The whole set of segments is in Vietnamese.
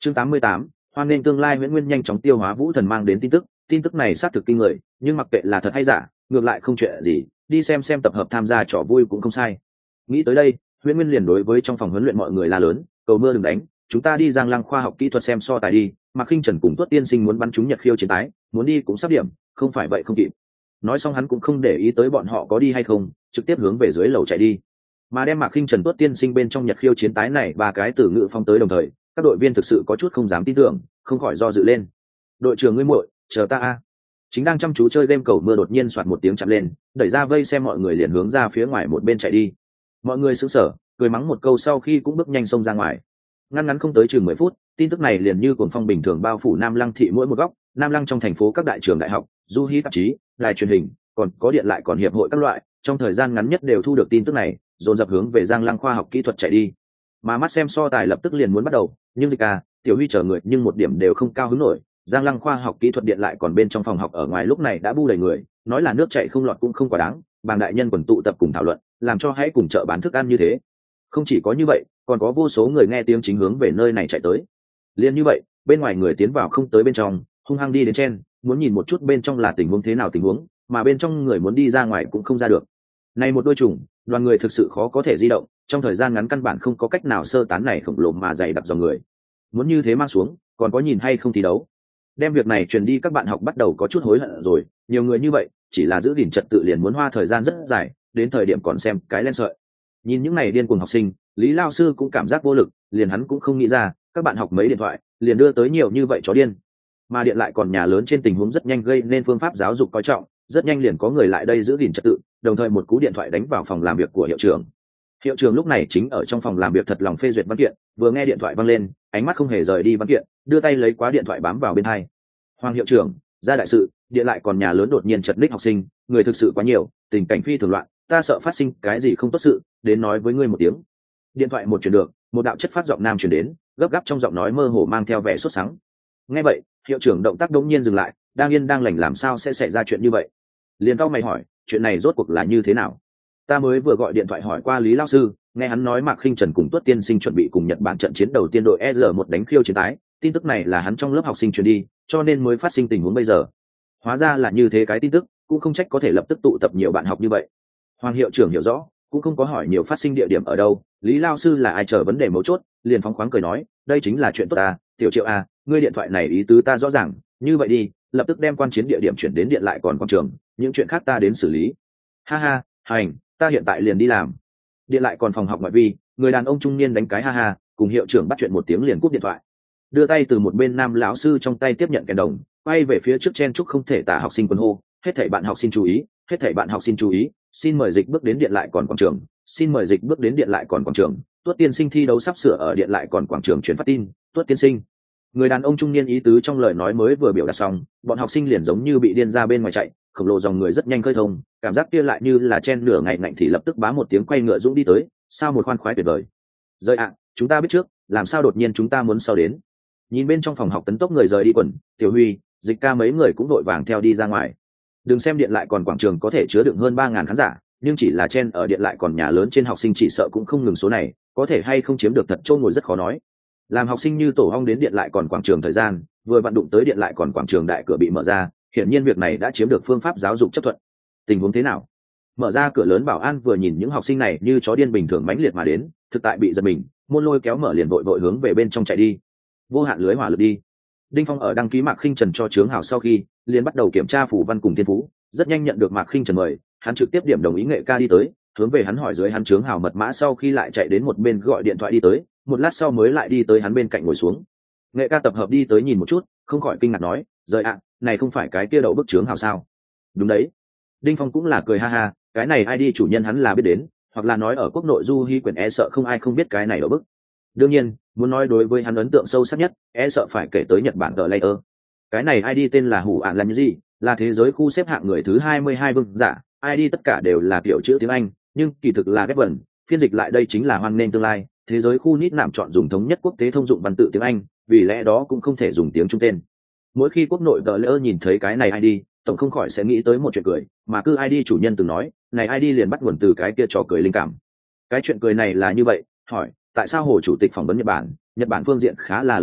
Chương 88, hoan nghênh tương lai. Nguyễn Nguyên nhanh chóng tiêu hóa Vũ Thần mang đến tin tức này xác thực kinh người, nhưng mặc kệ là thật hay giả, ngược lại không chuyện gì, đi xem tập hợp tham gia trò vui cũng không sai. Nghĩ tới đây, Nguyễn Nguyên liền đối với trong phòng huấn luyện mọi người la lớn, cầu mưa đừng đánh, chúng ta đi Giang Lăng khoa học kỹ thuật xem so tài đi. Mạc Khinh Trần cùng Tuất Tiên Sinh muốn bắn trúng Nhật Khiêu chiến tái, muốn đi cũng sắp điểm, không phải vậy không kịp. Nói xong hắn cũng không để ý tới bọn họ có đi hay không, trực tiếp hướng về dưới lầu chạy đi. Mà đem Mạc Khinh Trần, Tuất Tiên Sinh bên trong Nhật Khiêu chiến tái này ba cái từ ngữ phong tới đồng thời, các đội viên thực sự có chút không dám tin tưởng, không khỏi do dự lên. Đội trưởng ngươi muội, chờ ta a. Chính đang chăm chú chơi game cầu mưa đột nhiên soạt một tiếng chạm lên, đẩy ra vây xem mọi người liền hướng ra phía ngoài một bên chạy đi. Mọi người sững sờ, cười mắng một câu sau khi cũng bước nhanh xông ra ngoài. Ngắn không tới chừng 10 phút, tin tức này liền như cuồng phong bình thường bao phủ Nam Lăng thị mỗi một góc. Nam Lăng trong thành phố các đại trường đại học, du hí tạp chí, đài truyền hình, còn có điện lại còn hiệp hội các loại, trong thời gian ngắn nhất đều thu được tin tức này, dồn dập hướng về Giang Lăng khoa học kỹ thuật chạy đi. Mà mắt xem so tài lập tức liền muốn bắt đầu, nhưng Dịch ca, Tiểu Huy chờ người nhưng một điểm đều không cao hứng nổi. Giang Lăng khoa học kỹ thuật điện lại còn bên trong phòng học ở ngoài lúc này đã bu đầy người, nói là nước chảy không lọt cũng không quá đáng, bàng đại nhân quần tụ tập cùng thảo luận, làm cho hãy cùng chợ bán thức ăn như thế. Không chỉ có như vậy, còn có vô số người nghe tiếng chính hướng về nơi này chạy tới. Liên như vậy, bên ngoài người tiến vào không tới bên trong, hung hăng đi đến trên, muốn nhìn một chút bên trong là tình huống thế nào tình huống, mà bên trong người muốn đi ra ngoài cũng không ra được. Này một đôi trùng, đoàn người thực sự khó có thể di động, trong thời gian ngắn căn bản không có cách nào sơ tán này khổng lồ mà dày đặc dòng người. Muốn như thế mang xuống, còn có nhìn hay không thi đấu. Đem việc này truyền đi các bạn học bắt đầu có chút hối hận rồi, nhiều người như vậy, chỉ là giữ gìn trật tự liền muốn hoa thời gian rất dài, đến thời điểm còn xem cái len sợi. Nhìn những này điên cuồng học sinh, Lý Lao sư cũng cảm giác vô lực, liền hắn cũng không nghĩ ra, các bạn học mấy điện thoại, liền đưa tới nhiều như vậy chó điên. Mà điện lại còn nhà lớn trên tình huống rất nhanh gây nên phương pháp giáo dục coi trọng, rất nhanh liền có người lại đây giữ gìn trật tự, đồng thời một cú điện thoại đánh vào phòng làm việc của hiệu trưởng. Hiệu trưởng lúc này chính ở trong phòng làm việc thật lòng phê duyệt văn kiện, vừa nghe điện thoại vang lên, ánh mắt không hề rời đi văn kiện, đưa tay lấy quá điện thoại bám vào bên hai. Hoàng hiệu trưởng, ra đại sự, điện lại còn nhà lớn đột nhiên chật ních học sinh, người thực sự quá nhiều, tình cảnh phi thường loạn, ta sợ phát sinh cái gì không tốt sự, đến nói với ngươi một tiếng. Điện thoại một chuyển được, một đạo chất phát giọng nam truyền đến, gấp gáp trong giọng nói mơ hồ mang theo vẻ sốt sắng. Nghe vậy, hiệu trưởng động tác đống nhiên dừng lại, đang yên đang lành làm sao sẽ xảy ra chuyện như vậy? Liền cau mày hỏi, chuyện này rốt cuộc là như thế nào? Ta mới vừa gọi điện thoại hỏi qua Lý Lao sư, nghe hắn nói Mạc Khinh Trần cùng Tuất Tiên Sinh chuẩn bị cùng Nhật Bản trận chiến đầu tiên đội ER1 đánh khiêu chiến tái, tin tức này là hắn trong lớp học sinh truyền đi, cho nên mới phát sinh tình huống bây giờ. Hóa ra là như thế cái tin tức, cũng không trách có thể lập tức tụ tập nhiều bạn học như vậy. Hoàng hiệu trưởng hiểu rõ, cũng không có hỏi nhiều phát sinh địa điểm ở đâu, Lý Lao sư là ai chờ vấn đề mấu chốt, liền phóng khoáng cười nói, đây chính là chuyện tốt ta, Tiểu Triệu à, ngươi điện thoại này ý tứ ta rõ ràng, như vậy đi, lập tức đem quan chiến địa điểm chuyển đến điện lại còn quảng trường, những chuyện khác ta đến xử lý. Ha ha, hành, ta hiện tại liền đi làm. Điện lại còn phòng học ngoại vi, người đàn ông trung niên đánh cái ha ha, cùng hiệu trưởng bắt chuyện một tiếng liền cúp điện thoại. Đưa tay từ một bên nam lão sư trong tay tiếp nhận kèn đồng, quay về phía trước chen chúc không thể tả học sinh quần hô, hết thảy bạn học xin chú ý, hết thảy bạn học xin chú ý, xin mời dịch bước đến điện lại còn quảng trường, xin mời dịch bước đến điện lại còn quảng trường. Tuất Tiên Sinh thi đấu sắp sửa ở điện lại còn quảng trường truyền phát tin, Tuất Tiên Sinh. Người đàn ông trung niên ý tứ trong lời nói mới vừa biểu đạt xong, bọn học sinh liền giống như bị điên ra bên ngoài chạy, khổng lồ dòng người rất nhanh khơi thông, cảm giác kia lại như là chen nửa ngày ngạnh thì lập tức bá một tiếng quay ngựa dũng đi tới, sao một khoan khoái tuyệt vời. Rời ạ, chúng ta biết trước, làm sao đột nhiên chúng ta muốn sau đến. Nhìn bên trong phòng học tấn tốc người rời đi quần, Tiểu Huy, Dịch ca mấy người cũng đội vàng theo đi ra ngoài. Đừng xem điện lại còn quảng trường có thể chứa đựng hơn 3.000 khán giả, nhưng chỉ là chen ở điện lại còn nhà lớn trên học sinh chỉ sợ cũng không ngừng số này, có thể hay không chiếm được thật châu ngồi rất khó nói. Làm học sinh như tổ hong đến điện lại còn quảng trường thời gian, vừa vặn đụng tới điện lại còn quảng trường đại cửa bị mở ra, hiển nhiên việc này đã chiếm được phương pháp giáo dục chấp thuận. Tình huống thế nào? Mở ra cửa lớn bảo an vừa nhìn những học sinh này như chó điên bình thường mãnh liệt mà đến, thực tại bị giật mình, môn lôi kéo mở liền vội vội hướng về bên trong chạy đi. Vô hạn lưới hỏa lực đi. Đinh Phong ở đăng ký Mạc Khinh Trần cho chướng hào sau khi, liền bắt đầu kiểm tra phù văn cùng thiên phú, rất nhanh nhận được Mạc Khinh Trần mời, hắn trực tiếp điểm đồng ý nghệ ca đi tới, hướng về hắn hỏi dưới hắn chướng hào mật mã sau khi lại chạy đến một bên gọi điện thoại đi tới, một lát sau mới lại đi tới hắn bên cạnh ngồi xuống. Nghệ ca tập hợp đi tới nhìn một chút, không khỏi kinh ngạc nói, rời ạ, này không phải cái kia đậu bức chướng hào sao? Đúng đấy. Đinh Phong cũng là cười ha ha, cái này ai đi chủ nhân hắn là biết đến, hoặc là nói ở quốc nội du hy quyển e sợ không ai không biết cái này đậu bức. Đương nhiên, muốn nói đối với hắn ấn tượng sâu sắc nhất, e sợ phải kể tới Nhật Bản Layer. Cái này ID tên là Hủ Ản làm gì, là thế giới khu xếp hạng người thứ 22 vương giả, ID tất cả đều là kiểu chữ tiếng Anh, nhưng kỳ thực là ghép vần, phiên dịch lại đây chính là hoan nghênh tương lai, thế giới khu nít nạm chọn dùng thống nhất quốc tế thông dụng văn tự tiếng Anh, vì lẽ đó cũng không thể dùng tiếng Trung tên. Mỗi khi quốc nội Layer nhìn thấy cái này ID, tổng không khỏi sẽ nghĩ tới một chuyện cười, mà cứ ID chủ nhân từng nói, này ID liền bắt nguồn từ cái kia trò cười linh cảm. Cái chuyện cười này là như vậy, hỏi, tại sao Hồ chủ tịch phỏng vấn Nhật Bản phương diện khá là lạnh nhạt,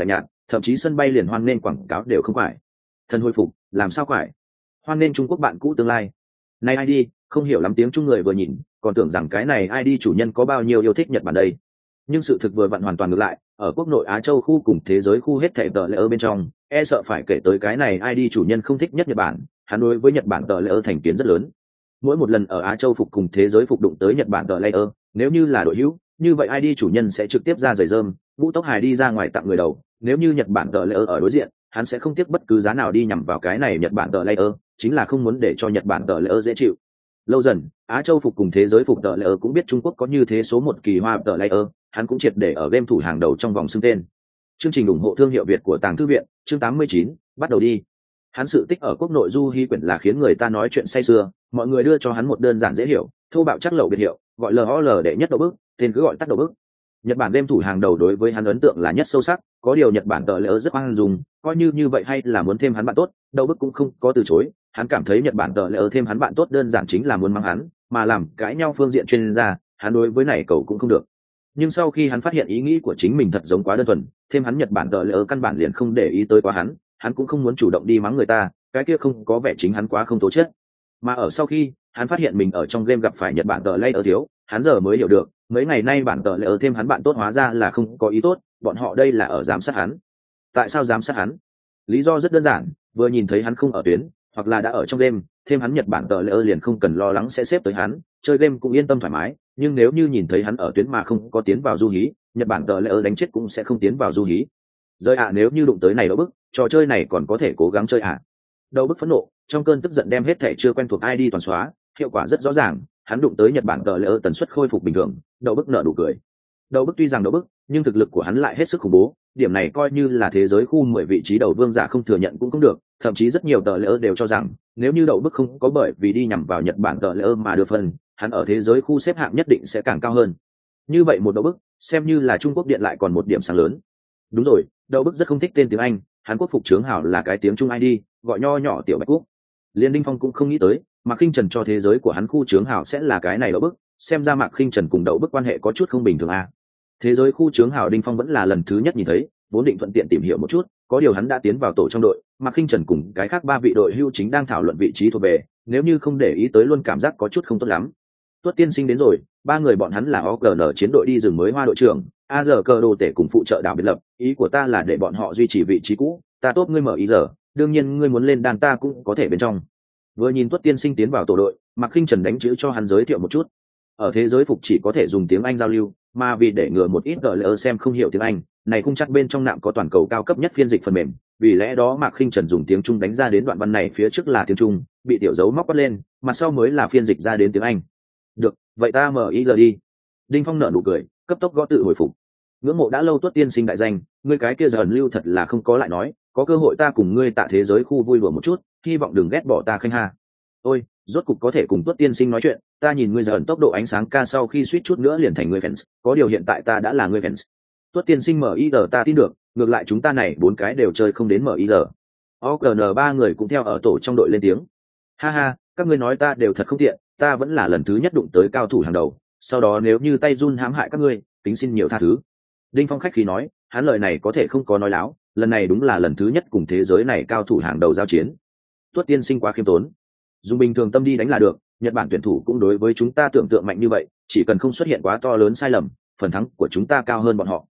thậm chí sân bay liền hoan nên quảng cáo đều không phải. Thần hồi phục, làm sao phải? Hoan nên Trung Quốc bạn cũ tương lai. Này ai đi, không hiểu lắm tiếng Trung người vừa nhìn, còn tưởng rằng cái này ai đi chủ nhân có bao nhiêu yêu thích Nhật Bản đây. Nhưng sự thực vừa vặn hoàn toàn ngược lại, ở quốc nội Á Châu khu cùng thế giới khu hết thảy tờ lễ ở bên trong, e sợ phải kể tới cái này ai đi chủ nhân không thích nhất Nhật Bản, hắn đối với Nhật Bản tờ lễ thành kiến rất lớn. Mỗi một lần ở Á Châu phục cùng thế giới phục đụng tới Nhật Bản tờ lễ, nếu như là đội hữu, như vậy ai đi chủ nhân sẽ trực tiếp ra giày rơm, vũ tốc hài đi ra ngoài tặng người đầu. Nếu như Nhật Bản tờ lễ ở đối diện, hắn sẽ không tiếc bất cứ giá nào đi nhằm vào cái này Nhật Bản tờ lễ, chính là không muốn để cho Nhật Bản tờ lễ dễ chịu. Lâu dần, Á Châu phục cùng thế giới phục tờ lễ cũng biết Trung Quốc có như thế số một kỳ hoa tờ lễ, hắn cũng triệt để ở game thủ hàng đầu trong vòng xưng tên. Chương trình ủng hộ thương hiệu Việt của Tàng Thư viện, chương 89, bắt đầu đi. Hắn sự tích ở quốc nội du hy quyển là khiến người ta nói chuyện say sưa, mọi người đưa cho hắn một đơn giản dễ hiểu, thô bạo chắc lậu biệt hiệu, gọi LOL đệ nhất đầu bức, tên cứ gọi tắt đầu bức. Nhật Bản game thủ hàng đầu đối với hắn ấn tượng là nhất sâu sắc, có điều Nhật Bản tờ lễ rất khoan dung, coi như vậy hay là muốn thêm hắn bạn tốt, đầu bức cũng không có từ chối. Hắn cảm thấy Nhật Bản tờ lễ thêm hắn bạn tốt đơn giản chính là muốn mắng hắn, mà làm cãi nhau phương diện chuyên gia, hắn đối với này cầu cũng không được. Nhưng sau khi hắn phát hiện ý nghĩ của chính mình thật giống quá đơn thuần, thêm hắn Nhật Bản tờ lễ căn bản liền không để ý tới quá hắn cũng không muốn chủ động đi mắng người ta, cái kia không có vẻ chính hắn quá không tố chất. Mà ở sau khi hắn phát hiện mình ở trong game gặp phải Nhật Bản tờ lễ thiếu, hắn giờ mới hiểu được, mấy ngày nay bản tờ lễ thêm hắn bạn tốt hóa ra là không có ý tốt, bọn họ đây là ở giám sát hắn. Tại sao giám sát hắn? Lý do rất đơn giản, vừa nhìn thấy hắn không ở tuyến, hoặc là đã ở trong game, thêm hắn Nhật Bản tờ lễ liền không cần lo lắng sẽ xếp tới hắn, chơi game cũng yên tâm thoải mái. Nhưng nếu như nhìn thấy hắn ở tuyến mà không có tiến vào du hí, Nhật Bản tờ lễ đánh chết cũng sẽ không tiến vào du hí. Rơi nếu như đụng tới này đậu bức, trò chơi này còn có thể cố gắng chơi Đậu bức phẫn nộ, trong cơn tức giận đem hết thẻ chưa quen thuộc ID toàn xóa, hiệu quả rất rõ ràng, hắn đụng tới Nhật Bản tờ lễ tần suất khôi phục bình thường, đậu bức nở nụ cười. Đậu bức tuy rằng đậu bức, nhưng thực lực của hắn lại hết sức khủng bố, điểm này coi như là thế giới khu 10 vị trí đầu vương giả không thừa nhận cũng không được, thậm chí rất nhiều tờ lễ đều cho rằng, nếu như đậu bức không có bởi vì đi nhằm vào Nhật Bản tờ lễ mà được phần, hắn ở thế giới khu xếp hạng nhất định sẽ càng cao hơn. Như vậy một đậu bức, xem như là Trung Quốc điện lại còn một điểm sáng lớn. Đúng rồi, đậu bức rất không thích tên tiếng Anh, hắn quốc phục chướng hảo là cái tiếng Trung ID, gọi nho nhỏ tiểu bạch quốc. Liên Đinh Phong cũng không nghĩ tới, Mạc Khinh Trần cho thế giới của hắn khu chướng hảo sẽ là cái này đậu bức, xem ra Mạc Khinh Trần cùng đậu bức quan hệ có chút không bình thường à. Thế giới khu chướng hảo Đinh Phong vẫn là lần thứ nhất nhìn thấy, vốn định thuận tiện tìm hiểu một chút, có điều hắn đã tiến vào tổ trong đội, Mạc Khinh Trần cùng cái khác 3 vị đội hưu chính đang thảo luận vị trí thuộc về, nếu như không để ý tới luôn cảm giác có chút không tốt lắm. Tuất tiên sinh đến rồi, 3 người bọn hắn là OGN chiến đội đi rừng mới hoa đội trưởng, A giờ cơ đồ tể cùng phụ trợ đảo biệt lập, ý của ta là để bọn họ duy trì vị trí cũ, ta tốt ngươi mở ý giờ, đương nhiên ngươi muốn lên đàn ta cũng có thể bên trong. Vừa nhìn Tuất tiên sinh tiến vào tổ đội, Mạc Khinh Trần đánh chữ cho hắn giới thiệu một chút. Ở thế giới phục chỉ có thể dùng tiếng Anh giao lưu, mà vì để ngừa một ít GLE xem không hiểu tiếng Anh, này khung chắc bên trong nạm có toàn cầu cao cấp nhất phiên dịch phần mềm, vì lẽ đó Mạc Khinh Trần dùng tiếng Trung đánh ra đến đoạn văn này phía trước là tiếng Trung, bị tiểu dấu móc bắt lên, mặt sau mới là phiên dịch ra đến tiếng Anh. Được, vậy ta mở ý giờ đi. Đinh Phong nở nụ cười, cấp tốc gõ tự hồi phục. Ngưỡng mộ đã lâu Tuất tiên sinh đại danh, ngươi cái kia giờ ẩn lưu thật là không có lại nói, có cơ hội ta cùng ngươi tạ thế giới khu vui đùa một chút, hy vọng đừng ghét bỏ ta khanh ha. Ôi, rốt cục có thể cùng Tuất tiên sinh nói chuyện, ta nhìn ngươi giờ ẩn tốc độ ánh sáng ca sau khi suýt chút nữa liền thành ngươi fans, có điều hiện tại ta đã là ngươi fans. Tuất tiên sinh mở ý giờ ta tin được, ngược lại chúng ta này 4 cái đều chơi không đến mở ý giờ. OGN 3 người cũng theo ở tổ trong đội lên tiếng. Ha ha, các ngươi nói ta đều thật không tiện, ta vẫn là lần thứ nhất đụng tới cao thủ hàng đầu, sau đó nếu như tay run hãm hại các ngươi, kính xin nhiều tha thứ. Đinh Phong khách khí nói, hắn lời này có thể không có nói láo, lần này đúng là lần thứ nhất cùng thế giới này cao thủ hàng đầu giao chiến. Tuất tiên sinh quá khiêm tốn, dùng bình thường tâm đi đánh là được, Nhật Bản tuyển thủ cũng đối với chúng ta tưởng tượng mạnh như vậy, chỉ cần không xuất hiện quá to lớn sai lầm, phần thắng của chúng ta cao hơn bọn họ.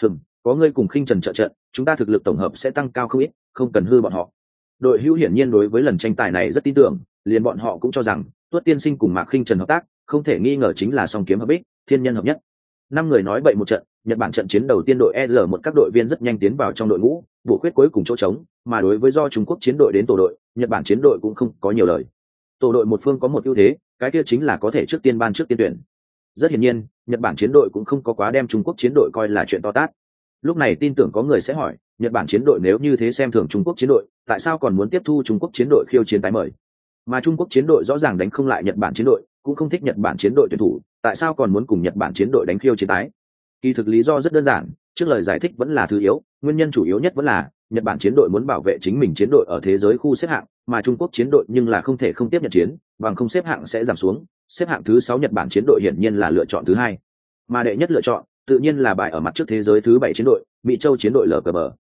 Có ngươi cùng Khinh Trần trợ trận, chúng ta thực lực tổng hợp sẽ tăng cao không ít, không cần hư bọn họ. Đội hữu hiển nhiên đối với lần tranh tài này rất tin tưởng, liền bọn họ cũng cho rằng Tuất tiên sinh cùng Mạc Khinh Trần hợp tác, không thể nghi ngờ chính là song kiếm hợp bích, thiên nhân hợp nhất. 5 người nói bậy một trận, Nhật Bản trận chiến đầu tiên đội ER một các đội viên rất nhanh tiến vào trong đội ngũ, bổ khuyết cuối cùng chỗ trống, mà đối với do Trung Quốc chiến đội đến tổ đội, Nhật Bản chiến đội cũng không có nhiều lời. Tổ đội một phương có một ưu thế, cái kia chính là có thể trước tiên ban trước tiên tuyển. Rất hiển nhiên, Nhật Bản chiến đội cũng không có quá đem Trung Quốc chiến đội coi là chuyện to tát. Lúc này tin tưởng có người sẽ hỏi, Nhật Bản chiến đội nếu như thế xem thường Trung Quốc chiến đội, tại sao còn muốn tiếp thu Trung Quốc chiến đội khiêu chiến tái mời? Mà Trung Quốc chiến đội rõ ràng đánh không lại Nhật Bản chiến đội, cũng không thích Nhật Bản chiến đội tuyển thủ, tại sao còn muốn cùng Nhật Bản chiến đội đánh khiêu chiến tái? Kỳ thực lý do rất đơn giản, trước lời giải thích vẫn là thứ yếu, nguyên nhân chủ yếu nhất vẫn là Nhật Bản chiến đội muốn bảo vệ chính mình chiến đội ở thế giới khu xếp hạng, mà Trung Quốc chiến đội nhưng là không thể không tiếp nhận chiến, bằng không xếp hạng sẽ giảm xuống, xếp hạng thứ 6 Nhật Bản chiến đội hiển nhiên là lựa chọn thứ 2. Mà đệ nhất lựa chọn, tự nhiên là bài ở mặt trước thế giới thứ 7 chiến đội, Mỹ Châu chiến đội LKB.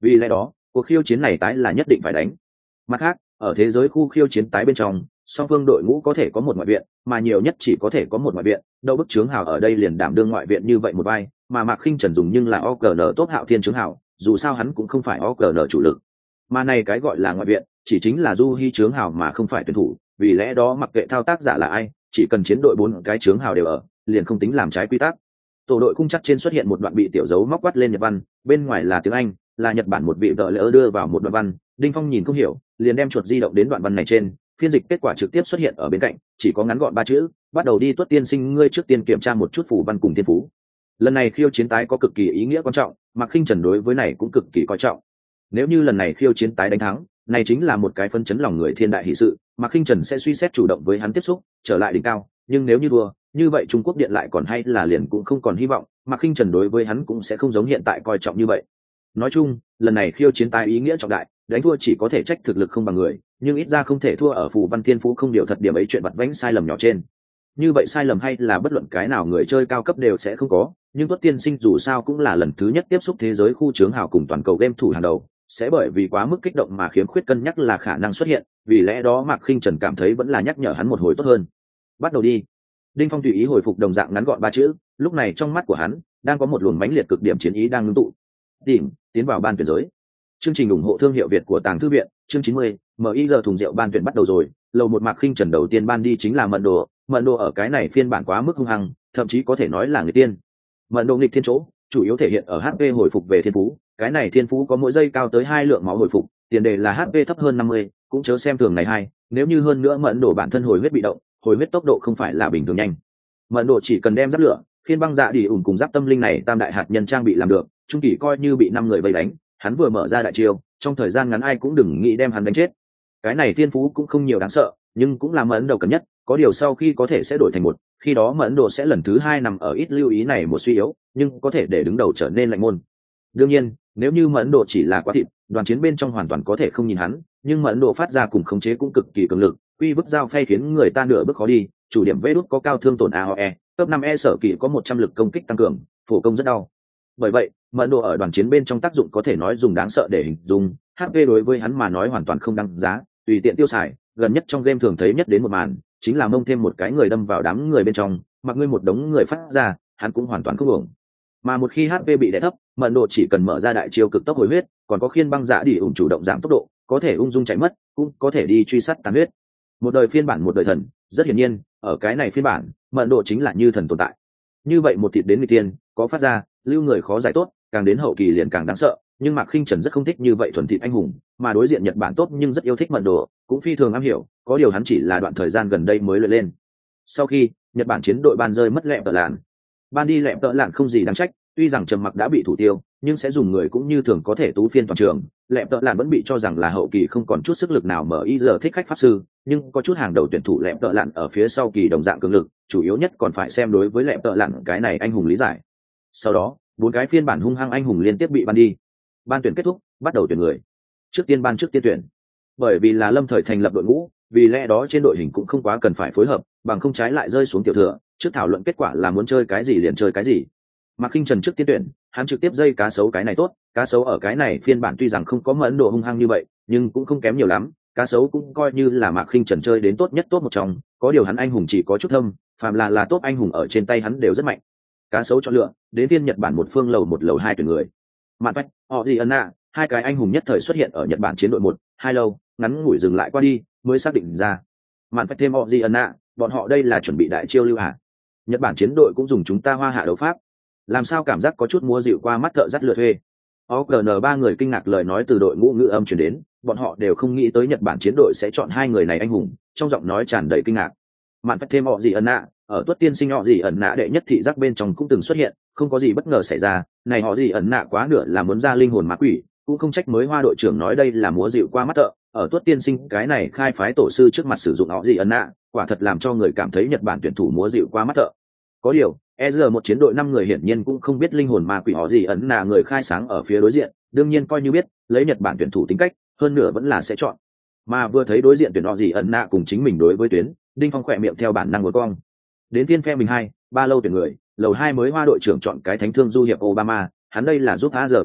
Vì lẽ đó cuộc khiêu chiến này tái là nhất định phải đánh. Mặt khác, ở thế giới khu khiêu chiến tái bên trong, song phương đội ngũ có thể có một ngoại viện, mà nhiều nhất chỉ có thể có một ngoại viện, đâu bức chướng hào ở đây liền đảm đương ngoại viện như vậy một vai, mà Mạc Khinh Trần dùng nhưng là OKN tốt Hạo Thiên chướng hào, dù sao hắn cũng không phải OKN chủ lực. Mà này cái gọi là ngoại viện, chỉ chính là Du Hi chướng hào mà không phải tuyển thủ, vì lẽ đó mặc kệ thao tác giả là ai, chỉ cần chiến đội 4 cái chướng hào đều ở, liền không tính làm trái quy tắc. Tổ đội cung chắc trên xuất hiện một đoạn bị tiểu dấu móc quát lên Nhật văn, bên ngoài là tiếng Anh, là Nhật Bản một vị vợ lỡ đưa vào một đoạn văn, Đinh Phong nhìn không hiểu, liền đem chuột di động đến đoạn văn này trên, phiên dịch kết quả trực tiếp xuất hiện ở bên cạnh, chỉ có ngắn gọn 3 chữ, bắt đầu đi Tuất tiên sinh ngươi trước tiên kiểm tra một chút phù văn cùng thiên phú. Lần này khiêu chiến tái có cực kỳ ý nghĩa quan trọng, Mạc Khinh Trần đối với này cũng cực kỳ coi trọng. Nếu như lần này khiêu chiến tái đánh thắng, này chính là một cái phân chấn lòng người thiên đại hỷ sự, Mạc Khinh Trần sẽ suy xét chủ động với hắn tiếp xúc, trở lại đỉnh cao, nhưng nếu như thua, như vậy Trung Quốc điện lại còn hay là liền cũng không còn hy vọng, Mạc Khinh Trần đối với hắn cũng sẽ không giống hiện tại coi trọng như vậy. Nói chung, lần này khiêu chiến tái ý nghĩa trọng đại, đánh thua chỉ có thể trách thực lực không bằng người, nhưng ít ra không thể thua ở phù văn thiên phú không điều thật điểm ấy chuyện vặt vãnh sai lầm nhỏ trên. Như vậy sai lầm hay là bất luận cái nào người chơi cao cấp đều sẽ không có, nhưng Tuất tiên sinh dù sao cũng là lần thứ nhất tiếp xúc thế giới khu chướng hào cùng toàn cầu game thủ hàng đầu, sẽ bởi vì quá mức kích động mà khiếm khuyết cân nhắc là khả năng xuất hiện, vì lẽ đó Mạc Khinh Trần cảm thấy vẫn là nhắc nhở hắn một hồi tốt hơn. Bắt đầu đi. Đinh Phong tùy ý hồi phục đồng dạng ngắn gọn 3 chữ, lúc này trong mắt của hắn đang có một luồng mãnh liệt cực điểm chiến ý đang ngưng tụ. Tìm, tiến vào ban tuyển giới. Chương trình ủng hộ thương hiệu Việt của Tàng Thư viện, chương 90, MI giờ thùng rượu ban tuyển bắt đầu rồi, lầu một Mạc Khinh Trần đầu tiên ban đi chính là Mận Đồ ở cái này phiên bản quá mức hung hăng, thậm chí có thể nói là người tiên. Mận Đồ nghịch thiên chỗ, chủ yếu thể hiện ở HP hồi phục về thiên phú, cái này thiên phú có mỗi giây cao tới 2 lượng máu hồi phục, tiền đề là HP thấp hơn 50, cũng chớ xem thường này hay, nếu như hơn nữa Mận Đồ bản thân hồi huyết bị động, hồi huyết tốc độ không phải là bình thường nhanh. Mận Đồ chỉ cần đem giáp lửa, khiên băng dạ đi ủn cùng giáp tâm linh này tam đại hạt nhân trang bị làm được, trung kỳ coi như bị 5 người vây đánh, hắn vừa mở ra đại chiêu, trong thời gian ngắn ai cũng đừng nghĩ đem hắn đánh chết. Cái này thiên phú cũng không nhiều đáng sợ, nhưng cũng là Mẫn Đồ cần nhất, có điều sau khi có thể sẽ đổi thành một, khi đó Mẫn Đồ sẽ lần thứ 2 nằm ở ít lưu ý này một suy yếu, nhưng có thể để đứng đầu trở nên lạnh môn. Đương nhiên, nếu như Mẫn Đồ chỉ là quá thịt, đoàn chiến bên trong hoàn toàn có thể không nhìn hắn, nhưng Mẫn Đồ phát ra cùng khống chế cũng cực kỳ cường lực, quy bức dao phay khiến người ta nửa bước khó đi, chủ điểm vê đút có cao thương tổn AOE, cấp 5E sở kỳ có 100 lực công kích tăng cường, phổ công rất đau. Bởi vậy, Mẫn Đồ ở đoàn chiến bên trong tác dụng có thể nói dùng đáng sợ để hình dung, HP đối với hắn mà nói hoàn toàn không đáng giá, tùy tiện tiêu xài, gần nhất trong game thường thấy nhất đến một màn, chính là mông thêm một cái người đâm vào đám người bên trong, mặc ngươi một đống người phát ra, hắn cũng hoàn toàn không ổn. Mà một khi HP bị đè thấp, Mẫn Đồ chỉ cần mở ra đại chiêu cực tốc hồi huyết, còn có khiên băng dạ đi ủn chủ động giảm tốc độ, có thể ung dung chạy mất, cũng có thể đi truy sát tàn huyết. Một đời phiên bản một đời thần, rất hiển nhiên, ở cái này phiên bản, Mẫn Đồ chính là như thần tồn tại. Như vậy một thịt đến người tiên, có phát ra, lưu người khó giải tốt, càng đến hậu kỳ liền càng đáng sợ, nhưng Mạc Khinh Trần rất không thích như vậy thuần thịt anh hùng, mà đối diện Nhật Bản tốt nhưng rất yêu thích Mẫn Đồ, cũng phi thường am hiểu, có điều hắn chỉ là đoạn thời gian gần đây mới luyện lên. Sau khi Nhật Bản chiến đội ban rơi mất lẹm tợ lạn, ban đi lẹm tợ lạn không gì đáng trách, tuy rằng Trầm Mặc đã bị thủ tiêu, nhưng sẽ dùng người cũng như thường có thể tú phiên toàn trường. Lẹm tợ lạn vẫn bị cho rằng là hậu kỳ không còn chút sức lực nào mở ý giờ thích khách pháp sư, nhưng có chút hàng đầu tuyển thủ lẹm tợ lạn ở phía sau kỳ đồng dạng cường lực, chủ yếu nhất còn phải xem đối với lẹm tợ lạn cái này anh hùng lý giải. Sau đó 4 cái phiên bản hung hăng anh hùng liên tiếp bị ban đi. Ban tuyển kết thúc, bắt đầu tuyển người. Trước tiên tuyển. Bởi vì là lâm thời thành lập đội ngũ, vì lẽ đó trên đội hình cũng không quá cần phải phối hợp, bằng không trái lại rơi xuống tiểu thừa. Trước thảo luận kết quả là muốn chơi cái gì liền chơi cái gì. Mạc Khinh Trần trước tiên tuyển, hắn trực tiếp dây cá sấu cái này tốt, cá sấu ở cái này phiên bản tuy rằng không có Mẫn Đồ hung hăng như vậy, nhưng cũng không kém nhiều lắm. Cá sấu cũng coi như là Mạc Khinh Trần chơi đến tốt nhất tốt một trong, có điều hắn anh hùng chỉ có chút thâm, phàm là tốt anh hùng ở trên tay hắn đều rất mạnh. Cá sấu chọn lựa, đến phiên Nhật Bản một phương lầu một lầu hai tuyển người. Mạn Bách, họ gì ân nạ, hai cái anh hùng nhất thời xuất hiện ở Nhật Bản chiến đội 1, 2 lâu, ngắn ngủi dừng lại qua đi, mới xác định ra. Mạn Bách thêm họ gì ân nạ, bọn họ đây là chuẩn bị đại chiêu lưu hạ. Nhật Bản chiến đội cũng dùng chúng ta hoa hạ đấu pháp. Làm sao cảm giác có chút múa dịu qua mắt thợ dắt lượt thuê. OKN 3 người kinh ngạc lời nói từ đội ngũ ngữ âm truyền đến, bọn họ đều không nghĩ tới Nhật Bản chiến đội sẽ chọn hai người này anh hùng, trong giọng nói tràn đầy kinh ngạc. Mạn Bách thêm họ gì ân nạ, ở Tuất tiên sinh họ gì ẩn nạ đệ nhất thị giác bên trong cũng từng xuất hiện, không có gì bất ngờ xảy ra, này họ gì ẩn nạ quá nửa là muốn ra linh hồn ma quỷ, cũng không trách mới Hoa đội trưởng nói đây là múa dịu qua mắt thợ, ở Tuất tiên sinh cái này khai phái tổ sư trước mặt sử dụng họ gì ẩn nạ, quả thật làm cho người cảm thấy Nhật Bản tuyển thủ múa dịu qua mắt thợ. Có điều, một chiến đội 5 người hiển nhiên cũng không biết linh hồn ma quỷ họ gì ẩn nạ người khai sáng ở phía đối diện, đương nhiên coi như biết, lấy Nhật Bản tuyển thủ tính cách, hơn nửa vẫn là sẽ chọn. Mà vừa thấy đối diện tuyển họ gì ẩn nạ cùng chính mình đối với tuyến, Đinh Phong khỏe miệng theo bản năng một cong. Đến phiên phe mình 2, 3 lâu tuyển người, lầu 2 mới Hoa đội trưởng chọn cái thánh thương du hiệp Obama, hắn đây là giúp A giờ cờ cướp,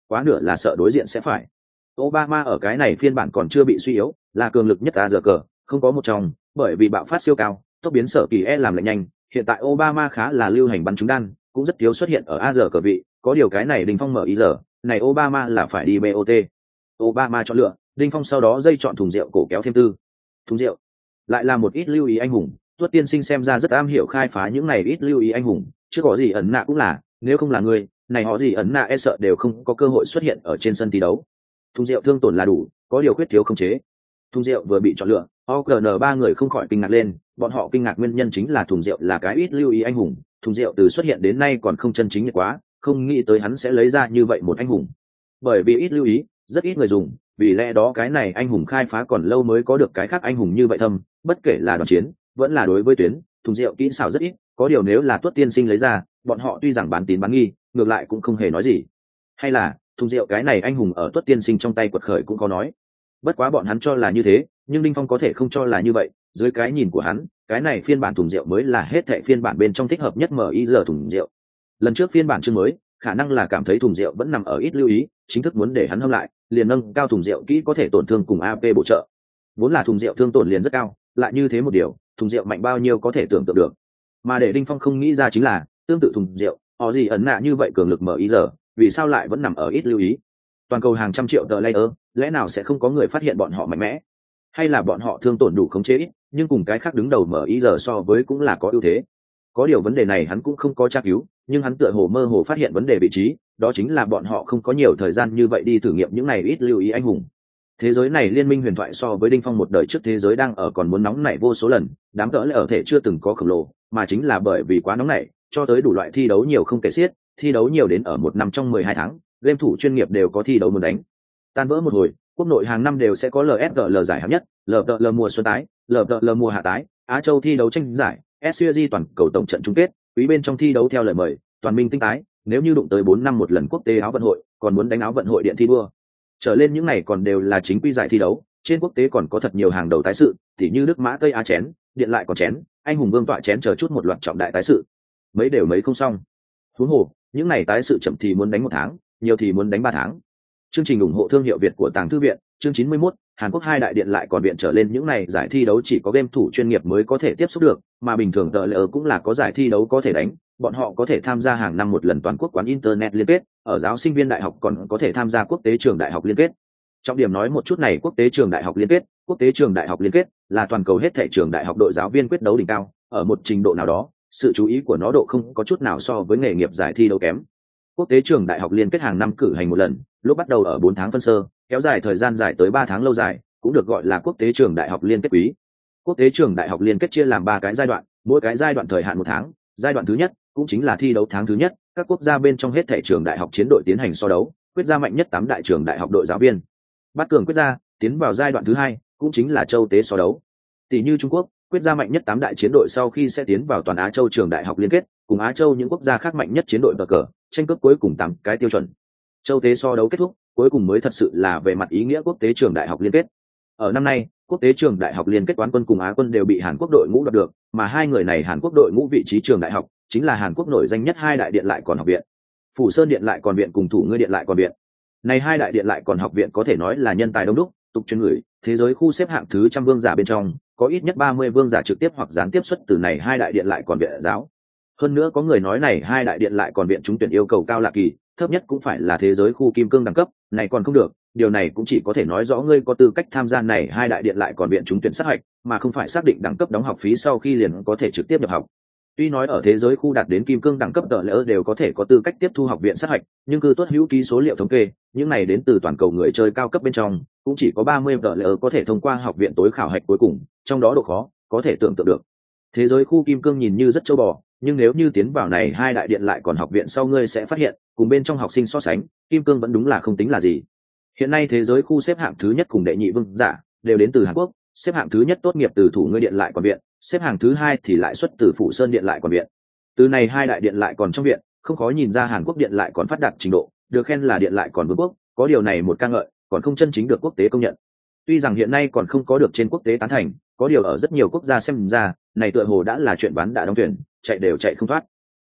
quá nửa là sợ đối diện sẽ phải. Obama ở cái này phiên bản còn chưa bị suy yếu, là cường lực nhất AZK, không có một trong, bởi vì bạo phát siêu cao, tốc biến sở kỳ làm lệnh nhanh, hiện tại Obama khá là lưu hành bắn trúng đan, cũng rất thiếu xuất hiện ở AZK vị, có điều cái này Đinh Phong mở ý giờ, này Obama là phải đi BOT. Obama chọn lựa, Đinh Phong sau đó dây chọn thùng rượu cổ kéo thêm tư. Thùng rượu, lại là một ít lưu ý anh hùng, Tuất tiên sinh xem ra rất am hiểu khai phá những này ít lưu ý anh hùng, chứ có gì ẩn nạ cũng là, nếu không là người, này họ gì ẩn nạ e sợ đều không có cơ hội xuất hiện ở trên sân thi đấu. Thùng rượu thương tổn là đủ, có điều khuyết thiếu khống chế. Thùng rượu vừa bị chọn lựa, OGN ba người không khỏi kinh ngạc lên, bọn họ kinh ngạc nguyên nhân chính là thùng rượu là cái ít lưu ý anh hùng, thùng rượu từ xuất hiện đến nay còn không chân chính quá, không nghĩ tới hắn sẽ lấy ra như vậy một anh hùng. Bởi vì ít lưu ý, rất ít người dùng, vì lẽ đó cái này anh hùng khai phá còn lâu mới có được cái khác anh hùng như vậy thâm, bất kể là đoàn chiến, vẫn là đối với tuyến, thùng rượu kỹ xảo rất ít, có điều nếu là Tuất tiên sinh lấy ra, bọn họ tuy rằng bán tín bán nghi, ngược lại cũng không hề nói gì. Hay là thùng rượu cái này anh hùng ở Tuất tiên sinh trong tay quật khởi cũng có nói. Bất quá bọn hắn cho là như thế, nhưng Đinh Phong có thể không cho là như vậy, dưới cái nhìn của hắn, cái này phiên bản thùng rượu mới là hết thảy phiên bản bên trong thích hợp nhất MI giờ thùng rượu. Lần trước phiên bản chương mới, khả năng là cảm thấy thùng rượu vẫn nằm ở ít lưu ý, chính thức muốn để hắn hâm lại, liền nâng cao thùng rượu kỹ có thể tổn thương cùng AP bổ trợ. Vốn là thùng rượu thương tổn liền rất cao, lại như thế một điều, thùng rượu mạnh bao nhiêu có thể tưởng tượng được. Mà để Đinh Phong không nghĩ ra chính là, tương tự thùng rượu, họ gì ẩn nạ như vậy cường lực MI giờ, vì sao lại vẫn nằm ở ít lưu ý? Toàn cầu hàng trăm triệu tờ layer, lẽ nào sẽ không có người phát hiện bọn họ mạnh mẽ? Hay là bọn họ thương tổn đủ khống chế ít, nhưng cùng cái khác đứng đầu MI giờ so với cũng là có ưu thế? Có điều vấn đề này hắn cũng không có tra cứu, nhưng hắn tựa hồ mơ hồ phát hiện vấn đề vị trí, đó chính là bọn họ không có nhiều thời gian như vậy đi thử nghiệm những này ít lưu ý anh hùng. Thế giới này liên minh huyền thoại so với Đinh Phong một đời trước thế giới đang ở còn muốn nóng nảy vô số lần, đám cỡ lại ở thể chưa từng có khổng lồ, mà chính là bởi vì quá nóng nảy, cho tới đủ loại thi đấu nhiều không kể xiết, thi đấu nhiều đến ở một năm trong 12 tháng, game thủ chuyên nghiệp đều có thi đấu muốn đánh. Tan vỡ một hồi, quốc nội hàng năm đều sẽ có LSGL giải hạng nhất, LPL mùa xuân tái, LPL mùa hạ tái, Á Châu thi đấu tranh giải, SCG toàn cầu tổng trận chung kết, quý bên trong thi đấu theo lời mời, toàn minh tinh tái, nếu như đụng tới 4 năm một lần quốc tế áo vận hội, còn muốn đánh áo vận hội điện thi đua. Trở lên những này còn đều là chính quy giải thi đấu, trên quốc tế còn có thật nhiều hàng đầu tái sự, tỉ như Đức Mã Tây Á chén, điện lại còn chén, anh hùng vương tọa chén chờ chút một loạt trọng đại tái sự. Mấy đều mấy không xong. Huống hồ, những này tái sự chậm thì muốn đánh 1 tháng, nhiều thì muốn đánh 3 tháng. Chương trình ủng hộ thương hiệu Việt của Tàng Thư viện, chương 91, Hàn Quốc 2 đại điện lại còn viện trở lên những này giải thi đấu chỉ có game thủ chuyên nghiệp mới có thể tiếp xúc được, mà bình thường tờ lệ cũng là có giải thi đấu có thể đánh, bọn họ có thể tham gia hàng năm một lần toàn quốc quán internet liên kết, ở giáo sinh viên đại học còn có thể tham gia quốc tế trường đại học liên kết. Trọng điểm nói một chút này, quốc tế trường đại học liên kết, quốc tế trường đại học liên kết là toàn cầu hết thảy trường đại học đội giáo viên quyết đấu đỉnh cao, ở một trình độ nào đó, sự chú ý của nó độ không có chút nào so với nghề nghiệp giải thi đấu kém. Quốc tế trường đại học liên kết hàng năm cử hành một lần, lúc bắt đầu ở 4 tháng phân sơ, kéo dài thời gian dài tới 3 tháng lâu dài, cũng được gọi là quốc tế trường đại học liên kết quý. Quốc tế trường đại học liên kết chia làm 3 cái giai đoạn, mỗi cái giai đoạn thời hạn 1 tháng. Giai đoạn thứ nhất cũng chính là thi đấu tháng thứ nhất, các quốc gia bên trong hết thảy trường đại học chiến đội tiến hành so đấu, quyết ra mạnh nhất 8 đại trường đại học đội giáo viên. Bắt cường quyết ra, tiến vào giai đoạn thứ hai, cũng chính là châu tế so đấu. Tỷ như Trung Quốc, quyết ra mạnh nhất 8 đại chiến đội sau khi sẽ tiến vào toàn Á Châu trường đại học liên kết, cùng Á Châu những quốc gia khác mạnh nhất chiến đội cờ, tranh cướp cuối cùng 8 cái tiêu chuẩn. Châu tế so đấu kết thúc, cuối cùng mới thật sự là về mặt ý nghĩa quốc tế trường đại học liên kết. Ở năm nay, quốc tế trường đại học liên kết quán quân cùng Á quân đều bị Hàn Quốc đội ngũ đoạt được, mà hai người này Hàn Quốc đội ngũ vị trí trường đại học chính là Hàn Quốc nổi danh nhất 2 đại điện lại còn học viện, Phủ Sơn điện lại còn viện cùng Thủ Ngươi điện lại còn viện. Này 2 đại điện lại còn học viện có thể nói là nhân tài đông đúc, tục truyền người, thế giới khu xếp hạng thứ trăm vương giả bên trong, có ít nhất 30 vương giả trực tiếp hoặc gián tiếp xuất từ này 2 đại điện lại còn viện giáo. Hơn nữa có người nói này 2 đại điện lại còn viện trúng tuyển yêu cầu cao lạ kỳ, thấp nhất cũng phải là thế giới khu kim cương đẳng cấp, này còn không được, điều này cũng chỉ có thể nói rõ ngươi có tư cách tham gia này 2 đại điện lại còn viện trúng tuyển sát hạch, mà không phải xác định đẳng cấp đóng học phí sau khi liền có thể trực tiếp nhập học. Tuy nói ở thế giới khu đạt đến kim cương đẳng cấp tờ lỡ đều có thể có tư cách tiếp thu học viện sát hạch, nhưng cư tuất hữu ký số liệu thống kê, những này đến từ toàn cầu người chơi cao cấp bên trong, cũng chỉ có 30 tờ lỡ có thể thông qua học viện tối khảo hạch cuối cùng, trong đó độ khó có thể tưởng tượng được. Thế giới khu kim cương nhìn như rất châu bò, nhưng nếu như tiến vào này 2 đại điện lại còn học viện sau ngươi sẽ phát hiện, cùng bên trong học sinh so sánh, kim cương vẫn đúng là không tính là gì. Hiện nay thế giới khu xếp hạng thứ nhất cùng đệ nhị vương giả đều đến từ Hàn Quốc, xếp hạng thứ nhất tốt nghiệp từ Thủ Ngươi điện lại còn viện, xếp hạng thứ hai thì lại xuất từ Phủ Sơn điện lại còn viện. Từ này 2 đại điện lại còn trong viện, không khó nhìn ra Hàn Quốc điện lại còn phát đạt trình độ, được khen là điện lại còn vương quốc, có điều này một ca ngợi, còn không chân chính được quốc tế công nhận. Tuy rằng hiện nay còn không có được trên quốc tế tán thành, có điều ở rất nhiều quốc gia xem ra, này tựa hồ đã là chuyện bán đã đóng tuyển, chạy đều chạy không thoát.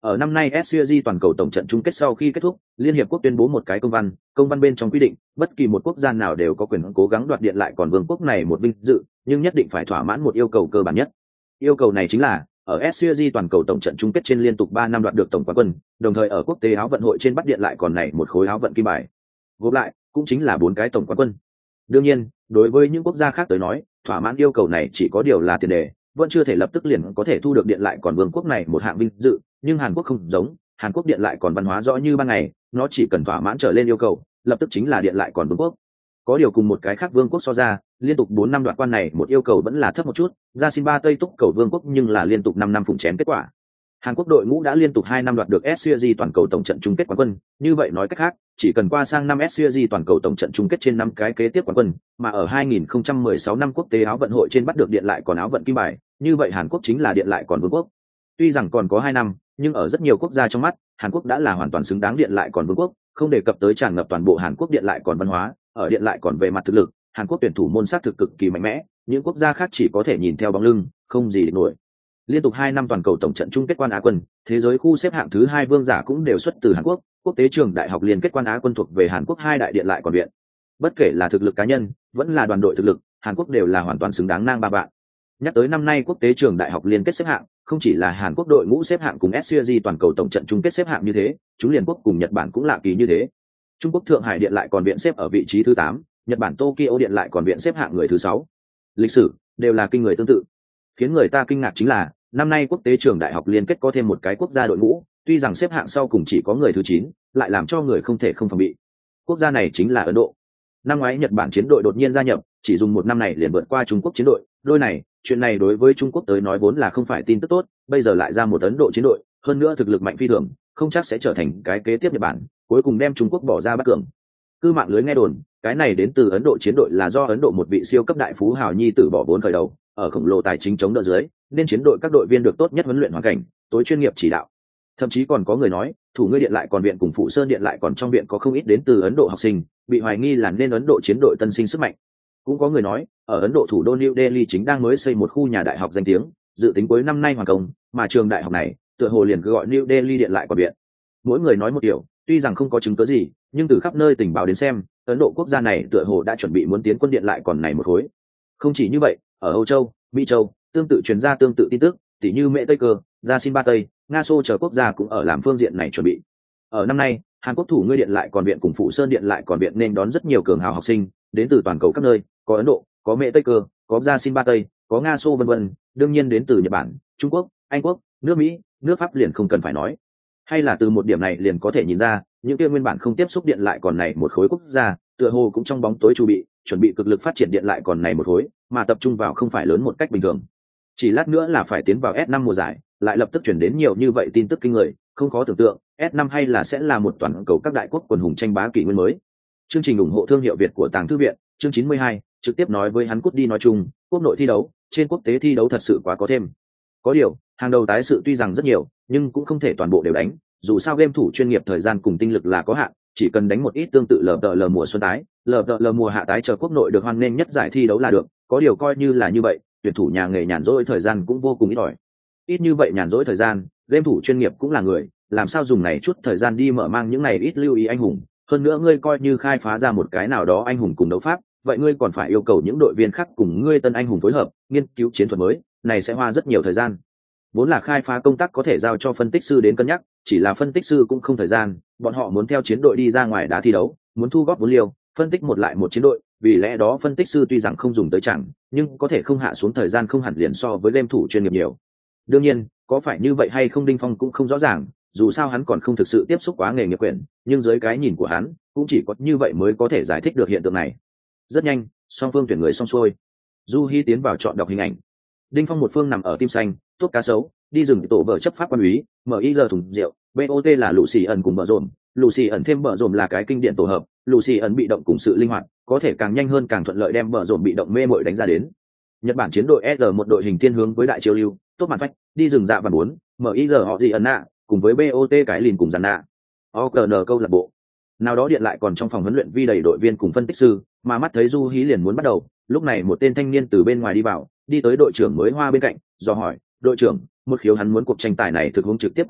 Ở năm nay SCG toàn cầu tổng trận chung kết sau khi kết thúc, Liên hiệp quốc tuyên bố một cái công văn bên trong quy định, bất kỳ một quốc gia nào đều có quyền cố gắng đoạt điện lại còn vương quốc này một vinh dự, nhưng nhất định phải thỏa mãn một yêu cầu cơ bản nhất. Yêu cầu này chính là ở SCG toàn cầu tổng trận chung kết trên liên tục 3 năm đoạt được tổng quán quân, đồng thời ở quốc tế áo vận hội trên bắt điện lại còn này một khối áo vận kim bài. Gộp lại, cũng chính là 4 cái tổng quán quân. Đương nhiên, đối với những quốc gia khác tới nói, thỏa mãn yêu cầu này chỉ có điều là tiền đề, vẫn chưa thể lập tức liền có thể thu được điện lại còn vương quốc này một hạng vinh dự, nhưng Hàn Quốc không giống, Hàn Quốc điện lại còn văn hóa rõ như ban ngày, nó chỉ cần thỏa mãn trở lên yêu cầu, lập tức chính là điện lại còn vương quốc. Có điều cùng một cái khác vương quốc so ra, liên tục 4 năm đoạt quan này một yêu cầu vẫn là thấp một chút, ra xin ba Tây Túc cầu vương quốc nhưng là liên tục 5 năm phụng chém kết quả. Hàn Quốc đội ngũ đã liên tục 2 năm đoạt được SCG toàn cầu tổng trận chung kết quán quân, như vậy nói cách khác, chỉ cần qua sang năm SCG toàn cầu tổng trận chung kết trên 5 cái kế tiếp quán quân, mà ở 2016 năm quốc tế áo vận hội trên bắt được điện lại còn áo vận kim bài, như vậy Hàn Quốc chính là điện lại còn vương quốc. Tuy rằng còn có 2 năm, nhưng ở rất nhiều quốc gia trong mắt, Hàn Quốc đã là hoàn toàn xứng đáng điện lại còn vương quốc, không đề cập tới tràn ngập toàn bộ Hàn Quốc điện lại còn văn hóa, ở điện lại còn về mặt thực lực, Hàn Quốc tuyển thủ môn sát thực cực kỳ mạnh mẽ, những quốc gia khác chỉ có thể nhìn theo bóng lưng, không gì địch nổi. Liên tục 2 năm toàn cầu tổng trận chung kết quan Á quân, thế giới khu xếp hạng thứ 2 vương giả cũng đều xuất từ Hàn Quốc, quốc tế trường đại học liên kết quan Á quân thuộc về Hàn Quốc 2 đại điện lại còn viện. Bất kể là thực lực cá nhân, vẫn là đoàn đội thực lực, Hàn Quốc đều là hoàn toàn xứng đáng nang ba bạn. Nhắc tới năm nay quốc tế trường đại học liên kết xếp hạng, không chỉ là Hàn Quốc đội ngũ xếp hạng cùng SCG toàn cầu tổng trận chung kết xếp hạng như thế, chúng Liên Quốc cùng Nhật Bản cũng lạ kỳ như thế. Trung Quốc Thượng Hải điện lại còn viện xếp ở vị trí thứ 8, Nhật Bản Tokyo điện lại còn viện xếp hạng người thứ 6. Lịch sử đều là kinh người tương tự. Khiến người ta kinh ngạc chính là, năm nay quốc tế trường đại học liên kết có thêm một cái quốc gia đội ngũ, tuy rằng xếp hạng sau cùng chỉ có người thứ 9, lại làm cho người không thể không phòng bị. Quốc gia này chính là Ấn Độ. Năm ngoái Nhật Bản chiến đội đột nhiên gia nhập, chỉ dùng một năm này liền vượt qua Trung Quốc chiến đội, đôi này, chuyện này đối với Trung Quốc tới nói vốn là không phải tin tức tốt, bây giờ lại ra một Ấn Độ chiến đội, hơn nữa thực lực mạnh phi thường, không chắc sẽ trở thành cái kế tiếp Nhật Bản, cuối cùng đem Trung Quốc bỏ ra bắt cường. Cư mạng lưới nghe đồn, cái này đến từ Ấn Độ chiến đội là do Ấn Độ một vị siêu cấp đại phú hào nhi tử bỏ vốn khởi đầu, ở khổng lồ tài chính chống đỡ dưới, nên chiến đội các đội viên được tốt nhất huấn luyện hoàn cảnh, tối chuyên nghiệp chỉ đạo. Thậm chí còn có người nói, thủ ngươi điện lại còn viện cùng phụ sơn điện lại còn trong viện có không ít đến từ Ấn Độ học sinh, bị hoài nghi là nên Ấn Độ chiến đội tân sinh sức mạnh. Cũng có người nói, ở Ấn Độ thủ đô New Delhi chính đang mới xây một khu nhà đại học danh tiếng, dự tính cuối năm nay hoàn công, mà trường đại học này, tựa hồ liền cứ gọi New Delhi điện lại còn viện. Mỗi người nói một điều, tuy rằng không có chứng cứ gì, nhưng từ khắp nơi tình báo đến xem, Ấn Độ quốc gia này tựa hồ đã chuẩn bị muốn tiến quân điện lại còn này một khối. Không chỉ như vậy, ở Âu Châu, Mỹ Châu, tương tự truyền ra tương tự tin tức, tỉ như Mễ Tây Cơ, Gia Xin Ba Tây, Nga Xô chờ quốc gia cũng ở làm phương diện này chuẩn bị. Ở năm nay, Hàn Quốc thủ ngươi điện lại còn viện cùng phụ sơn điện lại còn viện nên đón rất nhiều cường hào học sinh, đến từ toàn cầu các nơi, có Ấn Độ, có Mễ Tây Cơ, có Gia Xin Ba Tây, có Nga Xô vân vân, đương nhiên đến từ Nhật Bản, Trung Quốc, Anh Quốc, nước Mỹ, nước Pháp liền không cần phải nói. Hay là từ một điểm này liền có thể nhìn ra, những kia nguyên bản không tiếp xúc điện lại còn này một khối quốc gia, tựa hồ cũng trong bóng tối chuẩn bị cực lực phát triển điện lại còn này một khối, mà tập trung vào không phải lớn một cách bình thường. Chỉ lát nữa là phải tiến vào S5 mùa giải, lại lập tức chuyển đến nhiều như vậy tin tức kinh người, không khó tưởng tượng, S5 hay là sẽ là một toàn cầu các đại quốc quần hùng tranh bá kỷ nguyên mới. Chương trình ủng hộ thương hiệu Việt của Tàng Thư viện, chương 92, trực tiếp nói với hắn cút đi nói chung, quốc nội thi đấu, trên quốc tế thi đấu thật sự quá có thêm. Có điều, hàng đầu tái sự tuy rằng rất nhiều, nhưng cũng không thể toàn bộ đều đánh, dù sao game thủ chuyên nghiệp thời gian cùng tinh lực là có hạn, chỉ cần đánh một ít tương tự LPL mùa xuân tái, LPL mùa hạ tái chờ quốc nội được hoan nghênh nhất giải thi đấu là được, có điều coi như là như vậy, tuyển thủ nhà nghề nhàn rỗi thời gian cũng vô cùng ít ỏi. Ít như vậy nhàn rỗi thời gian, game thủ chuyên nghiệp cũng là người, làm sao dùng này chút thời gian đi mở mang những này ít lưu ý anh hùng, hơn nữa ngươi coi như khai phá ra một cái nào đó anh hùng cùng đấu pháp, vậy ngươi còn phải yêu cầu những đội viên khác cùng ngươi tân anh hùng phối hợp, nghiên cứu chiến thuật mới, này sẽ hoa rất nhiều thời gian. Vốn là khai phá công tác có thể giao cho phân tích sư đến cân nhắc, chỉ là phân tích sư cũng không thời gian, bọn họ muốn theo chiến đội đi ra ngoài đá thi đấu, muốn thu góp vốn liều, phân tích một lại một chiến đội, vì lẽ đó phân tích sư tuy rằng không dùng tới chẳng, nhưng có thể không hạ xuống thời gian không hẳn liền so với game thủ chuyên nghiệp nhiều. Đương nhiên, có phải như vậy hay không Đinh Phong cũng không rõ ràng, dù sao hắn còn không thực sự tiếp xúc quá nghề nghiệp quyền, nhưng dưới cái nhìn của hắn, cũng chỉ có như vậy mới có thể giải thích được hiện tượng này. Rất nhanh, song phương tuyển người xong xuôi. Du Hi tiến vào chọn đọc hình ảnh. Đinh Phong một phương nằm ở tim xanh, tốt cá sấu, đi rừng tổ vợ chấp pháp quan úy, MIR thùng rượu, BOT là lũ xì ẩn cùng bờ rộn, lũ xì ẩn thêm bờ rộn là cái kinh điển tổ hợp, lũ xì ẩn bị động cùng sự linh hoạt, có thể càng nhanh hơn càng thuận lợi đem bờ rộn bị động mê mội đánh ra đến. Nhật Bản chiến đội S một đội hình thiên hướng với đại chiêu lưu, tốt màn phách, đi rừng dạ và muốn, MIR họ gì ẩn nạ, cùng với BOT cái lìn cùng giàn nạ. OKN câu lạc bộ. Nào đó điện lại còn trong phòng huấn luyện vi đầy đội viên cùng phân tích sư, mà mắt thấy Du Hí liền muốn bắt đầu, lúc này một tên thanh niên từ bên ngoài đi vào, đi tới đội trưởng mới Hoa bên cạnh, do hỏi, đội trưởng, một khiếu hắn muốn cuộc tranh tài này thực hướng trực tiếp quyền hạn,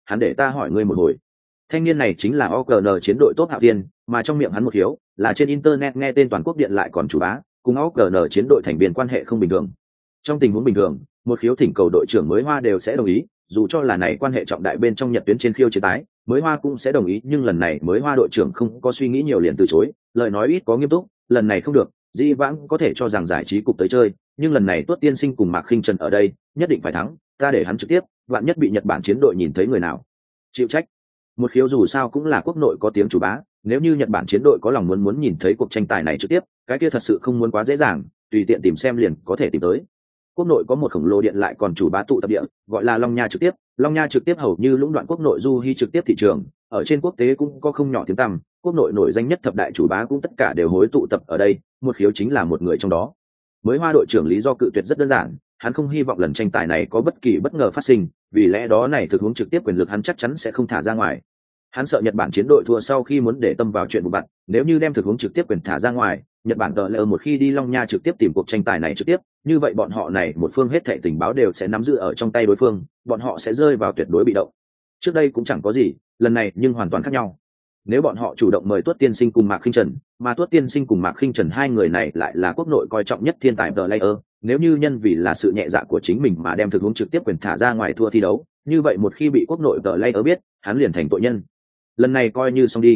hắn để ta hỏi ngươi một hồi. Thanh niên này chính là OKN chiến đội tốt Hạo Thiên, mà trong miệng hắn một khiếu là trên internet nghe tên toàn quốc điện lại còn chủ bá, cùng OKN chiến đội thành viên quan hệ không bình thường. Trong tình huống bình thường, một khiếu thỉnh cầu đội trưởng Mới Hoa đều sẽ đồng ý, dù cho là này quan hệ trọng đại bên trong Nhật tuyến trên khiêu chiến tái, Mới Hoa cũng sẽ đồng ý, nhưng lần này Mới Hoa đội trưởng không có suy nghĩ nhiều liền từ chối, lời nói ít có nghiêm túc, lần này không được, Dĩ vãng có thể cho rằng giải trí cục tới chơi, nhưng lần này Tuất Tiên Sinh cùng Mạc Khinh Trần ở đây, nhất định phải thắng, ta để hắn trực tiếp, vạn nhất bị Nhật Bản chiến đội nhìn thấy người nào chịu trách. Một khiếu dù sao cũng là quốc nội có tiếng chủ bá, nếu như Nhật Bản chiến đội có lòng muốn nhìn thấy cuộc tranh tài này trực tiếp, cái kia thật sự không muốn quá dễ dàng, tùy tiện tìm xem liền có thể tìm tới. Quốc nội có một khổng lồ điện lại còn chủ bá tụ tập địa, gọi là Long Nha trực tiếp. Long Nha trực tiếp hầu như lũng đoạn quốc nội du hy trực tiếp thị trường, ở trên quốc tế cũng có không nhỏ tiếng tăm, quốc nội nổi danh nhất thập đại chủ bá cũng tất cả đều hối tụ tập ở đây, một khiếu chính là một người trong đó. Mới Hoa đội trưởng lý do cự tuyệt rất đơn giản, hắn không hy vọng lần tranh tài này có bất kỳ bất ngờ phát sinh, vì lẽ đó này thực huống trực tiếp quyền lực hắn chắc chắn sẽ không thả ra ngoài. Hắn sợ Nhật Bản chiến đội thua sau khi muốn để tâm vào chuyện vụ vặt, nếu như đem thực huống trực tiếp quyền thả ra ngoài, Nhật Bản đợi lỡ một khi đi Long Nha trực tiếp tìm cuộc tranh tài này trực tiếp, như vậy bọn họ này một phương hết thảy tình báo đều sẽ nắm giữ ở trong tay đối phương, bọn họ sẽ rơi vào tuyệt đối bị động. Trước đây cũng chẳng có gì, lần này nhưng hoàn toàn khác nhau. Nếu bọn họ chủ động mời Tuất Tiên Sinh cùng Mạc Khinh Trần, mà Tuất Tiên Sinh cùng Mạc Khinh Trần hai người này lại là quốc nội coi trọng nhất thiên tài player, nếu như nhân vì là sự nhẹ dạ của chính mình mà đem thực huống trực tiếp quyền thả ra ngoài thua thi đấu, như vậy một khi bị quốc nội player biết, hắn liền thành tội nhân. Lần này coi như xong đi.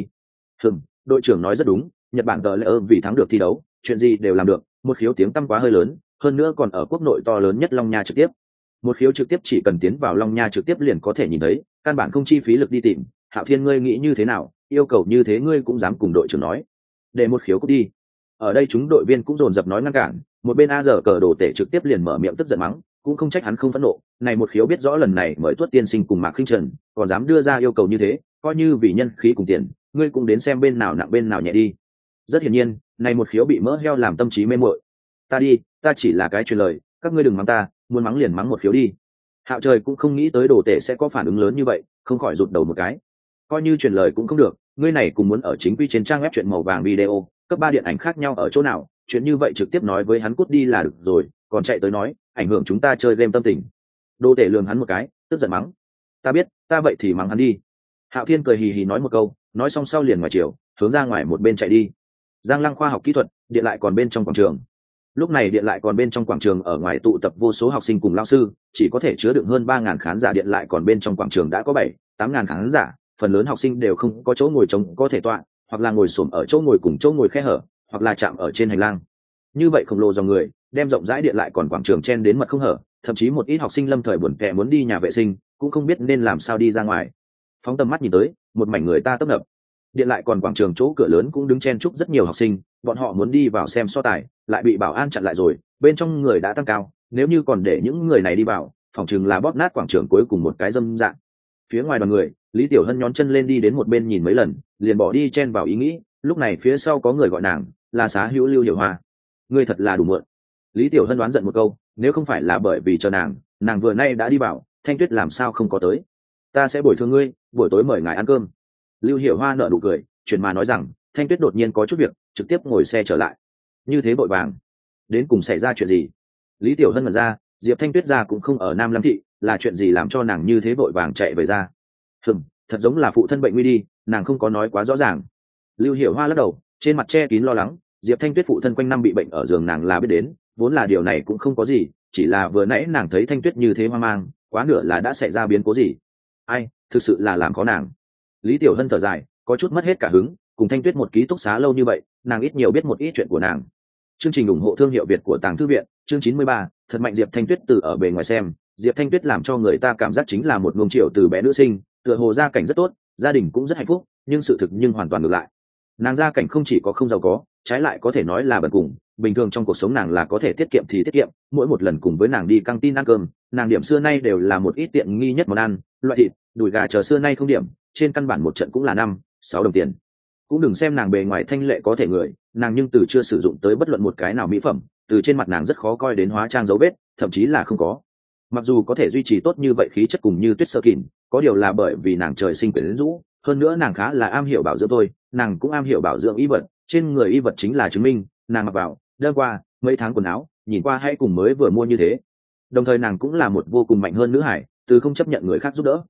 Đội trưởng nói rất đúng, Nhật Bản player vì thắng được thi đấu, chuyện gì đều làm được, một khiếu tiếng tăm quá hơi lớn, hơn nữa còn ở quốc nội to lớn nhất Long Nha trực tiếp. Một khiếu trực tiếp chỉ cần tiến vào Long Nha trực tiếp liền có thể nhìn thấy, căn bản không chi phí lực đi tìm. Hạo Thiên ngươi nghĩ như thế nào, yêu cầu như thế ngươi cũng dám cùng đội trưởng nói. Để một khiếu cút đi. Ở đây chúng đội viên cũng dồn dập nói ngăn cản, một bên A giờ cờ đồ tể trực tiếp liền mở miệng tức giận mắng, cũng không trách hắn không phẫn nộ, này một khiếu biết rõ lần này mới Tuất Tiên Sinh cùng Mạc Khinh Trần, còn dám đưa ra yêu cầu như thế, coi như vì nhân khí cùng tiền, ngươi cũng đến xem bên nào nặng bên nào nhẹ đi. Rất hiển nhiên, này một khiếu bị mỡ heo làm tâm trí mê muội. Ta đi, ta chỉ là cái truyền lời, các ngươi đừng mắng ta, muốn mắng liền mắng một khiếu đi. Hạo Trời cũng không nghĩ tới đồ tể sẽ có phản ứng lớn như vậy, không khỏi rụt đầu một cái. Coi như truyền lời cũng không được, ngươi này cũng muốn ở chính quy trên trang web chuyện màu vàng video, cấp 3 điện ảnh khác nhau ở chỗ nào, chuyện như vậy trực tiếp nói với hắn cút đi là được rồi, còn chạy tới nói, ảnh hưởng chúng ta chơi game tâm tình. Đồ tể lườm hắn một cái, tức giận mắng. Ta biết, ta vậy thì mắng hắn đi. Hạo Thiên cười hì hì nói một câu, nói xong sau liền ngoài chiều, hướng ra ngoài một bên chạy đi. Giang Lăng khoa học kỹ thuật, điện lại còn bên trong quảng trường. Lúc này điện lại còn bên trong quảng trường ở ngoài tụ tập vô số học sinh cùng lao sư, chỉ có thể chứa đựng hơn 3.000 khán giả, điện lại còn bên trong quảng trường đã có 7-8.000 khán giả, phần lớn học sinh đều không có chỗ ngồi trống có thể tọa, hoặc là ngồi xổm ở chỗ ngồi cùng chỗ ngồi khe hở, hoặc là chạm ở trên hành lang. Như vậy khổng lồ dòng người, đem rộng rãi điện lại còn quảng trường chen đến mật không hở, thậm chí một ít học sinh lâm thời buồn kẻ muốn đi nhà vệ sinh, cũng không biết nên làm sao đi ra ngoài. Phóng tầm mắt nhìn tới, một mảnh người ta tấp nập. Điện lại còn quảng trường chỗ cửa lớn cũng đứng chen chúc rất nhiều học sinh, bọn họ muốn đi vào xem so tài, lại bị bảo an chặn lại rồi, bên trong người đã tăng cao, nếu như còn để những người này đi vào, phòng chừng là bóp nát quảng trường cuối cùng một cái dâm dạng. Phía ngoài đoàn người, Lý Tiểu Hân nhón chân lên đi đến một bên nhìn mấy lần, liền bỏ đi chen vào ý nghĩ, lúc này phía sau có người gọi nàng, là Xá Hữu Lưu Hiểu Hoa. Ngươi thật là đủ muộn. Lý Tiểu Hân đoán giận một câu, nếu không phải là bởi vì chờ nàng vừa nay đã đi vào, Thanh Tuyết làm sao không có tới. Ta sẽ bồi thường ngươi, buổi tối mời ngài ăn cơm. Lưu Hiểu Hoa nở nụ cười, chuyển mà nói rằng, Thanh Tuyết đột nhiên có chút việc, trực tiếp ngồi xe trở lại. Như thế vội vàng, đến cùng xảy ra chuyện gì? Lý Tiểu Hân ngẩn ra, Diệp Thanh Tuyết ra cũng không ở Nam Lâm thị, là chuyện gì làm cho nàng như thế vội vàng chạy về ra? Thật giống là phụ thân bệnh nguy đi, nàng không có nói quá rõ ràng. Lưu Hiểu Hoa lắc đầu, trên mặt che kín lo lắng, Diệp Thanh Tuyết phụ thân quanh năm bị bệnh ở giường nàng là biết đến, vốn là điều này cũng không có gì, chỉ là vừa nãy nàng thấy Thanh Tuyết như thế hoang mang, quá nửa là đã xảy ra biến cố gì. Ai, thực sự là làm khó nàng. Lý Tiểu Hân thở dài, có chút mất hết cả hứng, cùng Thanh Tuyết một ký túc xá lâu như vậy, nàng ít nhiều biết một ít chuyện của nàng. Chương trình ủng hộ thương hiệu Việt của Tàng Thư viện, chương 93, thật mạnh. Diệp Thanh Tuyết từ ở bề ngoài xem, Diệp Thanh Tuyết làm cho người ta cảm giác chính là một nuông chiều từ bé nữ sinh, tựa hồ gia cảnh rất tốt, gia đình cũng rất hạnh phúc, nhưng sự thực nhưng hoàn toàn ngược lại. Nàng gia cảnh không chỉ có không giàu có, trái lại có thể nói là bần cùng. Bình thường trong cuộc sống nàng là có thể tiết kiệm thì tiết kiệm, mỗi một lần cùng với nàng đi căng tin ăn cơm, nàng điểm xưa nay đều là một ít tiện nghi nhất món ăn, loại thịt, đùi gà chờ xưa nay không điểm, trên căn bản một trận cũng là 5-6 đồng tiền. Cũng đừng xem nàng bề ngoài thanh lệ có thể người, nàng nhưng từ chưa sử dụng tới bất luận một cái nào mỹ phẩm, từ trên mặt nàng rất khó coi đến hóa trang dấu vết, thậm chí là không có. Mặc dù có thể duy trì tốt như vậy khí chất cùng như Tuyết Sơ Kình, có điều là bởi vì nàng trời sinh quyến rũ, hơn nữa nàng khá là am hiểu bảo dưỡng thôi, nàng cũng am hiểu bảo dưỡng y vật, trên người y vật chính là chứng minh, nàng mặc vào, đâm qua, mấy tháng quần áo, nhìn qua hay cùng mới vừa mua như thế. Đồng thời nàng cũng là một vô cùng mạnh hơn nữ hải, từ không chấp nhận người khác giúp đỡ.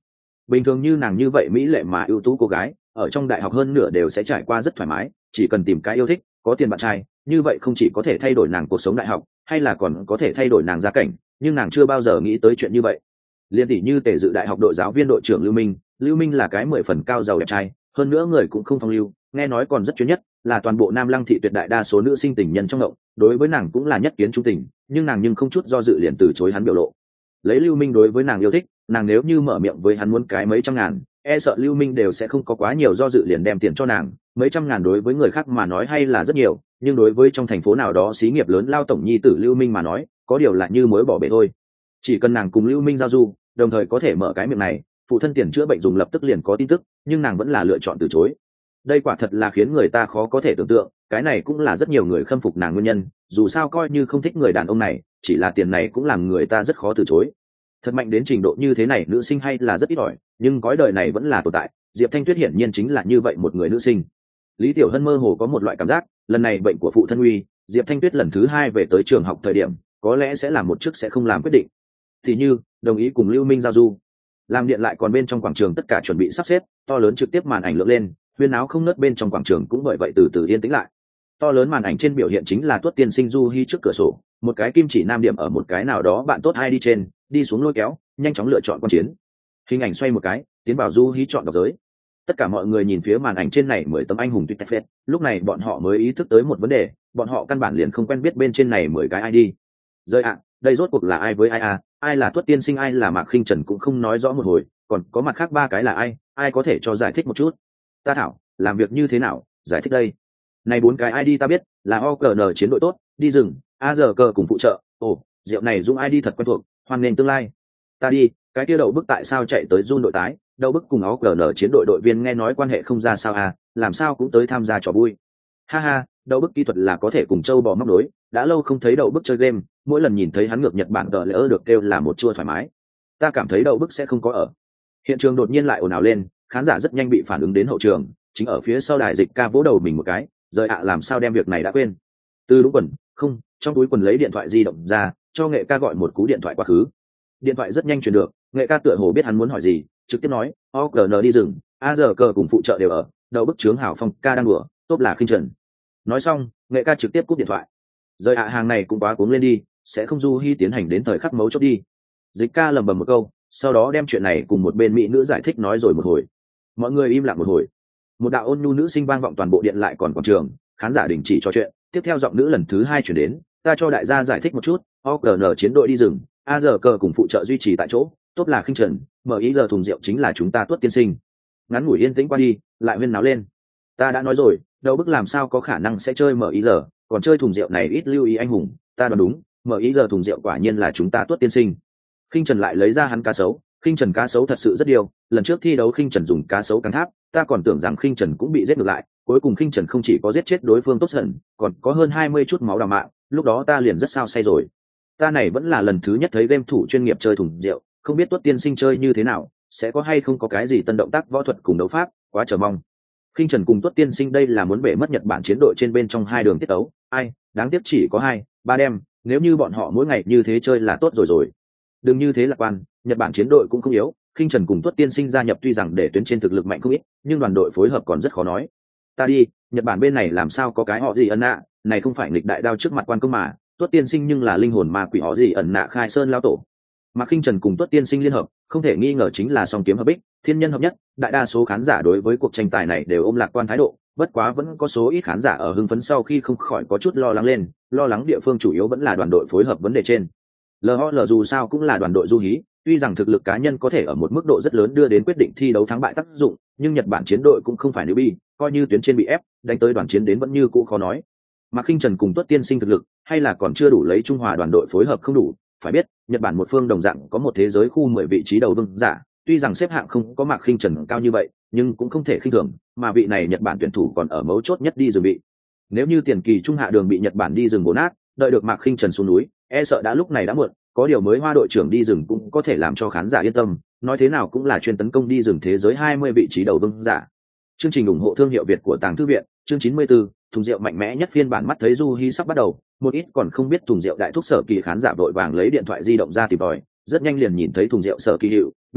bình thường như nàng như vậy mỹ lệ mà ưu tú cô gái ở trong đại học hơn nửa đều sẽ trải qua rất thoải mái, chỉ cần tìm cái yêu thích, có tiền bạn trai, như vậy không chỉ có thể thay đổi nàng cuộc sống đại học, hay là còn có thể thay đổi nàng gia cảnh, nhưng nàng chưa bao giờ nghĩ tới chuyện như vậy. Liên tỷ như Tề Dự đại học đội giáo viên đội trưởng Lưu Minh là cái 10 phần cao giàu đẹp trai, hơn nữa người cũng không phong lưu, nghe nói còn rất chuyên nhất, là toàn bộ Nam Lăng thị tuyệt đại đa số nữ sinh tình nhân trong ngộng, đối với nàng cũng là nhất kiến trung tình, nhưng nàng không chút do dự liền từ chối hắn biểu lộ. Lấy Lưu Minh đối với nàng yêu thích, nàng nếu như mở miệng với hắn muốn cái mấy trăm ngàn, e sợ Lưu Minh đều sẽ không có quá nhiều do dự liền đem tiền cho nàng. Mấy trăm ngàn đối với người khác mà nói hay là rất nhiều, nhưng đối với trong thành phố nào đó xí nghiệp lớn lao tổng nhi tử Lưu Minh mà nói, có điều là như mới bỏ bể thôi. Chỉ cần nàng cùng Lưu Minh giao du, đồng thời có thể mở cái miệng này, phụ thân tiền chữa bệnh dùng lập tức liền có tin tức, nhưng nàng vẫn là lựa chọn từ chối. Đây quả thật là khiến người ta khó có thể tưởng tượng, cái này cũng là rất nhiều người khâm phục nàng nguyên nhân, dù sao coi như không thích người đàn ông này, chỉ là tiền này cũng làm người ta rất khó từ chối. Thật mạnh đến trình độ như thế này nữ sinh hay là rất ít ỏi, nhưng cõi đời này vẫn là tồn tại, Diệp Thanh Tuyết hiển nhiên chính là như vậy một người nữ sinh. Lý Tiểu Hân mơ hồ có một loại cảm giác, lần này bệnh của phụ thân uy, Diệp Thanh Tuyết lần thứ 2 về tới trường học thời điểm, có lẽ sẽ làm một chức sẽ không làm quyết định. Thì như, đồng ý cùng Lưu Minh giao du. Làm điện lại còn bên trong quảng trường tất cả chuẩn bị sắp xếp, to lớn trực tiếp màn ảnh lượn lên, huyên áo không nớt bên trong quảng trường cũng bởi vậy từ từ yên tĩnh lại. To lớn màn ảnh trên biểu hiện chính là Tuất tiên sinh Du Hi trước cửa sổ, một cái kim chỉ nam điểm ở một cái nào đó bạn tốt ai đi trên, đi xuống lôi kéo, nhanh chóng lựa chọn quan chiến. Hình ảnh xoay một cái, tiến vào Du Hi chọn đọc giới. Tất cả mọi người nhìn phía màn ảnh trên này 10 tấm anh hùng tuyệt phết, lúc này bọn họ mới ý thức tới một vấn đề, bọn họ căn bản liền không quen biết bên trên này 10 cái ID. Rơi ạ, đây rốt cuộc là ai với ai à, ai là Tuất tiên sinh ai là Mạc Khinh Trần cũng không nói rõ một hồi, còn có mặt khác 3 cái là ai có thể cho giải thích một chút. Ta thảo, làm việc như thế nào, giải thích đây. Này 4 cái ID ta biết, là OKN chiến đội tốt, đi rừng, AZK cùng phụ trợ, ồ, rượu này Dung ID thật quen thuộc, hoan nghênh tương lai. Ta đi, cái kia đậu bức tại sao chạy tới Jun đội tái, đậu bức cùng OKN chiến đội đội viên nghe nói quan hệ không ra sao à, làm sao cũng tới tham gia trò vui. Ha ha, đậu bức kỹ thuật là có thể cùng châu bò móc nối, đã lâu không thấy đậu bức chơi game, mỗi lần nhìn thấy hắn ngược Nhật Bản tờ lỡ được kêu là một chua thoải mái. Ta cảm thấy đậu bức sẽ không có ở. Hiện trường đột nhiên lại ồn ào lên, khán giả rất nhanh bị phản ứng đến hậu trường, chính ở phía sau đài dịch ca vỗ đầu mình một cái, rời ạ làm sao đem việc này đã quên. Từ đúng quần, không, trong túi quần lấy điện thoại di động ra, cho nghệ ca gọi một cú điện thoại quá khứ. Điện thoại rất nhanh truyền được, nghệ ca tựa hồ biết hắn muốn hỏi gì, trực tiếp nói, OKN đi rừng, AZK cùng phụ trợ đều ở, đậu bức chướng hảo phong ca đang đùa, tốt là khinh trần. Nói xong, nghệ ca trực tiếp cúp điện thoại. Rời ạ hàng này cũng quá cuống lên đi, sẽ không Du Hi tiến hành đến thời khắc mấu chốt đi. Dịch ca lầm bầm một câu, sau đó đem chuyện này cùng một bên mỹ nữ giải thích nói rồi một hồi. Mọi người im lặng một hồi. Một đạo ôn nhu nữ sinh vang vọng toàn bộ điện lại còn quảng trường, khán giả đình chỉ trò chuyện, tiếp theo giọng nữ lần thứ 2 chuyển đến, ta cho đại gia giải thích một chút, OKN chiến đội đi rừng, AZK cùng phụ trợ duy trì tại chỗ, tốt là khinh trần, mở ý giờ thùng rượu chính là chúng ta Tuất tiên sinh. Ngắn ngủi yên tĩnh qua đi, lại huyên náo lên. Ta đã nói rồi, đâu bức làm sao có khả năng sẽ chơi mở ý giờ, còn chơi thùng rượu này ít lưu ý anh hùng, ta đoán đúng, mở ý giờ thùng rượu quả nhiên là chúng ta Tuất tiên sinh. Khinh trần lại lấy ra hắn cá sấu, khinh trần cá sấu thật sự rất điều, lần trước thi đấu khinh trần dùng cá sấu cắn tháp, ta còn tưởng rằng khinh trần cũng bị giết ngược lại, cuối cùng khinh trần không chỉ có giết chết đối phương tốt dần, còn có hơn 20 chút máu đào mạng, lúc đó ta liền rất sao say rồi. Ta này vẫn là lần thứ nhất thấy game thủ chuyên nghiệp chơi thùng rượu, không biết Tuất tiên sinh chơi như thế nào, sẽ có hay không có cái gì tân động tác võ thuật cùng đấu pháp, quá chờ mong. Khinh trần cùng Tuất tiên sinh đây là muốn bể mất Nhật Bản chiến đội trên bên trong 2 đường tiết đấu, ai, đáng tiếc chỉ có 2-3 đêm, nếu như bọn họ mỗi ngày như thế chơi là tốt rồi. Đừng như thế lạc quan, Nhật Bản chiến đội cũng không yếu, Khinh trần cùng Tuất tiên sinh gia nhập tuy rằng để tuyến trên thực lực mạnh không ít, nhưng đoàn đội phối hợp còn rất khó nói. Ta đi, Nhật Bản bên này làm sao có cái họ gì ẩn nạ, này không phải nghịch đại đao trước mặt quan công mà, Tuất tiên sinh nhưng là linh hồn ma quỷ họ gì ẩn nạ khai sơn lao tổ. Mà Khinh trần cùng Tuất tiên sinh liên hợp, không thể nghi ngờ chính là song kiếm hợp bích, thiên nhân hợp nhất, đại đa số khán giả đối với cuộc tranh tài này đều ôm lạc quan thái độ, bất quá vẫn có số ít khán giả ở hưng phấn sau khi không khỏi có chút lo lắng lên, lo lắng địa phương chủ yếu vẫn là đoàn đội phối hợp vấn đề trên. LOL dù sao cũng là đoàn đội Du Hí, tuy rằng thực lực cá nhân có thể ở một mức độ rất lớn đưa đến quyết định thi đấu thắng bại tác dụng, nhưng Nhật Bản chiến đội cũng không phải newbie, coi như tuyến trên bị ép, đánh tới đoàn chiến đến vẫn như cũ khó nói. Mà Khinh trần cùng Tuất tiên sinh thực lực, hay là còn chưa đủ lấy trung hòa đoàn đội phối hợp không đủ, phải biết, Nhật Bản một phương đồng dạng có một thế giới khu 10 vị trí đầu vương giả, tuy rằng xếp hạng không có Mạc Khinh trần cao như vậy, nhưng cũng không thể khinh thường, mà vị này Nhật Bản tuyển thủ còn ở mấu chốt nhất đi dừng vị. Nếu như tiền kỳ trung hạ đường bị Nhật Bản đi dừng bổ nát, đợi được Mạc Khinh trần xuống núi, e sợ đã lúc này đã muộn, có điều mới Hoa đội trưởng đi rừng cũng có thể làm cho khán giả yên tâm, nói thế nào cũng là chuyên tấn công đi rừng thế giới 20 vị trí đầu vương giả. Chương trình ủng hộ thương hiệu Việt của Tàng Thư viện, chương 94, thùng rượu mạnh mẽ nhất phiên bản mắt thấy Du Hi sắp bắt đầu, một ít còn không biết thùng rượu đại thúc Sở Kỳ khán giả vội vàng lấy điện thoại di động ra tìm tòi, rất nhanh liền nhìn thấy thùng rượu Sở Kỳ hiệu, bị động,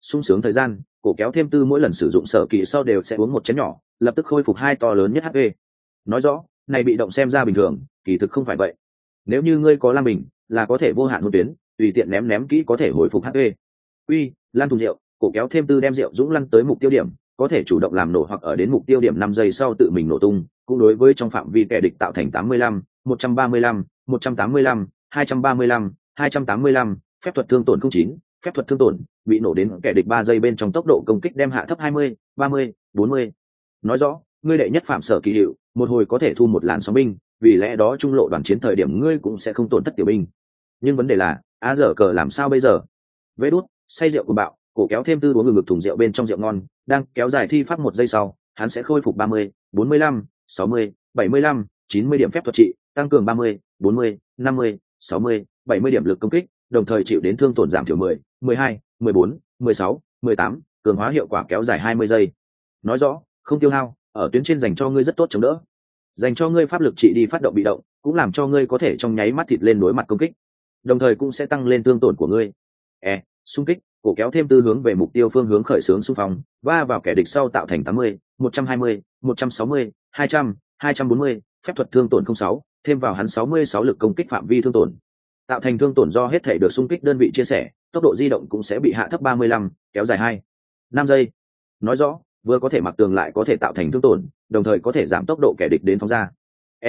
sung sướng thời gian, cổ kéo thêm tư mỗi lần sử dụng sở kỳ sau đều sẽ uống một chén nhỏ, lập tức khôi phục 2 to lớn nhất HP. Nói rõ, này bị động xem ra bình thường, kỳ thực không phải vậy. Nếu như ngươi có lam bình, là có thể vô hạn hôn tuyến, tùy tiện ném kỹ có thể hồi phục HP. Uy, lan thùng rượu, cổ kéo thêm tư đem rượu dũng lăn tới mục tiêu điểm, có thể chủ động làm nổ hoặc ở đến mục tiêu điểm 5 giây sau tự mình nổ tung, cũng đối với trong phạm vi kẻ địch tạo thành 85, 135, 185, 235, 285, phép thuật thương tổn 09, phép thuật thương tổn, bị nổ đến kẻ địch 3 giây bên trong tốc độ công kích đem hạ thấp 20, 30, 40. Nói rõ, ngươi đệ nhất phạm sở kỳ hiệu, một hồi có thể thu một làn sóng binh, vì lẽ đó trung lộ đoàn chiến thời điểm ngươi cũng sẽ không tổn thất tiểu binh. Nhưng vấn đề là, giờ cờ làm sao bây giờ? Vế đút, say rượu cùng bạo, cổ kéo thêm tư uống ngực thùng rượu bên trong rượu ngon, đang kéo dài thi pháp 1 giây sau, hắn sẽ khôi phục 30, 45, 60, 75, 90 điểm phép thuật trị, tăng cường 30, 40, 50, 60, 70 điểm lực công kích, đồng thời chịu đến thương tổn giảm thiểu 10, 12, 14, 16, 18, cường hóa hiệu quả kéo dài 20 giây. Nói rõ, không tiêu hao, ở tuyến trên dành cho ngươi rất tốt chống đỡ. Dành cho ngươi pháp lực trị đi phát động bị động, cũng làm cho ngươi có thể trong nháy mắt thịt lên đối mặt công kích. Đồng thời cũng sẽ tăng lên thương tổn của ngươi. Xung kích, cổ kéo thêm tư hướng về mục tiêu phương hướng khởi xướng xung phong, va vào kẻ địch sau tạo thành 80, 120, 160, 200, 240, phép thuật thương tổn 06, thêm vào hắn 66 lực công kích phạm vi thương tổn. Tạo thành thương tổn do hết thể được xung kích đơn vị chia sẻ, tốc độ di động cũng sẽ bị hạ thấp 35, kéo dài 2, 5 giây. Nói rõ, vừa có thể mặc tường lại có thể tạo thành thương tổn, đồng thời có thể giảm tốc độ kẻ địch đến phóng ra.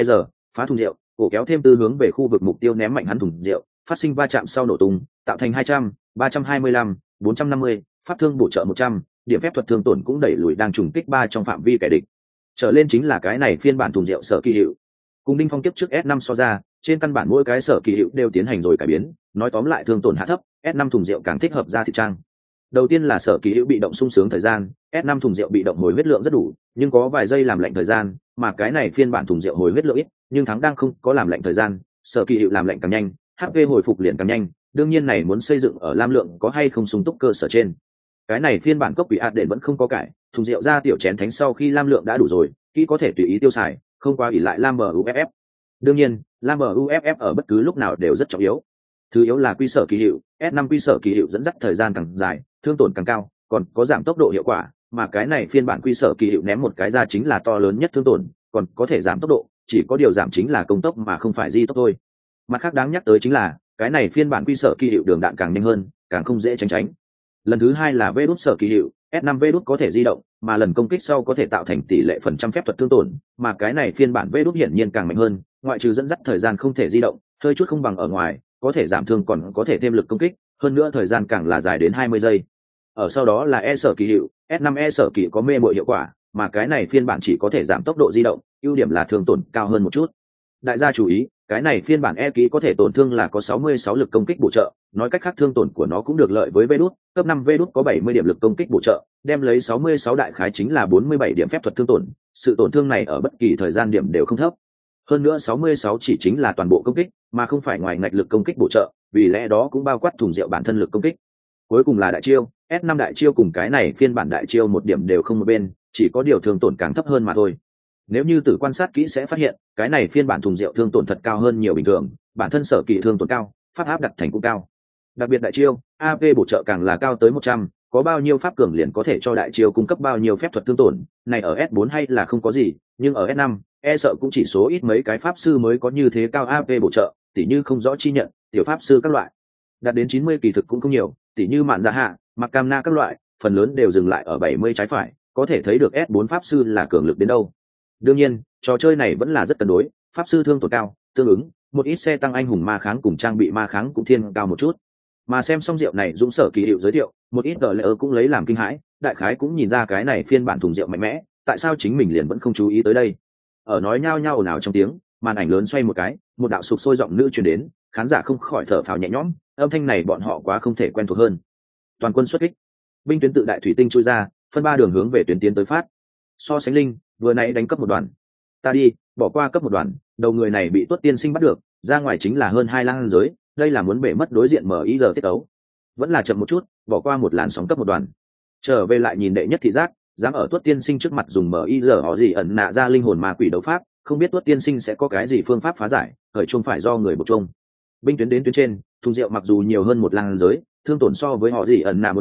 Phá thùng rượu, cổ kéo thêm tư hướng về khu vực mục tiêu ném mạnh hắn thùng rượu, phát sinh va chạm sau nổ tung, tạo thành 200, 325, 450, pháp thương bổ trợ 100, điểm phép thuật thương tổn cũng đẩy lùi đang trùng kích 3 trong phạm vi kẻ địch. Trở lên chính là cái này phiên bản thùng rượu sở kỳ hiệu. Cùng Đinh Phong tiếp trước S5 so ra, trên căn bản mỗi cái sở kỳ hiệu đều tiến hành rồi cải biến, nói tóm lại thương tổn hạ thấp, S5 thùng rượu càng thích hợp ra thị trang. Đầu tiên là sở kỳ hiệu bị động sung sướng thời gian, S5 thùng rượu bị động hồi huyết lượng rất đủ, nhưng có vài giây làm lạnh thời gian, mà cái này phiên bản thùng rượu hồi huyết lượng ít, nhưng thắng đang không có làm lạnh thời gian, sở kỳ hiệu làm lạnh càng nhanh, HP hồi phục liền càng nhanh, đương nhiên này muốn xây dựng ở lam lượng có hay không sung túc cơ sở trên. Cái này phiên bản cốc bị ạt đền vẫn không có cải, thùng rượu ra tiểu chén thánh sau khi lam lượng đã đủ rồi, kỹ có thể tùy ý tiêu xài, không qua ỷ lại lam MUFF. Đương nhiên, lam MUFF ở bất cứ lúc nào đều rất trọng yếu. Thứ yếu là quy sở kỳ hiệu, S5 quy sở kỳ hiệu dẫn dắt thời gian càng dài, thương tổn càng cao, còn có giảm tốc độ hiệu quả, mà cái này phiên bản quy sở kỳ hiệu ném một cái ra chính là to lớn nhất thương tổn, còn có thể giảm tốc độ, chỉ có điều giảm chính là công tốc mà không phải di tốc thôi. Mặt khác đáng nhắc tới chính là, cái này phiên bản quy sở kỳ hiệu đường đạn càng nhanh hơn, càng không dễ tránh. Lần thứ hai là vê đút sở kỳ hiệu, S5 vê đút có thể di động, mà lần công kích sau có thể tạo thành tỷ lệ phần trăm phép thuật thương tổn, mà cái này phiên bản vê đút hiển nhiên càng mạnh hơn, ngoại trừ dẫn dắt thời gian không thể di động, hơi chút không bằng ở ngoài, có thể giảm thương còn có thể thêm lực công kích, hơn nữa thời gian càng là dài đến 20 giây. Ở sau đó là E sở kỳ hiệu, S5 E sở kỳ có mê muội hiệu quả, mà cái này phiên bản chỉ có thể giảm tốc độ di động, ưu điểm là thương tổn cao hơn một chút. Đại gia chú ý, cái này phiên bản E ký có thể tổn thương là có 66 lực công kích bổ trợ, nói cách khác thương tổn của nó cũng được lợi với Vđút, cấp 5 Vđút có 70 điểm lực công kích bổ trợ, đem lấy 66 đại khái chính là 47 điểm phép thuật thương tổn, sự tổn thương này ở bất kỳ thời gian điểm đều không thấp. Hơn nữa 66 chỉ chính là toàn bộ công kích, mà không phải ngoài ngạch lực công kích bổ trợ, vì lẽ đó cũng bao quát thùng rượu bản thân lực công kích. Cuối cùng là đại chiêu, S5 đại chiêu cùng cái này phiên bản đại chiêu một điểm đều không một bên, chỉ có điều thương tổn càng thấp hơn mà thôi. Nếu như tự quan sát kỹ sẽ phát hiện, cái này phiên bản thùng rượu thương tổn thật cao hơn nhiều bình thường, bản thân sở kỳ thương tổn cao, pháp áp đặt thành cũng cao. Đặc biệt đại chiêu, AP bổ trợ càng là cao tới 100, có bao nhiêu pháp cường liền có thể cho đại chiêu cung cấp bao nhiêu phép thuật thương tổn, này ở S4 hay là không có gì, nhưng ở S5, sợ cũng chỉ số ít mấy cái pháp sư mới có như thế cao AP bổ trợ, tỉ như không rõ chi nhận, tiểu pháp sư các loại. Đạt đến 90 kỳ thực cũng không nhiều, tỉ như mạn dạ hạ, mặc cam na các loại, phần lớn đều dừng lại ở 70 trái phải, có thể thấy được S4 pháp sư là cường lực đến đâu. Đương nhiên, trò chơi này vẫn là rất cân đối, pháp sư thương tổn cao, tương ứng, một ít xe tăng anh hùng ma kháng cùng trang bị ma kháng cũng thiên cao một chút. Mà xem xong rượu này dũng sở kỳ hiệu giới thiệu, một ít gờ lệ cũng lấy làm kinh hãi, đại khái cũng nhìn ra cái này phiên bản thùng rượu mạnh mẽ, tại sao chính mình liền vẫn không chú ý tới đây. Ở nói nhao nhao ồn ào trong tiếng, màn ảnh lớn xoay một cái, một đạo sục sôi giọng nữ truyền đến, khán giả không khỏi thở phào nhẹ nhõm, âm thanh này bọn họ quá không thể quen thuộc hơn. Toàn quân xuất kích, binh tuyến tự đại thủy tinh chui ra, phân 3 đường hướng về tuyến tiến tới phát. So sánh linh, vừa nãy đánh cấp một đoàn, ta đi, bỏ qua cấp một đoàn, đầu người này bị Tuất tiên sinh bắt được, ra ngoài chính là hơn 2 lang giới, đây là muốn bể mất đối diện mở ý giờ tiết tấu. Vẫn là chậm một chút, bỏ qua một làn sóng cấp một đoàn. Trở về lại nhìn đệ nhất thị giác, dám ở Tuất tiên sinh trước mặt dùng mở ý giờ họ gì ẩn nạ ra linh hồn ma quỷ đấu pháp, không biết Tuất tiên sinh sẽ có cái gì phương pháp phá giải, khởi chung phải do người buộc chung. Binh tuyến đến tuyến trên, thùng rượu mặc dù nhiều hơn một lang giới, thương tổn so với họ gì ẩn nạ muốn cao,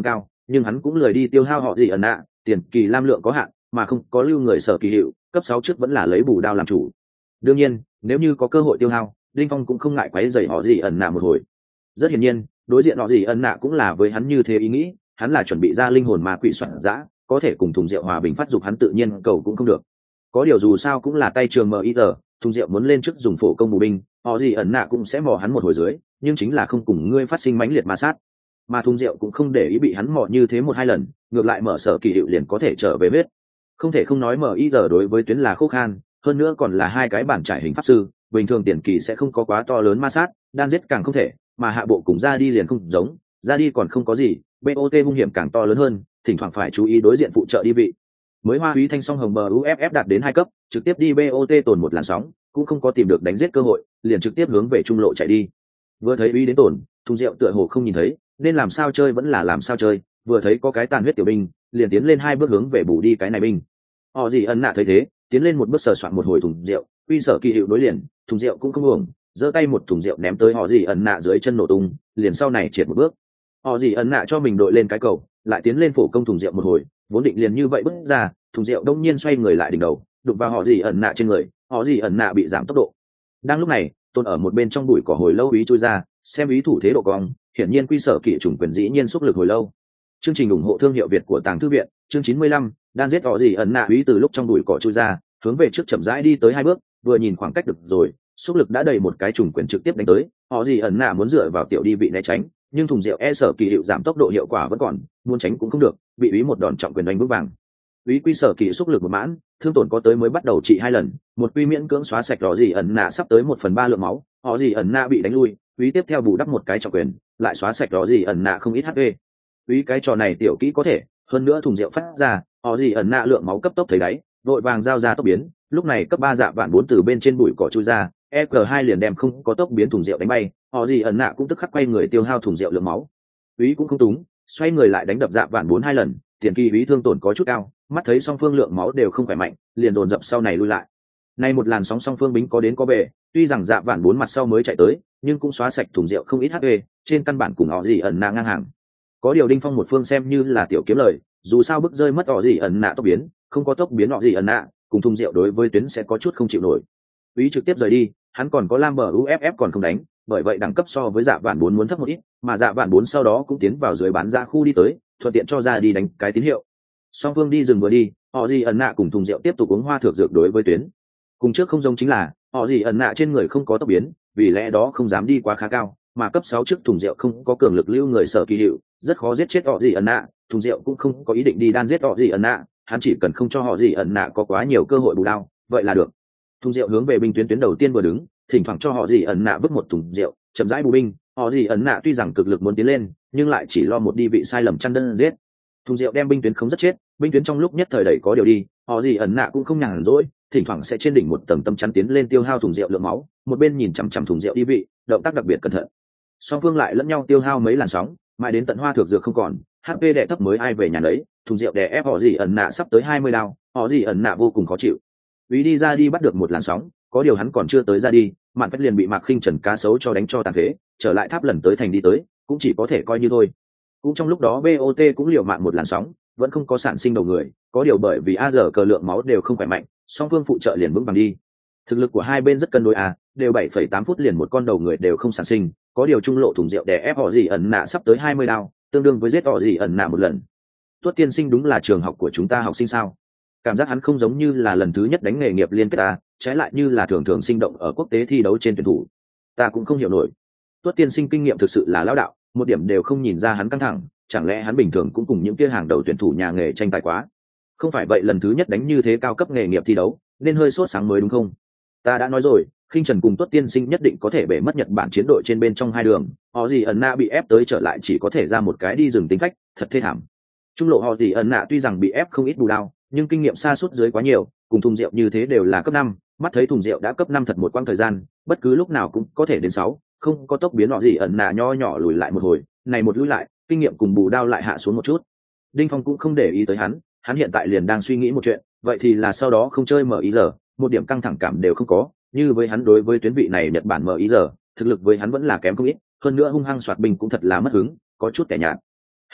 nhưng hắn cũng lười đi tiêu hao họ gì ẩn nạ, tiền kỳ lam lượng có hạn mà không có lưu người sở kỳ hiệu, cấp 6 trước vẫn là lấy bù đao làm chủ. Đương nhiên nếu như có cơ hội tiêu hao, Linh Phong cũng không ngại quấy rầy họ gì ẩn nạ một hồi. Rất hiển nhiên đối diện họ gì ẩn nạ cũng là với hắn như thế ý nghĩ, hắn là chuẩn bị ra linh hồn ma quỷ soạn dã, có thể cùng thùng rượu hòa bình phát dục hắn tự nhiên cầu cũng không được. Có điều dù sao cũng là tay trường MIR, thùng rượu muốn lên trước dùng phổ công bù binh, họ gì ẩn nạ cũng sẽ mò hắn một hồi dưới, nhưng chính là không cùng ngươi phát sinh mãnh liệt ma sát. Mà thùng rượu cũng không để ý bị hắn mò như thế một hai lần, ngược lại mở sở kỳ hiệu liền có thể trở về biết. Không thể không nói MIR đối với tuyến là khô khan, hơn nữa còn là hai cái bản trải hình pháp sư, bình thường tiền kỳ sẽ không có quá to lớn ma sát, đan giết càng không thể, mà hạ bộ cùng ra đi liền không giống, ra đi còn không có gì, BOT hung hiểm càng to lớn hơn, thỉnh thoảng phải chú ý đối diện phụ trợ đi vị. Mới hoa úy thanh song hồng MUFF đạt đến 2 cấp, trực tiếp đi BOT tồn một làn sóng, cũng không có tìm được đánh giết cơ hội, liền trực tiếp hướng về trung lộ chạy đi. Vừa thấy úy đến tổn, thùng rượu tựa hồ không nhìn thấy, nên làm sao chơi vẫn là làm sao chơi, vừa thấy có cái tàn huyết tiểu binh, liền tiến lên 2 bước hướng về bù đi cái này binh. Họ gì ẩn nạ thấy thế, tiến lên một bước sờ soạn một hồi thùng rượu, quy sở kỳ hiệu đối liền, thùng rượu cũng không uổng, giơ tay một thùng rượu ném tới họ gì ẩn nạ dưới chân nổ tung, liền sau này triệt một bước. Họ gì ẩn nạ cho mình đội lên cái cầu, lại tiến lên phổ công thùng rượu một hồi, vốn định liền như vậy bước ra, thùng rượu đông nhiên xoay người lại đỉnh đầu, đụng vào họ gì ẩn nạ trên người, họ gì ẩn nạ bị giảm tốc độ. Đang lúc này, Tôn ở một bên trong bụi cỏ hồi lâu ý chui ra, xem ý thủ thế độ cong, hiển nhiên quy sở kỵ trùng quyền dĩ nhiên xúc lực hồi lâu. Chương trình ủng hộ thương hiệu Việt của Tàng Thư viện, chương 95, đang giết họ gì ẩn nạ ý từ lúc trong bụi cỏ chui ra, hướng về trước chậm rãi đi tới 2 bước, vừa nhìn khoảng cách được rồi, xúc lực đã đầy một cái trùng quyền trực tiếp đánh tới, họ gì ẩn nạ muốn dựa vào tiểu đi vị né tránh, nhưng thùng rượu sở kỳ hiệu giảm tốc độ hiệu quả vẫn còn, muốn tránh cũng không được, bị úy một đòn trọng quyền đánh bước vàng. Úy quy sở kỳ xúc lực một mãn, thương tổn có tới mới bắt đầu trị 2 lần, một quy miễn cưỡng xóa sạch họ gì ẩn nạ sắp tới 1/3 lượng máu, họ gì ẩn nạ bị đánh lui, úy tiếp theo bù đắp một cái trọng quyền, lại xóa sạch họ gì ẩn nạ không ít HP. Úy cái trò này tiểu kỹ có thể, hơn nữa thùng rượu phát ra, họ gì ẩn nạ lượng máu cấp tốc thấy đáy, vội vàng giao ra tốc biến, lúc này cấp 3 dạ vạn 4 từ bên trên bụi cỏ chui ra, EQ2 liền đem không có tốc biến thùng rượu đánh bay, họ gì ẩn nạ cũng tức khắc quay người tiêu hao thùng rượu lượng máu. Úy cũng không túng, xoay người lại đánh đập dạ vạn 4 2 lần, tiền kỳ úy thương tổn có chút cao, mắt thấy song phương lượng máu đều không khỏe mạnh, liền dồn dập sau này lui lại. Nay một làn sóng song phương bính có đến có về, tuy rằng dạ vạn 4 mặt sau mới chạy tới, nhưng cũng xóa sạch thùng rượu không ít HP, trên căn bản cùng họ gì ẩn nạ ngang hàng. Có điều Đinh Phong một phương xem như là tiểu kiếm lời, dù sao bức rơi mất họ gì ẩn nạ tốc biến, không có tốc biến họ gì ẩn nạ, cùng thùng rượu đối với tuyến sẽ có chút không chịu nổi. Úy trực tiếp rời đi, hắn còn có lam bờ UFF còn không đánh, bởi vậy đẳng cấp so với dạ vạn 4 muốn thấp một ít, mà dạ vạn 4 sau đó cũng tiến vào dưới bán ra khu đi tới, thuận tiện cho ra đi đánh cái tín hiệu. Song phương đi rừng vừa đi, họ gì ẩn nạ cùng thùng rượu tiếp tục uống hoa thược dược đối với tuyến. Cùng trước không giống chính là, họ gì ẩn nạ trên người không có tốc biến, vì lẽ đó không dám đi quá khá cao, mà cấp 6 trước thùng rượu không có cường lực lưu người sở kỳ hiệu, rất khó giết chết họ gì ẩn nạ, thùng rượu cũng không có ý định đi đan giết họ gì ẩn nạ, hắn chỉ cần không cho họ gì ẩn nạ có quá nhiều cơ hội bù đao, vậy là được. Thùng rượu hướng về binh tuyến đầu tiên vừa đứng, thỉnh thoảng cho họ gì ẩn nạ vứt một thùng rượu, chậm rãi bù binh, họ gì ẩn nạ tuy rằng cực lực muốn tiến lên, nhưng lại chỉ lo một đi vị sai lầm chăn đơn giết. Thùng rượu đem binh tuyến không rất chết, binh tuyến trong lúc nhất thời đẩy có điều đi, họ gì ẩn nạ cũng không nhàn rỗi, thỉnh thoảng sẽ trên đỉnh một tầng tâm chắn tiến lên tiêu hao thùng rượu lượng máu, một bên nhìn chằm chằm thùng rượu đi vị, động tác đặc biệt cẩn thận. Song phương lại lẫn nhau tiêu hao mấy làn sóng, mãi đến tận hoa thược dược không còn, HP đè thấp mới ai về nhà lấy, thùng rượu đè ép họ gì ẩn nạ sắp tới 20 đao, họ gì ẩn nạ vô cùng khó chịu. Úy đi ra đi bắt được một làn sóng, có điều hắn còn chưa tới ra đi, Mạn Phách liền bị Mạc Khinh Trần cá sấu cho đánh cho tàn phế, trở lại tháp lần tới thành đi tới, cũng chỉ có thể coi như thôi. Cũng trong lúc đó BOT cũng liều mạng một làn sóng, vẫn không có sản sinh đầu người, có điều bởi vì a giờ cờ lượng máu đều không khỏe mạnh, song phương phụ trợ liền vững vàng đi. Thực lực của hai bên rất cân đối đều 7,8 phút liền một con đầu người đều không sản sinh, có điều trung lộ thùng rượu đè ép họ gì ẩn nạ sắp tới 20 đao, tương đương với giết họ gì ẩn nạ một lần. Tuất tiên sinh đúng là trường học của chúng ta học sinh sao? Cảm giác hắn không giống như là lần thứ nhất đánh nghề nghiệp liên kết trái lại như là thường thường sinh động ở quốc tế thi đấu trên tuyển thủ. Ta cũng không hiểu nổi. Tuất tiên sinh kinh nghiệm thực sự là lão đạo, một điểm đều không nhìn ra hắn căng thẳng, chẳng lẽ hắn bình thường cũng cùng những kia hàng đầu tuyển thủ nhà nghề tranh tài quá? Không phải vậy lần thứ nhất đánh như thế cao cấp nghề nghiệp thi đấu, nên hơi sốt sáng mới đúng không? Ta đã nói rồi, Khinh Trần cùng Tuất tiên sinh nhất định có thể bể mất Nhật Bản chiến đội trên bên trong hai đường, họ gì ẩn nạ bị ép tới trở lại chỉ có thể ra một cái đi rừng tính phách, thật thê thảm. Trung lộ họ gì ẩn nạ tuy rằng bị ép không ít bù đao, nhưng kinh nghiệm xa suốt dưới quá nhiều, cùng thùng rượu như thế đều là cấp 5, mắt thấy thùng rượu đã cấp 5 thật một quãng thời gian, bất cứ lúc nào cũng có thể đến 6, không có tốc biến họ gì ẩn nạ nho nhỏ lùi lại một hồi, này một lùi lại, kinh nghiệm cùng bù đao lại hạ xuống một chút. Đinh Phong cũng không để ý tới hắn hiện tại liền đang suy nghĩ một chuyện, vậy thì là sau đó không chơi MIR, một điểm căng thẳng cảm đều không có, như với hắn đối với tuyến vị này Nhật Bản MIR, thực lực với hắn vẫn là kém không ít, hơn nữa hung hăng soạt binh cũng thật là mất hứng, có chút kẻ nhạt.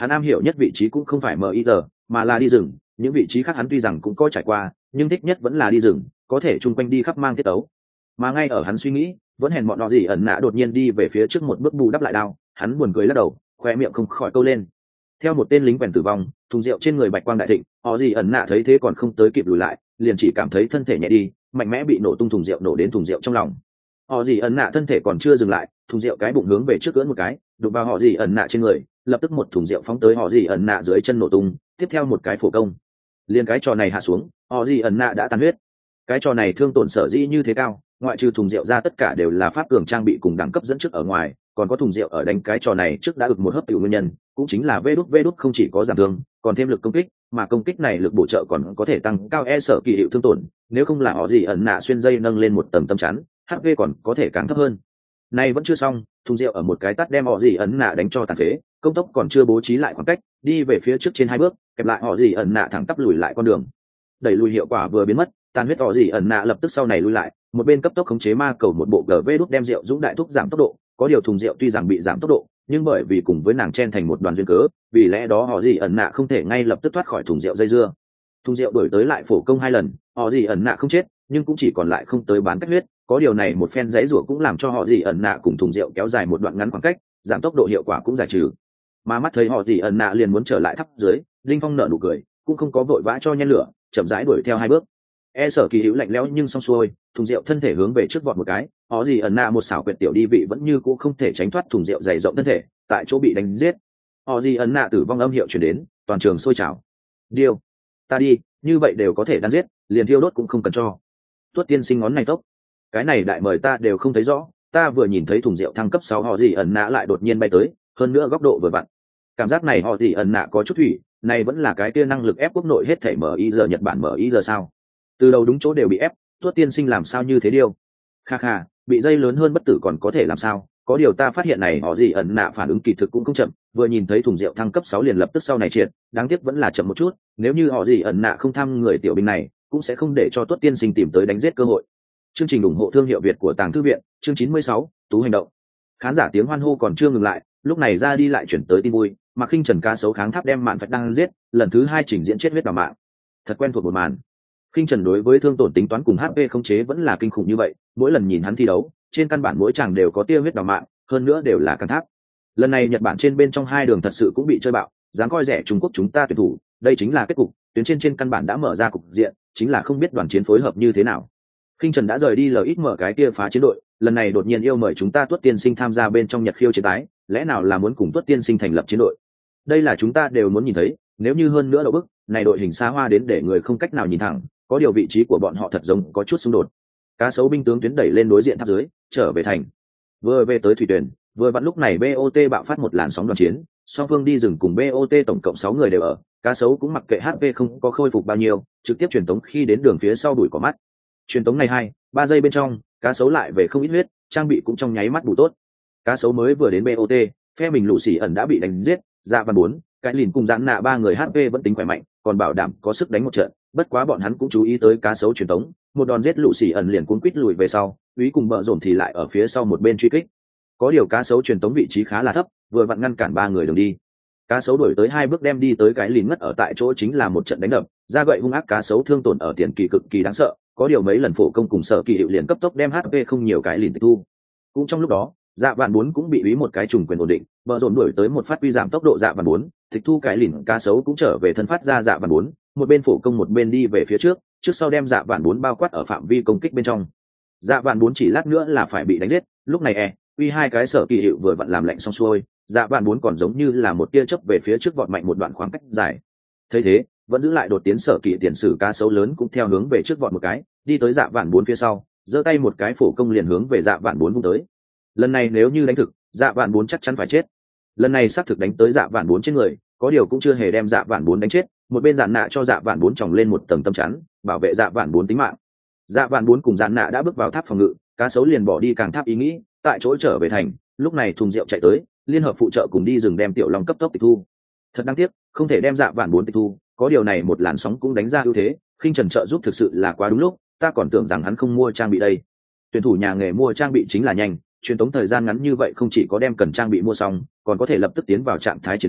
hắn am hiểu nhất vị trí cũng không phải MIR, mà là đi rừng. Những vị trí khác hắn tuy rằng cũng có trải qua, nhưng thích nhất vẫn là đi rừng, có thể chung quanh đi khắp mang tiết tấu. Mà ngay ở hắn suy nghĩ, vẫn hèn bọn họ gì ẩn nạ đột nhiên đi về phía trước một bước bù đắp lại đao, hắn buồn cười lắc đầu, khoe miệng không khỏi câu lên. Theo một tên lính quèn tử vong, thùng rượu trên người bạch quang đại thịnh, họ gì ẩn nạ thấy thế còn không tới kịp lùi lại, liền chỉ cảm thấy thân thể nhẹ đi, mạnh mẽ bị nổ tung thùng rượu nổ đến thùng rượu trong lòng. Họ gì ẩn nạ thân thể còn chưa dừng lại, thùng rượu cái bụng hướng về trước ưỡn một cái, đụng vào họ gì ẩn nạ trên người, lập tức một thùng rượu phóng tới họ gì ẩn nạ dưới chân nổ tung, tiếp theo một cái phổ công. Liên cái trò này hạ xuống, họ gì ẩn nạ đã tan huyết. Cái trò này thương tổn sở dĩ như thế cao, ngoại trừ thùng rượu ra tất cả đều là pháp cường trang bị cùng đẳng cấp dẫn trước ở ngoài, còn có thùng rượu ở đánh cái trò này trước đã được một hấp tiểu nguyên nhân, cũng chính là vê đút không chỉ có giảm thương, còn thêm lực công kích, mà công kích này lực bổ trợ còn có thể tăng cao sở kỳ hiệu thương tổn, nếu không là họ gì ẩn nạ xuyên dây nâng lên một tầng tâm chắn, HP còn có thể càng thấp hơn. Này vẫn chưa xong, thùng rượu ở một cái tát đem họ gì ẩn nạ đánh cho tàn phế, công tốc còn chưa bố trí lại khoảng cách, đi về phía trước trên 2 bước, kẹp lại họ gì ẩn nạ thẳng tắp lùi lại con đường. Đẩy lùi hiệu quả vừa biến mất, tàn huyết họ gì ẩn nạ lập tức sau này lùi lại, một bên cấp tốc khống chế ma cầu một bộ GV đút đem rượu dũng đại thúc giảm tốc độ, có điều thùng rượu tuy rằng bị giảm tốc độ, nhưng bởi vì cùng với nàng chen thành một đoàn duyên cớ, vì lẽ đó họ gì ẩn nạ không thể ngay lập tức thoát khỏi thùng rượu dây dưa. Thùng rượu đổi tới lại phổ công 2 lần, họ gì ẩn nạ không chết, nhưng cũng chỉ còn lại không tới bán cách huyết, có điều này một phen giãy giụa cũng làm cho họ gì ẩn nạ cùng thùng rượu kéo dài một đoạn ngắn khoảng cách, giảm tốc độ hiệu quả cũng giải trừ. Mà mắt thấy họ gì ẩn nạ liền muốn trở lại tháp dưới, Linh Phong nở nụ cười, cũng không có vội vã cho nhen lửa, chậm rãi đuổi theo 2 bước. Sở Kỳ Hữu lạnh lẽo nhưng xong xuôi, thùng rượu thân thể hướng về trước vọt một cái, họ gì ẩn nạ một xảo quyệt tiểu đi vị vẫn như cũ không thể tránh thoát thùng rượu dày rộng thân thể, tại chỗ bị đánh giết. Họ gì ẩn nạ tử vong âm hiệu truyền đến, toàn trường sôi trào. Điêu, ta đi, như vậy đều có thể đánh giết, liền thiêu đốt cũng không cần cho. Tuất tiên sinh ngón này tốc, cái này đại mời ta đều không thấy rõ, ta vừa nhìn thấy thùng rượu thăng cấp 6 họ gì ẩn nạ lại đột nhiên bay tới, hơn nữa góc độ vừa vặn. Cảm giác này họ gì ẩn nạ có chút thủy, này vẫn là cái kia năng lực ép quốc nội hết thảy MIR Nhật Bản MIR sao? Từ đầu đúng chỗ đều bị ép, Tuất tiên sinh làm sao như thế điêu? Kha kha, bị dây lớn hơn bất tử còn có thể làm sao? Có điều ta phát hiện này họ gì ẩn nạ phản ứng kỳ thực cũng không chậm, vừa nhìn thấy thùng rượu thăng cấp 6 liền lập tức sau này triệt, đáng tiếc vẫn là chậm một chút, nếu như họ gì ẩn nạ không thăm người tiểu binh này, cũng sẽ không để cho Tuất tiên sinh tìm tới đánh giết cơ hội. Chương trình ủng hộ thương hiệu Việt của Tàng Thư viện, chương 96, Tú hành động. Khán giả tiếng hoan hô còn chưa ngừng lại, lúc này ra đi lại chuyển tới tin vui, Mạc Khinh Trần cá sấu kháng tháp đem Mạn Phách đang giết, lần thứ 2 trình diễn chết huyết đào mạng. Thật quen thuộc một màn. Khinh Trần đối với thương tổn tính toán cùng HP khống chế vẫn là kinh khủng như vậy, mỗi lần nhìn hắn thi đấu, trên căn bản mỗi chàng đều có tia huyết đào mạng, hơn nữa đều là căn tháp. Lần này Nhật Bản trên bên trong 2 đường thật sự cũng bị chơi bạo, dám coi rẻ Trung Quốc chúng ta tuyển thủ, đây chính là kết cục, tuyến trên căn bản đã mở ra cục diện, chính là không biết đoàn chiến phối hợp như thế nào. Khinh Trần đã rời đi lợi ít mở cái kia phá chiến đội, lần này đột nhiên yêu mời chúng ta Tuất tiên sinh tham gia bên trong Nhật khiêu chiến tái, lẽ nào là muốn cùng Tuất tiên sinh thành lập chiến đội? Đây là chúng ta đều muốn nhìn thấy, nếu như hơn nữa đậu bức, này đội hình xa hoa đến để người không cách nào nhìn thẳng, có điều vị trí của bọn họ thật giống có chút xung đột. Cá sấu binh tướng tuyến đẩy lên đối diện tháp dưới, trở về thành. Vừa về tới thủy tuyển, vừa vặn lúc này BOT bạo phát một làn sóng đoàn chiến, song phương đi rừng cùng BOT tổng cộng 6 người đều ở, cá sấu cũng mặc kệ HP không có khôi phục bao nhiêu, trực tiếp truyền tống khi đến đường phía sau đuổi cỏ mắt. Truyền tống này 2-3 giây bên trong, cá sấu lại về không ít huyết, trang bị cũng trong nháy mắt bù tốt. Cá sấu mới vừa đến BOT, phe mình lũ xỉ ẩn đã bị đánh giết, Dạ Văn 4, cái lìn cùng giãn nạ 3 người HP vẫn tính khỏe mạnh, còn bảo đảm có sức đánh một trận, bất quá bọn hắn cũng chú ý tới cá sấu truyền tống, một đòn giết lũ xỉ ẩn liền cuốn quýt lùi về sau, úy cùng bợ rộn thì lại ở phía sau một bên truy kích. Có điều cá sấu truyền tống vị trí khá là thấp, vừa vặn ngăn cản 3 người đường đi. Cá sấu đuổi tới 2 bước đem đi tới cái lìn ngất ở tại chỗ chính là một trận đánh đập, ra gậy hung ác cá sấu thương tổn ở tiền kỳ cực kỳ đáng sợ, có điều mấy lần phổ công cùng sở kỳ hiệu liền cấp tốc đem HP không nhiều cái lìn tịch thu. Cũng trong lúc đó, Dạ Vạn 4 cũng bị úy một cái trùng quyền ổn định, bờ rộn đuổi tới một phát quy giảm tốc độ Dạ Vạn 4, tịch thu cái lìn cá sấu cũng trở về thân phát ra Dạ Vạn 4, một bên phổ công một bên đi về phía trước, trước sau đem Dạ Vạn 4 bao quát ở phạm vi công kích bên trong. Dạ Vạn 4 chỉ lát nữa là phải bị đánh giết, lúc này uy 2 cái sở kỳ hiệu vừa vặn làm lạnh xong xuôi, Dạ Vạn 4 còn giống như là một tia chớp về phía trước vọt mạnh một đoạn khoảng cách dài. Thấy thế, vẫn giữ lại đột tiến sở kỳ tiền sử cá sấu lớn cũng theo hướng về trước vọt một cái, đi tới Dạ Vạn 4 phía sau, giơ tay một cái phổ công liền hướng về Dạ Vạn 4 vung tới. Lần này nếu như đánh thực, Dạ Vạn 4 chắc chắn phải chết. Lần này xác thực đánh tới Dạ Vạn 4 trên người, có điều cũng chưa hề đem Dạ Vạn 4 đánh chết, một bên dạn nạ cho Dạ Vạn 4 tròng lên một tầng tâm chắn, bảo vệ Dạ Vạn 4 tính mạng. Dạ Vạn 4 cùng dạn nạ đã bước vào tháp phòng ngự, cá sấu liền bỏ đi càng tháp ý nghĩ, tại chỗ trở về thành, lúc này thùng rượu chạy tới, liên hợp phụ trợ cùng đi rừng đem tiểu long cấp tốc tịch thu. Thật đáng tiếc, không thể đem Dạ Vạn 4 tịch thu, có điều này một làn sóng cũng đánh ra ưu thế, Khinh Trần trợ giúp thực sự là quá đúng lúc, ta còn tưởng rằng hắn không mua trang bị đây. Tuyển thủ nhà nghề mua trang bị chính là nhanh, truyền tống thời gian ngắn như vậy không chỉ có đem cần trang bị mua xong, còn có thể lập tức tiến vào trạng thái chiến đấu,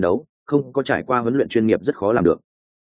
không có trải qua huấn luyện chuyên nghiệp rất khó làm được.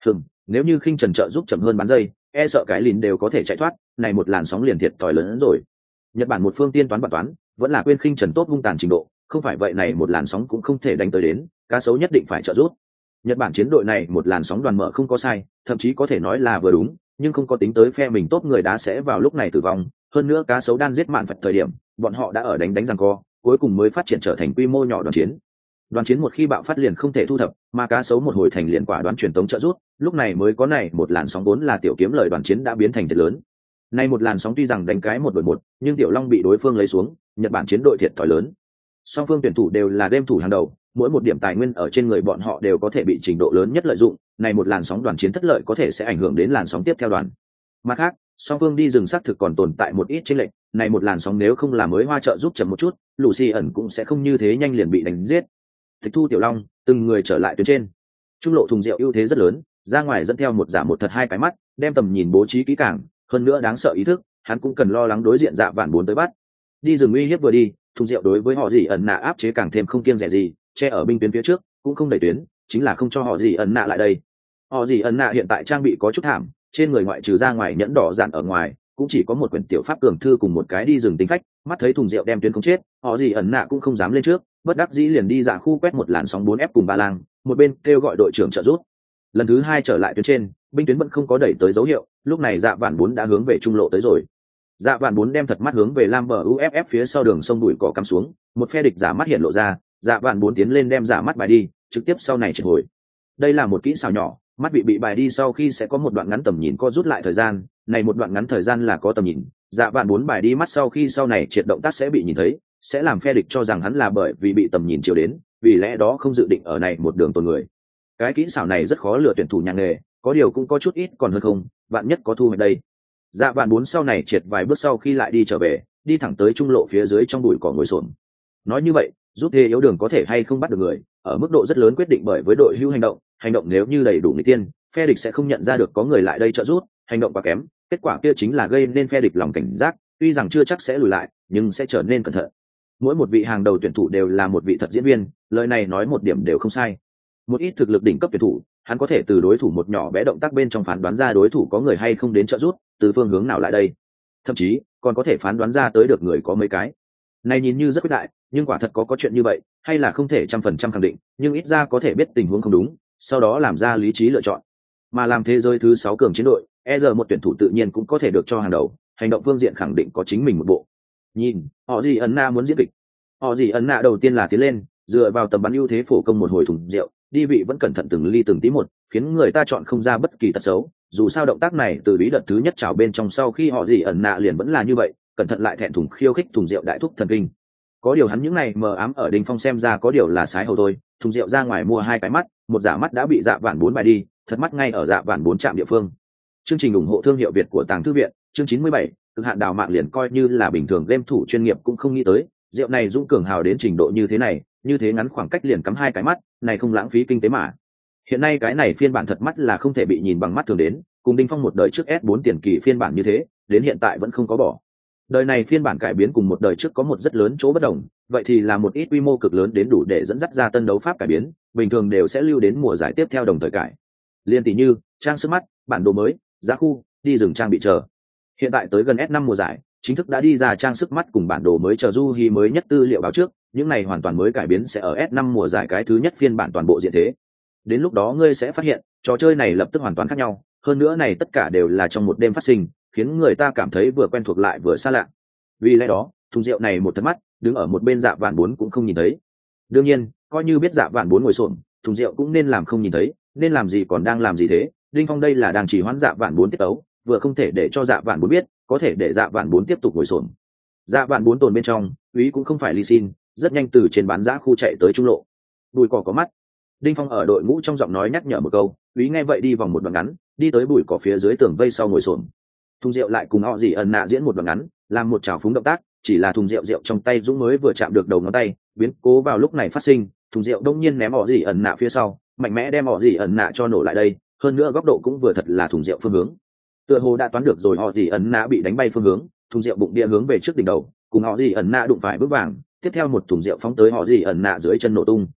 Nếu như khinh trần trợ giúp chậm hơn bán giây, e sợ cái lìn đều có thể chạy thoát, này một làn sóng liền thiệt thòi lớn hơn rồi. Nhật Bản một phương tiên toán bản toán, vẫn là quên khinh trần tốt hung tàn trình độ, không phải vậy này một làn sóng cũng không thể đánh tới đến, cá sấu nhất định phải trợ giúp. Nhật Bản chiến đội này một làn sóng đoàn mở không có sai, thậm chí có thể nói là vừa đúng, nhưng không có tính tới phe mình tốt người đá sẽ vào lúc này tử vong, hơn nữa cá sấu đan giết mạn phật thời điểm, bọn họ đã ở đánh giằng co, cuối cùng mới phát triển trở thành quy mô nhỏ đoàn chiến. Đoàn chiến một khi bạo phát liền không thể thu thập, mà cá sấu một hồi thành liền quả đoán truyền tống trợ rút, lúc này mới có này một làn sóng vốn là tiểu kiếm lời đoàn chiến đã biến thành thật lớn. Nay một làn sóng tuy rằng đánh cái 1-1, nhưng tiểu long bị đối phương lấy xuống, Nhật Bản chiến đội thiệt thòi lớn. Song phương tuyển thủ đều là game thủ hàng đầu, mỗi một điểm tài nguyên ở trên người bọn họ đều có thể bị trình độ lớn nhất lợi dụng, này một làn sóng đoàn chiến thất lợi có thể sẽ ảnh hưởng đến làn sóng tiếp theo đoàn. Mặt khác, song phương đi rừng xác thực còn tồn tại một ít chênh lệch, này một làn sóng nếu không là mới hoa trợ giúp chậm một chút, Lucy ẩn cũng sẽ không như thế nhanh liền bị đánh giết. Tịch thu tiểu long, từng người trở lại tuyến trên. Trung lộ thùng rượu ưu thế rất lớn, ra ngoài dẫn theo một giả một thật hai cái mắt, đem tầm nhìn bố trí kỹ càng, hơn nữa đáng sợ ý thức, hắn cũng cần lo lắng đối diện Dạ Vạn Bốn tới bắt. Đi rừng uy hiếp vừa đi, thùng rượu đối với họ gì ẩn nạ áp chế càng thêm không kiêng dè gì, che ở binh tuyến phía trước, cũng không đẩy tuyến, chính là không cho họ gì ẩn nạ lại đây. Họ gì ẩn nạ hiện tại trang bị có chút thảm, trên người ngoại trừ ra ngoài nhẫn đỏ dạn ở ngoài, cũng chỉ có một quyển tiểu pháp cường thư cùng một cái đi rừng tính phách, mắt thấy thùng rượu đem tuyến không chết, họ gì ẩn nạ cũng không dám lên trước, bất đắc dĩ liền đi giả khu quét một làn sóng 4F cùng ba lang, một bên kêu gọi đội trưởng trợ giúp. Lần thứ hai trở lại tuyến trên, binh tuyến vẫn không có đẩy tới dấu hiệu, lúc này Dạ Vạn Bốn đã hướng về trung lộ tới rồi. Dạ Vạn Bốn đem thật mắt hướng về lam bờ uff phía sau đường sông bụi cỏ cắm xuống, một phe địch giả mắt hiện lộ ra, Dạ Vạn Bốn tiến lên đem giả mắt bài đi, trực tiếp sau này triệt hồi. Đây là một kỹ xảo nhỏ, mắt bị bài đi sau khi sẽ có một đoạn ngắn tầm nhìn co rút lại thời gian, này một đoạn ngắn thời gian là có tầm nhìn, Dạ Vạn Bốn bài đi mắt sau khi sau này triệt động tác sẽ bị nhìn thấy, sẽ làm phe địch cho rằng hắn là bởi vì bị tầm nhìn chiếu đến, vì lẽ đó không dự định ở này một đường tồn người. Cái kỹ xảo này rất khó lựa tuyển thủ nhà nghề, có điều cũng có chút ít còn hơn không, bạn nhất có thu hoạch đây. Dạ Vạn Bốn sau này triệt vài bước sau khi lại đi trở về, đi thẳng tới trung lộ phía dưới trong bụi cỏ ngồi xổm. Nói như vậy, giúp thế yếu đường có thể hay không bắt được người, ở mức độ rất lớn quyết định bởi với đội hưu hành động nếu như đầy đủ người tiên, phe địch sẽ không nhận ra được có người lại đây trợ giúp, hành động quá kém, kết quả kia chính là gây nên phe địch lòng cảnh giác, tuy rằng chưa chắc sẽ lùi lại, nhưng sẽ trở nên cẩn thận. Mỗi một vị hàng đầu tuyển thủ đều là một vị thật diễn viên, lời này nói một điểm đều không sai. Một ít thực lực đỉnh cấp tuyển thủ, hắn có thể từ đối thủ một nhỏ bé động tác bên trong phán đoán ra đối thủ có người hay không đến trợ giúp, từ phương hướng nào lại đây, thậm chí còn có thể phán đoán ra tới được người có mấy cái. Này nhìn như rất quyết đại, nhưng quả thật có chuyện như vậy, hay là không thể 100% khẳng định, nhưng ít ra có thể biết tình huống không đúng, sau đó làm ra lý trí lựa chọn. Mà làm thế giới thứ 6 cường chiến đội, một tuyển thủ tự nhiên cũng có thể được cho hàng đầu, hành động phương diện khẳng định có chính mình một bộ. Nhìn, họ gì ấn na muốn diễn kịch. Họ gì ấn na đầu tiên là tiến lên, dựa vào tầm bắn ưu thế phổ công một hồi thùng rượu, đi vị vẫn cẩn thận từng ly từng tí một, khiến người ta chọn không ra bất kỳ tật xấu. Dù sao động tác này từ bí đợt thứ nhất chảo bên trong sau khi họ gì ẩn nạ liền vẫn là như vậy, cẩn thận lại thẹn thùng khiêu khích thùng rượu đại thúc thần kinh. Có điều hắn những này mờ ám ở Đinh Phong xem ra có điều là sái hầu thôi, thùng rượu ra ngoài mua hai cái mắt, một giả mắt đã bị Dạ Vạn Bốn bài đi, thật mắt ngay ở Dạ Vạn Bốn trạm địa phương. Chương trình ủng hộ thương hiệu Việt của Tàng Thư viện, chương 97, cực hạn đào mạng liền coi như là bình thường game thủ chuyên nghiệp cũng không nghĩ tới, rượu này dũng cường hào đến trình độ như thế này, như thế ngắn khoảng cách liền cắm hai cái mắt, này không lãng phí kinh tế mà. Hiện nay cái này phiên bản thật mắt là không thể bị nhìn bằng mắt thường đến, cùng Đinh Phong một đời trước S4 tiền kỳ phiên bản như thế, đến hiện tại vẫn không có bỏ. Đời này phiên bản cải biến cùng một đời trước có một rất lớn chỗ bất đồng, vậy thì là một ít quy mô cực lớn đến đủ để dẫn dắt ra tân đấu pháp cải biến, bình thường đều sẽ lưu đến mùa giải tiếp theo đồng thời cải. Liên tỷ như trang sức mắt, bản đồ mới, giá khu, đi rừng trang bị chờ. Hiện tại tới gần S5 mùa giải, chính thức đã đi ra trang sức mắt cùng bản đồ mới chờ du hi mới nhất tư liệu báo trước, những này hoàn toàn mới cải biến sẽ ở S5 mùa giải cái thứ nhất phiên bản toàn bộ diện thế. Đến lúc đó ngươi sẽ phát hiện, trò chơi này lập tức hoàn toàn khác nhau, hơn nữa này tất cả đều là trong một đêm phát sinh, khiến người ta cảm thấy vừa quen thuộc lại vừa xa lạ. Vì lẽ đó, thùng rượu này một thật mắt, đứng ở một bên Dạ Vạn Bốn cũng không nhìn thấy. Đương nhiên, coi như biết Dạ Vạn Bốn ngồi xổm, thùng rượu cũng nên làm không nhìn thấy, nên làm gì còn đang làm gì thế. Đinh Phong đây là đang chỉ hoãn Dạ Vạn Bốn tiết tấu, vừa không thể để cho Dạ Vạn Bốn biết, có thể để Dạ Vạn Bốn tiếp tục ngồi xổm. Dạ Vạn Bốn tồn bên trong, úy cũng không phải ly xin, rất nhanh từ trên bán giã khu chạy tới trung lộ. Bùi cỏ có mắt. Đinh Phong ở đội ngũ trong giọng nói nhắc nhở một câu, úy nghe vậy đi vòng một đoạn ngắn, đi tới bụi cỏ phía dưới tường vây sau ngồi xổm. Thùng rượu lại cùng họ gì ẩn nạ diễn một đoạn ngắn, làm một trào phúng động tác, chỉ là thùng rượu trong tay Dũng mới vừa chạm được đầu ngón tay, biến cố vào lúc này phát sinh, thùng rượu đông nhiên ném họ gì ẩn nạ phía sau, mạnh mẽ đem họ gì ẩn nạ cho nổ lại đây, hơn nữa góc độ cũng vừa thật là thùng rượu phương hướng. Tựa hồ đã toán được rồi họ gì ẩn nạ bị đánh bay phương hướng, thùng rượu bụng bia hướng về trước đỉnh đầu, cùng họ gì ẩn nạ đụng phải bước vàng, tiếp theo một thùng rượu phóng tới họ gì ẩn nạ dưới chân nổ tung.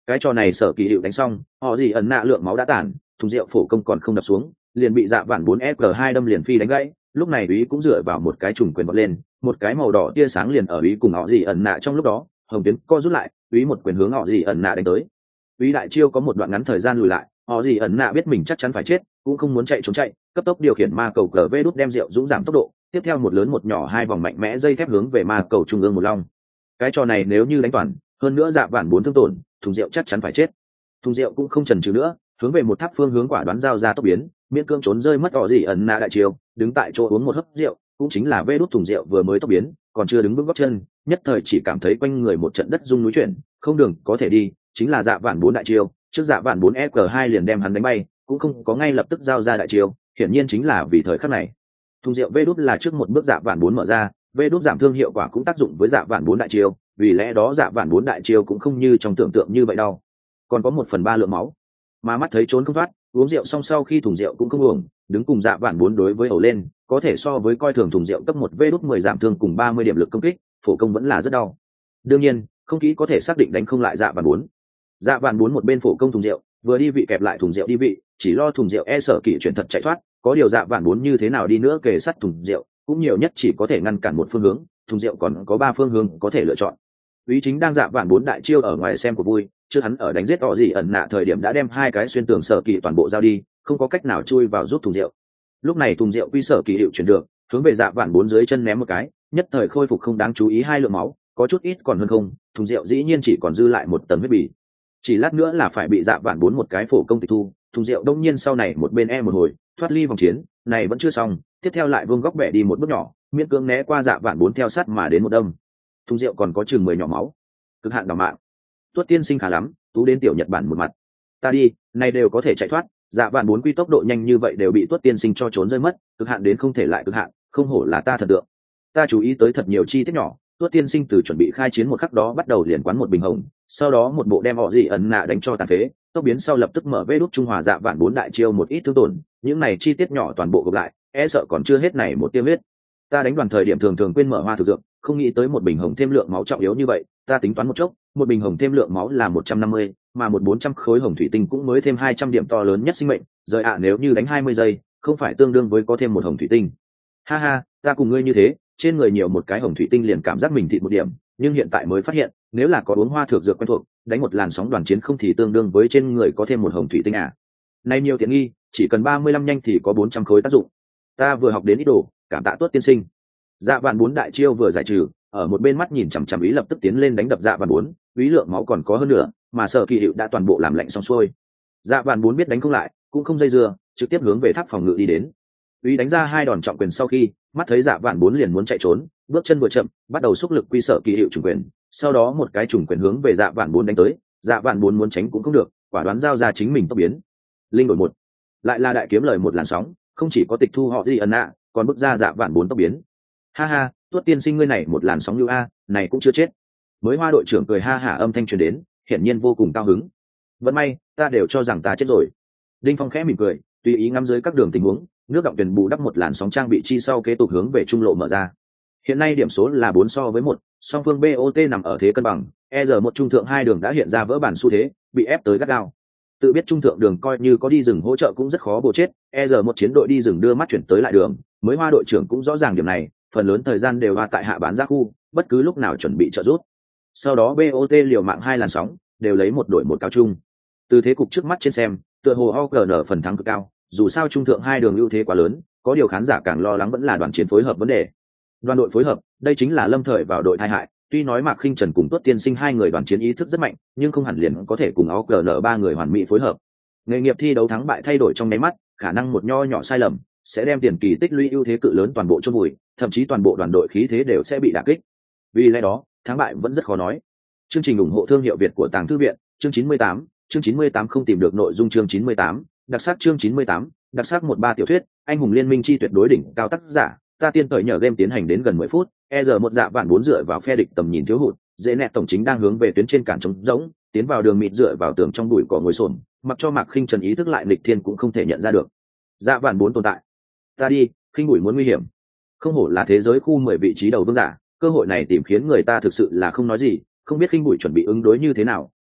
Cái trò này Sở Kỳ Hiệu đánh xong, họ gì ẩn nạ lượng máu đã tản, thùng rượu phổ công còn không đập xuống, liền bị Dạ Vạn 4 FG2 đâm liền phi đánh gãy. Lúc này Úy cũng dựa vào một cái trùng quyền vọt lên, một cái màu đỏ tia sáng liền ở Úy cùng họ gì ẩn nạ trong lúc đó, hồng tuyến co rút lại, Úy một quyền hướng họ gì ẩn nạ đánh tới. Úy đại chiêu có một đoạn ngắn thời gian lùi lại, họ gì ẩn nạ biết mình chắc chắn phải chết, cũng không muốn chạy trốn chạy, cấp tốc điều khiển ma cầu cờ vê đút đem rượu dũng giảm tốc độ, tiếp theo một lớn một nhỏ hai vòng mạnh mẽ dây thép hướng về ma cầu trung ương một long. Cái trò này nếu như đánh toàn, hơn nữa Dạ Vạn 4 thương tổn, thùng rượu chắc chắn phải chết. Thùng rượu cũng không chần chừ nữa, hướng về một tháp phương hướng quả đoán giao ra tốc biến, miễn cương trốn rơi mất họ gì ẩn nạ đại chiêu, đứng tại chỗ uống một hớp rượu, cũng chính là vê đút thùng rượu vừa mới tốc biến, còn chưa đứng vững gót chân, nhất thời chỉ cảm thấy quanh người một trận đất rung núi chuyển, không đường có thể đi, chính là Dạ Vạn 4 đại chiêu, trước Dạ Vạn 4 FG2 liền đem hắn đánh bay, cũng không có ngay lập tức giao ra đại chiêu, hiển nhiên chính là vì thời khắc này. Thùng rượu vê đút là trước một bước Dạ Vạn 4 mở ra, vê đút giảm thương hiệu quả cũng tác dụng với Dạ Vạn 4 đại chiêu, vì lẽ đó Dạ Vạn 4 đại chiêu cũng không như trong tưởng tượng như vậy đâu. Còn có 1/3 lượng máu, mà mắt thấy trốn không thoát, uống rượu xong sau khi thùng rượu cũng không uổng, đứng cùng Dạ Vạn 4 đối với ẩu lên, có thể so với coi thường thùng rượu cấp 1 vê đút 10 giảm thương cùng 30 điểm lực công kích, phổ công vẫn là rất đau. Đương nhiên, không kỹ có thể xác định đánh không lại Dạ Vạn 4. Dạ Vạn 4 một bên phổ công thùng rượu, vừa đi vị kẹp lại thùng rượu đi vị, chỉ lo thùng rượu Sở Kỳ chuyển thật chạy thoát, có điều Dạ Vạn 4 như thế nào đi nữa kề sát thùng rượu, cũng nhiều nhất chỉ có thể ngăn cản một phương hướng, thùng rượu còn có 3 phương hướng có thể lựa chọn. Úy chính đang Dạ Vạn 4 đại chiêu ở ngoài xem của vui, trước hắn ở đánh giết họ gì ẩn nạ thời điểm đã đem 2 cái xuyên tường Sở Kỳ toàn bộ giao đi, không có cách nào chui vào giúp thùng rượu. Lúc này thùng rượu quy Sở Kỳ hiệu chuyển được, hướng về Dạ Vạn 4 dưới chân ném một cái, nhất thời khôi phục không đáng chú ý 2 lượng máu, có chút ít còn hơn không, thùng rượu dĩ nhiên chỉ còn dư lại một tầng huyết bì. Chỉ lát nữa là phải bị Dạ Vạn 4 một cái phổ công tịch thu, thùng rượu đông nhiên sau này một bên một hồi, thoát ly vòng chiến, này vẫn chưa xong, tiếp theo lại vương góc bẻ đi một bước nhỏ, miễn cưỡng né qua Dạ Vạn 4 theo sát mà đến một đâm. Thùng rượu còn có chừng 10 nhỏ máu, cực hạn đảm mạng. Tuất tiên sinh khá lắm, tú đến tiểu Nhật Bản một mặt. Ta đi, này đều có thể chạy thoát, Dạ Vạn 4 quy tốc độ nhanh như vậy đều bị Tuất tiên sinh cho trốn rơi mất, cực hạn đến không thể lại cực hạn, không hổ là ta thần tượng. Ta chú ý tới thật nhiều chi tiết nhỏ, Tuất tiên sinh từ chuẩn bị khai chiến một khắc đó bắt đầu liền quán một bình hồng, sau đó một bộ đem họ gì ẩn nạ đánh cho tàn phế, tốc biến sau lập tức mở vê đút trung hòa Dạ Vạn 4 đại chiêu một ít thương tổn, những này chi tiết nhỏ toàn bộ gộp lại, sợ còn chưa hết này một tiêu huyết. Ta đánh đoàn thời điểm thường thường quên mở hoa thực dược, không nghĩ tới một bình hồng thêm lượng máu trọng yếu như vậy, ta tính toán một chốc, một bình hồng thêm lượng máu là 150, mà một 400 khối hồng thủy tinh cũng mới thêm 200 điểm to lớn nhất sinh mệnh, rời nếu như đánh 20 giây, không phải tương đương với có thêm một hồng thủy tinh. Ha ha, ta cùng ngươi như thế, trên người nhiều một cái hồng thủy tinh liền cảm giác mình thịt một điểm, nhưng hiện tại mới phát hiện, nếu là có uống hoa thược dược quen thuộc, đánh một làn sóng đoàn chiến không thì tương đương với trên người có thêm một hồng thủy tinh à. Nay nhiều tiện nghi, chỉ cần 35 nhanh thì có 400 khối tác dụng. Ta vừa học đến ít đồ, cảm tạ Tuất tiên sinh. Dạ Vạn 4 đại chiêu vừa giải trừ, ở một bên mắt nhìn chằm chằm Ý lập tức tiến lên đánh đập Dạ Vạn 4, Ý lượng máu còn có hơn nữa, mà Sở Kỳ Hiệu đã toàn bộ làm lạnh xong xuôi. Dạ Vạn 4 biết đánh không lại, cũng không dây dưa, trực tiếp hướng về tháp phòng ngự đi đến. Ý đánh ra 2 đòn trọng quyền sau khi, mắt thấy Dạ Vạn 4 liền muốn chạy trốn, bước chân vừa chậm, bắt đầu xúc lực quy Sở Kỳ Hiệu trùng quyền, sau đó một cái trùng quyền hướng về Dạ Vạn 4 đánh tới, Dạ Vạn 4 muốn tránh cũng không được, quả đoán giao ra chính mình tốc biến. Linh đổi một, lại là đại kiếm lời một làn sóng, không chỉ có tịch thu họ gì ẩn nạ, còn bước ra Dạ Vạn 4 tốc biến. Ha ha, Tuất tiên sinh ngươi này một làn sóng lưu a, này cũng chưa chết. Mới Hoa đội trưởng cười ha hả âm thanh truyền đến, hiển nhiên vô cùng cao hứng. Vẫn may, ta đều cho rằng ta chết rồi. Đinh Phong khẽ mỉm cười, tùy ý ngắm dưới các đường tình huống, nước động tuyển bù đắp một làn sóng trang bị chi sau kế tục hướng về trung lộ mở ra. Hiện nay điểm số là 4 so với 1, song phương BOT nằm ở thế cân bằng, một trung thượng 2 đường đã hiện ra vỡ bản xu thế, bị ép tới gắt gao. Tự biết trung thượng đường coi như có đi rừng hỗ trợ cũng rất khó bổ chết, một chiến đội đi rừng đưa mắt chuyển tới lại đường, mới Hoa đội trưởng cũng rõ ràng điểm này, phần lớn thời gian đều hoa tại hạ bán ra khu, bất cứ lúc nào chuẩn bị trợ giúp. Sau đó BOT liều mạng 2 làn sóng, đều lấy một đội một cao trung. Từ thế cục trước mắt trên xem, tựa hồ OGN phần thắng cực cao, dù sao trung thượng 2 đường ưu thế quá lớn, có điều khán giả càng lo lắng vẫn là đoàn chiến phối hợp vấn đề. Đoàn đội phối hợp, đây chính là lâm thời vào đội tai hại, tuy nói Mạc Khinh Trần cùng Tuất tiên sinh 2 người đoàn chiến ý thức rất mạnh, nhưng không hẳn liền có thể cùng OGN 3 người hoàn mỹ phối hợp. Nghề nghiệp thi đấu thắng bại thay đổi trong nháy mắt, khả năng một nho nhỏ sai lầm sẽ đem tiền kỳ tích lũy ưu thế cự lớn toàn bộ chôn vùi, thậm chí toàn bộ đoàn đội khí thế đều sẽ bị đả kích. Vì lẽ đó, thắng bại vẫn rất khó nói. Chương trình ủng hộ thương hiệu Việt của Tàng Thư viện, chương 98, chương 98 không tìm được nội dung chương 98, đặc sắc chương 98, đặc sắc 13 tiểu thuyết, anh hùng liên minh chi tuyệt đối đỉnh cao tác giả, ta tiên cởi nhờ game tiến hành đến gần 10 phút, một Dạ Vạn 4 dựa vào phe địch tầm nhìn thiếu hụt, dễ nẹt tổng chính đang hướng về tuyến trên cản trống rỗng, tiến vào đường mịt dựa vào tường trong bụi cỏ ngồi xổm, mặc cho Mạc Khinh Trần ý thức lại nghịch thiên cũng không thể nhận ra được. Dạ Vạn 4 tồn tại. Ta đi, Khinh Bụi muốn nguy hiểm. Không hổ là thế giới khu 10 vị trí đầu vương giả, cơ hội này tìm khiến người ta thực sự là không nói gì, không biết Khinh Bụi chuẩn bị ứng đối như thế nào,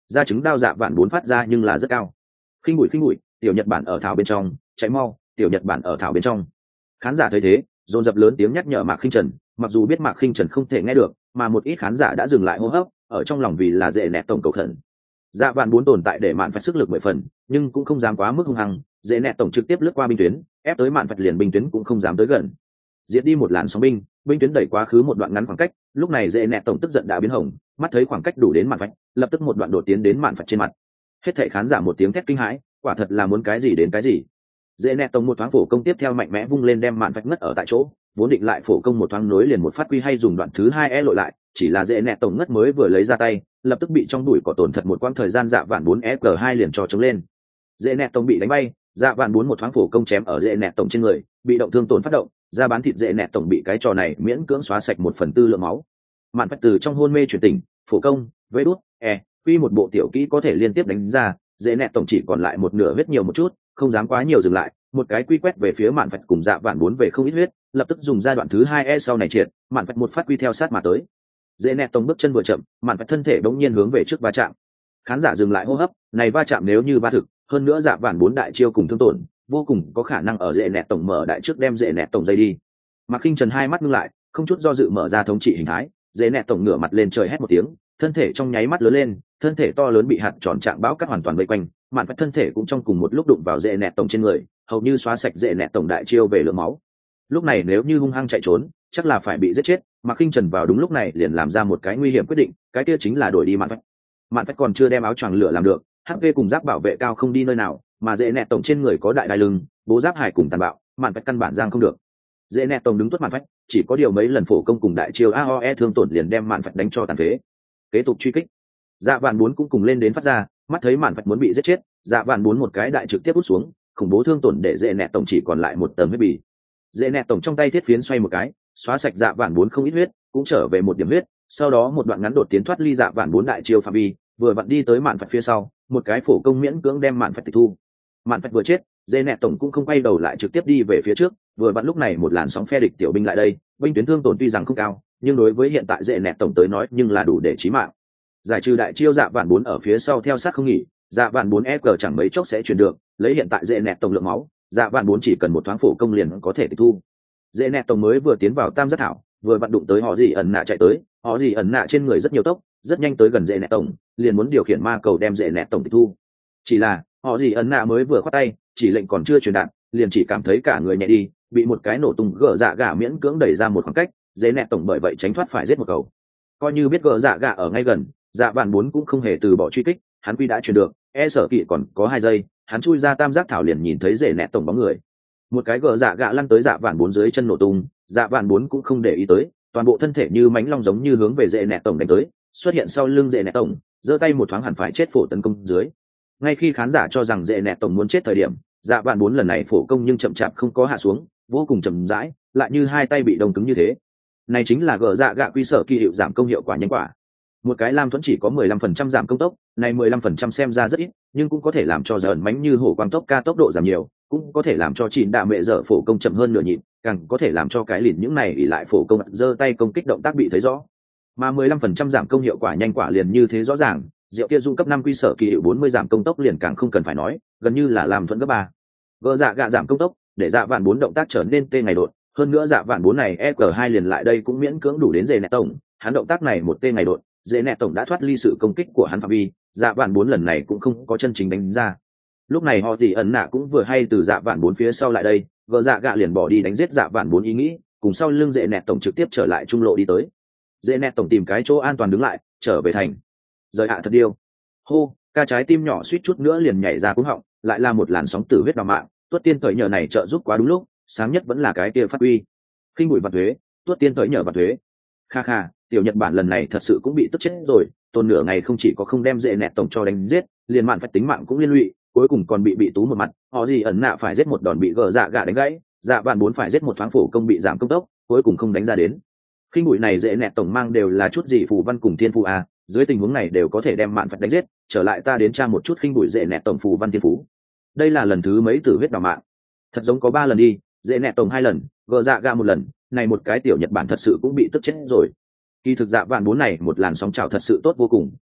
da trứng đao dạ vạn bốn phát ra nhưng là rất cao. Khinh bụi tiểu Nhật Bản ở thảo bên trong, cháy mau, tiểu Nhật Bản ở thảo bên trong. Khán giả thấy thế dồn dập lớn tiếng nhắc nhở Mạc Khinh Trần, mặc dù biết Mạc Khinh Trần không thể nghe được, mà một ít khán giả đã dừng lại hô hấp, ở trong lòng vì là dễ nẹt tổng cầu khẩn. Dạ vạn bốn tồn tại để mạn phải sức lực 10 phần, nhưng cũng không dám quá mức hung hăng, dễ nẹt tổng trực tiếp lướt qua binh tuyến, ép tới mạn phải liền binh tuyến cũng không dám tới gần. Diệt đi một làn sóng binh, binh tuyến đẩy quá khứ một đoạn ngắn khoảng cách, lúc này dễ nẹt tổng tức giận đã biến hồng, mắt thấy khoảng cách đủ đến mạn phải, lập tức một đoạn đột tiến đến mạn phải trên mặt. Hết thảy khán giả một tiếng thét kinh hãi, quả thật là muốn cái gì đến cái gì. Dễ nẹt tổng một thoáng phổ công tiếp theo mạnh mẽ vung lên đem mạn phải ngất ở tại chỗ, vốn định lại phổ công một thoáng nối liền một phát quy hay dùng đoạn thứ hai lội lại, chỉ là dễ nẹt tổng ngất mới vừa lấy ra tay, lập tức bị trong đùi cỏ tổn thật một quãng thời gian dạ vạn 4 SG2 liền cho chống lên. Dễ nẹt tổng bị đánh bay, dạ vạn 4 một thoáng phổ công chém ở dễ nẹt tổng trên người, bị động thương tổn phát động, da bán thịt dễ nẹt tổng bị cái trò này miễn cưỡng xóa sạch 1/4 lượng máu. Mạn Phách từ trong hôn mê chuyển tỉnh, phổ công, vế đút, quy một bộ tiểu kỹ có thể liên tiếp đánh ra, dễ nẹt tổng chỉ còn lại một nửa huyết nhiều một chút, không dám quá nhiều dừng lại, một cái quy quét về phía Mạn Phách cùng dạ vạn 4 về không ít huyết, lập tức dùng giai đoạn thứ 2 sau này triệt, Mạn Phách một phát quy theo sát mà tới. Dễ nẹt tổng bước chân vừa chậm, Mạn Phách thân thể đống nhiên hướng về trước va chạm. Khán giả dừng lại hô hấp, này va chạm nếu như va thực, hơn nữa dạ vạn 4 đại chiêu cùng thương tổn, vô cùng có khả năng ở dễ nẹt tổng mở đại trước đem dễ nẹt tổng dây đi. Mạc Khinh Trần hai mắt ngưng lại, không chút do dự mở ra thống trị hình thái, dễ nẹt tổng ngửa mặt lên trời hét một tiếng, thân thể trong nháy mắt lớn lên, thân thể to lớn bị hạt tròn trạng bão cắt hoàn toàn vây quanh, Mạn Phách thân thể cũng trong cùng một lúc đụng vào dễ nẹt tổng trên người, hầu như xóa sạch dễ nẹt tổng đại chiêu về lượng máu. Lúc này nếu như hung hăng chạy trốn, chắc là phải bị giết chết, Mạc Khinh Trần vào đúng lúc này liền làm ra một cái nguy hiểm quyết định, cái kia chính là đổi đi Mạn Phách. Mạn Phách còn chưa đem áo choàng lửa làm được, HP cùng giáp bảo vệ cao không đi nơi nào, mà dễ nẹt tổng trên người có đại đai lưng, bố giáp hải cùng tàn bạo, Mạn Phách căn bản giang không được. Dễ nẹt tổng đứng tuốt Mạn Phách, chỉ có điều mấy lần phổ công cùng đại chiêu AOE thương tổn liền đem Mạn Phách đánh cho tàn phế. Kế tục truy kích, dạ vạn 4 cũng cùng lên đến phát ra, mắt thấy Mạn Phách muốn bị giết chết, dạ vạn 4 một cái đại trực tiếp hút xuống, khủng bố thương tổn để dễ nẹt tổng chỉ còn lại một tầng huyết bì. Dễ nẹt tổng trong tay thiết phiến xoay một cái, xóa sạch dạ vạn 4 không ít huyết, cũng trở về một điểm huyết, sau đó một đoạn ngắn đột tiến thoát ly dạ vạn 4 đại chiêu phạm vi, vừa vặn đi tới Mạn Phách phía sau, một cái phổ công miễn cưỡng đem Mạn Phách tịch thu. Mạn Phách vừa chết, dễ nẹt tổng cũng không quay đầu lại trực tiếp đi về phía trước, vừa vặn lúc này một làn sóng phe địch tiểu binh lại đây, binh tuyến thương tổn tuy rằng không cao, nhưng đối với hiện tại dễ nẹt tổng tới nói nhưng là đủ để chí mạng. Giải trừ đại chiêu dạ vạn 4 ở phía sau theo sát không nghỉ, dạ vạn 4 SG chẳng mấy chốc sẽ chuyển được, lấy hiện tại dễ nẹt tổng lượng máu, dạ vạn 4 chỉ cần một thoáng phổ công liền có thể tịch thu. Dễ nẹt tổng mới vừa tiến vào tam giác thảo, vừa vặn đụng tới họ gì ẩn nạ chạy tới, họ gì ẩn nạ trên người rất nhiều tốc, rất nhanh tới gần dễ nẹt tổng, liền muốn điều khiển ma cầu đem dễ nẹt tổng tịch thu. Chỉ là họ gì ẩn nạ mới vừa khoát tay, chỉ lệnh còn chưa truyền đạt, liền chỉ cảm thấy cả người nhẹ đi, bị một cái nổ tung gỡ dạ gà miễn cưỡng đẩy ra một khoảng cách, dễ nẹt tổng bởi vậy tránh thoát phải giết một cầu. Coi như biết gỡ dạ gà ở ngay gần, dạ vạn 4 cũng không hề từ bỏ truy kích, hắn quy đã truyền được, sở kỵ còn có 2 giây, hắn chui ra tam giác thảo liền nhìn thấy dễ nẹt tổng bóng người. Một cái gỡ dạ gà lăn tới dạ vạn 4 dưới chân nổ tung, dạ vạn 4 cũng không để ý tới, toàn bộ thân thể như mánh long giống như hướng về dễ nẹt tổng đánh tới, xuất hiện sau lưng dễ nẹt tổng, giơ tay một thoáng hẳn phải chết phổ tấn công dưới. Ngay khi khán giả cho rằng dễ nẹt tổng muốn chết thời điểm, dạ vạn 4 lần này phổ công nhưng chậm chạp không có hạ xuống, vô cùng chậm rãi, lại như hai tay bị đông cứng như thế. Này chính là gỡ dạ gà quy sở kỳ hiệu giảm công hiệu quả nhanh quả. Một cái lam thuẫn chỉ có 15% giảm công tốc, này 15% xem ra rất ít, nhưng cũng có thể làm cho dần mánh như hổ quang tốc ca tốc độ giảm nhiều, cũng có thể làm cho chỉnh đạ mẹ dở phổ công chậm hơn nửa nhịp, càng có thể làm cho cái lìn những này ỷ lại phổ công giơ tay công kích động tác bị thấy rõ. Mà 15% giảm công hiệu quả nhanh quả liền như thế rõ ràng, Diệu Kia dung cấp 5 quy sở kỳ hiệu 40 giảm công tốc liền càng không cần phải nói, gần như là làm thuận cấp 3. Gỡ dạ gạ giảm công tốc, để dạ vạn 4 động tác trở nên tê ngày đột, hơn nữa dạ vạn 4 này EG2 liền lại đây cũng miễn cưỡng đủ đến dễ nẹt tổng, hắn động tác này một tê ngày đột, dễ nẹt tổng đã thoát ly sự công kích của hắn phạm vi, dạ vạn 4 lần này cũng không có chân chính đánh ra. Lúc này họ thì ẩn nạ cũng vừa hay từ dạ vạn 4 phía sau lại đây, gỡ dạ gạ liền bỏ đi đánh giết dạ vạn 4 ý nghĩ, cùng sau lưng dễ nẹt tổng trực tiếp trở lại trung lộ đi tới. Dễ nẹt tổng tìm cái chỗ an toàn đứng lại, trở về thành. Rời hạ thật điêu. Hô, ca trái tim nhỏ suýt chút nữa liền nhảy ra cuống họng, lại là một làn sóng tử huyết đào mạng, Tuất Tiên thời nhờ này trợ giúp quá đúng lúc, sáng nhất vẫn là cái kia phát uy. Khinh bụi vặt thuế, Tuất Tiên thời nhờ vặt thuế. Kha kha, tiểu Nhật Bản lần này thật sự cũng bị tức chết rồi, tồn nửa ngày không chỉ có không đem dễ nẹt tổng cho đánh giết, liền Mạn Phách tính mạng cũng liên lụy, cuối cùng còn bị tú một mặt, họ gì ẩn nạ phải giết một đòn bị gờ dạ gạ đánh gãy, dạ vạn 4 phải giết một thoáng phổ công bị giảm công tốc, cuối cùng không đánh ra đến. Khinh bụi này dễ nẹt tổng mang đều là chút gì phù văn cùng thiên phú à, dưới tình huống này đều có thể đem Mạn Phách đánh giết, trở lại ta đến tra một chút khinh bụi dễ nẹt tổng phù văn thiên phú. Đây là lần thứ mấy tử huyết đào mạng, thật giống có 3 lần đi, dễ nẹt tổng 2 lần, gờ dạ gạ 1 lần, này một cái tiểu Nhật Bản thật sự cũng bị tức chết rồi. Kỳ thực dạ vạn 4 này một làn sóng trào thật sự tốt vô cùng,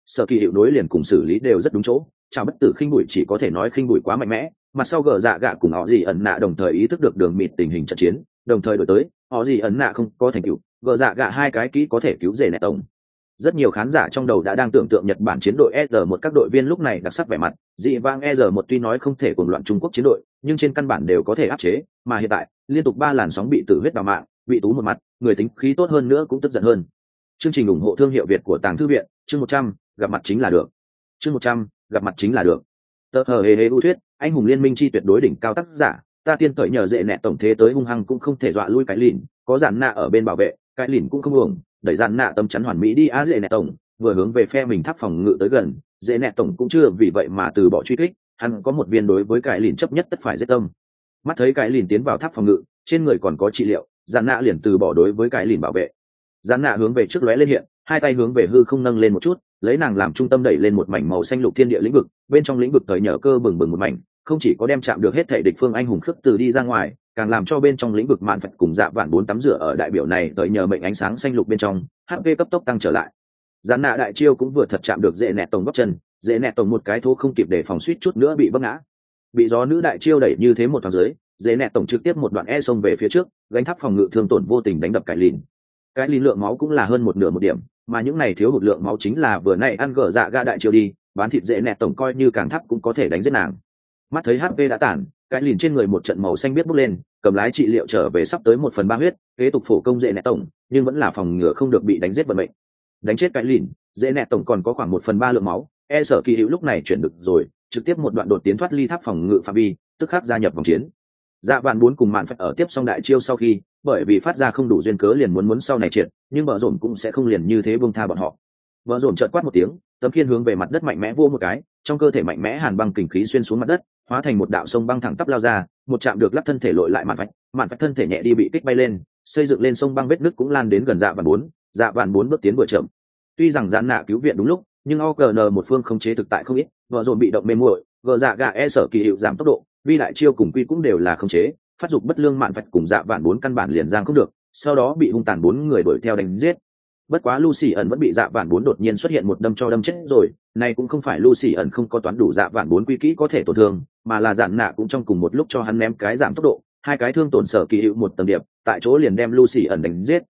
Sở Kỳ Hiệu nối liền cùng xử lý đều rất đúng chỗ, chào bất tử khinh bụi chỉ có thể nói khinh bụi quá mạnh mẽ, mặt sau gờ dạ gạ cùng họ gì ẩn nạ đồng thời ý thức được đường mịt tình hình trận chiến, đồng thời đổi tới, họ gì ẩn nạ không có thành tựu, gờ dạ gạ hai cái kỹ có thể cứu rể nẹ tổng. Rất nhiều khán giả trong đầu đã đang tưởng tượng Nhật Bản chiến đội ER1 các đội viên lúc này đặc sắc vẻ mặt, dị vang ER1 tuy nói không thể cuồng loạn Trung Quốc chiến đội, nhưng trên căn bản đều có thể áp chế, mà hiện tại, liên tục 3 làn sóng bị tử huyết đào mạng, bị tú một mặt, người tính khí tốt hơn nữa cũng tức giận hơn. Chương trình ủng hộ thương hiệu Việt của Tàng Thư viện, chương 100, gặp mặt chính là được. Chương 100, gặp mặt chính là được. Tờ hờ hề ưu thuyết, anh hùng liên minh chi tuyệt đối đỉnh cao tác giả, ta tiên cởi nhờ dễ nẹ tổng thế tới hung hăng cũng không thể dọa lui cái lìn, có giản nạ ở bên bảo vệ, cái lìn cũng không uổng, đẩy giản nạ tâm chắn hoàn mỹ đi dễ nẹ tổng, vừa hướng về phe mình tháp phòng ngự tới gần, dễ nẹ tổng cũng chưa vì vậy mà từ bỏ truy kích, hắn có một viên đối với cái lìn chấp nhất tất phải giết tâm. Mắt thấy cái lìn tiến vào tháp phòng ngự, trên người còn có trị liệu, giản nạ liền từ bỏ đối với cái lìn bảo vệ. Giản nạ hướng về trước lóe lên hiện, hai tay hướng về hư không nâng lên một chút, lấy nàng làm trung tâm đẩy lên một mảnh màu xanh lục thiên địa lĩnh vực, bên trong lĩnh vực thời nhở cơ bừng bừng một mảnh, không chỉ có đem chạm được hết thể địch phương anh hùng khước từ đi ra ngoài, càng làm cho bên trong lĩnh vực mạn phật cùng dạ vạn bốn tắm rửa ở đại biểu này thời nhờ mệnh ánh sáng xanh lục bên trong, HP cấp tốc tăng trở lại. Giản nạ đại chiêu cũng vừa thật chạm được dễ nẹt tổng góc chân, dễ nẹt tổng một cái thô không kịp để phòng suýt chút nữa bị vấp ngã. Bị gió nữ đại chiêu đẩy như thế một thoáng dưới, dễ nẹt tổng trực tiếp một đoạn xông về phía trước, gánh tháp phòng ngự thương tổn vô tình đánh đập cái lìn. Cái lìn lượng máu cũng là hơn một nửa một điểm, mà những này thiếu hụt lượng máu chính là vừa nãy ăn gở dạ ga đại chiêu đi, bán thịt dễ nẹt tổng coi như càng thấp cũng có thể đánh giết nàng. Mắt thấy HP đã tản, cái lìn trên người một trận màu xanh biết bốc lên, cầm lái trị liệu trở về sắp tới 1/3 huyết, kế tục phổ công dễ nẹt tổng, nhưng vẫn là phòng ngừa không được bị đánh giết vận mệnh. Đánh chết cái lìn, dễ nẹt tổng còn có khoảng 1/3 lượng máu, Sở Kỳ Hữu lúc này chuyển được rồi, trực tiếp một đoạn đột tiến thoát ly tháp phòng ngự phạm vi, tức khắc gia nhập vòng chiến. Dạ vạn bốn cùng mạn phách ở tiếp xong đại chiêu sau khi, bởi vì phát ra không đủ duyên cớ liền muốn sau này triệt, nhưng bờ rổm cũng sẽ không liền như thế buông tha bọn họ. Bờ rổm chợt quát một tiếng, tấm khiên hướng về mặt đất mạnh mẽ vua một cái, trong cơ thể mạnh mẽ hàn băng kình khí xuyên xuống mặt đất, hóa thành một đạo sông băng thẳng tắp lao ra, một chạm được lắc thân thể lội lại mạn phách thân thể nhẹ đi bị kích bay lên, xây dựng lên sông băng vết nứt cũng lan đến gần dạ vạn bốn bước tiến vừa chậm. Tuy rằng gián nạ cứu viện đúng lúc, nhưng OKN một phương không chế thực tại không ít, bờ rổm bị động mê muội, gờ dạ gà Sở Kỳ Hữu giảm tốc độ, vi đại chiêu cùng quy cũng đều là không chế, phát dục bất lương mạn vạch cùng dạ vạn bốn căn bản liền giang không được, sau đó bị hung tàn 4 người đuổi theo đánh giết. Bất quá Lucy ẩn vẫn bị dạ vạn bốn đột nhiên xuất hiện một đâm cho đâm chết rồi, này cũng không phải Lucy ẩn không có toán đủ dạ vạn bốn quy kỹ có thể tổn thương, mà là giản nạ cũng trong cùng một lúc cho hắn ném cái giảm tốc độ, hai cái thương tổn Sở Kỳ Hữu một tầng điệp, tại chỗ liền đem Lucy ẩn đánh giết.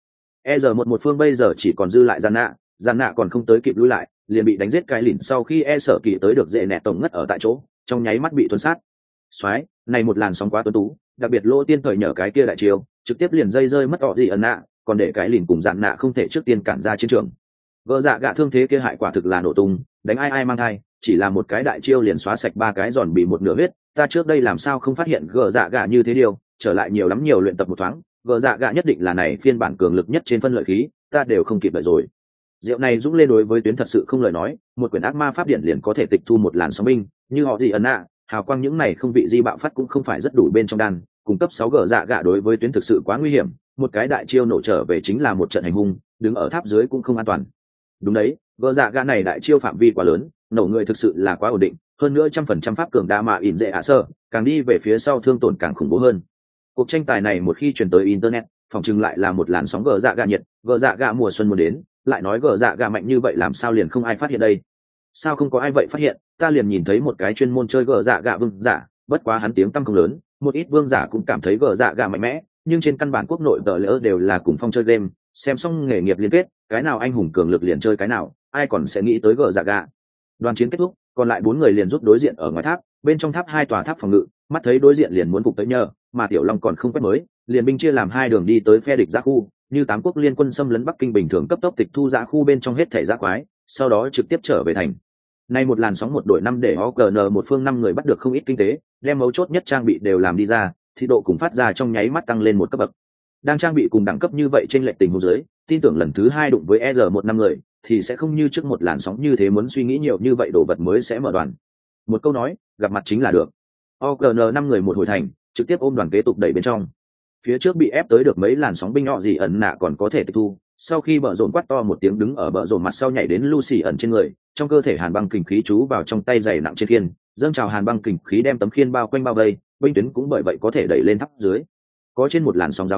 một phương bây giờ chỉ còn dư lại giản nạ còn không tới kịp lui lại, liền bị đánh giết cái lìn sau khi Sở Kỳ tới được dễ nẹt tổng ngất ở tại chỗ, trong nháy mắt bị tuôn sát. Xoái, này một làn sóng quá tuấn tú, đặc biệt lỗ tiên thời nhờ cái kia đại chiêu, trực tiếp liền dây rơi mất họ gì ẩn nạ, còn để cái lìn cùng dạn nạ không thể trước tiên cản ra chiến trường. Gỡ dạ gạ thương thế kia hại quả thực là nổ tung, đánh ai mang thai, chỉ là một cái đại chiêu liền xóa sạch 3 cái giòn bị một nửa huyết, ta trước đây làm sao không phát hiện gỡ dạ gạ như thế điều, trở lại nhiều luyện tập một thoáng, gỡ dạ gạ nhất định là này phiên bản cường lực nhất trên phân lợi khí, ta đều không kịp đợi rồi. Rượu này dũng lên đối với tuyến thật sự không lời nói, một quyển ác ma pháp điện liền có thể tịch thu một làn sóng binh, như họ gì ẩn nạ, hào quang những này không vị di bạo phát cũng không phải rất đủ bên trong đan, cung cấp 6 gờ dạ gạ đối với tuyến thực sự quá nguy hiểm, một cái đại chiêu nổ trở về chính là một trận hành hung, đứng ở tháp dưới cũng không an toàn. Đúng đấy, gờ dạ gạ này đại chiêu phạm vi quá lớn, nổ người thực sự là quá ổn định, hơn nữa 100% pháp cường đa mà ỉn dễ ạ sơ, càng đi về phía sau thương tổn càng khủng bố hơn. Cuộc tranh tài này một khi truyền tới internet, phòng trưng lại là một làn sóng gờ dạ gạ nhiệt, gờ dạ gạ mùa xuân muốn đến, lại nói gờ dạ gạ mạnh như vậy làm sao liền không ai phát hiện đây? Sao không có ai vậy phát hiện, ta liền nhìn thấy một cái chuyên môn chơi gờ dạ gạ vương giả, bất quá hắn tiếng tăm không lớn, một ít vương giả cũng cảm thấy gờ dạ gạ mạnh mẽ, nhưng trên căn bản quốc nội tờ lỡ đều là cùng phong chơi game, xem xong nghề nghiệp liên kết, cái nào anh hùng cường lực liền chơi cái nào, ai còn sẽ nghĩ tới gờ dạ gạ. Đoàn chiến kết thúc, còn lại 4 người liền rút đối diện ở ngoài tháp, bên trong tháp 2 tòa tháp phòng ngự, mắt thấy đối diện liền muốn phục tới nhờ, mà Tiểu Long còn không quét mới, liền binh chia làm 2 đường đi tới phe địch giã khu, như 8 quốc liên quân xâm lấn Bắc Kinh bình thường cấp tốc tịch thu giã khu bên trong hết thể giã quái, sau đó trực tiếp trở về thành. Nay một làn sóng một đội 5 để OKN một phương 5 người bắt được không ít kinh tế, đem mấu chốt nhất trang bị đều làm đi ra, thì độ cùng phát ra trong nháy mắt tăng lên một cấp bậc. Đang trang bị cùng đẳng cấp như vậy trên lệch tình huống dưới, tin tưởng lần thứ 2 đụng với ER1 5 người thì sẽ không như trước một làn sóng như thế muốn suy nghĩ nhiều như vậy đồ vật mới sẽ mở đoàn. Một câu nói, gặp mặt chính là được. OKN 5 người một hồi thành, trực tiếp ôm đoàn kế tục đẩy bên trong. Phía trước bị ép tới được mấy làn sóng binh họ gì ẩn nạ còn có thể tịch thu, sau khi bờ rộn quát to một tiếng đứng ở bờ rộn mặt sau nhảy đến Lucy ẩn trên người, trong cơ thể hàn băng kình khí chú vào trong tay dày nặng trên khiên, dâng trào hàn băng kình khí đem tấm khiên bao quanh bao vây, binh tuyến cũng bởi vậy có thể đẩy lên tháp dưới. Có trên một làn sóng giao hấn,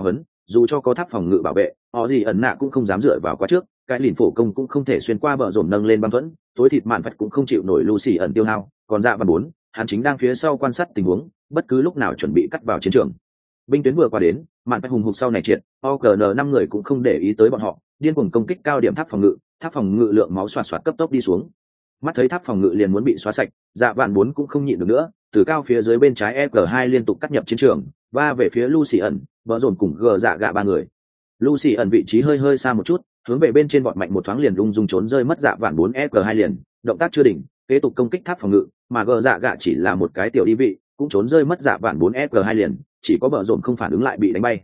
dù cho có tháp phòng ngự bảo vệ, họ gì ẩn nạ cũng không dám dựa vào quá trước, cái lìn phổ công cũng không thể xuyên qua bờ rổm nâng lên băng thuẫn, tối thịt mạn phách cũng không chịu nổi Lucy ẩn tiêu hao, còn dạ vạn bốn, hắn chính đang phía sau quan sát tình huống, bất cứ lúc nào chuẩn bị cắt vào chiến trường. Binh tuyến vừa qua đến, mạn phách hùng hục sau này triệt, OGN 5 người cũng không để ý tới bọn họ, điên cuồng công kích cao điểm tháp phòng ngự lượng máu xoạt xoạt cấp tốc đi xuống. Mắt thấy tháp phòng ngự liền muốn bị xóa sạch, dạ vạn bốn cũng không nhịn được nữa, từ cao phía dưới bên trái EG2 liên tục cắt nhập chiến trường, va về phía Lucy ẩn, vợ dồn cùng gờ dạ gạ ba người. Lucy ẩn vị trí hơi xa một chút, hướng về bên trên bọn mạnh một thoáng liền lung dung trốn rơi mất dạ vạn 4 EG2 liền, động tác chưa đỉnh, kế tục công kích tháp phòng ngự, mà gờ dạ gạ chỉ là một cái tiểu đi vị, cũng trốn rơi mất dạ vạn 4 EG2 liền, chỉ có bờ dồn không phản ứng lại bị đánh bay.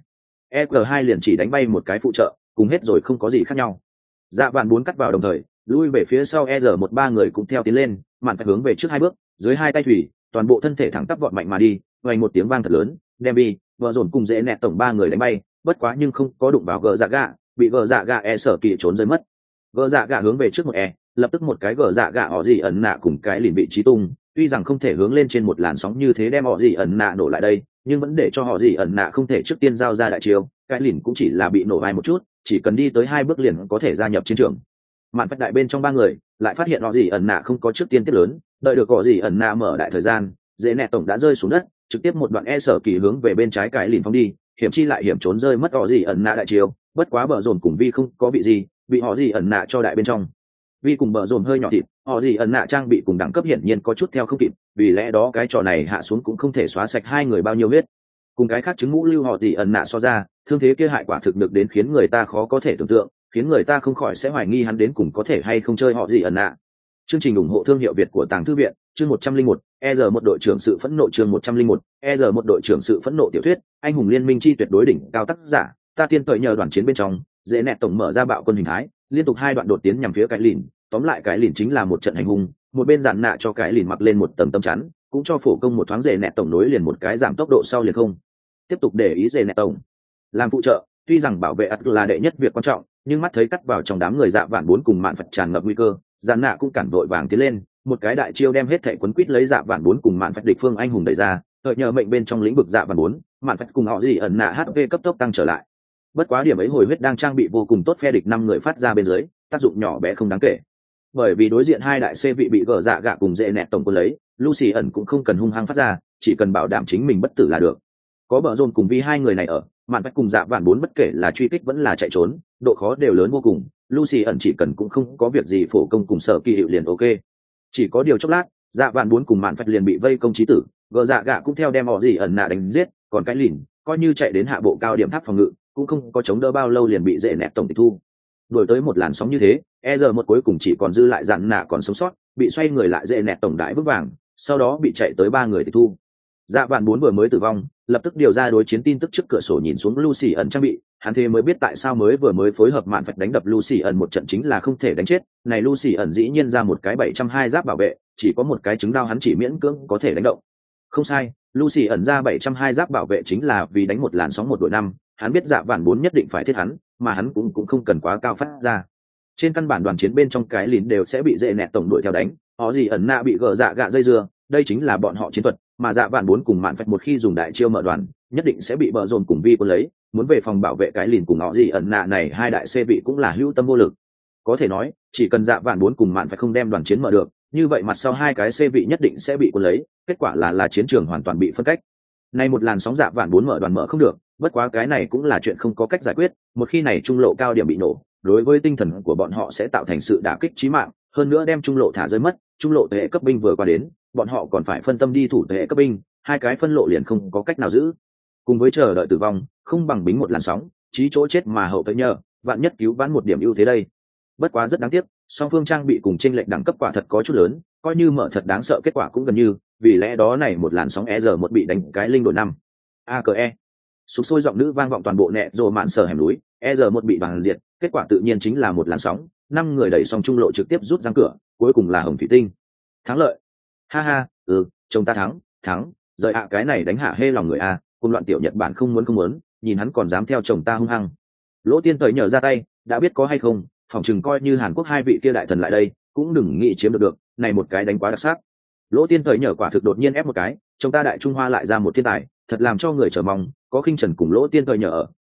EG2 liền chỉ đánh bay một cái phụ trợ, cùng hết rồi không có gì khác nhau. Dạ vạn 4 cắt vào đồng thời, lui về phía sau ER13 người cũng theo tiến lên, mạn phải hướng về trước 2 bước, dưới 2 tay thủy, toàn bộ thân thể thẳng tắp vọt mạnh mà đi, vang một tiếng vang thật lớn, đem bi, vợ dồn cùng dễ nẹt tổng 3 người đánh bay, bất quá nhưng không có đụng vào gờ dạ gạ, bị gờ dạ gạ sở kỳ trốn rơi mất. Gờ dạ gạ hướng về trước một lập tức một cái gờ dạ gạ họ gì ẩn nạ cùng cái lìn vị trí tung, tuy rằng không thể hướng lên trên một làn sóng như thế đem họ gì ẩn nạ nổ lại đây, nhưng vẫn để cho họ gì ẩn nạ không thể trước tiên giao ra đại chiêu, cái lìn cũng chỉ là bị nổ vai một chút, chỉ cần đi tới 2 bước liền có thể gia nhập chiến trường. Mạn phách đại bên trong 3 người lại phát hiện họ gì ẩn nạ không có trước tiên tiếp lớn, đợi được họ gì ẩn nạ mở đại thời gian, dễ nẹt tổng đã rơi xuống đất, trực tiếp một đoạn sở kỳ hướng về bên trái cái lìn phóng đi, hiểm chi lại hiểm trốn rơi mất họ gì ẩn nạ đại chiêu, bất quá bờ rồn cùng vi không có bị gì, bị họ gì ẩn nạ cho đại bên trong. Vi cùng bờ rồn hơi nhỏ thịt, họ gì ẩn nạ trang bị cùng đẳng cấp hiển nhiên có chút theo không kịp, vì lẽ đó cái trò này hạ xuống cũng không thể xóa sạch 2 người bao nhiêu huyết. Cùng cái khác chứng ngũ lưu họ gì ẩn nạ so ra, thương thế kia hại quả thực được đến khiến người ta khó có thể tưởng tượng, khiến người ta không khỏi sẽ hoài nghi hắn đến cùng có thể hay không chơi họ gì ẩn nạ. Chương trình ủng hộ thương hiệu Việt của Tàng Thư viện, chương 101, một đội trưởng sự phẫn nộ, chương 101, một đội trưởng sự phẫn nộ tiểu thuyết, anh hùng liên minh chi tuyệt đối đỉnh cao tác giả, ta tiên thời nhờ đoàn chiến bên trong, dễ nẹt tổng mở ra bạo quân hình thái, liên tục 2 đoạn đột tiến nhằm phía cái lìn, tóm lại cái lìn chính là một trận hành hung, một bên dạn nạ cho cái lìn mặc lên một tầng tâm chắn, cũng cho phổ công một thoáng dễ nẹt tổng nối liền một cái giảm tốc độ sau liền không tiếp tục để ý dễ nẹt tổng làm phụ trợ. Tuy rằng bảo vệ ắt là đệ nhất việc quan trọng, nhưng mắt thấy cắt vào trong đám người dạ vạn 4 cùng mạn phật tràn ngập nguy cơ, dạn nạ cũng cản vội vàng tiến lên, một cái đại chiêu đem hết thể quấn quýt lấy dạ vạn 4 cùng mạn phật địch phương anh hùng đẩy ra, đợi nhờ mệnh bên trong lĩnh vực dạ vạn 4, mạn phật cùng họ gì ẩn nạ hp cấp tốc tăng trở lại. Bất quá điểm ấy hồi huyết đang trang bị vô cùng tốt, phe địch 5 người phát ra bên dưới, tác dụng nhỏ bé không đáng kể. Bởi vì đối diện 2 đại C vị bị gỡ dạ gạ cùng dễ nẹt tổng quân lấy, Lucy ẩn cũng không cần hung hăng phát ra, chỉ cần bảo đảm chính mình bất tử là được. Có bờ rôn cùng vi 2 người này ở, mạn phách cùng dạ vạn 4 bất kể là truy kích vẫn là chạy trốn, độ khó đều lớn vô cùng. Lucy ẩn chỉ cần cũng không có việc gì phổ công cùng sở kỳ hiệu liền ok. Chỉ có điều chốc lát, dạ vạn 4 cùng mạn phách liền bị vây công chí tử, gỡ dạ gạ cũng theo đem họ gì ẩn nạ đánh giết, còn cái lìn coi như chạy đến hạ bộ cao điểm tháp phòng ngự, cũng không có chống đỡ bao lâu liền bị dễ nẹt tổng tịch thu. Đuổi tới một làn sóng như thế, một cuối cùng chỉ còn dư lại dạn nạ còn sống sót, bị xoay người lại dễ nẹt tổng đại vững vàng, sau đó bị chạy tới 3 người tịch thu. Dạ vạn 4 vừa mới tử vong, lập tức điều ra đối chiến tin tức trước cửa sổ nhìn xuống Lucy ẩn trang bị, hắn thế mới biết tại sao vừa mới phối hợp mạn phạch đánh đập Lucy ẩn một trận chính là không thể đánh chết, này Lucy ẩn dĩ nhiên ra một cái 720 giáp bảo vệ, chỉ có một cái trứng đao hắn chỉ miễn cưỡng có thể đánh động. Không sai, Lucy ẩn ra 720 giáp bảo vệ chính là vì đánh một làn sóng 1 đội 5, hắn biết dạ vạn 4 nhất định phải thiết hắn, mà hắn cũng không cần quá cao phát ra. Trên căn bản đoàn chiến bên trong cái lín đều sẽ bị dễ nẹt tổng đuổi theo đánh, họ gì ẩn nạ bị gỡ dạ gạ dây dưa, đây chính là bọn họ chiến thuật, mà dạ vạn 4 cùng mạn phách một khi dùng đại chiêu mở đoàn, nhất định sẽ bị bờ dồn cùng vi quân lấy, muốn về phòng bảo vệ cái lìn cùng họ gì ẩn nạ này 2 đại C vị cũng là hữu tâm vô lực. Có thể nói, chỉ cần dạ vạn 4 cùng mạn phách không đem đoàn chiến mở được, như vậy mặt sau 2 cái C vị nhất định sẽ bị quân lấy, kết quả là chiến trường hoàn toàn bị phân cách. Nay một làn sóng dạ vạn 4 mở đoàn mở không được, bất quá cái này cũng là chuyện không có cách giải quyết, một khi này trung lộ cao điểm bị nổ, đối với tinh thần của bọn họ sẽ tạo thành sự đả kích chí mạng, hơn nữa đem trung lộ thả rơi mất, trung lộ thế hệ cấp binh vừa qua đến, bọn họ còn phải phân tâm đi thủ thế hệ cấp binh, 2 cái phân lộ liền không có cách nào giữ. Cùng với chờ đợi tử vong, không bằng bính một làn sóng, chí chỗ chết mà hậu tới nhờ, vạn nhất cứu vãn một điểm ưu thế đây. Bất quá rất đáng tiếc, song phương trang bị cùng chênh lệch đẳng cấp quả thật có chút lớn, coi như mở thật đáng sợ kết quả cũng gần như, vì lẽ đó này một làn sóng một bị đánh cái linh đội 5. AKE. Sục sôi giọng nữ vang vọng toàn bộ nẹt rồ mạn sở hẻm núi, một bị bằng diệt, kết quả tự nhiên chính là một làn sóng, 5 người đẩy xong trung lộ trực tiếp rút răng cửa, cuối cùng là Hồng Thủy Tinh. Thắng lợi. Ha ha, chồng ta thắng, rời cái này đánh hạ hê lòng người cùng loạn tiểu Nhật Bản không muốn, nhìn hắn còn dám theo chồng ta hung hăng. Lỗ Tiên Thời nhờ ra tay, đã biết có hay không, phỏng chừng coi như Hàn Quốc 2 vị kia đại thần lại đây, cũng đừng nghĩ chiếm được, này một cái đánh quá đặc sắc. Lỗ Tiên Thời nhờ quả thực đột nhiên ép một cái, chồng ta Đại Trung Hoa lại ra một thiên tài, thật làm cho người chờ mong, có Khinh Trần cùng Lỗ Tiên Thời nhờ ở,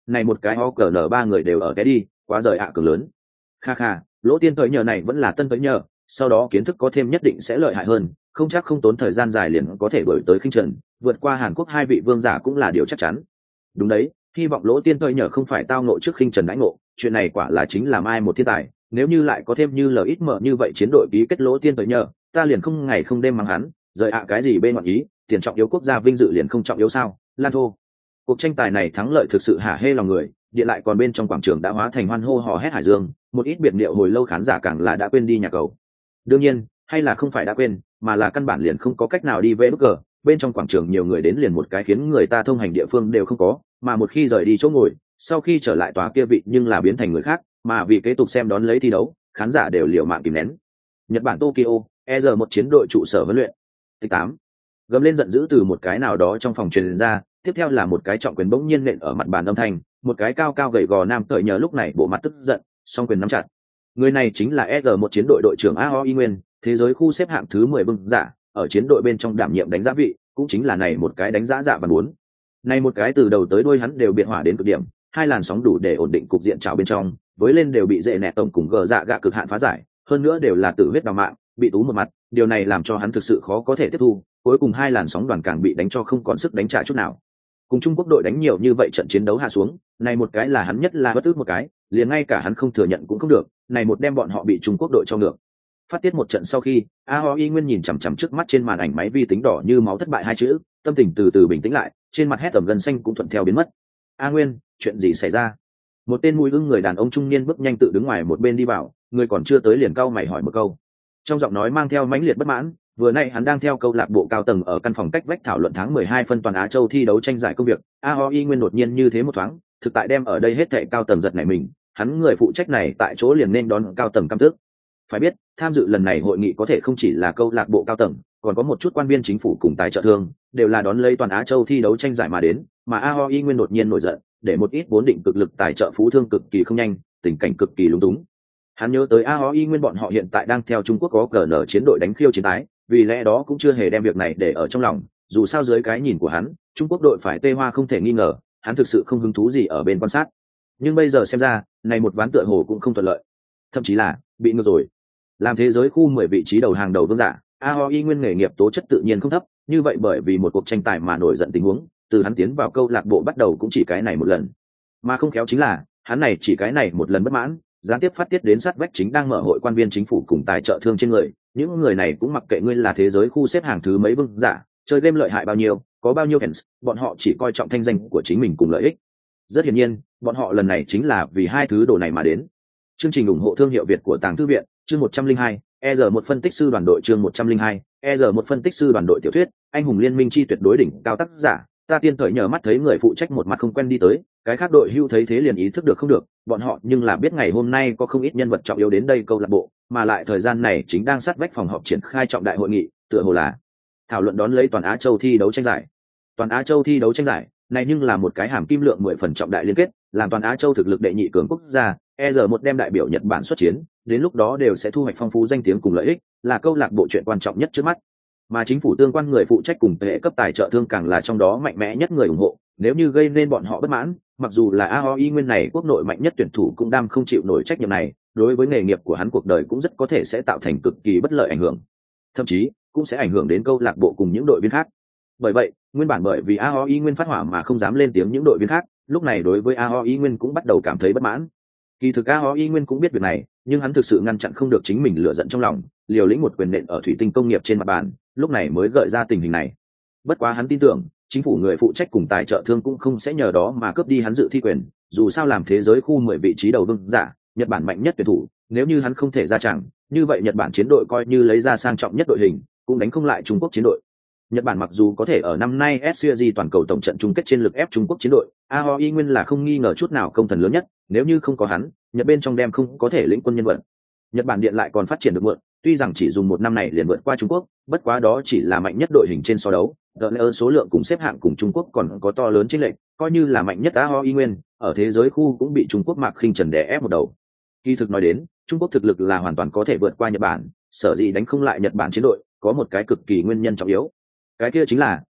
này một cái OKN 3 người đều ở té đi, quá rời ạ cường lớn. Kha kha, Lỗ Tiên Tới Nhờ này vẫn là tân tới nhờ, sau đó kiến thức có thêm nhất định sẽ lợi hại hơn, không chắc không tốn thời gian dài liền có thể đuổi tới khinh trần, vượt qua Hàn Quốc hai vị vương giả cũng là điều chắc chắn. Đúng đấy, hy vọng Lỗ Tiên Tới Nhờ không phải tao ngộ trước khinh trần đãi ngộ, chuyện này quả là chính là mai một thiên tài, nếu như lại có thêm như lời ít mở như vậy chiến đội ký kết Lỗ Tiên Tới Nhờ, ta liền không ngày không đêm mắng hắn, rời ạ cái gì bên ngoạn ý, tiền trọng yếu quốc gia vinh dự liền không trọng yếu sao? Lan thô. Cuộc tranh tài này thắng lợi thực sự hả hê lòng người, điện lại còn bên trong quảng trường đã hóa thành hoan hô hò hét hải dương, một ít biệt điệu hồi lâu khán giả càng là đã quên đi nhà cầu. Đương nhiên, hay là không phải đã quên, mà là căn bản liền không có cách nào đi về nút cờ, bên trong quảng trường nhiều người đến liền một cái khiến người ta thông hành địa phương đều không có, mà một khi rời đi chỗ ngồi, sau khi trở lại tòa kia vị nhưng là biến thành người khác, mà vì kế tục xem đón lấy thi đấu, khán giả đều liều mạng kìm nén. Nhật Bản Tokyo, ER1 chiến đội trụ sở huấn luyện. Tích 8. Gầm lên giận dữ từ một cái nào đó trong phòng truyền ra, tiếp theo là một cái trọng quyền bỗng nhiên nện ở mặt bàn âm thanh, một cái cao cao gầy gò nam cởi nhờ lúc này bộ mặt tức giận, song quyền nắm chặt. Người này chính là ER1 chiến đội đội trưởng Aoi Nguyên, thế giới khu xếp hạng thứ 10 bưng giả, ở chiến đội bên trong đảm nhiệm đánh giá vị, cũng chính là này một cái đánh giá dạ và muốn. Này một cái từ đầu tới đuôi hắn đều biệt hỏa đến cực điểm, hai làn sóng đủ để ổn định cục diện trào bên trong, với lên đều bị dễ nẹt tổng cùng gờ dạ gạ cực hạn phá giải, hơn nữa đều là tử huyết đào mạng, bị tú một mặt, điều này làm cho hắn thực sự khó có thể tiếp thu, cuối cùng hai làn sóng đoàn càng bị đánh cho không còn sức đánh trả chút nào. Cùng Trung Quốc đội đánh nhiều như vậy trận chiến đấu hạ xuống, này một cái là hắn nhất là bất ức một cái, liền ngay cả hắn không thừa nhận cũng không được, này một đem bọn họ bị Trung Quốc đội cho ngược. Phát tiết một trận sau khi, Aoi Nguyên nhìn chằm chằm trước mắt trên màn ảnh máy vi tính đỏ như máu thất bại hai chữ, tâm tình từ từ bình tĩnh lại, trên mặt hét tầm gần xanh cũng thuận theo biến mất. A Nguyên, chuyện gì xảy ra? Một tên mùi ưng người đàn ông trung niên bước nhanh tự đứng ngoài một bên đi vào, người còn chưa tới liền cau mày hỏi một câu. Trong giọng nói mang theo mãnh liệt bất mãn, vừa nay hắn đang theo câu lạc bộ cao tầng ở căn phòng cách vách thảo luận tháng 12 phân toàn Á Châu thi đấu tranh giải công việc. Aoi Nguyên đột nhiên như thế một thoáng, thực tại đem ở đây hết thảy cao tầng giật nảy mình, hắn người phụ trách này tại chỗ liền nên đón cao tầng căm tức. Phải biết, tham dự lần này hội nghị có thể không chỉ là câu lạc bộ cao tầng, còn có một chút quan viên chính phủ cùng tài trợ thương, đều là đón lấy toàn Á Châu thi đấu tranh giải mà đến, mà Aoi Nguyên đột nhiên nổi giận, để một ít vốn định cực lực tài trợ phú thương cực kỳ không nhanh, tình cảnh cực kỳ lúng túng. Hắn nhớ tới Aoi Nguyên bọn họ hiện tại đang theo Trung Quốc có cờ nở chiến đội đánh khiêu chiến tái, vì lẽ đó cũng chưa hề đem việc này để ở trong lòng, dù sao dưới cái nhìn của hắn, Trung Quốc đội phải tê hoa không thể nghi ngờ, hắn thực sự không hứng thú gì ở bên quan sát. Nhưng bây giờ xem ra, này một ván tựa hồ cũng không thuận lợi, thậm chí là bị ngược rồi. Làm thế giới khu 10 vị trí đầu hàng đầu vương giả, Aoi Nguyên nghề nghiệp tố chất tự nhiên không thấp, như vậy bởi vì một cuộc tranh tài mà nổi giận tình huống, từ hắn tiến vào câu lạc bộ bắt đầu cũng chỉ cái này một lần. Mà không khéo chính là, hắn này chỉ cái này một lần bất mãn, gián tiếp phát tiết đến sát vách chính đang mở hội quan viên chính phủ cùng tài trợ thương trên người, những người này cũng mặc kệ ngươi là thế giới khu xếp hàng thứ mấy vương giả, chơi game lợi hại bao nhiêu, có bao nhiêu fans, bọn họ chỉ coi trọng thanh danh của chính mình cùng lợi ích. Rất hiển nhiên, bọn họ lần này chính là vì hai thứ đồ này mà đến. Chương trình ủng hộ thương hiệu Việt của Tàng Thư viện, chương 102, ER1 phân tích sư đoàn đội chương 102, ER1 phân tích sư đoàn đội tiểu thuyết, anh hùng liên minh chi tuyệt đối đỉnh cao tác giả, ta tiên thời nhờ mắt thấy người phụ trách một mặt không quen đi tới, cái khác đội hưu thấy thế liền ý thức được không được, bọn họ nhưng là biết ngày hôm nay có không ít nhân vật trọng yếu đến đây câu lạc bộ, mà lại thời gian này chính đang sát vách phòng họp triển khai trọng đại hội nghị, tựa hồ là thảo luận đón lấy toàn Á Châu thi đấu tranh giải. Toàn Á Châu thi đấu tranh giải, này nhưng là một cái hàm kim lượng 10 phần trọng đại liên kết, làm toàn Á Châu thực lực đệ nhị cường quốc gia, ER1 đem đại biểu Nhật Bản xuất chiến, đến lúc đó đều sẽ thu hoạch phong phú danh tiếng cùng lợi ích, là câu lạc bộ chuyện quan trọng nhất trước mắt. Mà chính phủ tương quan người phụ trách cùng hệ cấp tài trợ thương càng là trong đó mạnh mẽ nhất người ủng hộ, nếu như gây nên bọn họ bất mãn, mặc dù là Aoi Nguyên này quốc nội mạnh nhất tuyển thủ cũng đam không chịu nổi trách nhiệm này, đối với nghề nghiệp của hắn cuộc đời cũng rất có thể sẽ tạo thành cực kỳ bất lợi ảnh hưởng, thậm chí cũng sẽ ảnh hưởng đến câu lạc bộ cùng những đội viên khác. Bởi vậy, nguyên bản bởi vì Aoi Nguyên phát hỏa mà không dám lên tiếng những đội viên khác, lúc này đối với Aoi Nguyên cũng bắt đầu cảm thấy bất mãn. Kỳ thực Aoi Nguyên cũng biết việc này, nhưng hắn thực sự ngăn chặn không được chính mình lửa giận trong lòng, liều lĩnh một quyền nện ở thủy tinh công nghiệp trên mặt bàn, lúc này mới gợi ra tình hình này. Bất quá hắn tin tưởng, chính phủ người phụ trách cùng tài trợ thương cũng không sẽ nhờ đó mà cướp đi hắn dự thi quyền, dù sao làm thế giới khu 10 vị trí đầu vương giả, Nhật Bản mạnh nhất tuyển thủ, nếu như hắn không thể ra trận, như vậy Nhật Bản chiến đội coi như lấy ra sang trọng nhất đội hình, cũng đánh không lại Trung Quốc chiến đội. Nhật Bản mặc dù có thể ở năm nay SCG toàn cầu tổng trận chung kết trên lực ép Trung Quốc chiến đội, Aoi Nguyên là không nghi ngờ chút nào công thần lớn nhất, nếu như không có hắn, Nhật bên trong đem không có thể lĩnh quân nhân vật. Nhật Bản điện lại còn phát triển được muộn, tuy rằng chỉ dùng một năm này liền vượt qua Trung Quốc, bất quá đó chỉ là mạnh nhất đội hình trên so đấu, số lượng cùng xếp hạng cùng Trung Quốc còn có to lớn chênh lệch, coi như là mạnh nhất Aoi Nguyên, ở thế giới khu cũng bị Trung Quốc Mạc Khinh Trần đè ép một đầu. Kỳ thực nói đến, Trung Quốc thực lực là hoàn toàn có thể vượt qua Nhật Bản, sở dĩ đánh không lại Nhật Bản chiến đội, có một cái cực kỳ nguyên nhân trọng yếu. Cái kia chính là,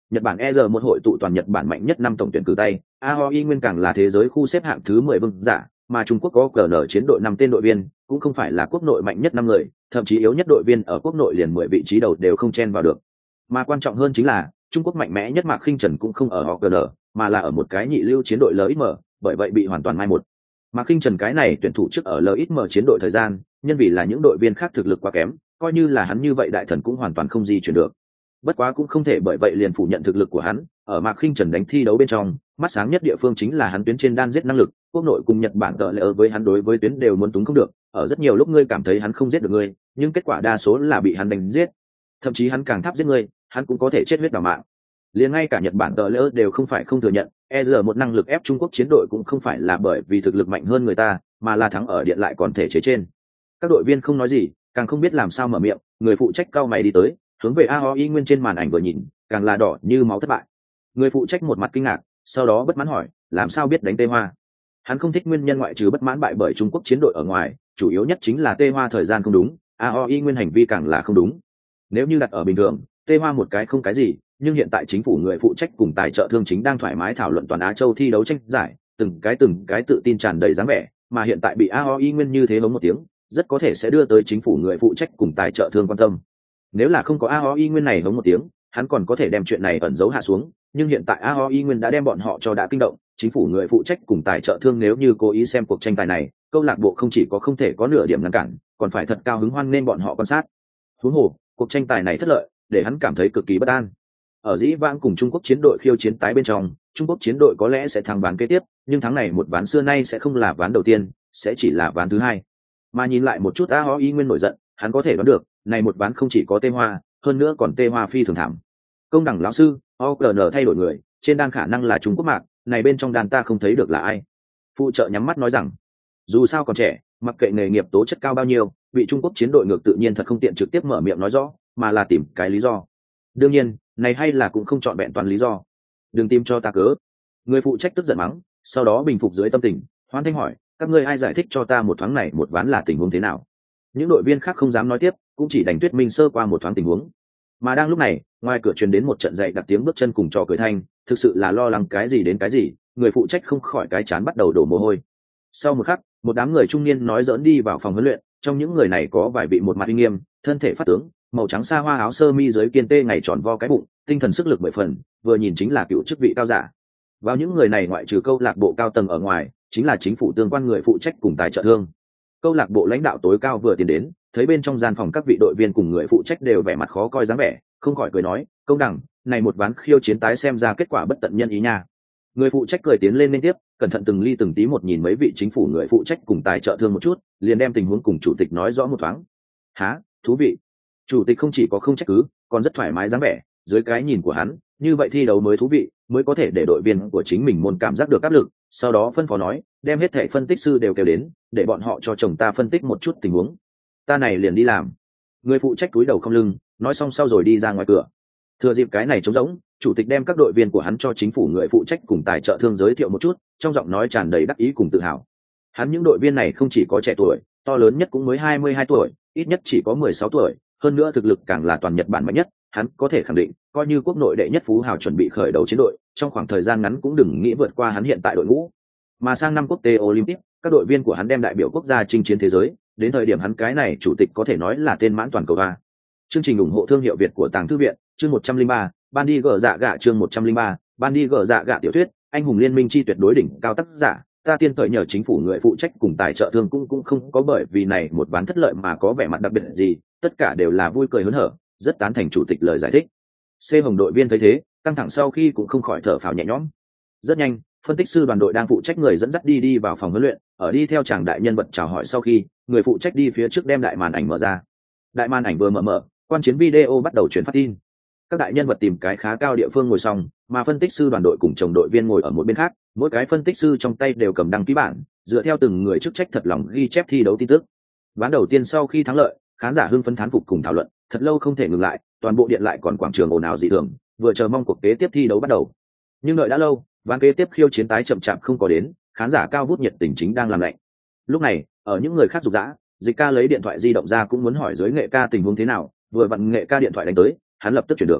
Nhật Bản ER1 hội tụ toàn Nhật Bản mạnh nhất 5 tổng tuyển cử tay, Aoi Nguyên càng là thế giới khu xếp hạng thứ 10 vương giả, mà Trung Quốc có CN chiến đội 5 tên đội viên, cũng không phải là quốc nội mạnh nhất 5 người, thậm chí yếu nhất đội viên ở quốc nội liền 10 vị trí đầu đều không chen vào được. Mà quan trọng hơn chính là, Trung Quốc mạnh mẽ nhất Mạc Khinh Trần cũng không ở OKN, mà là ở một cái nhị lưu chiến đội LXM, bởi vậy bị hoàn toàn mai một. Mạc Khinh Trần cái này tuyển thủ trước ở LXM chiến đội thời gian, nhân vì là những đội viên khác thực lực quá kém, coi như là hắn như vậy đại thần cũng hoàn toàn không di chuyển được. Bất quá cũng không thể bởi vậy liền phủ nhận thực lực của hắn, ở Mạc Khinh Trần đánh thi đấu bên trong, mắt sáng nhất địa phương chính là hắn tuyến trên đan giết năng lực, quốc nội cùng Nhật Bản tợ lệ với hắn đối với tuyến đều muốn túng không được, ở rất nhiều lúc ngươi cảm thấy hắn không giết được ngươi, nhưng kết quả đa số là bị hắn đánh giết. Thậm chí hắn càng tháp giết ngươi, hắn cũng có thể chết huyết đào mạng. Liền ngay cả Nhật Bản tợ lệ đều không phải không thừa nhận, ER1 năng lực ép Trung Quốc chiến đội cũng không phải là bởi vì thực lực mạnh hơn người ta, mà là thắng ở điện lại còn thể chế trên. Các đội viên không nói gì, càng không biết làm sao mở miệng, người phụ trách cao mày đi tới, hướng về Aoi Nguyên trên màn ảnh vừa nhìn, càng là đỏ như máu thất bại. Người phụ trách một mặt kinh ngạc, sau đó bất mãn hỏi, làm sao biết đánh Tê Hoa? Hắn không thích nguyên nhân ngoại trừ bất mãn bại bởi Trung Quốc chiến đội ở ngoài, chủ yếu nhất chính là Tê Hoa thời gian không đúng, Aoi Nguyên hành vi càng là không đúng. Nếu như đặt ở bình thường, Tê Hoa một cái không cái gì, nhưng hiện tại chính phủ người phụ trách cùng tài trợ thương chính đang thoải mái thảo luận toàn Á Châu thi đấu tranh giải, từng cái tự tin tràn đầy dáng vẻ, mà hiện tại bị Aoi Nguyên như thế hống một tiếng, rất có thể sẽ đưa tới chính phủ người phụ trách cùng tài trợ thương quan tâm. Nếu là không có Aoi Nguyên này hống một tiếng, hắn còn có thể đem chuyện này ẩn giấu hạ xuống, nhưng hiện tại Aoi Nguyên đã đem bọn họ cho đã kinh động, chính phủ người phụ trách cùng tài trợ thương nếu như cố ý xem cuộc tranh tài này, câu lạc bộ không chỉ có không thể có nửa điểm ngăn cản, còn phải thật cao hứng hoan nên bọn họ quan sát. Huống hồ, cuộc tranh tài này thất lợi, để hắn cảm thấy cực kỳ bất an. Ở dĩ vãng cùng Trung Quốc chiến đội khiêu chiến tái bên trong, Trung Quốc chiến đội có lẽ sẽ thắng ván kế tiếp, nhưng thắng này một ván xưa nay sẽ không là ván đầu tiên, sẽ chỉ là ván thứ hai. Mà nhìn lại một chút Aoi Nguyên nổi giận, hắn có thể đoán được, này một ván không chỉ có Tê Hoa, hơn nữa còn Tê Hoa phi thường thảm. Công đẳng lão sư, OKN thay đổi người, trên đan khả năng là Trung Quốc mạc, này bên trong đàn ta không thấy được là ai. Phụ trợ nhắm mắt nói rằng, dù sao còn trẻ, mặc kệ nghề nghiệp tố chất cao bao nhiêu, bị Trung Quốc chiến đội ngược tự nhiên thật không tiện trực tiếp mở miệng nói rõ, mà là tìm cái lý do. Đương nhiên, này hay là cũng không chọn vẹn toàn lý do. Đừng tìm cho ta cớ. Người phụ trách tức giận mắng, sau đó bình phục dưới tâm tình, hoan thanh hỏi, các ngươi ai giải thích cho ta một thoáng này một ván là tình huống thế nào? Những đội viên khác không dám nói tiếp, cũng chỉ đành thuyết minh sơ qua một thoáng tình huống. Mà đang lúc này, ngoài cửa truyền đến một trận dậy đặt tiếng bước chân cùng trò cười thanh, thực sự là lo lắng cái gì đến cái gì, người phụ trách không khỏi cái chán bắt đầu đổ mồ hôi. Sau một khắc, một đám người trung niên nói giỡn đi vào phòng huấn luyện, trong những người này có vài vị một mặt uy nghiêm, thân thể phát tướng, màu trắng xa hoa áo sơ mi dưới kiên tê ngày tròn vo cái bụng, tinh thần sức lực mười phần, vừa nhìn chính là cựu chức vị cao giả. Vào những người này ngoại trừ câu lạc bộ cao tầng ở ngoài, chính là chính phủ tương quan người phụ trách cùng tài trợ thương. Câu lạc bộ lãnh đạo tối cao vừa tiến đến, thấy bên trong gian phòng các vị đội viên cùng người phụ trách đều vẻ mặt khó coi dáng vẻ, không khỏi cười nói, công đẳng, này một ván khiêu chiến tái xem ra kết quả bất tận nhân ý nha. Người phụ trách cười tiến lên liên tiếp, cẩn thận từng ly từng tí một nhìn mấy vị chính phủ người phụ trách cùng tài trợ thương một chút, liền đem tình huống cùng chủ tịch nói rõ một thoáng. Há, thú vị. Chủ tịch không chỉ có không trách cứ, còn rất thoải mái dáng vẻ, dưới cái nhìn của hắn, như vậy thi đấu mới thú vị, mới có thể để đội viên của chính mình môn cảm giác được áp lực, sau đó phân phó nói, đem hết thảy phân tích sư đều kêu đến, để bọn họ cho chồng ta phân tích một chút tình huống. Ta này liền đi làm. Người phụ trách cúi đầu không lưng, nói xong sau rồi đi ra ngoài cửa. Thừa dịp cái này trống rỗng, chủ tịch đem các đội viên của hắn cho chính phủ người phụ trách cùng tài trợ thương giới thiệu một chút, trong giọng nói tràn đầy đắc ý cùng tự hào. Hắn những đội viên này không chỉ có trẻ tuổi, to lớn nhất cũng mới 22 tuổi, ít nhất chỉ có 16 tuổi, hơn nữa thực lực càng là toàn Nhật Bản mạnh nhất, hắn có thể khẳng định, coi như quốc nội đệ nhất phú hào chuẩn bị khởi đầu chiến đội, trong khoảng thời gian ngắn cũng đừng nghĩ vượt qua hắn hiện tại đội ngũ. Mà sang năm quốc tế Olympic, các đội viên của hắn đem đại biểu quốc gia chinh chiến thế giới, đến thời điểm hắn cái này chủ tịch có thể nói là tên mãn toàn cầu a. Chương trình ủng hộ thương hiệu Việt của Tàng Thư viện, chương 103, ban đi gở dạ gạ chương 103, ban đi gở dạ gạ tiểu thuyết, anh hùng liên minh chi tuyệt đối đỉnh cao tác giả, ta tiên thời nhờ chính phủ người phụ trách cùng tài trợ thương cũng không có bởi vì này một ván thất lợi mà có vẻ mặt đặc biệt gì, tất cả đều là vui cười hớn hở, rất tán thành chủ tịch lời giải thích. C Hồng đội viên thấy thế, căng thẳng sau khi cũng không khỏi thở phào nhẹ nhõm. Rất nhanh, phân tích sư đoàn đội đang phụ trách người dẫn dắt đi vào phòng huấn luyện, ở đi theo chàng đại nhân vật chào hỏi sau khi, người phụ trách đi phía trước đem đại màn ảnh mở ra. Đại màn ảnh vừa mở, quan chiến video bắt đầu truyền phát tin. Các đại nhân vật tìm cái khá cao địa phương ngồi xong, mà phân tích sư đoàn đội cùng chồng đội viên ngồi ở một bên khác, mỗi cái phân tích sư trong tay đều cầm đăng ký bản, dựa theo từng người chức trách thật lòng ghi chép thi đấu tin tức. Ván đầu tiên sau khi thắng lợi, khán giả hưng phấn thán phục cùng thảo luận, thật lâu không thể ngừng lại, toàn bộ điện lại còn quảng trường ồn ào dị thường, vừa chờ mong cuộc kế tiếp thi đấu bắt đầu. Nhưng đợi đã lâu, ván kế tiếp khiêu chiến tái chậm chạp không có đến, khán giả cao vút nhiệt tình chính đang làm lạnh. Lúc này, ở những người khác rục rã, Dịch ca lấy điện thoại di động ra cũng muốn hỏi giới nghệ ca tình huống thế nào, vừa vặn nghệ ca điện thoại đánh tới, hắn lập tức chuyển được.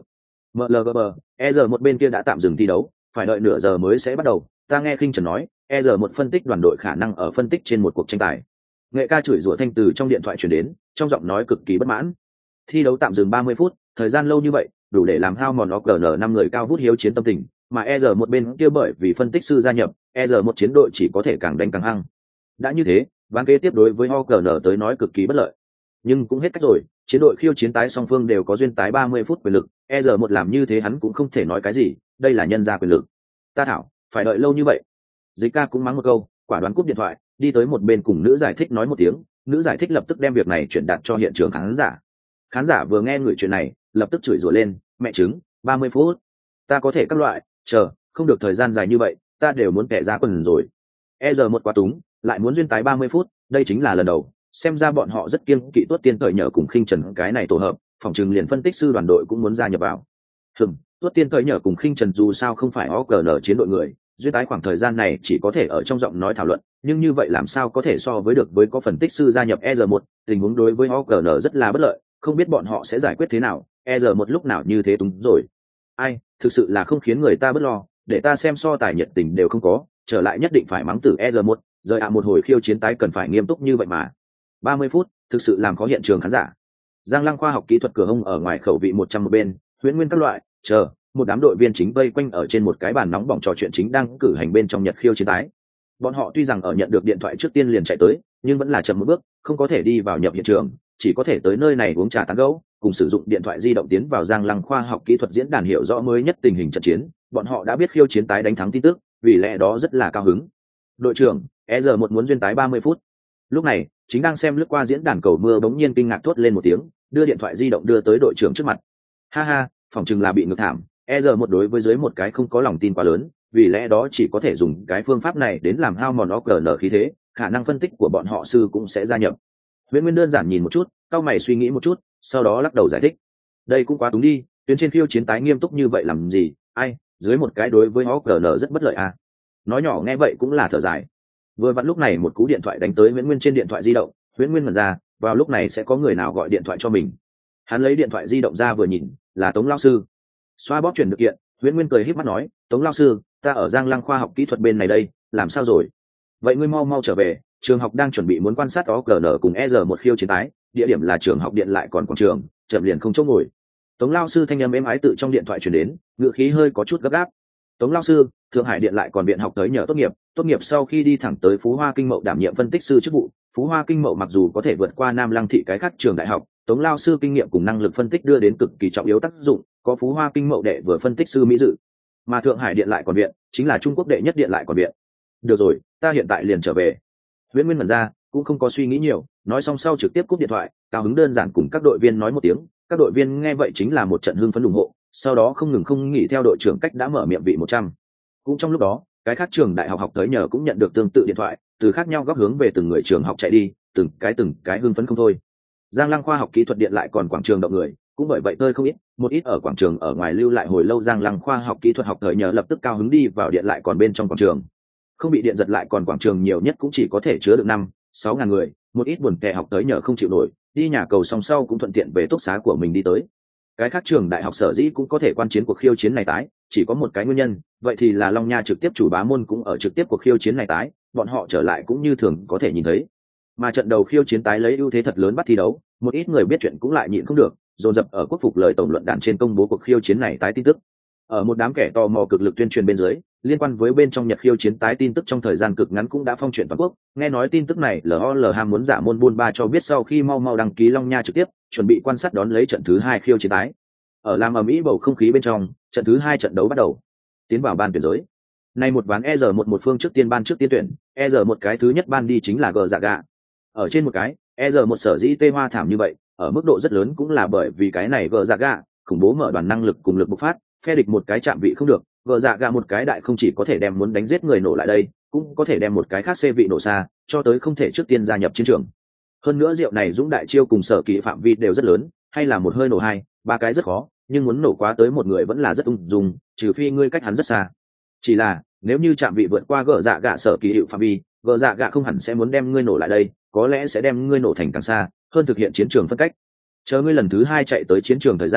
mlgb một bên kia đã tạm dừng thi đấu, phải đợi nửa giờ mới sẽ bắt đầu. Ta nghe Khinh Trần nói một phân tích đoàn đội khả năng ở phân tích trên một cuộc tranh tài. Nghệ ca chửi rủa thanh từ trong điện thoại truyền đến, trong giọng nói cực kỳ bất mãn. Thi đấu tạm dừng 30 phút, thời gian lâu như vậy đủ để làm hao mòn OGN 5 người cao vút hiếu chiến tâm tình, mà một bên kia bởi vì phân tích sư gia nhập, một chiến đội chỉ có thể càng đánh càng hăng. Đã như thế, ván kế tiếp đối với OGN tới nói cực kỳ bất lợi. Nhưng cũng hết cách rồi, chiến đội khiêu chiến tái song phương đều có duyên tái 30 phút quyền lực, một làm như thế hắn cũng không thể nói cái gì, đây là nhân gia quyền lực. Ta thảo, phải đợi lâu như vậy. Dịch ca cũng mắng một câu, quả đoán cúp điện thoại, đi tới một bên cùng nữ giải thích nói một tiếng, nữ giải thích lập tức đem việc này chuyển đạt cho hiện trường khán giả. Khán giả vừa nghe người chuyện này, lập tức chửi rủa lên, mẹ chứng, 30 phút. Ta có thể các loại, chờ, không được thời gian dài như vậy, ta đều muốn kẻ ra quần rồi. một quá túng, lại muốn duyên tái 30 phút, đây chính là lần đầu, xem ra bọn họ rất kiêng kỵ Tuất Tiên Thời Nhở cùng Khinh Trần cái này tổ hợp, phòng trừng liền phân tích sư đoàn đội cũng muốn gia nhập vào. Tuất Tiên Thời Nhở cùng Khinh Trần dù sao không phải OGN chiến đội người, duyên tái khoảng thời gian này chỉ có thể ở trong giọng nói thảo luận, nhưng như vậy làm sao có thể so với được với có phân tích sư gia nhập một, tình huống đối với OGN rất là bất lợi, không biết bọn họ sẽ giải quyết thế nào, một lúc nào như thế túng rồi. Ai, thực sự là không khiến người ta bất lo, để ta xem so tài nhiệt tình đều không có, trở lại nhất định phải mắng tử một, rời một hồi khiêu chiến tái cần phải nghiêm túc như vậy mà. 30 phút, thực sự làm khó hiện trường khán giả. Giang Lăng khoa học kỹ thuật cửa hông ở ngoài khẩu vị 100 một bên, Huyễn Nguyên các loại, chờ, một đám đội viên chính vây quanh ở trên một cái bàn nóng bỏng trò chuyện chính đang cử hành bên trong nhật khiêu chiến tái. Bọn họ tuy rằng ở nhận được điện thoại trước tiên liền chạy tới, nhưng vẫn là chậm một bước, không có thể đi vào nhập hiện trường, chỉ có thể tới nơi này uống trà tán gẫu, cùng sử dụng điện thoại di động tiến vào Giang Lăng khoa học kỹ thuật diễn đàn hiểu rõ mới nhất tình hình trận chiến. Bọn họ đã biết khiêu chiến tái đánh thắng tin tức, vì lẽ đó rất là cao hứng. Đội trưởng, một muốn duyên tái 30 phút. Lúc này, chính đang xem lướt qua diễn đàn cầu mưa bỗng nhiên kinh ngạc thốt lên một tiếng, đưa điện thoại di động đưa tới đội trưởng trước mặt. Ha ha, phỏng chừng là bị ngược thảm, một đối với dưới một cái không có lòng tin quá lớn, vì lẽ đó chỉ có thể dùng cái phương pháp này đến làm hao mòn OGN khí thế, khả năng phân tích của bọn họ sư cũng sẽ gia nhập. Huyễn Nguyên đơn giản nhìn một chút, cau mày suy nghĩ một chút, sau đó lắc đầu giải thích. Đây cũng quá túng đi, tuyến trên khiêu chiến tái nghiêm túc như vậy làm gì, ai, dưới một cái đối với OGN rất bất lợi à. Nói nhỏ nghe vậy cũng là thở dài. Vừa vặn lúc này một cú điện thoại đánh tới Huyễn Nguyên trên điện thoại di động, Huyễn Nguyên mở ra, vào lúc này sẽ có người nào gọi điện thoại cho mình. Hắn lấy điện thoại di động ra vừa nhìn, là Tống lão sư. Xoa bóp chuyển được kiện, Huyễn Nguyên cười híp mắt nói, Tống lão sư, ta ở Giang Lăng khoa học kỹ thuật bên này đây, làm sao rồi? Vậy ngươi mau mau trở về, trường học đang chuẩn bị muốn quan sát OGN cùng một khiêu chiến tái, địa điểm là trường học điện lại còn quảng trường, chậm liền không chỗ ngồi. Tống lão sư thanh âm êm ái tự trong điện thoại truyền đến, ngữ khí hơi có chút gấp gáp. Tống lão sư, Thượng Hải điện lại còn viện học tới nhờ tốt nghiệp sau khi đi thẳng tới Phú Hoa Kinh Mậu đảm nhiệm phân tích sư chức vụ. Phú Hoa Kinh Mậu mặc dù có thể vượt qua Nam Lăng thị cái khác trường đại học, Tống lão sư kinh nghiệm cùng năng lực phân tích đưa đến cực kỳ trọng yếu tác dụng, có Phú Hoa Kinh Mậu đệ vừa phân tích sư mỹ dự, mà Thượng Hải điện lại còn viện chính là Trung Quốc đệ nhất điện lại còn viện. Được rồi, ta hiện tại liền trở về. Huyễn Nguyên mở ra, cũng không có suy nghĩ nhiều, nói xong sau trực tiếp cúp điện thoại, cao hứng đơn giản cùng các đội viên nói một tiếng, các đội viên nghe vậy chính là một trận hưng phấn ủng hộ, sau đó không ngừng không nghỉ theo đội trưởng cách đã mở miệng vị 100. Cũng trong lúc đó, cái khác trường đại học học tới nhờ cũng nhận được tương tự điện thoại, từ khác nhau góc hướng về từng người trường học chạy đi, từng cái hưng phấn không thôi. Giang Lăng khoa học kỹ thuật điện lại còn quảng trường động người, cũng bởi vậy tôi không ít, một ít ở quảng trường ở ngoài lưu lại hồi lâu. Giang Lăng khoa học kỹ thuật học thời nhờ lập tức cao hứng đi vào điện lại còn bên trong quảng trường. Không bị điện giật lại còn quảng trường nhiều nhất cũng chỉ có thể chứa được 5-6 ngàn người, một ít buồn tẻ học tới nhờ không chịu nổi, đi nhà cầu song sau cũng thuận tiện về túc xá của mình đi tới. Cái khác trường đại học sở dĩ cũng có thể quan chiến cuộc khiêu chiến này tái, chỉ có một cái nguyên nhân, vậy thì là Long Nha trực tiếp chủ bá môn cũng ở trực tiếp cuộc khiêu chiến này tái, bọn họ trở lại cũng như thường có thể nhìn thấy. Mà trận đầu khiêu chiến tái lấy ưu thế thật lớn bắt thi đấu, một ít người biết chuyện cũng lại nhịn không được, dồn dập ở quốc phục lời tổng luận đàn trên công bố cuộc khiêu chiến này tái tin tức. Ở một đám kẻ tò mò cực lực tuyên truyền bên dưới, liên quan với bên trong nhật khiêu chiến tái tin tức trong thời gian cực ngắn cũng đã phong truyền toàn quốc. Nghe nói tin tức này, LOL ham muốn giả môn buôn ba cho biết sau khi mau đăng ký Long Nha trực tiếp, chuẩn bị quan sát đón lấy trận thứ 2 khiêu chiến tái. Ở làm ầm ĩ bầu không khí bên trong, trận thứ 2 trận đấu bắt đầu. Tiến vào ban tuyển giới. Nay một ván một phương trước tiên ban trước tiên tuyển, một cái thứ nhất ban đi chính là Gờ Dạ Gạ. Ở trên một cái, một sở dĩ tê hoa thảm như vậy, ở mức độ rất lớn cũng là bởi vì cái này Gờ Dạ Gạ khủng bố mở đoàn năng lực cùng lực bộc phát, phe địch một cái chạm vị không được, Gờ Dạ Gạ một cái đại không chỉ có thể đem muốn đánh giết người nổ lại đây, cũng có thể đem một cái khác xê vị nổ xa, cho tới không thể trước tiên gia nhập chiến trường. Hơn nữa rượu này dũng đại chiêu cùng sở kỳ phạm vi đều rất lớn, hay là một hơi nổ 2-3 cái rất khó, nhưng muốn nổ quá tới một người vẫn là rất ung dung, trừ phi ngươi cách hắn rất xa. Chỉ là nếu như chạm vị vượt qua Gờ Dạ Gạ sở kỳ hiệu phạm vi, Gờ Dạ Gạ không hẳn sẽ muốn đem ngươi nổ lại đây, có lẽ sẽ đem ngươi nổ thành càng xa hơn, thực hiện chiến trường phân cách. Chờ ngươi lần thứ 2 chạy tới chiến trường thời gian,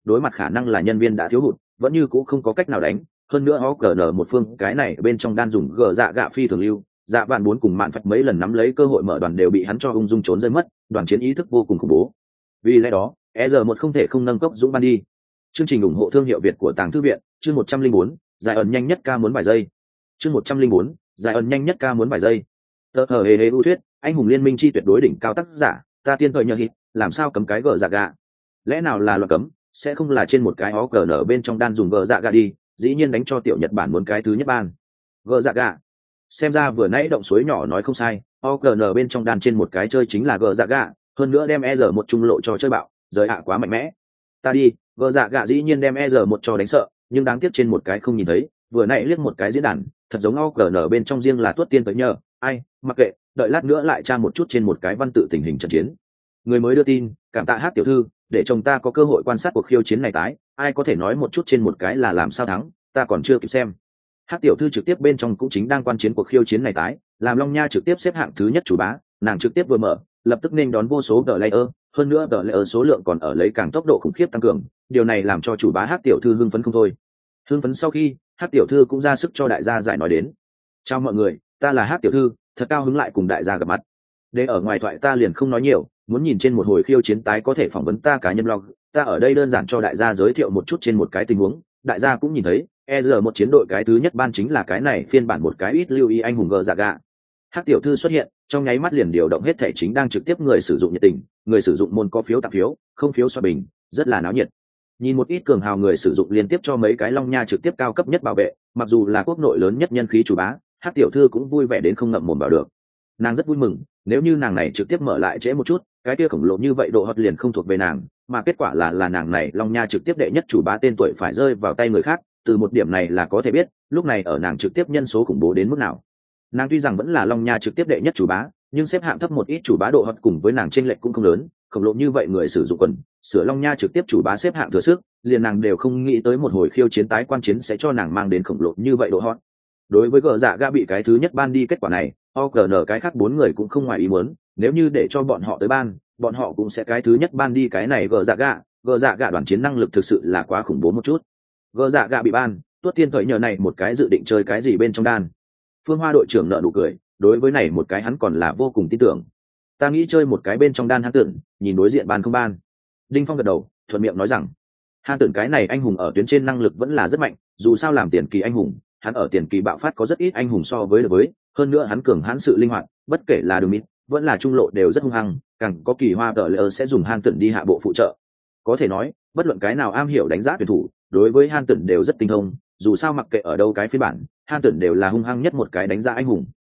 đối mặt khả năng là nhân viên đã thiếu hụt vẫn như cũ không có cách nào đánh. Hơn nữa OGN một phương cái này bên trong đan dùng gờ dạ gạ phi thường lưu, dạ vạn bốn cùng mạn phạch mấy lần nắm lấy cơ hội mở đoàn đều bị hắn cho ung dung trốn rơi mất, đoàn chiến ý thức vô cùng khủng bố. Vì lẽ đó ER1 không thể không nâng cấp dũng ban đi. Chương trình ủng hộ thương hiệu Việt của Tàng Thư viện, chương 104, giải ẩn nhanh nhất ca muốn vài giây. Chương 104, giải ẩn nhanh nhất ca muốn vài giây. Tờ hề hề ưu thuyết, anh hùng liên minh chi tuyệt đối đỉnh cao tác giả, ta tiên thời nhờ hít, làm sao cấm cái gờ dạ gạ? Lẽ nào là luật cấm, sẽ không là trên một cái OGN bên trong đan dùng gờ dạ gạ đi, dĩ nhiên đánh cho tiểu Nhật Bản muốn cái thứ nhất ban. Gờ dạ gạ. Xem ra vừa nãy động suối nhỏ nói không sai, OGN bên trong đan trên một cái chơi chính là gờ dạ gạ, hơn nữa đem ER1 trung lộ cho chơi bạo, giới hạ quá mạnh mẽ. Ta đi, gờ dạ gạ dĩ nhiên đem ER1 cho đánh sợ, nhưng đáng tiếc trên một cái không nhìn thấy, vừa nãy liếc một cái diễn đàn, thật giống OGN bên trong riêng là tuất tiên tới nhờ, ai, mặc kệ, đợi lát nữa lại tra một chút trên một cái văn tự tình hình trận chiến. Người mới đưa tin, cảm tạ Hát tiểu thư, để chồng ta có cơ hội quan sát cuộc khiêu chiến này tái, ai có thể nói một chút trên một cái là làm sao thắng, ta còn chưa kịp xem. Hát tiểu thư trực tiếp bên trong cũng chính đang quan chiến cuộc khiêu chiến này tái, làm Long Nha trực tiếp xếp hạng thứ nhất chủ bá, nàng trực tiếp vừa mở, lập tức nên đón vô số tờ layer, hơn nữa tờ layer số lượng còn ở lấy càng tốc độ khủng khiếp tăng cường, điều này làm cho chủ bá Hát tiểu thư hưng phấn không thôi. Hưng phấn sau khi, Hát tiểu thư cũng ra sức cho đại gia giải nói đến. Chào mọi người, ta là Hát tiểu thư, thật cao hứng lại cùng đại gia gặp mặt. Để ở ngoài thoại ta liền không nói nhiều, muốn nhìn trên một hồi khiêu chiến tái có thể phỏng vấn ta cá nhân blog, ta ở đây đơn giản cho đại gia giới thiệu một chút trên một cái tình huống, đại gia cũng nhìn thấy, một chiến đội cái thứ nhất ban chính là cái này phiên bản một cái ít lưu ý anh hùng gờ dạ gạ. Hát tiểu thư xuất hiện, trong nháy mắt liền điều động hết thể chính đang trực tiếp người sử dụng nhiệt tình, người sử dụng môn có phiếu tặng phiếu, không phiếu xoa bình, rất là náo nhiệt. Nhìn một ít cường hào người sử dụng liên tiếp cho mấy cái Long Nha trực tiếp cao cấp nhất bảo vệ, mặc dù là quốc nội lớn nhất nhân khí chủ bá, Hát tiểu thư cũng vui vẻ đến không ngậm mồm vào được. Nàng rất vui mừng, nếu như nàng này trực tiếp mở lại trễ một chút, cái kia khổng lồ như vậy độ hot liền không thuộc về nàng, mà kết quả là nàng này Long Nha trực tiếp đệ nhất chủ bá tên tuổi phải rơi vào tay người khác, từ một điểm này là có thể biết, lúc này ở nàng trực tiếp nhân số khủng bố đến mức nào. Nàng tuy rằng vẫn là Long Nha trực tiếp đệ nhất chủ bá, nhưng xếp hạng thấp một ít chủ bá độ hot cùng với nàng chênh lệch cũng không lớn, khổng lồ như vậy người sử dụng quần, sửa Long Nha trực tiếp chủ bá xếp hạng thừa sức, liền nàng đều không nghĩ tới một hồi khiêu chiến tái quan chiến sẽ cho nàng mang đến khổng lồ như vậy độ hot. Đối với gờ dạ ga bị cái thứ nhất ban đi kết quả này, OGN cái khác 4 người cũng không ngoài ý muốn, nếu như để cho bọn họ tới ban, bọn họ cũng sẽ cái thứ nhất ban đi cái này gờ dạ ga đoàn chiến năng lực thực sự là quá khủng bố một chút. Gờ dạ ga bị ban, Tuất Tiên thời nhờ này một cái dự định chơi cái gì bên trong đan. Phương Hoa đội trưởng nợ nụ cười, đối với này một cái hắn còn là vô cùng tin tưởng. Ta nghĩ chơi một cái bên trong đan hắn tưởng, nhìn đối diện ban không ban. Đinh Phong gật đầu, thuận miệng nói rằng, hắn tưởng cái này anh hùng ở tuyến trên năng lực vẫn là rất mạnh, dù sao làm tiền kỳ anh hùng, hắn ở tiền kỳ bạo phát có rất ít anh hùng so với được với, hơn nữa hắn cường hãn sự linh hoạt, bất kể là đường mid, vẫn là trung lộ đều rất hung hăng, càng có kỳ hoa đỡ lỡ sẽ dùng Han Tẩn đi hạ bộ phụ trợ. Có thể nói, bất luận cái nào am hiểu đánh giá tuyển thủ, đối với Han Tẩn đều rất tinh thông, dù sao mặc kệ ở đâu cái phiên bản, Han Tẩn đều là hung hăng nhất một cái đánh giá anh hùng.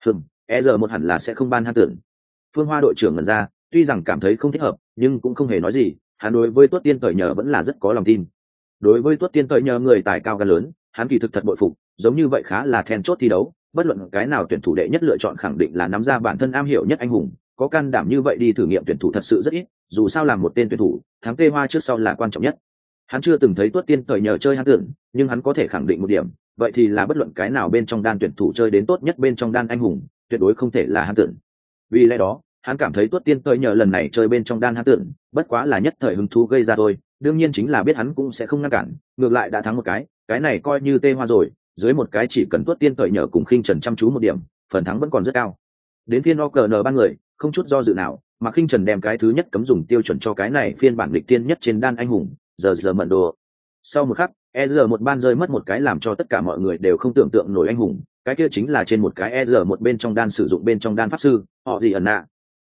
ER1 hẳn là sẽ không ban Han Tẩn. Phương Hoa đội trưởng ngẩn ra, tuy rằng cảm thấy không thích hợp, nhưng cũng không hề nói gì, hắn đối với Tuất Tiên Thời Nhờ vẫn là rất có lòng tin. Đối với Tuất Tiên Thời Nhờ người tài cao gan lớn, hắn kỳ thực thật bội phục, giống như vậy khá là then chốt thi đấu, bất luận cái nào tuyển thủ đệ nhất lựa chọn khẳng định là nắm ra bản thân am hiểu nhất anh hùng, có can đảm như vậy đi thử nghiệm tuyển thủ thật sự rất ít, dù sao làm một tên tuyển thủ, thắng tê hoa trước sau là quan trọng nhất. Hắn chưa từng thấy Tuất Tiên Thời Nhờ chơi hắn tưởng, nhưng hắn có thể khẳng định một điểm, vậy thì là bất luận cái nào bên trong đan tuyển thủ chơi đến tốt nhất bên trong đan anh hùng, tuyệt đối không thể là hắn tưởng. Vì lẽ đó, hắn cảm thấy Tuất Tiên Thời Nhờ lần này chơi bên trong đan hắn tưởng, bất quá là nhất thời hứng thú gây ra thôi, đương nhiên chính là biết hắn cũng sẽ không ngăn cản, ngược lại đã thắng một cái này coi như tê hoa rồi, dưới một cái chỉ cần Tuất Tiên Thời Nhờ cùng Khinh Trần chăm chú một điểm, phần thắng vẫn còn rất cao. Đến phiên OKN ban người, không chút do dự nào, mà Khinh Trần đem cái thứ nhất cấm dùng tiêu chuẩn cho cái này phiên bản lịch tiên nhất trên đan anh hùng, giờ mận đồ. Sau một khắc, một ban rơi mất một cái làm cho tất cả mọi người đều không tưởng tượng nổi anh hùng, cái kia chính là trên một cái một bên trong đan sử dụng bên trong đan pháp sư, họ gì ẩn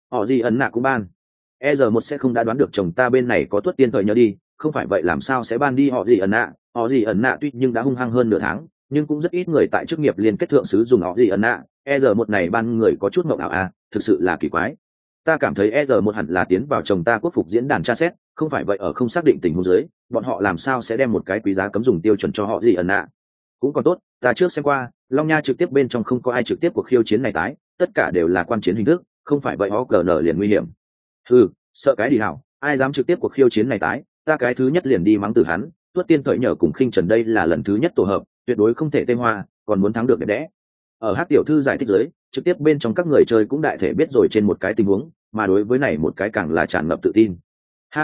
nạ cũng ban. một sẽ không đã đoán được chồng ta bên này có Tuất Tiên Thời Nhờ đi, không phải vậy làm sao sẽ ban đi họ gì ẩn nạ tuy nhưng đã hung hăng hơn nửa tháng, nhưng cũng rất ít người tại chức nghiệp liên kết thượng sứ dùng họ gì ẩn nạ. một này ban người có chút mộng ảo thực sự là kỳ quái. Ta cảm thấy một hẳn là tiến vào chồng ta quốc phục diễn đàn tra xét, không phải vậy ở không xác định tình huống dưới, bọn họ làm sao sẽ đem một cái quý giá cấm dùng tiêu chuẩn cho họ gì ẩn nạ. Cũng còn tốt, ta trước xem qua, Long Nha trực tiếp bên trong không có ai trực tiếp cuộc khiêu chiến này tái, tất cả đều là quan chiến hình thức, không phải vậy họ GN liền nguy hiểm. Sợ cái đi hảo, ai dám trực tiếp cuộc khiêu chiến này tái, ta cái thứ nhất liền đi mắng từ hắn. Tuất Tiên Thời Nhờ cùng Khinh Trần đây là lần thứ nhất tổ hợp, tuyệt đối không thể tê hoa, còn muốn thắng được đẹp đẽ. Ở Hát tiểu thư giải thích dưới, trực tiếp bên trong các người chơi cũng đại thể biết rồi trên một cái tình huống, mà đối với này một cái càng là tràn ngập tự tin. Ha ha,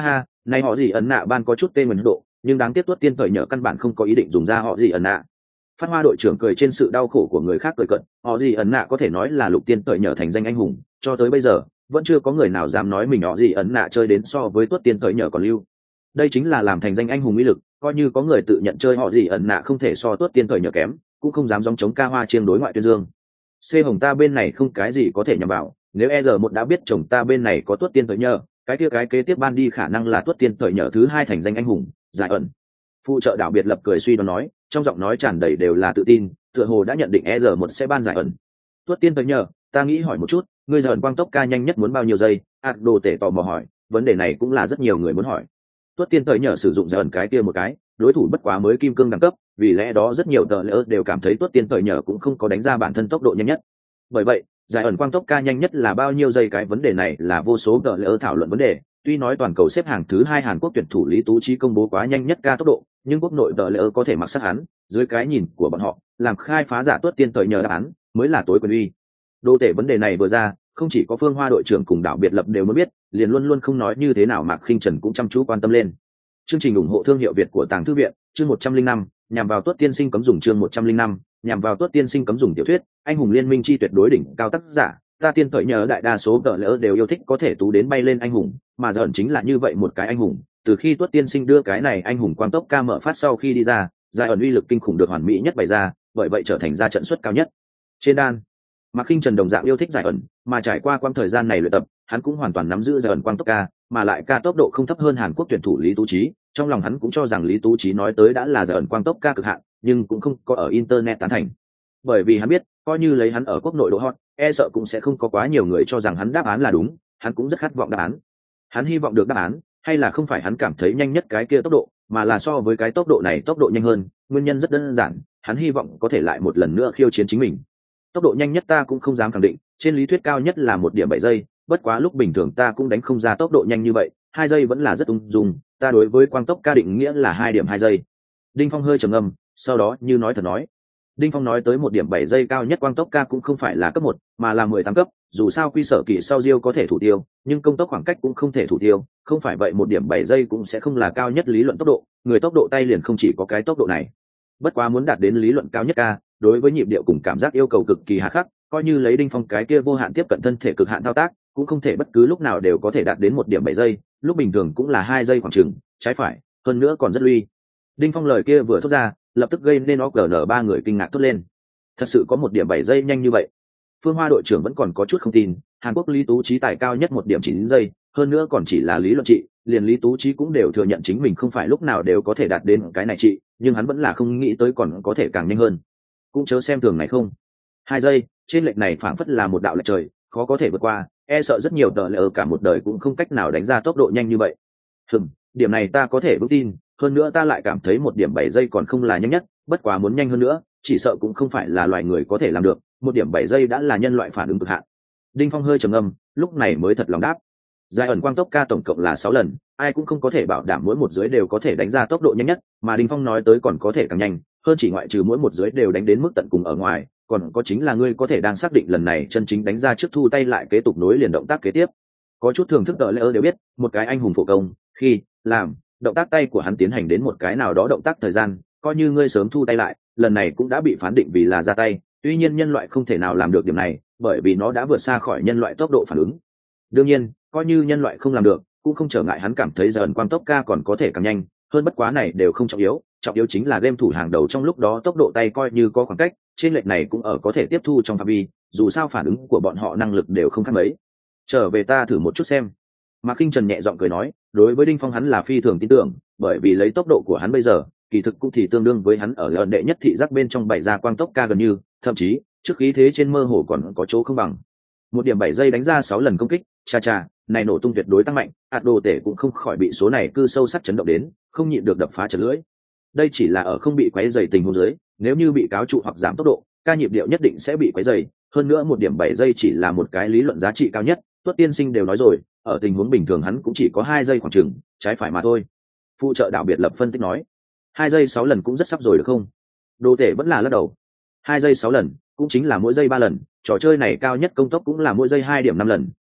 Nay họ gì ẩn nạ ban có chút tên nguyên độ, nhưng đáng tiếc Tuất Tiên Thời Nhở căn bản không có ý định dùng ra họ gì ẩn nạ. Phát Hoa đội trưởng cười trên sự đau khổ của người khác cười cận, họ gì ẩn nạ có thể nói là Lục Tiên Thời Nhở thành danh anh hùng, cho tới bây giờ vẫn chưa có người nào dám nói mình họ gì ẩn nạ chơi đến so với Tuất Tiên Thời Nhở còn lưu. Đây chính là làm thành danh anh hùng mỹ lực, coi như có người tự nhận chơi họ gì ẩn nạ không thể so Tuất Tiên Thời Nhở kém, cũng không dám gióng chống ca hoa chiêng đối ngoại tuyên dương. C Hồng ta bên này không cái gì có thể nhằm vào, nếu ER1 đã biết chồng ta bên này có Tuất Tiên Thời Nhở, cái kia cái kế tiếp ban đi khả năng là Tuất Tiên Thời Nhở thứ hai thành danh anh hùng, giải ẩn. Phụ trợ đảo biệt lập cười suy đoán nói, trong giọng nói tràn đầy đều là tự tin, tựa hồ đã nhận định ER1 sẽ ban giải ẩn. Tuất Tiên Thời Nhở, ta nghĩ hỏi một chút, ngươi giờ ẩn quang tốc ca nhanh nhất muốn bao nhiêu giây? Đồ tể tò mò hỏi, vấn đề này cũng là rất nhiều người muốn hỏi. Tuất Tiên Thời Nhở sử dụng giờ ẩn cái kia một cái, đối thủ bất quá mới kim cương đẳng cấp, vì lẽ đó rất nhiều tờ lỡ đều cảm thấy Tuất Tiên Thời Nhở cũng không có đánh ra bản thân tốc độ nhanh nhất. Bởi vậy, giải ẩn quang tốc ca nhanh nhất là bao nhiêu giây, cái vấn đề này là vô số tờ lỡ thảo luận vấn đề. Tuy nói toàn cầu xếp hàng thứ hai Hàn Quốc tuyển thủ Lý Tú Chí công bố quá nhanh nhất ca tốc độ, nhưng quốc nội tờ lỡ có thể mặc sắc hắn, dưới cái nhìn của bọn họ, làm khai phá giả Tuất Tiên Thời Nhở đáp án mới là tối quyền uy. Đô tể vấn đề này vừa ra, không chỉ có Phương Hoa đội trưởng cùng đảo biệt lập đều mới biết, liền luôn luôn không nói như thế nào Mạc Khinh Trần cũng chăm chú quan tâm lên. Chương trình ủng hộ thương hiệu Việt của Tàng Thư viện, chương 105, nhằm vào Tuất Tiên Sinh cấm dùng, chương 105, nhằm vào Tuất Tiên Sinh cấm dùng tiểu thuyết, anh hùng liên minh chi tuyệt đối đỉnh cao tác giả, ta Tiên Thời Nhở đại đa số tờ lỡ đều yêu thích có thể tú đến bay lên anh hùng, mà dởn chính là như vậy một cái anh hùng. Từ khi Tuất Tiên Sinh đưa cái này anh hùng quang tốc ca mở phát sau khi đi ra, giải ẩn uy lực kinh khủng được hoàn mỹ nhất bày ra, bởi vậy trở thành ra trận suất cao nhất. Trên đan, Mạc Khinh Trần đồng dạng yêu thích giải ẩn, mà trải qua quãng thời gian này luyện tập, hắn cũng hoàn toàn nắm giữ giải ẩn quang tốc ca, mà lại ca tốc độ không thấp hơn Hàn Quốc tuyển thủ Lý Tú Chí. Trong lòng hắn cũng cho rằng Lý Tú Chí nói tới đã là giải ẩn quang tốc ca cực hạn, nhưng cũng không có ở internet tán thành. Bởi vì hắn biết, coi như lấy hắn ở quốc nội độ hot, e sợ cũng sẽ không có quá nhiều người cho rằng hắn đáp án là đúng, hắn cũng rất khát vọng đáp án. Hắn hy vọng được đáp án, hay là không phải hắn cảm thấy nhanh nhất cái kia tốc độ, mà là so với cái tốc độ này tốc độ nhanh hơn, nguyên nhân rất đơn giản, hắn hy vọng có thể lại một lần nữa khiêu chiến chính mình. Tốc độ nhanh nhất ta cũng không dám khẳng định, trên lý thuyết cao nhất là 1.7 giây, bất quá lúc bình thường ta cũng đánh không ra tốc độ nhanh như vậy, 2 giây vẫn là rất ung dung, ta đối với quang tốc ca định nghĩa là 2.2 giây. Đinh Phong hơi trầm ngâm, sau đó như nói thật nói. Đinh Phong nói tới 1.7 giây cao nhất quang tốc ca cũng không phải là cấp 1, mà là 18 cấp, dù sao quy sở kỳ sau Diêu có thể thủ tiêu, nhưng công tốc khoảng cách cũng không thể thủ tiêu, không phải vậy 1.7 giây cũng sẽ không là cao nhất lý luận tốc độ, người tốc độ tay liền không chỉ có cái tốc độ này. Bất quá muốn đạt đến lý luận cao nhất ca, đối với nhịp điệu cùng cảm giác yêu cầu cực kỳ hà khắc, coi như lấy Đinh Phong cái kia vô hạn tiếp cận thân thể cực hạn thao tác, cũng không thể bất cứ lúc nào đều có thể đạt đến 1.7 giây, lúc bình thường cũng là 2 giây khoảng chừng, trái phải, hơn nữa còn rất lui. Đinh Phong lời kia vừa thốt ra, lập tức gây nên OGN ba người kinh ngạc thốt lên. Thật sự có 1.7 giây nhanh như vậy? Phương Hoa đội trưởng vẫn còn có chút không tin, Hàn Quốc Lý Tú Chí tài cao nhất 1.9 giây, hơn nữa còn chỉ là lý luận trị, liền Lý Tú Chí cũng đều thừa nhận chính mình không phải lúc nào đều có thể đạt đến cái này trị, nhưng hắn vẫn là không nghĩ tới còn có thể càng nhanh hơn. Cũng chớ xem thường này không. 2 giây, trên lệch này phảng phất là một đạo lệch trời, khó có thể vượt qua, e sợ rất nhiều tờ lỡ cả một đời cũng không cách nào đánh ra tốc độ nhanh như vậy. Điểm này ta có thể vững tin, hơn nữa ta lại cảm thấy 1.7 giây còn không là nhanh nhất, bất quá muốn nhanh hơn nữa, chỉ sợ cũng không phải là loài người có thể làm được, 1.7 giây đã là nhân loại phản ứng cực hạn. Đinh Phong hơi trầm ngâm, lúc này mới thật lòng đáp. Giải ẩn quang tốc ca tổng cộng là 6 lần, ai cũng không có thể bảo đảm mỗi một dưới đều có thể đánh ra tốc độ nhanh nhất, mà Đinh Phong nói tới còn có thể càng nhanh, hơn chỉ ngoại trừ mỗi một dưới đều đánh đến mức tận cùng ở ngoài, còn có chính là ngươi có thể đang xác định lần này chân chính đánh ra trước thu tay lại kế tục nối liền động tác kế tiếp. Có chút thưởng thức tờ lỡ đều biết, một cái anh hùng phổ công, khi làm động tác tay của hắn tiến hành đến một cái nào đó động tác thời gian, coi như ngươi sớm thu tay lại, lần này cũng đã bị phán định vì là ra tay. Tuy nhiên nhân loại không thể nào làm được điểm này, bởi vì nó đã vượt xa khỏi nhân loại tốc độ phản ứng. Đương nhiên, coi như nhân loại không làm được, cũng không trở ngại hắn cảm thấy dần quang tốc ca còn có thể càng nhanh hơn, bất quá này đều không trọng yếu chính là game thủ hàng đầu trong lúc đó tốc độ tay coi như có khoảng cách, trên lệch này cũng ở có thể tiếp thu trong phạm vi, dù sao phản ứng của bọn họ năng lực đều không khác mấy. Trở về ta thử một chút xem. Mạc Khinh Trần nhẹ giọng cười nói, đối với Đinh Phong hắn là phi thường tin tưởng, bởi vì lấy tốc độ của hắn bây giờ, kỳ thực cũng thì tương đương với hắn ở lần đệ nhất thị giác bên trong bày ra quang tốc ca gần như, thậm chí trước khí thế trên mơ hồ còn có chỗ không bằng. 1.7 giây đánh ra 6 lần công kích, cha, này nổ tung tuyệt đối tăng mạnh, Đồ tể cũng không khỏi bị số này cư sâu sắc chấn động đến, không nhịn được đập phá chật lưỡi. Đây chỉ là ở không bị quấy rầy tình huống dưới, nếu như bị cáo trụ hoặc giảm tốc độ, ca nhịp điệu nhất định sẽ bị quấy rầy, hơn nữa 1.7 giây chỉ là một cái lý luận giá trị cao nhất, Tuất Tiên Sinh đều nói rồi, ở tình huống bình thường hắn cũng chỉ có 2 giây khoảng chừng, trái phải mà thôi. Phụ trợ đạo biệt lập phân tích nói, 2 giây 6 lần cũng rất sắp rồi được không? Đồ tể vẫn là lắc đầu. 2 giây 6 lần, cũng chính là mỗi giây 3 lần, trò chơi này cao nhất công tốc cũng là mỗi giây 2.5 lần,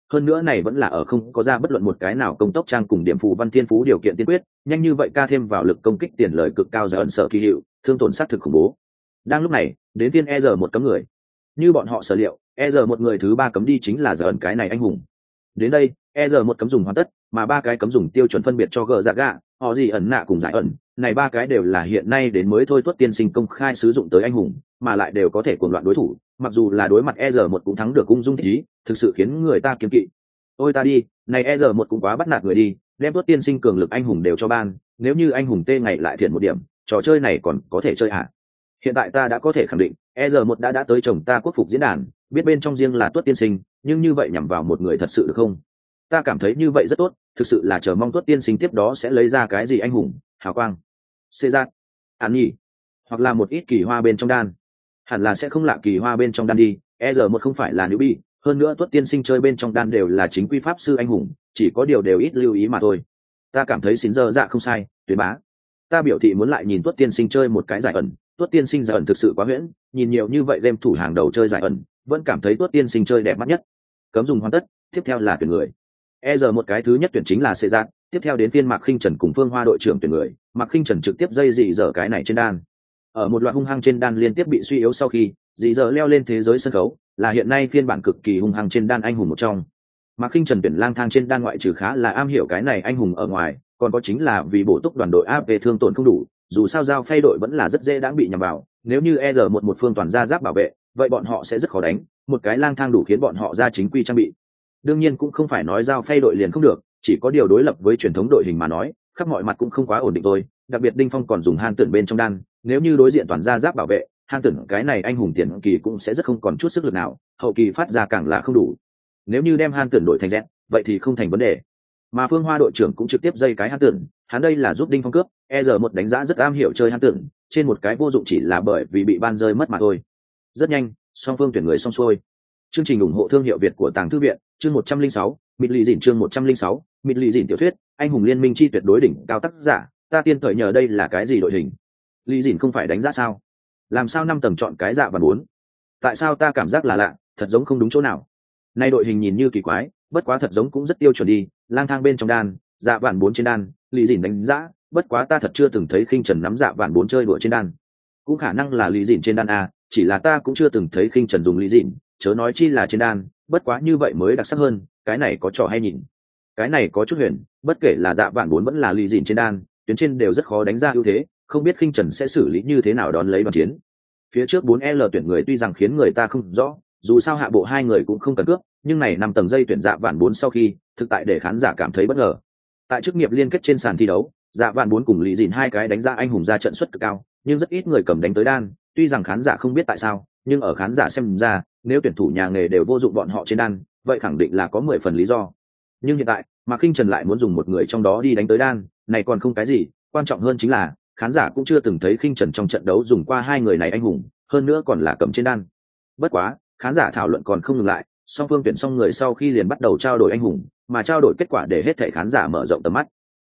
hơn nữa này vẫn là ở không có ra bất luận một cái nào công tốc trang cùng điểm phù văn thiên phú điều kiện tiên quyết, nhanh như vậy ca thêm vào lực công kích tiền lời cực cao, giờ ẩn sở kỳ hiệu thương tổn sát thực khủng bố. Đang lúc này đến phiên e giờ một cấm người, như bọn họ sở liệu, e giờ một người thứ ba cấm đi chính là giờ ẩn cái này anh hùng. Đến đây e giờ một cấm dùng hoàn tất, mà ba cái cấm dùng tiêu chuẩn phân biệt cho gờ dạ gạ, họ gì ẩn nạ cùng giải ẩn, này ba cái đều là hiện nay đến mới thôi Tuất tiên sinh công khai sử dụng tới anh hùng, mà lại đều có thể cuồng loạn đối thủ, mặc dù là đối mặt e giờ một cũng thắng được ung dung thích ý, thực sự khiến người ta kiêng kỵ. Ôi ta đi, này e giờ một cũng quá bắt nạt người đi, đem Tuất tiên sinh cường lực anh hùng đều cho ban, nếu như anh hùng tê ngày lại thiện một điểm, trò chơi này còn có thể chơi hả? Hiện tại ta đã có thể khẳng định e giờ một đã tới chồng ta quốc phục diễn đàn, biết bên trong riêng là Tuất tiên sinh, nhưng như vậy nhằm vào một người thật sự được không? Ta cảm thấy như vậy rất tốt, thực sự là chờ mong Tuất tiên sinh tiếp đó sẽ lấy ra cái gì anh hùng, hào quang, xê giác, an nhi, hoặc là một ít kỳ hoa bên trong đan. Hẳn là sẽ không lạ kỳ hoa bên trong đan đi, e giờ một không phải là nữ bi, hơn nữa Tuất tiên sinh chơi bên trong đan đều là chính quy pháp sư anh hùng, chỉ có điều đều ít lưu ý mà thôi. Ta cảm thấy xin giờ dạ không sai, tuyệt bá. Ta biểu thị muốn lại nhìn Tuất tiên sinh chơi một cái giải ẩn, Tuất tiên sinh giải ẩn thực sự quá huyễn, nhìn nhiều như vậy game thủ hàng đầu chơi giải ẩn, vẫn cảm thấy Tuất tiên sinh chơi đẹp mắt nhất. Cấm dùng hoàn tất, tiếp theo là tuyển người. E giờ một cái thứ nhất tuyển chính là Cê Giác, tiếp theo đến phiên Mạc Khinh Trần cùng Phương Hoa đội trưởng tuyển người, Mạc Khinh Trần trực tiếp dây dị dở cái này trên đan. Ở một loạt hung hăng trên đan liên tiếp bị suy yếu sau khi, dị dở leo lên thế giới sân khấu, là hiện nay phiên bản cực kỳ hung hăng trên đan anh hùng một trong. Mạc Khinh Trần tuyển lang thang trên đan ngoại trừ khá là am hiểu cái này anh hùng ở ngoài, còn có chính là vì bổ túc đoàn đội áp về thương tổn không đủ, dù sao giao phay đội vẫn là rất dễ đáng bị nhầm vào, nếu như e giờ một phương toàn ra giáp bảo vệ, vậy bọn họ sẽ rất khó đánh, một cái lang thang đủ khiến bọn họ ra chính quy trang bị. Đương nhiên cũng không phải nói giao phay đội liền không được, chỉ có điều đối lập với truyền thống đội hình mà nói, khắp mọi mặt cũng không quá ổn định thôi. Đặc biệt Đinh Phong còn dùng han tưởng bên trong đan, nếu như đối diện toàn ra giáp bảo vệ, han tưởng cái này anh hùng tiền kỳ cũng sẽ rất không còn chút sức lực nào, hậu kỳ phát ra càng là không đủ. Nếu như đem han tưởng đổi thành rẽ, vậy thì không thành vấn đề. Mà Phương Hoa đội trưởng cũng trực tiếp dây cái han tưởng, hắn đây là giúp Đinh Phong cướp, e giờ một đánh giá rất am hiểu chơi han tưởng, trên một cái vô dụng chỉ là bởi vì bị ban rơi mất mà thôi. Rất nhanh, song phương tuyển người xong xuôi. Chương trình ủng hộ thương hiệu Việt của Tàng Thư viện, chương 106, Mịt Lì Dĩn chương 106, Mịt Lì Dĩn tiểu thuyết, anh hùng liên minh chi tuyệt đối đỉnh cao tác giả, ta tiên thời nhờ đây là cái gì đội hình? Lì Dĩn không phải đánh giá sao? Làm sao 5 tầng chọn cái dạ và 4? Tại sao ta cảm giác là lạ, thật giống không đúng chỗ nào? Nay đội hình nhìn như kỳ quái, bất quá thật giống cũng rất tiêu chuẩn đi, lang thang bên trong đan, dạ vạn 4 trên đan, Lì Dĩn đánh giá, bất quá ta thật chưa từng thấy Khinh Trần nắm dạ vạn 4 chơi đùa trên đan. Cũng khả năng là Lì Dĩn trên đan a, chỉ là ta cũng chưa từng thấy Khinh Trần dùng Lì Dĩn, chớ nói chi là trên đan, bất quá như vậy mới đặc sắc hơn, cái này có trò hay nhìn. Cái này có chút huyền, bất kể là dạ vạn 4 vẫn là Lì Dĩn trên đan, tuyến trên đều rất khó đánh ra ưu thế, không biết Khinh Trần sẽ xử lý như thế nào đón lấy đoàn chiến. Phía trước 4L tuyển người tuy rằng khiến người ta không rõ, dù sao hạ bộ hai người cũng không cần cướp, nhưng này 5 tầng dây tuyển dạ vạn 4 sau khi, thực tại để khán giả cảm thấy bất ngờ. Tại chức nghiệp liên kết trên sàn thi đấu, dạ vạn 4 cùng Lì Dĩn hai cái đánh ra anh hùng ra trận suất cực cao, nhưng rất ít người cầm đánh tới đan, tuy rằng khán giả không biết tại sao, nhưng ở khán giả xem ra, nếu tuyển thủ nhà nghề đều vô dụng bọn họ trên đan, vậy khẳng định là có 10 phần lý do. Nhưng hiện tại, mà Khinh Trần lại muốn dùng một người trong đó đi đánh tới đan, này còn không cái gì, quan trọng hơn chính là khán giả cũng chưa từng thấy Khinh Trần trong trận đấu dùng qua hai người này anh hùng, hơn nữa còn là cầm trên đan. Bất quá, khán giả thảo luận còn không ngừng lại, song phương tuyển xong người sau khi liền bắt đầu trao đổi anh hùng, mà trao đổi kết quả để hết thảy khán giả mở rộng tầm mắt.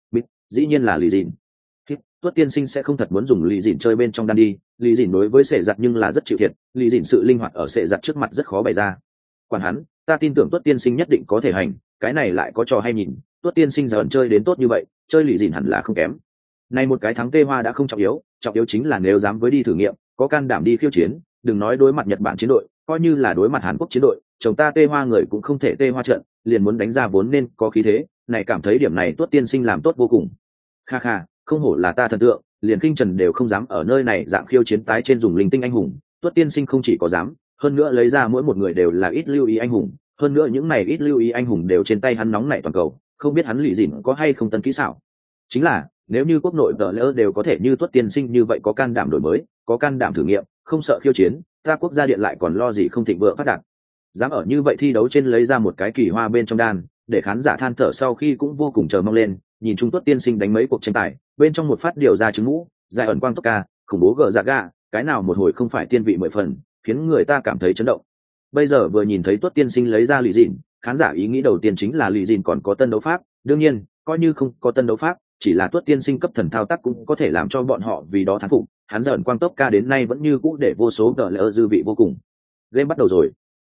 Dĩ nhiên là Lì Dĩn. Tuất tiên sinh sẽ không thật muốn dùng Lì Dĩn chơi bên trong đan đi, Lì Dĩn đối với sệ giặt nhưng là rất chịu thiệt, Lì Dĩn sự linh hoạt ở sệ giặt trước mặt rất khó bày ra. Quản hắn, ta tin tưởng Tuất tiên sinh nhất định có thể hành, cái này lại có trò hay nhìn, Tuất tiên sinh giờ chơi đến tốt như vậy, chơi Lì Dĩn hẳn là không kém. Này một cái thắng tê hoa đã không trọng yếu chính là nếu dám với đi thử nghiệm, có can đảm đi khiêu chiến, đừng nói đối mặt Nhật Bản chiến đội, coi như là đối mặt Hàn Quốc chiến đội, chồng ta tê hoa người cũng không thể tê hoa trận, liền muốn đánh ra vốn nên có khí thế, này cảm thấy điểm này Tuất tiên sinh làm tốt vô cùng. Kha kha, không hổ là ta thần tượng, liền Khinh Trần đều không dám ở nơi này dạng khiêu chiến tái trên dùng linh tinh anh hùng, Tuất tiên sinh không chỉ có dám, hơn nữa lấy ra mỗi một người đều là ít lưu ý anh hùng, hơn nữa những này ít lưu ý anh hùng đều trên tay hắn nóng nảy toàn cầu, không biết hắn Lì Dĩn có hay không tân kỹ xảo. Chính là, nếu như quốc nội tờ lỡ đều có thể như Tuất tiên sinh như vậy có can đảm đổi mới, có can đảm thử nghiệm, không sợ khiêu chiến, ta quốc gia điện lại còn lo gì không thịnh vượng phát đạt. Dám ở như vậy thi đấu trên lấy ra một cái kỳ hoa bên trong đan, để khán giả than thở sau khi cũng vô cùng chờ mong lên, nhìn Trung Tuất tiên sinh đánh mấy cuộc tranh tài, bên trong một phát điều ra trứng mũ, dài ẩn quang tốc ca, khủng bố gờ dạ ga, cái nào một hồi không phải tiên vị 10 phần, khiến người ta cảm thấy chấn động. Bây giờ vừa nhìn thấy Tuất tiên sinh lấy ra Lì Dĩn, khán giả ý nghĩ đầu tiên chính là Lì Dĩn còn có tân đấu pháp, đương nhiên, coi như không có tân đấu pháp, chỉ là Tuất tiên sinh cấp thần thao tác cũng có thể làm cho bọn họ vì đó thán phục, hắn giờ ẩn quang tốc ca đến nay vẫn như cũ để vô số gờ lỡ dư vị vô cùng. Game bắt đầu rồi.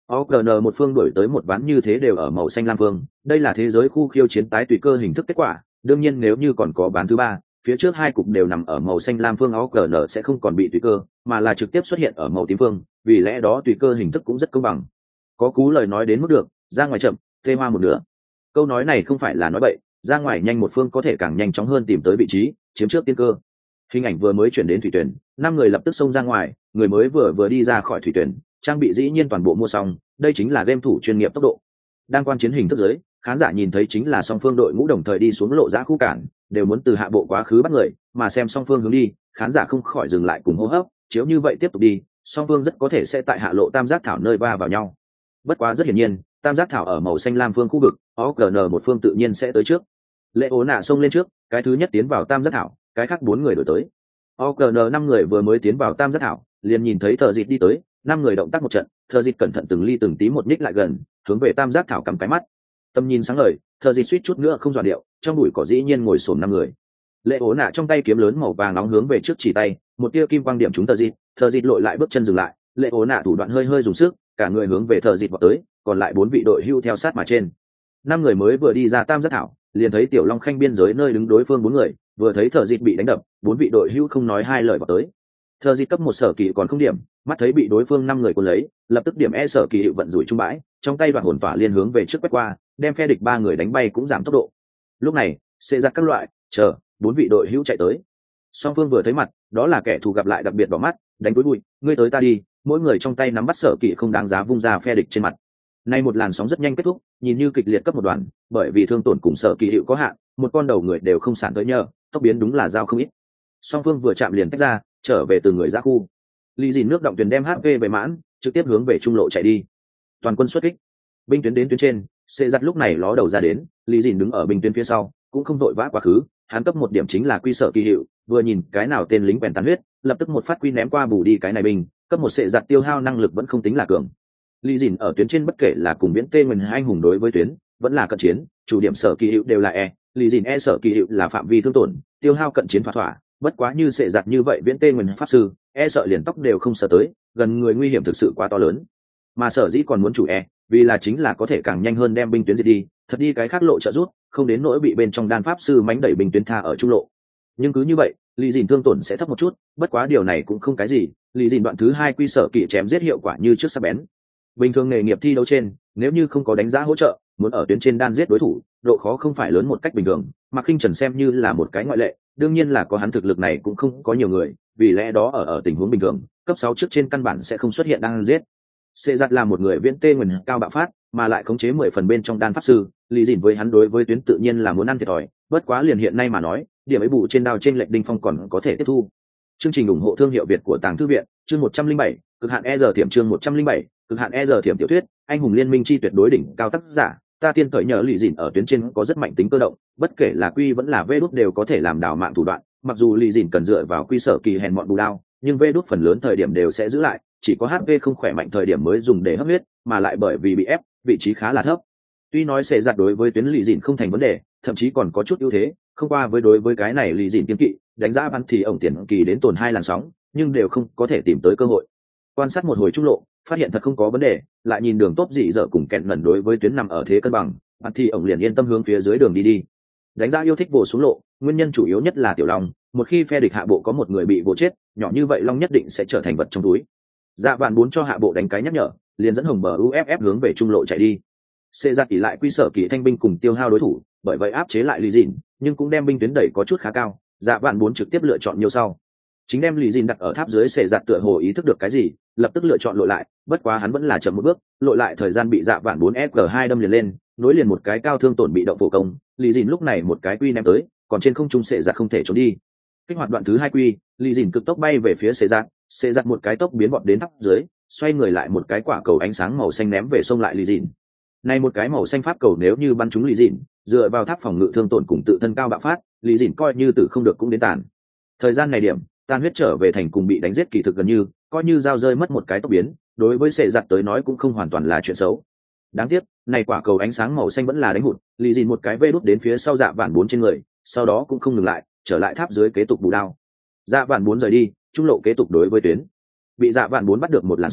OKN một phương đổi tới một ván như thế đều ở màu xanh lam phương, đây là thế giới khu khiêu chiến tái tùy cơ hình thức kết quả, đương nhiên nếu như còn có ván thứ ba, phía trước hai cục đều nằm ở màu xanh lam phương, OKN sẽ không còn bị tùy cơ, mà là trực tiếp xuất hiện ở màu tím phương, vì lẽ đó tùy cơ hình thức cũng rất công bằng. Có cú lời nói đến mức được, ra ngoài chậm, tê hoa một nửa. Câu nói này không phải là nói bậy, ra ngoài nhanh một phương có thể càng nhanh chóng hơn tìm tới vị trí, chiếm trước tiên cơ. Hình ảnh vừa mới chuyển đến thủy tuyển, 5 người lập tức xông ra ngoài, người mới vừa đi ra khỏi thủy tuyển, trang bị dĩ nhiên toàn bộ mua xong, đây chính là game thủ chuyên nghiệp tốc độ. Đang quan chiến hình thức dưới, khán giả nhìn thấy chính là song phương đội ngũ đồng thời đi xuống lộ ra khu cản, đều muốn từ hạ bộ quá khứ bắt người, mà xem song phương hướng đi, khán giả không khỏi dừng lại cùng hô hấp, chiếu như vậy tiếp tục đi, song phương rất có thể sẽ tại hạ lộ tam giác thảo nơi va vào nhau. Bất quá rất hiển nhiên, tam giác thảo ở màu xanh lam phương khu vực, OKN một phương tự nhiên sẽ tới trước. Lệ ố nạ xông lên trước, cái thứ nhất tiến vào tam giác thảo, cái khác 4 người đổi tới. OKN 5 người vừa mới tiến vào tam giác thảo, liền nhìn thấy Thờ Dịt đi tới, 5 người động tác một trận, Thờ Dịt cẩn thận từng ly từng tí một nhích lại gần, hướng về tam giác thảo cắm cái mắt. Tầm nhìn sáng ngời, Thờ Dịt suýt chút nữa không dọa điệu, trong bụi cỏ dĩ nhiên ngồi xổm 5 người. Lệ ố nạ trong tay kiếm lớn màu vàng nóng hướng về trước chỉ tay, một tia kim quang điểm trúng Thờ Dịt lội lại bước chân dừng lại, Lệ ố nạ thủ đoạn hơi hơi dùng sức, cả người hướng về Thờ Dịt vọt tới, còn lại 4 vị đội hưu theo sát mà trên. 5 người mới vừa đi ra tam giác thảo, liền thấy tiểu long khanh biên giới nơi đứng đối phương 4 người, vừa thấy Thờ Dịt bị đánh đập, 4 vị đội hưu không nói hai lời vào tới. Thờ Dịt cấp 1 sở kỳ còn không điểm, mắt thấy bị đối phương 5 người cuốn lấy, lập tức điểm sở kỳ hiệu vận rủi trung bãi, trong tay đoạt hồn tỏa liên hướng về trước quét qua, đem phe địch 3 người đánh bay cũng giảm tốc độ. Lúc này, xê giặt các loại, chờ 4 vị đội hữu chạy tới. Song phương vừa thấy mặt, đó là kẻ thù gặp lại đặc biệt đỏ mắt, đánh túi bụi, ngươi tới ta đi, mỗi người trong tay nắm bắt sở kỳ không đáng giá vung ra phe địch trên mặt. Nay một làn sóng rất nhanh kết thúc, nhìn như kịch liệt cấp một đoạn, bởi vì thương tổn cùng sở kỳ hiệu có hạn, một con đầu người đều không sản tới nhờ, tốc biến đúng là giao không ít. Song phương vừa chạm liền tách ra, trở về từ người ra khu. Lý Dìn nước động tuyển đem HP về mãn, trực tiếp hướng về trung lộ chạy đi. Toàn quân xuất kích, binh tuyến đến tuyến trên, xê giặt lúc này ló đầu ra đến, Lý Dìn đứng ở binh tuyến phía sau, cũng không vội vã quá khứ, hắn cấp 1 điểm chính là quy sở kỳ hiệu, vừa nhìn cái nào tên lính bèn tàn huyết, lập tức một phát quy ném qua bù đi cái này binh, cấp 1 xệ giặt tiêu hao năng lực vẫn không tính là cường. Lý Dìn ở tuyến trên bất kể là cùng viễn tê nguyên hai anh hùng đối với tuyến, vẫn là cận chiến, chủ điểm sở kỳ hiệu đều là Lý Dìn sở kỳ hiệu là phạm vi thương tổn, tiêu hao cận chiến thỏa thỏa, bất quá như xệ giặt như vậy viễn tê nguyên pháp sư, sợ liền tóc đều không sợ tới, gần người nguy hiểm thực sự quá to lớn. Mà sở dĩ còn muốn chủ vì là chính là có thể càng nhanh hơn đem binh tuyến diệt đi, thật đi cái khác lộ trợ rút, không đến nỗi bị bên trong đan pháp sư mánh đẩy binh tuyến tha ở trung lộ. Nhưng cứ như vậy, Lý Dìn thương tổn sẽ thấp một chút, bất quá điều này cũng không cái gì, Lý Dìn đoạn thứ 2 quy sở kỳ chém giết hiệu quả như trước sắc bén. Bình thường nghề nghiệp thi đấu trên, nếu như không có đánh giá hỗ trợ, muốn ở tuyến trên đan giết đối thủ, độ khó không phải lớn một cách bình thường, mà Khinh Trần xem như là một cái ngoại lệ, đương nhiên là có hắn thực lực này cũng không có nhiều người, vì lẽ đó ở tình huống bình thường, cấp 6 trước trên căn bản sẽ không xuất hiện đan giết. Xê giặt là một người viễn tê nguyên cao bạo phát, mà lại khống chế 10 phần bên trong đan pháp sư, Lý Dìn với hắn đối với tuyến tự nhiên là muốn ăn thiệt thòi, bất quá liền hiện nay mà nói, điểm ấy bù trên đao trên lệnh đinh phong còn có thể tiếp thu. Chương trình ủng hộ thương hiệu Việt của Tàng Thư viện, chương 107, cực hạn thiểm chương 107, cực hạn thiểm tiểu thuyết, anh hùng liên minh chi tuyệt đối đỉnh cao tác giả, ta tiên khởi nhờ Lý Dìn ở tuyến trên có rất mạnh tính cơ động, bất kể là quy vẫn là vê đút đều có thể làm đảo mạng thủ đoạn, mặc dù Lý Dìn cần dựa vào quy sở kỳ hèn mọn bù đao, nhưng vê đút phần lớn thời điểm đều sẽ giữ lại, chỉ có HP không khỏe mạnh thời điểm mới dùng để hấp huyết, mà lại bởi vì bị ép, vị trí khá là thấp. Tuy nói sẽ giặt đối với tuyến Lý Dìn không thành vấn đề, thậm chí còn có chút ưu thế, không qua với đối với cái này Lý Dìn kiên kỵ, đánh giá bắn thì ổng tiền kỳ đến tồn 2 làn sóng, nhưng đều không có thể tìm tới cơ hội. Quan sát một hồi trung lộ, phát hiện thật không có vấn đề, lại nhìn đường tốt dị dở cùng kẹn ngẩn đối với tuyến nằm ở thế cân bằng, bắn thì ổng liền yên tâm hướng phía dưới đường đi. Đánh giá yêu thích vồ xuống lộ, nguyên nhân chủ yếu nhất là tiểu long, một khi phe địch hạ bộ có một người bị vồ chết, nhỏ như vậy long nhất định sẽ trở thành vật trong túi. Dạ Vạn muốn cho hạ bộ đánh cái nhắc nhở, liền dẫn hồng bờ UFF hướng về trung lộ chạy đi. Xê giặt ỉ lại quy sở kỳ thanh binh cùng tiêu hao đối thủ, bởi vậy áp chế lại Lý Dìn, nhưng cũng đem binh tuyến đẩy có chút khá cao. Dạ Vạn muốn trực tiếp lựa chọn nhiều sau, chính đem Lý Dìn đặt ở tháp dưới. Xê giặt tựa hồ ý thức được cái gì, lập tức lựa chọn lội lại, bất quá hắn vẫn là chậm một bước, lội lại thời gian bị Dạ Vạn 4FG2 đâm liền lên, nối liền một cái cao thương tổn bị động phổ công. Lý Dìn lúc này một cái quy ném tới, còn trên không trung Xê giặt không thể trốn đi. Kích hoạt đoạn thứ 2 quy, Lý Dìn cực tốc bay về phía Xê giặt một cái tốc biến vọt đến tháp dưới, xoay người lại một cái quả cầu ánh sáng màu xanh ném về sông lại Lý Dìn. Này một cái màu xanh pháp cầu nếu như bắn trúng Lý Dìn, dựa vào tháp phòng ngự thương tổn cùng tự thân cao bạo phát, Lý Dìn coi như tử không được cũng đến tàn. Thời gian này điểm, tan huyết trở về thành cùng bị đánh giết kỳ thực gần như, coi như dao rơi mất một cái tốc biến, đối với Xê giặt tới nói cũng không hoàn toàn là chuyện xấu. Đáng tiếc, này quả cầu ánh sáng màu xanh vẫn là đánh hụt, Lý Dìn một cái vê đút đến phía sau Dạ Vạn 4 trên người, sau đó cũng không ngừng lại, trở lại tháp dưới kế tục bù đao. Dạ Vạn 4 rời đi, trung lộ kế tục đối với tuyến. Bị Dạ Vạn 4 bắt được một làn sóng,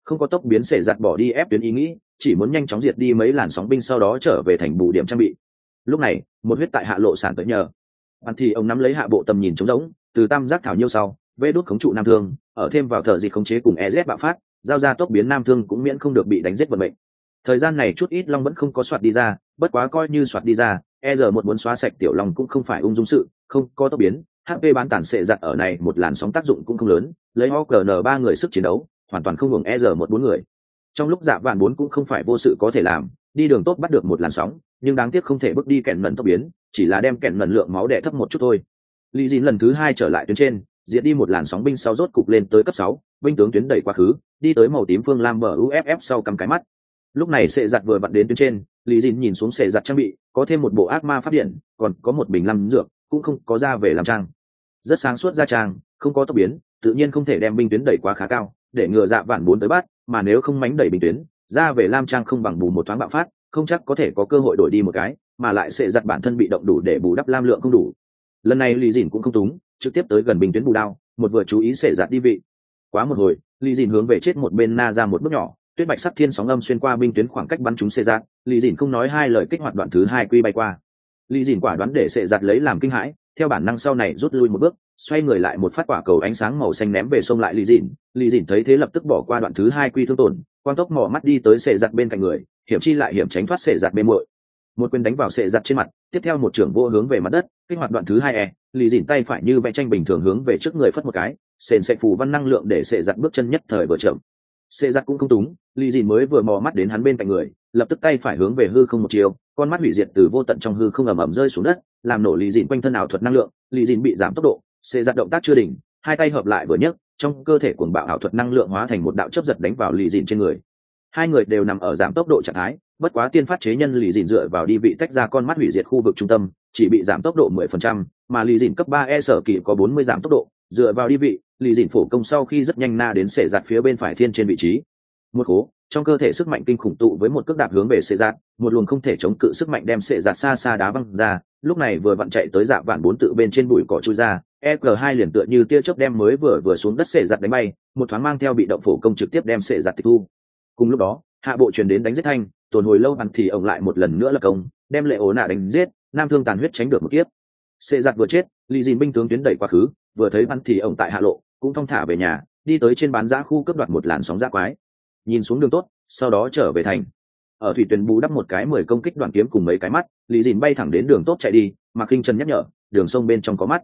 không có tốc biến sệ giặt bỏ đi ép tuyến ý nghĩ, chỉ muốn nhanh chóng diệt đi mấy làn sóng binh sau đó trở về thành bù điểm trang bị. Lúc này một huyết tại hạ lộ sản tới nhờ bạn thì ông nắm lấy hạ bộ tầm nhìn trống rỗng, từ tam giác thảo nhiêu sau vê đốt khống trụ nam thương, ở thêm vào thợ dịch khống chế cùng ez bạo phát, giao ra tốc biến nam thương cũng miễn không được bị đánh giết vận mệnh. Thời gian này chút ít long vẫn không có soạt đi ra, bất quá coi như soạt đi ra, một muốn xóa sạch tiểu long cũng không phải ung dung sự, không có tốc biến, hp bán tản sệ giặt ở này một làn sóng tác dụng cũng không lớn, lấy OGN 3 người sức chiến đấu hoàn toàn không hưởng một 4 người. Trong lúc Dạ Vạn 4 cũng không phải vô sự có thể làm, đi đường tốt bắt được một làn sóng, nhưng đáng tiếc không thể bước đi kẹn mẩn tốc biến, chỉ là đem kẹn mẩn lượng máu đè thấp một chút thôi. Lý Dĩn lần thứ 2 trở lại tuyến trên, diệt đi một làn sóng binh sau rốt cục lên tới cấp 6, binh tướng tuyến đẩy quá khứ, đi tới màu tím phương lam bờ UFF sau cầm cái mắt. Lúc này sệ giặt vừa vặn đến tuyến trên, Lý Dĩn nhìn xuống sệ giặt trang bị, có thêm một bộ ác ma pháp điện, còn có một bình lâm dược, cũng không có ra về làm trang. Rất sáng suốt ra trang, không có tốc biến, tự nhiên không thể đem binh tuyến đẩy quá khá cao, để ngừa Dạ Vạn 4 tới bắt, mà nếu không mánh đẩy binh tuyến, ra về lam trang không bằng bù một thoáng bạo phát, không chắc có thể có cơ hội đổi đi một cái, mà lại sệ giặt bản thân bị động đủ để bù đắp lam lượng không đủ. Lần này Lý Dĩn cũng không túng, trực tiếp tới gần binh tuyến bù đao, một vừa chú ý sệ giặt đi vị. Quá một hồi, Lý Dĩn hướng về chết một bên na ra một bước nhỏ, tuyết bạch sắc thiên sóng âm xuyên qua binh tuyến khoảng cách bắn trúng sệ giặt, Lý Dĩn không nói hai lời kích hoạt đoạn thứ 2 quy bay qua. Lý Dĩn quả đoán để sệ giặt lấy làm kinh hãi, theo bản năng sau này rút lui một bước, xoay người lại một phát quả cầu ánh sáng màu xanh ném về xông lại Lý Dĩn thấy thế lập tức bỏ qua đoạn thứ 2 quy thương tổn, quang tốc mò mắt đi tới sệ giặt bên cạnh người, hiểm chi lại hiểm tránh thoát sệ giặt bên muội. Một quyền đánh vào sệ giặt trên mặt, tiếp theo một trưởng vô hướng về mặt đất, kích hoạt đoạn thứ 2 Lý Dĩn tay phải như vẽ tranh bình thường hướng về trước người phất một cái, sền sệt phù văn năng lượng để sệ giặt bước chân nhất thời vừa chậm. Sệ giặt cũng không túng, Lý Dĩn mới vừa mò mắt đến hắn bên cạnh người, lập tức tay phải hướng về hư không một chiều, con mắt hủy diệt từ vô tận trong hư không ầm ầm rơi xuống đất, làm nổ Lý Dĩn quanh thân ảo thuật năng lượng, Lý Dĩn bị giảm tốc độ, sệ giặt động tác chưa đỉnh, hai tay hợp lại vừa nhấc, trong cơ thể cuồng bạo ảo thuật năng lượng hóa thành một đạo chớp giật đánh vào Lý Dĩn trên người. Hai người đều nằm ở giảm tốc độ trạng thái, bất quá tiên phát chế nhân Lý Dĩn dựa vào đi vị tách ra con mắt hủy diệt khu vực trung tâm, chỉ bị giảm tốc độ 10%, mà Lý Dĩn cấp 3 sở kỳ có 40 giảm tốc độ, dựa vào đi vị, Lý Dĩn phổ công sau khi rất nhanh na đến sệ giặt phía bên phải thiên trên vị trí. Một hố, trong cơ thể sức mạnh kinh khủng tụ với một cước đạp hướng về sệ giặt, một luồng không thể chống cự sức mạnh đem sệ giặt xa xa đá văng ra, lúc này vừa vặn chạy tới Dạ Vạn 4 tự bên trên bụi cỏ chui ra, EG2 liền tựa như tia chớp đem mới vừa xuống đất sệ giặt đánh bay, một thoáng mang theo bị động phổ công trực tiếp đem sệ giặt tịch thu. Cùng lúc đó, hạ bộ truyền đến đánh giết thanh, tồn hồi lâu ăn thì ông lại một lần nữa lập công, đem lệ ố nạ đánh giết, nam thương tàn huyết tránh được một kiếp. Sệ giặt vừa chết, Lý Dĩn binh tướng tuyến đẩy quá khứ, vừa thấy ăn thì ông tại hạ lộ, cũng thong thả về nhà, đi tới trên bán giã khu cướp đoạt một làn sóng giã quái, nhìn xuống đường tốt, sau đó trở về thành. Ở thủy tuyển bù đắp một cái 10 công kích đoạn kiếm cùng mấy cái mắt, Lý Dĩn bay thẳng đến đường tốt chạy đi, mà Khinh Trần nhắc nhở, đường sông bên trong có mắt.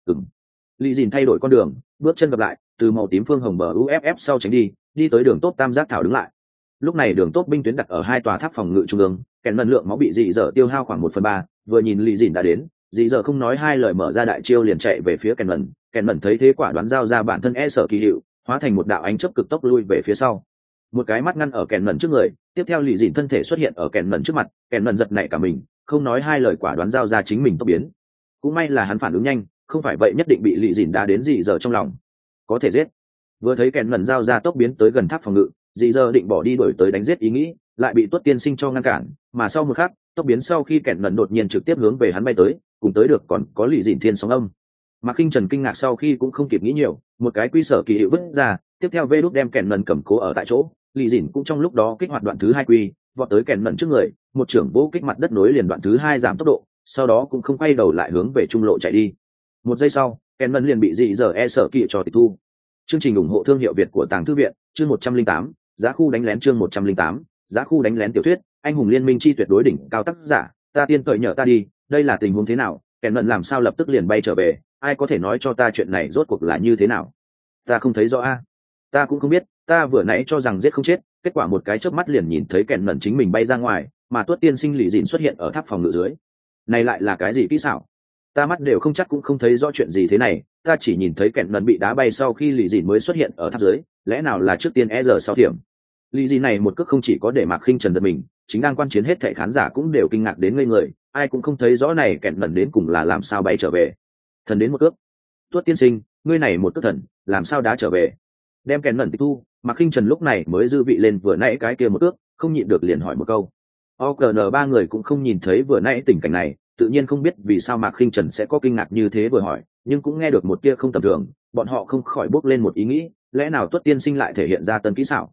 Lý Dĩn thay đổi con đường, bước chân gặp lại, từ màu tím phương hồng bờ UFF sau tránh đi, đi tới đường tốt tam giác thảo đứng lại. Lúc này đường tốt binh tuyến đặt ở hai tòa tháp phòng ngự trung ương, kèn năng lượng máu bị dị dở tiêu hao khoảng 1/3, vừa nhìn Lý Dĩn đã đến, dị dở không nói hai lời mở ra đại chiêu liền chạy về phía kèn mẩn thấy thế quả đoán giao ra bản thân sở kỳ hiệu, hóa thành một đạo ánh chớp cực tốc lui về phía sau. Một cái mắt ngăn ở kèn mẩn trước người, tiếp theo Lý Dĩn thân thể xuất hiện ở kèn mẩn trước mặt, kèn mẩn giật nảy cả mình, không nói hai lời quả đoán giao ra chính mình tốc biến. Cũng may là hắn phản ứng nhanh, không phải vậy nhất định bị Lý Dĩn đá đến dị dở trong lòng. Có thể giết. Vừa thấy kèn mẩn giao ra tốc biến tới gần tháp phòng ngự, dị dở định bỏ đi đuổi tới đánh giết ý nghĩ, lại bị Tuất Tiên Sinh cho ngăn cản, mà sau một khắc, tốc biến sau khi kèn mẩn đột nhiên trực tiếp hướng về hắn bay tới, cùng tới được còn có Lý Dĩn thiên sóng âm. Mà Khinh Trần kinh ngạc sau khi cũng không kịp nghĩ nhiều, một cái quy sở kỳ hiệu vứt ra, tiếp theo vê đút đem kèn mẩn cầm cố ở tại chỗ. Lý Dĩn cũng trong lúc đó kích hoạt đoạn thứ 2 quy, vọt tới kèn mẩn trước người, một trưởng vô kích mặt đất nối liền đoạn thứ 2 giảm tốc độ, sau đó cũng không quay đầu lại hướng về trung lộ chạy đi. Một giây sau, kèn mẩn liền bị dị dở sở kỳ cho tịch thu. Chương trình ủng hộ thương hiệu Việt của Tàng Thư viện, chương 108, giá khu đánh lén chương 108, giá khu đánh lén tiểu thuyết, anh hùng liên minh chi tuyệt đối đỉnh cao tác giả, ta tiên cởi nhờ ta đi, đây là tình huống thế nào, kèn mẩn làm sao lập tức liền bay trở về, ai có thể nói cho ta chuyện này rốt cuộc là như thế nào? Ta không thấy rõ a. Ta cũng không biết, ta vừa nãy cho rằng giết không chết, kết quả một cái chớp mắt liền nhìn thấy kèn mẩn chính mình bay ra ngoài, mà Tuất Tiên Sinh Lý Dĩn xuất hiện ở tháp phòng ngự dưới. Này lại là cái gì kỹ xảo? Ta mắt đều không chắc cũng không thấy rõ chuyện gì thế này, ta chỉ nhìn thấy kèn mẩn bị đá bay sau khi Lý Dĩn mới xuất hiện ở tháp dưới, lẽ nào là trước tiên giờ sau thiểm? Lý Dĩn này một cước không chỉ có để Mạc Khinh Trần giật mình, chính đang quan chiến hết thảy khán giả cũng đều kinh ngạc đến ngây người, ai cũng không thấy rõ này kèn mẩn đến cùng là làm sao bay trở về. Thần đến một cước. Tuất Tiên Sinh, ngươi này một cước thần, làm sao đá trở về? Đem kèn mẩn tịch thu, Mạc Khinh Trần lúc này mới dư vị lên vừa nãy cái kia một cước, không nhịn được liền hỏi một câu. OGN 3 người cũng không nhìn thấy vừa nãy tình cảnh này, tự nhiên không biết vì sao Mạc Khinh Trần sẽ có kinh ngạc như thế vừa hỏi, nhưng cũng nghe được một tia không tầm thường, bọn họ không khỏi bốc lên một ý nghĩ, lẽ nào Tuất Tiên Sinh lại thể hiện ra tân kỹ xảo?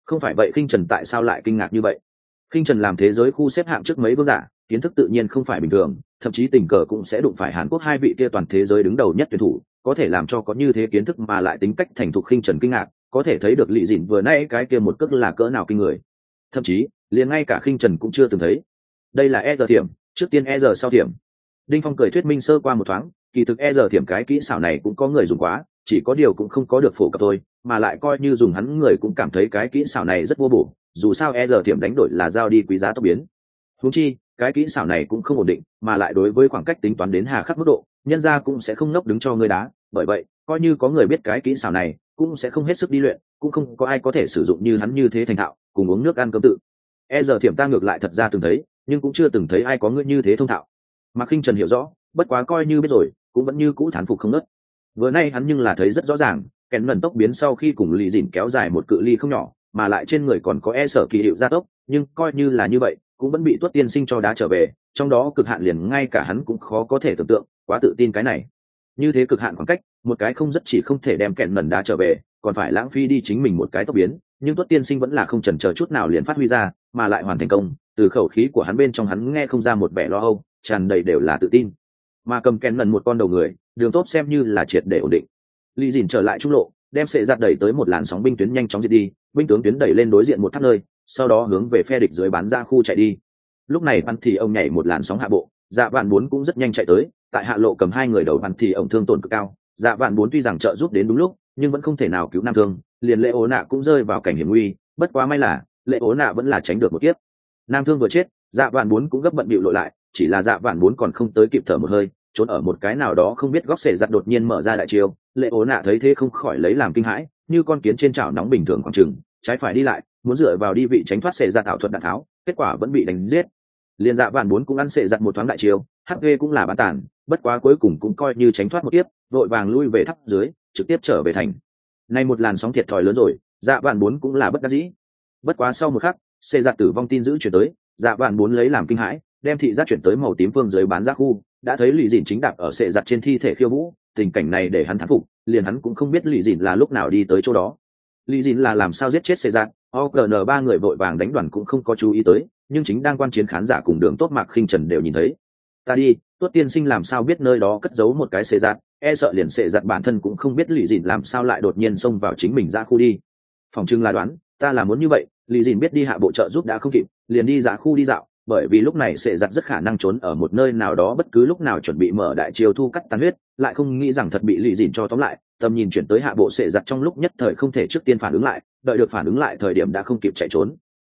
Không phải vậy khinh trần tại sao lại kinh ngạc như vậy? Khinh trần làm thế giới khu xếp hạng trước mấy vương giả, kiến thức tự nhiên không phải bình thường, thậm chí tình cờ cũng sẽ đụng phải Hàn Quốc hai vị kia toàn thế giới đứng đầu nhất tuyển thủ, có thể làm cho có như thế kiến thức mà lại tính cách thành thục khinh trần kinh ngạc, có thể thấy được Lị Dĩnh vừa nãy cái kia một cước là cỡ nào kinh người. Thậm chí, liền ngay cả khinh trần cũng chưa từng thấy. Đây là E giờ thiểm, trước tiên E giờ sau thiểm. Đinh Phong cười thuyết minh sơ qua một thoáng, kỳ thực E giờ thiểm cái kỹ xảo này cũng có người dùng quá, chỉ có điều cũng không có được phổ cập thôi, mà lại coi như dùng hắn người cũng cảm thấy cái kỹ xảo này rất vô bổ, dù sao E giờ thiểm đánh đổi là giao đi quý giá tốc biến. Huống chi, cái kỹ xảo này cũng không ổn định, mà lại đối với khoảng cách tính toán đến hà khắc mức độ, nhân ra cũng sẽ không ngốc đứng cho người đá, bởi vậy, coi như có người biết cái kỹ xảo này, cũng sẽ không hết sức đi luyện, cũng không có ai có thể sử dụng như hắn như thế thành thạo, cùng uống nước ăn cơm tự. E giờ thiểm ta ngược lại thật ra từng thấy, nhưng cũng chưa từng thấy ai có người như thế thông thạo. Mạc Khinh Trần hiểu rõ, bất quá coi như biết rồi, cũng vẫn như cũ thán phục không nớt. Vừa nay hắn nhưng là thấy rất rõ ràng, kèn lần tốc biến sau khi cùng Lý Dĩnh kéo dài một cự ly không nhỏ, mà lại trên người còn có e sở kỳ hiệu gia tốc, nhưng coi như là như vậy, cũng vẫn bị Tuất Tiên Sinh cho đá trở về, trong đó cực hạn liền ngay cả hắn cũng khó có thể tưởng tượng, quá tự tin cái này. Như thế cực hạn khoảng cách, một cái không rất chỉ không thể đem kèn lần đá trở về, còn phải lãng phí đi chính mình một cái tốc biến, nhưng Tuất Tiên Sinh vẫn là không chần chờ chút nào liền phát huy ra, mà lại hoàn thành công, từ khẩu khí của hắn bên trong hắn nghe không ra một vẻ lo âu, tràn đầy đều là tự tin. Mà cầm kèn lần một con đầu người, đường tốt xem như là triệt để ổn định. Lý Dĩnh trở lại trung lộ, đem sệ giặt đẩy tới một làn sóng binh tuyến nhanh chóng diệt đi, binh tướng tuyến đẩy lên đối diện một tháp nơi, sau đó hướng về phe địch dưới bán ra khu chạy đi. Lúc này bắn thì ông nhảy một làn sóng hạ bộ, Dạ Vạn Bốn cũng rất nhanh chạy tới, tại hạ lộ cầm hai người đầu bắn thì ông thương tổn cực cao. Dạ Vạn Bốn tuy rằng trợ giúp đến đúng lúc, nhưng vẫn không thể nào cứu Nam Thương, liền Lệ Ố Nạ cũng rơi vào cảnh hiểm nguy, bất quá may là Lệ Ố Nạ vẫn là tránh được một kiếp. Nam Thương vừa chết, Dạ Vạn Bốn cũng gấp bận bịu lội lại, chỉ là Dạ Vạn Bốn còn không tới kịp thở một hơi, trốn ở một cái nào đó không biết góc xệ giặt đột nhiên mở ra đại chiêu. Lệ Ố Nạ thấy thế không khỏi lấy làm kinh hãi, như con kiến trên chảo nóng bình thường khoảng chừng trái phải đi lại, muốn dựa vào đi vị tránh thoát xệ giặt ảo thuật đạn tháo, kết quả vẫn bị đánh giết. Liên Dạ Vạn Bốn cũng ăn xệ giặt một thoáng đại chiêu, hp cũng là bán tàn, bất quá cuối cùng cũng coi như tránh thoát một tiếp, vội vàng lui về tháp dưới, trực tiếp trở về thành. Nay một làn sóng thiệt thòi lớn rồi, Dạ Vạn Bốn cũng là bất đắc dĩ. Bất quá sau một khắc, xệ giặt tử vong tin giữ chuyển tới, Dạ Vạn Bốn lấy làm kinh hãi, đem thị giác chuyển tới màu tím phương dưới bán ra khu, đã thấy Lỷ Dĩnh chính đạp ở xệ giặt trên thi thể khiêu vũ, tình cảnh này để hắn thán phục, liền hắn cũng không biết Lỷ Dĩnh là lúc nào đi tới chỗ đó. Lỷ Dĩnh là làm sao giết chết xệ giặt, OGN ba người vội vàng đánh đoàn cũng không có chú ý tới, nhưng chính đang quan chiến khán giả cùng đường tốt Mạc Khinh Trần đều nhìn thấy. Ta đi, Tuất Tiên Sinh làm sao biết nơi đó cất giấu một cái xệ giặt, e sợ liền xệ giặt bản thân cũng không biết Lỷ Dĩnh làm sao lại đột nhiên xông vào chính mình ra khu đi. Phòng trưng là đoán, ta là muốn như vậy, Lỷ Dĩnh biết đi hạ bộ trợ giúp đã không kịp, liền đi ra khu đi dạo, bởi vì lúc này sệ giặt rất khả năng trốn ở một nơi nào đó bất cứ lúc nào chuẩn bị mở đại chiêu thu cắt tàn huyết, lại không nghĩ rằng thật bị Lỷ Dĩnh cho tóm lại, tầm nhìn chuyển tới hạ bộ sệ giặt trong lúc nhất thời không thể trước tiên phản ứng lại, đợi được phản ứng lại thời điểm đã không kịp chạy trốn.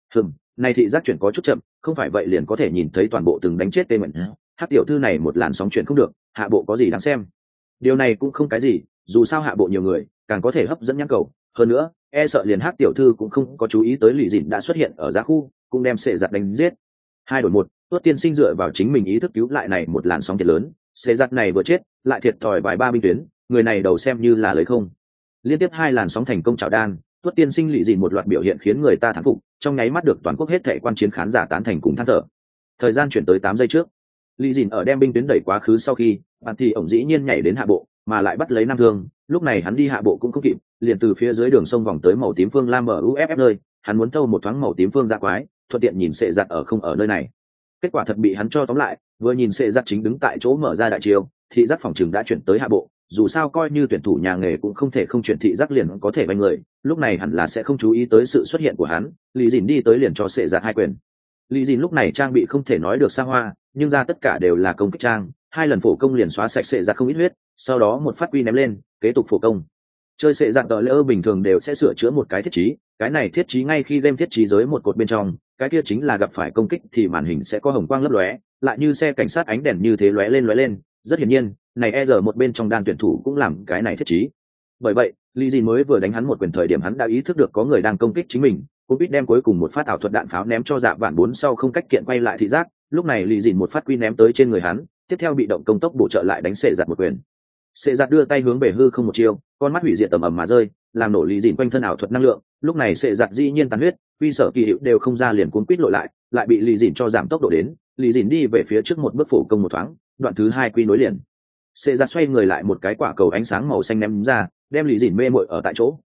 Này thị giác chuyển có chút chậm, không phải vậy liền có thể nhìn thấy toàn bộ từng đánh chết tên mệnh. Hát tiểu thư này một làn sóng chuyển không được, hạ bộ có gì đáng xem. Điều này cũng không cái gì, dù sao hạ bộ nhiều người, càng có thể hấp dẫn nhãn cầu, hơn nữa, e sợ liền Hát tiểu thư cũng không có chú ý tới Lỷ Dĩnh đã xuất hiện ở giá khu, cũng đem sệ giặt đánh giết. 2-1, Tuất Tiên Sinh dựa vào chính mình ý thức cứu lại này một làn sóng thiệt lớn, xê giặt này vừa chết, lại thiệt thòi vài ba binh tuyến, người này đầu xem như là lấy không. Liên tiếp 2 làn sóng thành công chào đan, Tuất Tiên Sinh Lỷ Dĩnh một loạt biểu hiện khiến người ta thán phục, trong nháy mắt được toàn quốc hết thảy quan chiến khán giả tán thành cùng than thở. Thời gian chuyển tới 8 giây trước, Lỷ Dĩnh ở đem binh tuyến đẩy quá khứ sau khi, bạn thì ổng dĩ nhiên nhảy đến hạ bộ, mà lại bắt lấy Nam Thương, lúc này hắn đi hạ bộ cũng không kịp, liền từ phía dưới đường sông vòng tới màu tím phương Lam MUFF nơi, hắn muốn thâu một thoáng màu tím phương ra quái, thuận tiện nhìn sệ giặt ở không ở nơi này. Kết quả thật bị hắn cho tóm lại, vừa nhìn sệ giặt chính đứng tại chỗ mở ra đại chiêu, thị giác phòng trường đã chuyển tới hạ bộ, dù sao coi như tuyển thủ nhà nghề cũng không thể không chuyển thị giác liền có thể vay người, lúc này hẳn là sẽ không chú ý tới sự xuất hiện của hắn. Lý Dĩnh đi tới liền cho sệ giặt 2 quyền. Lý Dĩnh lúc này trang bị không thể nói được xa hoa, nhưng ra tất cả đều là công kích trang, 2 lần phổ công liền xóa sạch sệ giặt không ít huyết, sau đó một phát quy ném lên, kế tục phổ công. Chơi sệ giặt đợi lỡ bình thường đều sẽ sửa chữa một cái thiết trí, cái này thiết trí ngay khi game thiết trí giới một cột bên trong, cái kia chính là gặp phải công kích thì màn hình sẽ có hồng quang lấp lóe, lại như xe cảnh sát ánh đèn như thế lóe lên, rất hiển nhiên, này e một bên trong đan tuyển thủ cũng làm cái này thiết trí. Bởi vậy, Lý Dĩnh mới vừa đánh hắn một quyền thời điểm hắn đã ý thức được có người đang công kích chính mình, cũng biết đem cuối cùng một phát ảo thuật đạn pháo ném cho Dạ Vạn Bốn sau không cách kiện quay lại thị giác, lúc này Lý Dĩnh một phát quy ném tới trên người hắn, tiếp theo bị động công tốc bổ trợ lại đánh sệ giặt một quyền. Sệ giặt đưa tay hướng về hư không một chiêu, con mắt hủy diệt tầm ầm mà rơi, làm nổ Lý Dĩnh quanh thân ảo thuật năng lượng, lúc này sệ giặt dĩ nhiên tàn huyết, quy sở kỳ hiệu đều không ra liền cuốn quýt lội lại bị Lý Dĩnh cho giảm tốc độ đến, Lý Dĩnh đi về phía trước một bước phổ công một thoáng, đoạn thứ 2 quy nối liền. Sệ giặt xoay người lại một cái quả cầu ánh sáng màu xanh ném ra, đem Lý Dĩnh mê mội ở tại chỗ,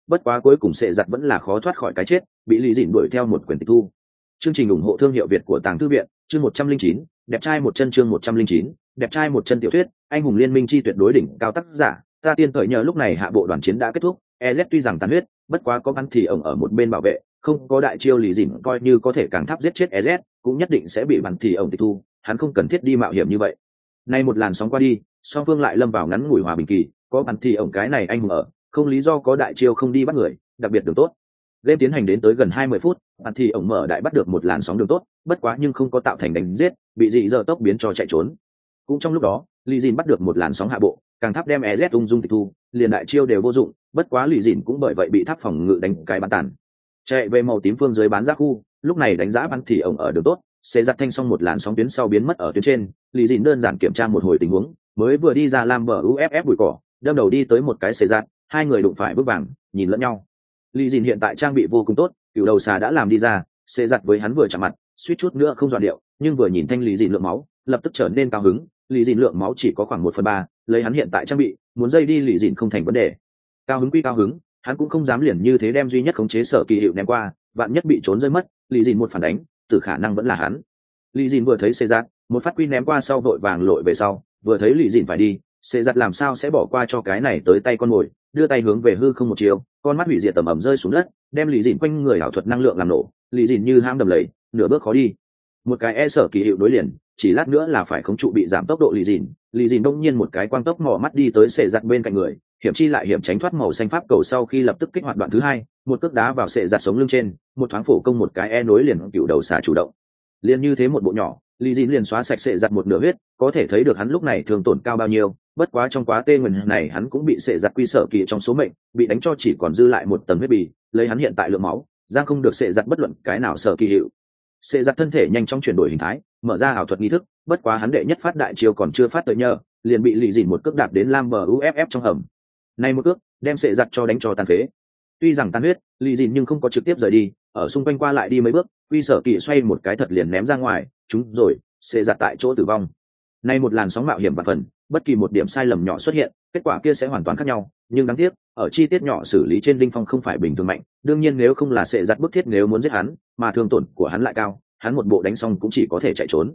bất quá cuối cùng sệ giặt vẫn là khó thoát khỏi cái chết, bị lì dìn đuổi theo một quyển tịch thu. Chương trình ủng hộ thương hiệu Việt của Tàng Thư viện, chương 109, đẹp trai một chân, chương 109, đẹp trai một chân tiểu thuyết, anh hùng liên minh chi tuyệt đối đỉnh cao tác giả, ta tiên thời nhờ lúc này hạ bộ đoàn chiến đã kết thúc, EZ tuy rằng tàn huyết, bất quá có bắn thì ổng ở một bên bảo vệ, không có đại chiêu lì dìn coi như có thể càng tháp giết chết EZ, cũng nhất định sẽ bị bắn thì ổng tịch thu, hắn không cần thiết đi mạo hiểm như vậy. Nay một làn sóng qua đi, song phương lại lâm vào ngắn ngủi hòa bình kỳ, có bắn thì ổng cái này anh hùng ở, không lý do có đại chiêu không đi bắt người, đặc biệt đường tốt. Game tiến hành đến tới gần 20 phút, bắn thì ổng mở đại bắt được một làn sóng đường tốt, bất quá nhưng không có tạo thành đánh giết, bị dị giờ tốc biến cho chạy trốn. Cũng trong lúc đó, lì dìn bắt được một làn sóng hạ bộ, càng tháp đem EZ ung dung tịch thu, liền đại chiêu đều vô dụng, bất quá lì dìn cũng bởi vậy bị tháp phòng ngự đánh cái bắn tàn. Chạy về màu tím phương dưới bán ra khu, lúc này đánh giá bắn thì ổng ở đường tốt, xê giặt thanh xong một làn sóng tuyến sau biến mất ở tuyến trên, lì dìn đơn giản kiểm tra một hồi tình huống, mới vừa đi ra làm bờ uff bụi cỏ, đâm đầu đi tới một cái xê giặt, hai người đụng phải bước vàng, nhìn lẫn nhau. Lì dìn hiện tại trang bị vô cùng tốt, cựu đầu xà đã làm đi ra, xê giặt với hắn vừa chạm mặt, suýt chút nữa không dọn điệu, nhưng vừa nhìn thanh lì dìn lượng máu, lập tức trở nên cao hứng. Lì dìn lượng máu chỉ có khoảng 1/3, lấy hắn hiện tại trang bị, muốn dây đi lì dìn không thành vấn đề. Cao hứng quy cao hứng, hắn cũng không dám liền như thế đem duy nhất khống chế sở kỳ hiệu ném qua, vạn nhất bị trốn rơi mất, lì dìn một phản đánh, tử khả năng vẫn là hắn. Lì dìn vừa thấy xê giặt, một phát quy ném qua sau vội vàng lội về sau, vừa thấy lì dìn phải đi, xê giặt làm sao sẽ bỏ qua cho cái này tới tay con mồi, đưa tay hướng về hư không một chiều, con mắt hủy diệt tầm ẩm rơi xuống đất, đem lì dìn quanh người ảo thuật năng lượng làm nổ, lì dìn như ham đầm lầy, nửa bước khó đi. Một cái e sở kỳ hiệu đối liền, chỉ lát nữa là phải khống trụ bị giảm tốc độ lì dìn đông nhiên một cái quang tốc mò mắt đi tới xệ giặt bên cạnh người, hiểm chi lại hiểm tránh thoát màu xanh pháp cầu sau khi lập tức kích hoạt đoạn thứ hai, một cước đá vào xệ giặt sống lưng trên, một thoáng phổ công một cái e nối liền cựu đầu xà chủ động. Liền như thế một bộ nhỏ, lì dìn liền xóa sạch xệ giặt một nửa huyết, có thể thấy được hắn lúc này thường tổn cao bao nhiêu, bất quá trong quá tê nguyền này hắn cũng bị xệ giặt quy sở kỳ trong số mệnh, bị đánh cho chỉ còn dư lại một tầng huyết bì, lấy hắn hiện tại lượng máu, giang không được xệ giặt bất luận cái nào sở kỳ hiệu. Xệ giặt thân thể nhanh chóng chuyển đổi hình thái, mở ra ảo thuật nghi thức, bất quá hắn đệ nhất phát đại chiêu còn chưa phát tới nhờ, liền bị lì dìn một cước đạp đến lam bờ uff trong hầm. Nay một cước đem xệ giặt cho đánh cho tàn phế. Tuy rằng tan huyết, lì dìn nhưng không có trực tiếp rời đi, ở xung quanh qua lại đi mấy bước, quy sở kỳ xoay một cái thật liền ném ra ngoài, chúng rồi, xệ giặt tại chỗ tử vong. Nay một làn sóng mạo hiểm và phần, bất kỳ một điểm sai lầm nhỏ xuất hiện, kết quả kia sẽ hoàn toàn khác nhau, nhưng đáng tiếc, ở chi tiết nhỏ xử lý trên đinh phong không phải bình thường mạnh, đương nhiên nếu không là xệ giặt bức thiết nếu muốn giết hắn, mà thương tổn của hắn lại cao, hắn một bộ đánh xong cũng chỉ có thể chạy trốn.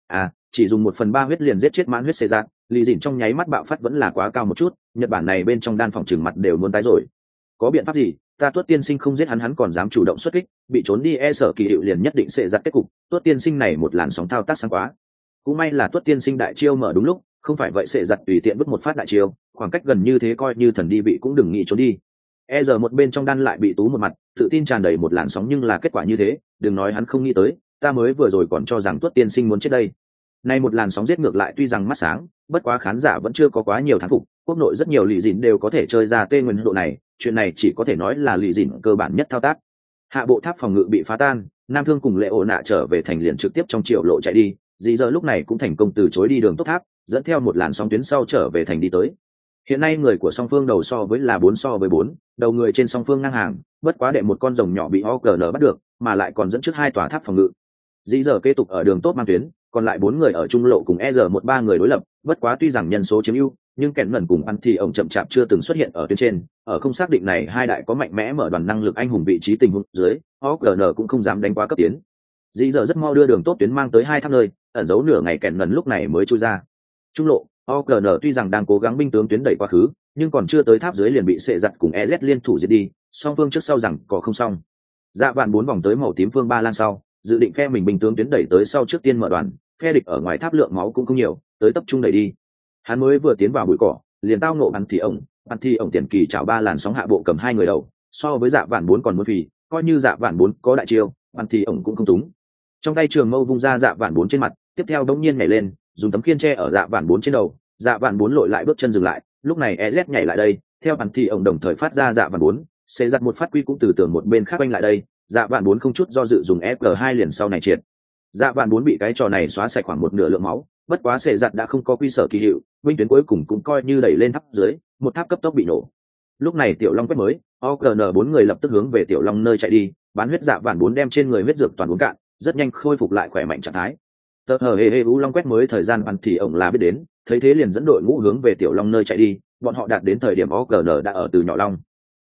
Chỉ dùng 1/3 huyết liền giết chết mãn huyết xệ giặt, lì dìn trong nháy mắt bạo phát vẫn là quá cao một chút, Nhật Bản này bên trong đan phòng trừng mặt đều muốn tái rồi. Có biện pháp gì? Ta Tuất tiên sinh không giết hắn còn dám chủ động xuất kích, bị trốn đi e sở kỳ hiệu liền nhất định sẽ giặt kết cục. Tuất tiên sinh này một làn sóng thao tác sáng quá, cũng may là Tuất tiên sinh đại chiêu mở đúng lúc, không phải vậy sẽ giặt tùy tiện vứt một phát đại chiêu, khoảng cách gần như thế coi như thần đi vị cũng đừng nghĩ trốn đi. E giờ một bên trong đan lại bị tú một mặt, tự tin tràn đầy một làn sóng nhưng là kết quả như thế, đừng nói hắn không nghĩ tới, ta mới vừa rồi còn cho rằng Tuất tiên sinh muốn chết đây. Nay một làn sóng giết ngược lại tuy rằng mắt sáng, bất quá khán giả vẫn chưa có quá nhiều thán phục, quốc nội rất nhiều lì dìn đều có thể chơi ra tê nguyên độ này, chuyện này chỉ có thể nói là lì dìn cơ bản nhất thao tác. Hạ bộ tháp phòng ngự bị phá tan, Nam Thương cùng Lệ Ổ Nạ trở về thành liền trực tiếp trong triệu lộ chạy đi, dì giờ lúc này cũng thành công từ chối đi đường tốt tháp, dẫn theo một làn sóng tuyến sau trở về thành đi tới. Hiện nay người của song phương đầu so với là 4 so với 4, đầu người trên song phương ngang hàng, bất quá đệ một con rồng nhỏ bị OGN bắt được, mà lại còn dẫn trước hai tòa tháp phòng ngự. Dì giờ kế tục ở đường tốt mang tuyến, còn lại 4 người ở trung lộ cùng ER13 người đối lập, bất quá tuy rằng nhân số chiếm ưu, nhưng kẻn ngẩn cùng ăn thì ổng chậm chạp chưa từng xuất hiện ở tuyến trên, ở không xác định này hai đại có mạnh mẽ mở đoàn năng lực anh hùng vị trí tình huống dưới, OGN cũng không dám đánh quá cấp tiến. Dĩ giờ rất mau đưa đường tốt tuyến mang tới hai tháp nơi, ẩn giấu nửa ngày kẻn ngẩn lúc này mới chui ra. Trung lộ, OGN tuy rằng đang cố gắng binh tướng tuyến đẩy quá khứ, nhưng còn chưa tới tháp dưới liền bị sệ giặt cùng EZ liên thủ diệt đi, song phương trước sau rằng có không xong. Dạ vạn 4 vòng tới màu tím phương ba lan sau, dự định phe mình binh tướng tuyến đẩy tới sau trước tiên mở đoàn, phe địch ở ngoài tháp lượng máu cũng không nhiều, tới tập trung đẩy đi. Hắn mới vừa tiến vào bụi cỏ, liền tao nộ bắn thì ổng tiền kỳ chảo 3 làn sóng hạ bộ cầm 2 người đầu, so với dạ vạn 4 còn muốn phì, coi như dạ vạn 4 có đại chiêu, bắn thì ổng cũng không túng. Trong tay trường mâu vung ra dạ vạn 4 trên mặt, tiếp theo đống nhiên nhảy lên, dùng tấm khiên tre ở dạ vạn 4 trên đầu, dạ vạn 4 lội lại bước chân dừng lại, lúc này EZ nhảy lại đây, theo bắn thì ổng đồng thời phát ra dạ vạn 4, xé giặt một phát quy cũng từ tường một bên khác quanh lại đây, dạ vạn 4 không chút do dự dùng FG2 liền sau này triệt. Dạ vạn 4 bị cái trò này xóa sạch khoảng một nửa lượng máu, bất quá xệ giặt đã không có quy sở kỳ hiệu, binh tuyến cuối cùng cũng coi như đẩy lên tháp dưới, một tháp cấp tốc bị nổ. Lúc này tiểu long quét mới, OGN 4 người lập tức hướng về tiểu long nơi chạy đi, bán huyết dạ vạn 4 đem trên người huyết dược toàn uống cạn, rất nhanh khôi phục lại khỏe mạnh trạng thái. Tờ hờ hê u long quét mới thời gian bắn thì ổng là biết đến, thấy thế liền dẫn đội ngũ hướng về tiểu long nơi chạy đi, bọn họ đạt đến thời điểm OGN đã ở từ nhỏ long.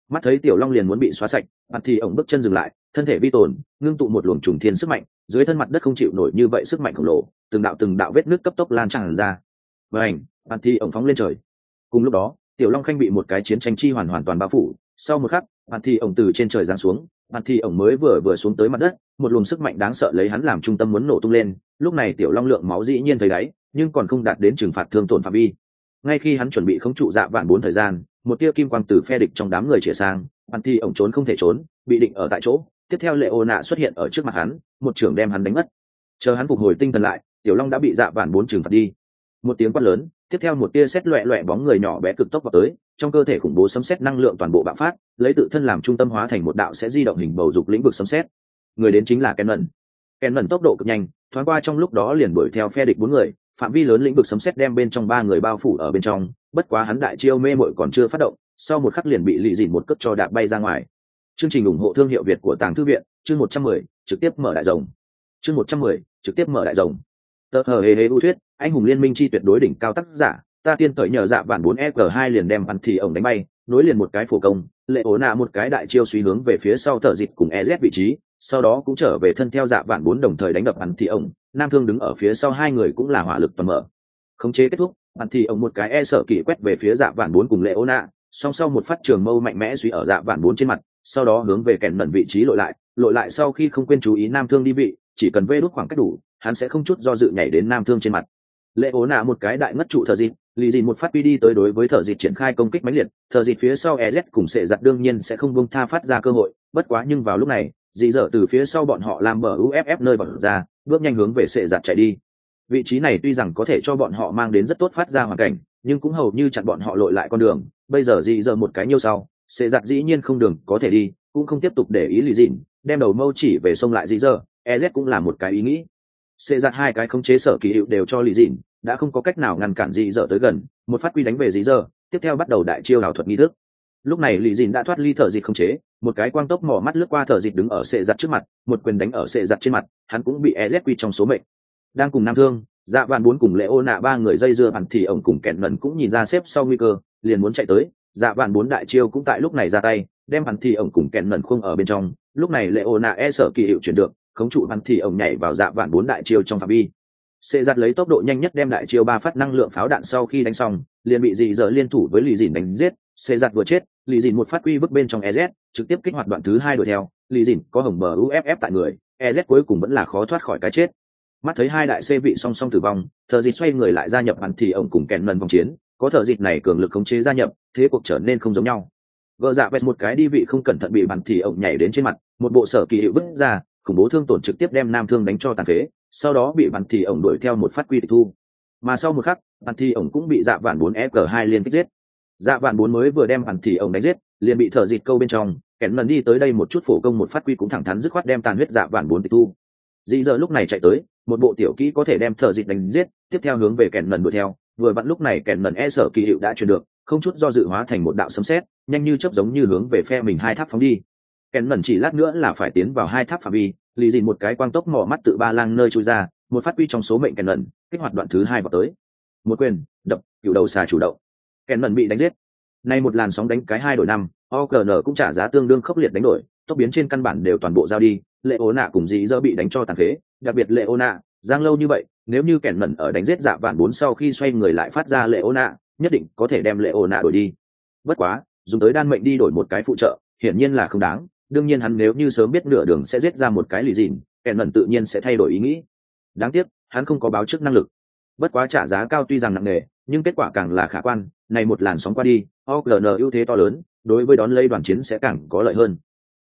Mắt thấy tiểu long liền muốn bị xóa sạch, mặt thì ổng bước chân dừng lại, thân thể vi tồn ngưng tụ một luồng trùng thiên sức mạnh, dưới thân mặt đất không chịu nổi như vậy sức mạnh khổng lồ, từng đạo vết nước cấp tốc lan tràn ra. Và ảnh mặt thì ổng phóng lên trời. Cùng lúc đó tiểu long khanh bị một cái chiến tranh chi hoàn toàn bao phủ. Sau một khắc mặt thì ổng từ trên trời giáng xuống, mặt thì ổng mới vừa xuống tới mặt đất, một luồng sức mạnh đáng sợ lấy hắn làm trung tâm muốn nổ tung lên. Lúc này tiểu long lượng máu dĩ nhiên thấy đáy, nhưng còn không đạt đến trừng phạt thương tổn phạm vi. Ngay khi hắn chuẩn bị khống trụ Dạ Vạn 4 thời gian, một tia kim quang từ phe địch trong đám người chĩa sang, mặt thì ổng trốn không thể trốn, bị định ở tại chỗ. Tiếp theo Leona xuất hiện ở trước mặt hắn, một trường đem hắn đánh mất. Chờ hắn phục hồi tinh thần lại, tiểu long đã bị Dạ Vạn 4 trừng phạt đi. Một tiếng quát lớn, tiếp theo một tia sét loẹt loẹt bóng người nhỏ bé cực tốc vào tới, trong cơ thể khủng bố sấm sét năng lượng toàn bộ bạo phát, lấy tự thân làm trung tâm hóa thành một đạo sẽ di động hình bầu dục lĩnh vực sấm sét. Người đến chính là Kennen tốc độ cực nhanh, thoáng qua trong lúc đó liền đuổi theo phe địch 4 người, phạm vi lớn lĩnh vực sấm sét đem bên trong 3 người bao phủ ở bên trong. Bất quá hắn đại chiêu mê muội còn chưa phát động, sau một khắc liền bị lì dìn một cước cho đạp bay ra ngoài. Chương trình ủng hộ thương hiệu Việt của Tàng Thư viện, chương 110, trực tiếp mở đại rồng. Chương 110, trực tiếp mở đại rồng. Tờ hờ hề ưu thuyết, anh hùng liên minh chi tuyệt đối đỉnh cao tác giả, ta tiên thời nhờ Dạ Vạn 4EG2 liền đem bắn thì ổng đánh bay, nối liền một cái phổ công, Leona một cái đại chiêu suy hướng về phía sau thở dịt cùng EZ vị trí, sau đó cũng trở về thân theo Dạ Vạn 4 đồng thời đánh đập bắn thì ổng. Nam Thương đứng ở phía sau hai người cũng là hỏa lực toàn mở. Khống chế kết thúc, bắn thì ổng một cái sợ kỵ quét về phía Dạ Vạn 4 cùng Leona, song sau một phát trường mâu mạnh mẽ suy ở Dạ Vạn 4 trên mặt, sau đó hướng về kèn mẩn vị trí lội lại sau khi không quên chú ý Nam Thương đi vị, chỉ cần vê đốt khoảng cách đủ, hắn sẽ không chút do dự nhảy đến Nam Thương trên mặt. Leona một cái đại ngất trụ thở dịt, lì dìn một phát đi tới đối với thở dịt triển khai công kích mãnh liệt, thở dịt phía sau EZ cùng sệ giặt đương nhiên sẽ không buông tha phát ra cơ hội, bất quá nhưng vào lúc này, dị dở từ phía sau bọn họ làm bờ UFF nơi bật ra, bước nhanh hướng về sệ giặt chạy đi. Vị trí này tuy rằng có thể cho bọn họ mang đến rất tốt phát ra hoàn cảnh, nhưng cũng hầu như chặn bọn họ lội lại con đường. Bây giờ dị dở một cái nhiêu sau, sệ giặt dĩ nhiên không đường có thể đi, cũng không tiếp tục để ý lì dìn, đem đầu mâu chỉ về sông lại dị dở, EZ cũng là một cái ý nghĩ. Sệ giặt hai cái khống chế sở kỳ hiệu đều cho lì dìn, đã không có cách nào ngăn cản dị dở tới gần, một phát quy đánh về dị dở, tiếp theo bắt đầu đại chiêu ảo thuật nghi thức. Lúc này lì dìn đã thoát ly thở dịt khống chế, một cái quang tốc mò mắt lướt qua thở dịt đứng ở sệ giặt trước mặt, một quyền đánh ở sệ giặt trên mặt, hắn cũng bị EZ quy trong số mệnh. Đang cùng Nam Thương, Dạ Vạn 4 cùng Leona ba người dây dưa hẳn thì ổng cùng kẹn mẩn cũng nhìn ra xếp sau nguy cơ, liền muốn chạy tới. Dạ Vạn 4 đại chiêu cũng tại lúc này ra tay, đem hẳn thì ổng cùng kẹn mẩn khung ở bên trong. Lúc này Leona sợ kỳ hiệu chuyển được, khống trụ hẳn thì ổng nhảy vào Dạ Vạn 4 đại chiêu trong phạm vi. Sệ giặt lấy tốc độ nhanh nhất đem đại chiêu 3 phát năng lượng pháo đạn sau khi đánh xong, liền bị dị dở liên thủ với lì dìn đánh giết. Sệ giặt vừa chết, lì dìn một phát quy vứt bên trong EZ, trực tiếp kích hoạt đoạn thứ 2 đuổi theo. Lì dìn có hồng bờ UFF tại người, EZ cuối cùng vẫn là khó thoát khỏi cái chết. Mắt thấy hai đại C vị song song tử vong, thợ dịt xoay người lại gia nhập hẳn thì ổng cùng kèn lần vòng chiến, có thợ dịt này cường lực khống chế gia nhập, thế cuộc trở nên không giống nhau. Gỡ dạ vẹt một cái đi vị không cẩn thận bị hẳn thì ổng nhảy đến trên mặt, một bộ sở kỳ hiệu vứt ra, khủng bố thương tổn trực tiếp đem Nam Thương đánh cho tàn phế, sau đó bị hẳn thì ổng đuổi theo một phát quy tịch thu. Mà sau một khắc, hẳn thì ổng cũng bị Dạ Vạn 4 FG2 liên kích giết. Dạ Vạn 4 mới vừa đem hẳn thì ổng đánh giết, liền bị thợ dịt câu bên trong, kèn lần đi tới đây một chút phổ công một phát quy cũng thẳng thắn dứt khoát đem tàn huyết Dạ Vạn 4 tịch thu. Dị giờ lúc này chạy tới, một bộ tiểu kỹ có thể đem thợ dịt đánh giết, tiếp theo hướng về kèn lần đuổi theo, vừa vặn lúc này kèn lần sở kỳ hiệu đã truyền được, không chút do dự hóa thành một đạo sấm sét, nhanh như chớp giống như hướng về phe mình hai tháp phóng đi. Kèn lần chỉ lát nữa là phải tiến vào hai tháp phạm vi, lì dìn một cái quang tốc mò mắt tự ba lang nơi chui ra, một phát quy trong số mệnh kèn lần, kích hoạt đoạn thứ 2 vào tới. Một quyền, đập, cựu đầu xà chủ động. Kèn lần bị đánh giết. Nay một làn sóng đánh cái 2 đổi 5, OKN cũng trả giá tương đương khốc liệt đánh đổi, tốc biến trên căn bản đều toàn bộ giao đi, Leona cùng dị dơ bị đánh cho tàn phế, đặc biệt Leona, giang lâu như vậy, nếu như kẻn mẩn ở đánh giết Dạ Vạn 4 sau khi xoay người lại phát ra Leona, nhất định có thể đem Leona đổi đi. Bất quá, dùng tới đan mệnh đi đổi một cái phụ trợ, hiển nhiên là không đáng, đương nhiên hắn nếu như sớm biết nửa đường sẽ giết ra một cái lì dìn, kẻn mẩn tự nhiên sẽ thay đổi ý nghĩ. Đáng tiếc, hắn không có báo trước năng lực. Bất quá trả giá cao tuy rằng nặng nề, nhưng kết quả càng là khả quan, này một làn sóng qua đi, OKN ưu thế to lớn, đối với đón lấy đoàn chiến sẽ càng có lợi hơn.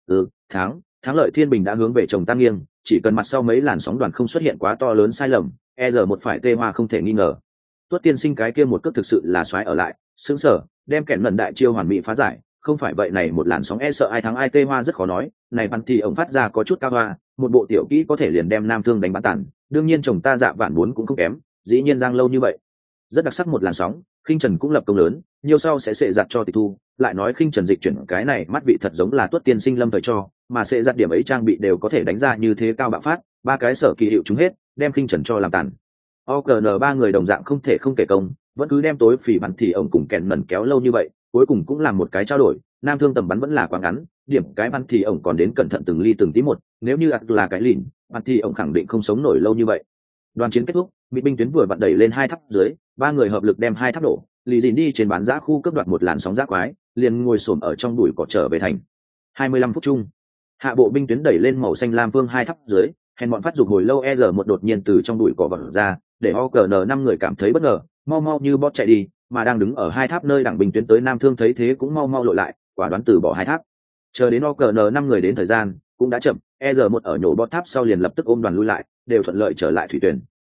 Thắng lợi thiên bình đã hướng về chồng tăng nghiêng, chỉ cần mặt sau mấy làn sóng đoàn không xuất hiện quá to lớn sai lầm, một phải tê hoa không thể nghi ngờ. Tuất tiên sinh cái kia một cước thực sự là xoái ở lại, sững sờ, đem kẻn lần đại chiêu hoàn mỹ phá giải, không phải vậy này một làn sóng sợ ai thắng ai tê hoa rất khó nói, này bắn thì ông phát ra có chút cao hoa, một bộ tiểu kỹ có thể liền đem Nam Thương đánh bán tàn, đương nhiên chồng ta Dạ Vạn 4 cũng không kém, dĩ nhiên giang lâu như vậy. Rất đặc sắc một làn sóng, Khinh Trần cũng lập công lớn, nhiều sau sẽ sệ giặt cho tịch thu, lại nói Khinh Trần dịch chuyển cái này mắt vị thật giống là Tuất tiên sinh lâm thời cho, mà sệ giặt điểm ấy trang bị đều có thể đánh ra như thế cao bạo phát, ba cái sở kỳ hiệu chúng hết, đem Khinh Trần cho làm tàn. OKN ba người đồng dạng không thể không kể công, vẫn cứ đem tối phỉ bắn thì ông cùng kèn mẩn kéo lâu như vậy, cuối cùng cũng làm một cái trao đổi, nam thương tầm bắn vẫn là quá ngắn, điểm cái bắn thì ổng còn đến cẩn thận từng ly từng tí một, nếu như là cái lìn bắn thì ổng khẳng định không sống nổi lâu như vậy. Đoàn chiến kết thúc, mỹ binh tuyến vừa vặn đẩy lên hai tháp dưới, ba người hợp lực đem hai tháp nổ, lì dìn đi trên bán giã khu cướp đoạt một làn sóng giã quái, liền ngồi xổm ở trong bụi cỏ trở về thành. 25 phút chung, hạ bộ binh tuyến đẩy lên màu xanh lam vương hai tháp dưới, hèn bọn phát dục hồi lâu một đột nhiên từ trong bụi cỏ vật ra, để OKN 5 người cảm thấy bất ngờ, mau như bot chạy đi, mà đang đứng ở hai tháp nơi đảng binh tuyến tới nam thương thấy thế cũng mau lội lại, quả đoán từ bỏ hai tháp. Chờ đến OKN 5 người đến thời gian, cũng đã chậm, một ở nhổ bot tháp sau liền lập tức ôm đoàn lui lại, đều thuận lợi trở lại thủy tuyển.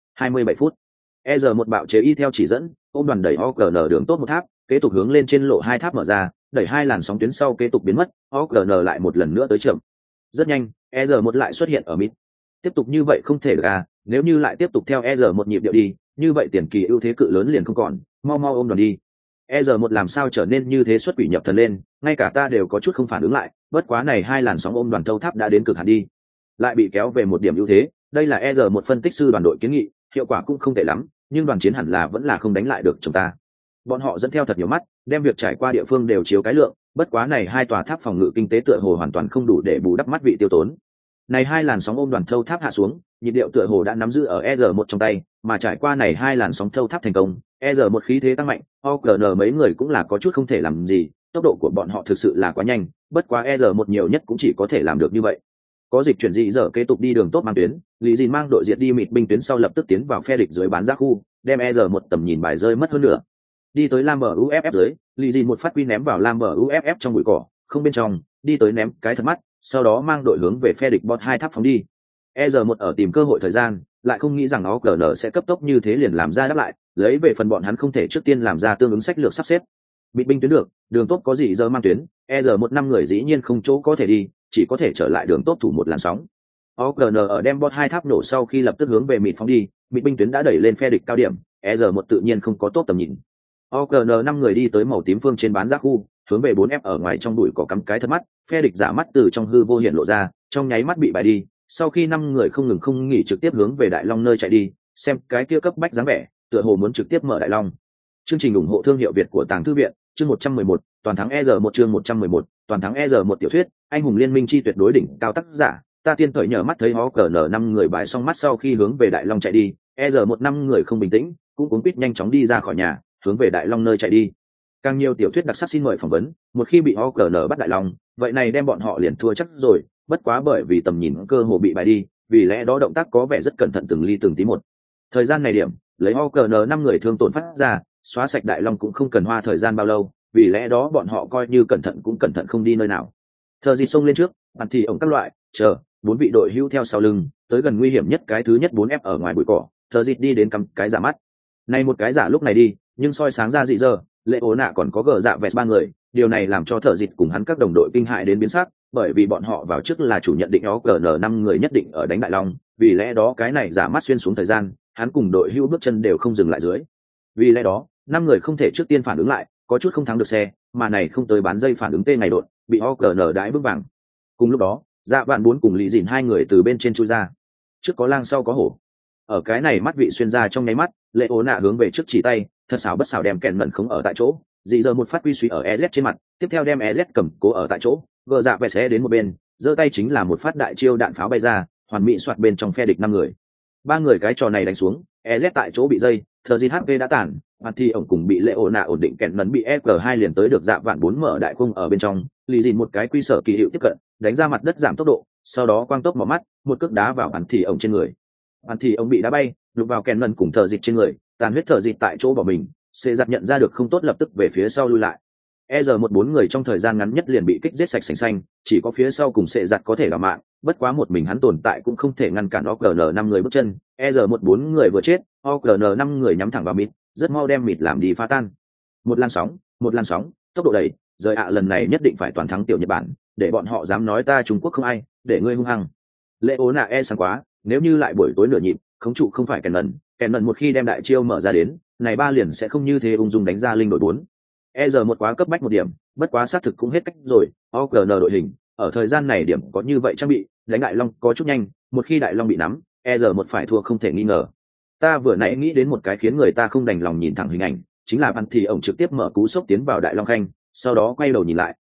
27 phút, một bạo chế y theo chỉ dẫn, ôm đoàn đẩy OKN đường tốt một tháp, kế tục hướng lên trên lộ hai tháp mở ra, đẩy hai làn sóng tuyến sau kế tục biến mất, OKN lại một lần nữa tới chậm. Rất nhanh, một lại xuất hiện ở mid. Tiếp tục như vậy không thể được à, nếu như lại tiếp tục theo một nhịp điệu đi, như vậy tiền kỳ ưu thế cự lớn liền không còn, mau ôm đoàn đi. một làm sao trở nên như thế xuất quỷ nhập thần lên, ngay cả ta đều có chút không phản ứng lại, bất quá này hai làn sóng ôm đoàn thâu tháp đã đến cực hạn đi. Lại bị kéo về một điểm ưu thế, đây là một phân tích sư đoàn đội kiến nghị, hiệu quả cũng không tệ lắm, nhưng đoàn chiến hẳn là vẫn là không đánh lại được chúng ta. Bọn họ dẫn theo thật nhiều mắt, đem việc trải qua địa phương đều chiếu cái lượng, bất quá này hai tòa tháp phòng ngự kinh tế tựa hồ hoàn toàn không đủ để bù đắp mắt vị tiêu tốn. Này hai làn sóng ôm đoàn thâu tháp hạ xuống, nhịp điệu tựa hồ đã nắm giữ ở một trong tay, mà trải qua này hai làn sóng thâu tháp thành công, một khí thế tăng mạnh, OKN mấy người cũng là có chút không thể làm gì, tốc độ của bọn họ thực sự là quá nhanh, bất quá một nhiều nhất cũng chỉ có thể làm được như vậy. Có dịch chuyển dị giờ kế tục đi đường tốt mang tuyến, Lý Dìn mang đội diệt đi mịt binh tuyến sau lập tức tiến vào phe địch dưới bán ra khu, đem một tầm nhìn bài rơi mất hơn nữa. Đi tới Lam UFF dưới, Lý Dìn một phát quy ném vào Lam UFF trong bụi cỏ, không bên trong, đi tới ném cái thật mắt, sau đó mang đội hướng về phe địch bot hai tháp phóng đi. một ở tìm cơ hội thời gian, lại không nghĩ rằng nó OKN sẽ cấp tốc như thế liền làm ra đáp lại, lấy về phần bọn hắn không thể trước tiên làm ra tương ứng sách lược sắp xếp. Bị binh tuyến được, đường tốt có gì giờ mang tuyến, năm người dĩ nhiên không chỗ có thể đi, chỉ có thể trở lại đường tốt thủ một làn sóng. OKN ở đem bot hai tháp nổ sau khi lập tức hướng về mịt phóng đi, mịt binh tuyến đã đẩy lên phe địch cao điểm, một tự nhiên không có tốt tầm nhìn. OKN 5 người đi tới màu tím phương trên bán giác khu, hướng về 4F ở ngoài trong bụi cỏ cắm cái thật mắt, phe địch giả mắt từ trong hư vô hiện lộ ra, trong nháy mắt bị bại đi, sau khi 5 người không ngừng không nghỉ trực tiếp hướng về Đại Long nơi chạy đi, xem cái kia cấp bách dáng vẻ, tựa hồ muốn trực tiếp mở Đại Long. Chương trình ủng hộ thương hiệu Việt của Tàng Thư viện, chương 111, toàn thắng một chương 111, toàn thắng một tiểu thuyết, anh hùng liên minh chi tuyệt đối đỉnh cao tác giả, ta tiên thời nhờ mắt thấy OKN 5 người bại xong mắt sau khi hướng về Đại Long chạy đi, năm người không bình tĩnh, cũng cuống quýt nhanh chóng đi ra khỏi nhà, hướng về Đại Long nơi chạy đi. Càng nhiều tiểu thuyết đặc sắc xin mời phỏng vấn, một khi bị OKN bắt Đại Long, vậy này đem bọn họ liền thua chắc rồi, bất quá bởi vì tầm nhìn cơ hồ bị bại đi, vì lẽ đó động tác có vẻ rất cẩn thận từng ly từng tí một. Thời gian này điểm, lấy OKN 5 người thương tổn phát ra, xóa sạch Đại Long cũng không cần hoa thời gian bao lâu, vì lẽ đó bọn họ coi như cẩn thận cũng cẩn thận không đi nơi nào. Thờ gì xông lên trước, bàn thì ổng các loại, chờ, 4 vị đội hưu theo sau lưng, tới gần nguy hiểm nhất cái thứ nhất 4F ở ngoài bụi cỏ, thờ dịt đi đến cắm cái giả mắt. Này một cái giả lúc này đi, nhưng soi sáng ra dị giờ, lệ ố nạ còn có gờ dạ vẹt 3 người, điều này làm cho thợ dịt cùng hắn các đồng đội kinh hại đến biến sắc, bởi vì bọn họ vào trước là chủ nhận định OKN 5 người nhất định ở đánh Đại Long, vì lẽ đó cái này giả mắt xuyên xuống thời gian, hắn cùng đội hưu bước chân đều không dừng lại dưới. Vì lẽ đó, 5 người không thể trước tiên phản ứng lại, có chút không thắng được xe, mà này không tới bán dây phản ứng tê ngày đột, bị OKN đãi bước vàng. Cùng lúc đó, dạ vạn 4 cùng Lý Dìn 2 người từ bên trên chui ra. Trước có lang sau có hổ. Ở cái này mắt vị xuyên ra trong nháy mắt, lệ ố nạ hướng về trước chỉ tay, thật xảo bất xảo đem kèn mẩn không ở tại chỗ, dị giờ một phát quy suy ở EZ trên mặt, tiếp theo đem EZ cầm cố ở tại chỗ, gờ dạ vẹt xé đến một bên, giơ tay chính là một phát đại chiêu đạn pháo bay ra, hoàn mỹ soạt bên trong phe địch 5 người. 3 người cái trò này đánh xuống, EZ tại chỗ bị dây, thờ dịt HP đã tàn, mặt thì ổng cùng bị lệ ổ nạ ổn định kèn mẩn bị FG2 liền tới được dạ vạn 4 mở đại khung ở bên trong, Lý Dìn một cái quy sở kỳ hiệu tiếp cận, đánh ra mặt đất giảm tốc độ, sau đó quang tốc mở mắt, một cước đá vào bàn thì ổng trên người. Bàn thì ổng bị đá bay, đụng vào kèn mẩn cùng thờ dịt trên người, tàn huyết thờ dịt tại chỗ bỏ mình, xê giặt nhận ra được không tốt lập tức về phía sau lui lại. ER14 người trong thời gian ngắn nhất liền bị kích giết sạch sành xanh, chỉ có phía sau cùng xệ giặt có thể là mạng, bất quá một mình hắn tồn tại cũng không thể ngăn cản OKN 5 người bước chân. ER14 người vừa chết, OKN 5 người nhắm thẳng vào mịt, rất mau đem mịt làm đi phá tan. Một làn sóng, tốc độ đẩy, rời lần này nhất định phải toàn thắng tiểu Nhật Bản, để bọn họ dám nói ta Trung Quốc không ai, để ngươi hung hăng. Lệ ố nạ sáng quá, nếu như lại buổi tối nửa nhịp, khống trụ không phải kèn lần một khi đem đại chiêu mở ra đến, này 3 liền sẽ không như thế ung dung đánh ra linh đội 4. ER1 quá cấp bách một điểm, bất quá xác thực cũng hết cách rồi, OKN đội hình, ở thời gian này điểm có như vậy trang bị, đánh Đại Long có chút nhanh, một khi Đại Long bị nắm, ER1 phải thua không thể nghi ngờ. Ta vừa nãy nghĩ đến một cái khiến người ta không đành lòng nhìn thẳng hình ảnh, chính là Văn thì ổng trực tiếp mở cú sốc tiến vào Đại Long khanh, sau đó quay đầu nhìn lại,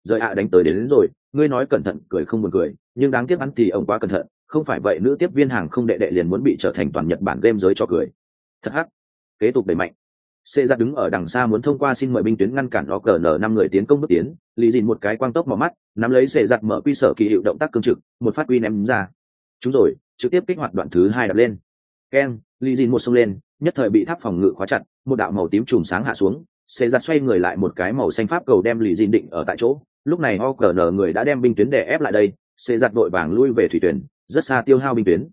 Rời ạ đánh tới đến rồi, ngươi nói cẩn thận cười không buồn cười, nhưng đáng tiếc hắn thì ông quá cẩn thận, không phải vậy nữ tiếp viên hàng không đệ đệ liền muốn bị trở thành toàn Nhật Bản game giới cho cười. Thật hắc. Kế tục đẩy mạnh. Xê ra đứng ở đằng xa muốn thông qua xin mời binh tuyến ngăn cản OKN 5 người tiến công bước tiến, Lý Dìn một cái quang tốc mò mắt, nắm lấy xê giặt mở quy sở kỳ hiệu động tác cương trực, một phát quy ném ra. Chúng rồi, trực tiếp kích hoạt đoạn thứ 2 đập lên. Ken, Lý Dìn một xông lên, nhất thời bị tháp phòng ngự khóa chặt, một đạo màu tím chùm sáng hạ xuống, xê giặt xoay người lại một cái màu xanh pháp cầu đem Lý Dìn định ở tại chỗ. Lúc này OKN người đã đem binh tuyến đè ép lại đây, xê giặt vội vàng lui về thủy tuyển, rất xa tiêu hao binh tuyến.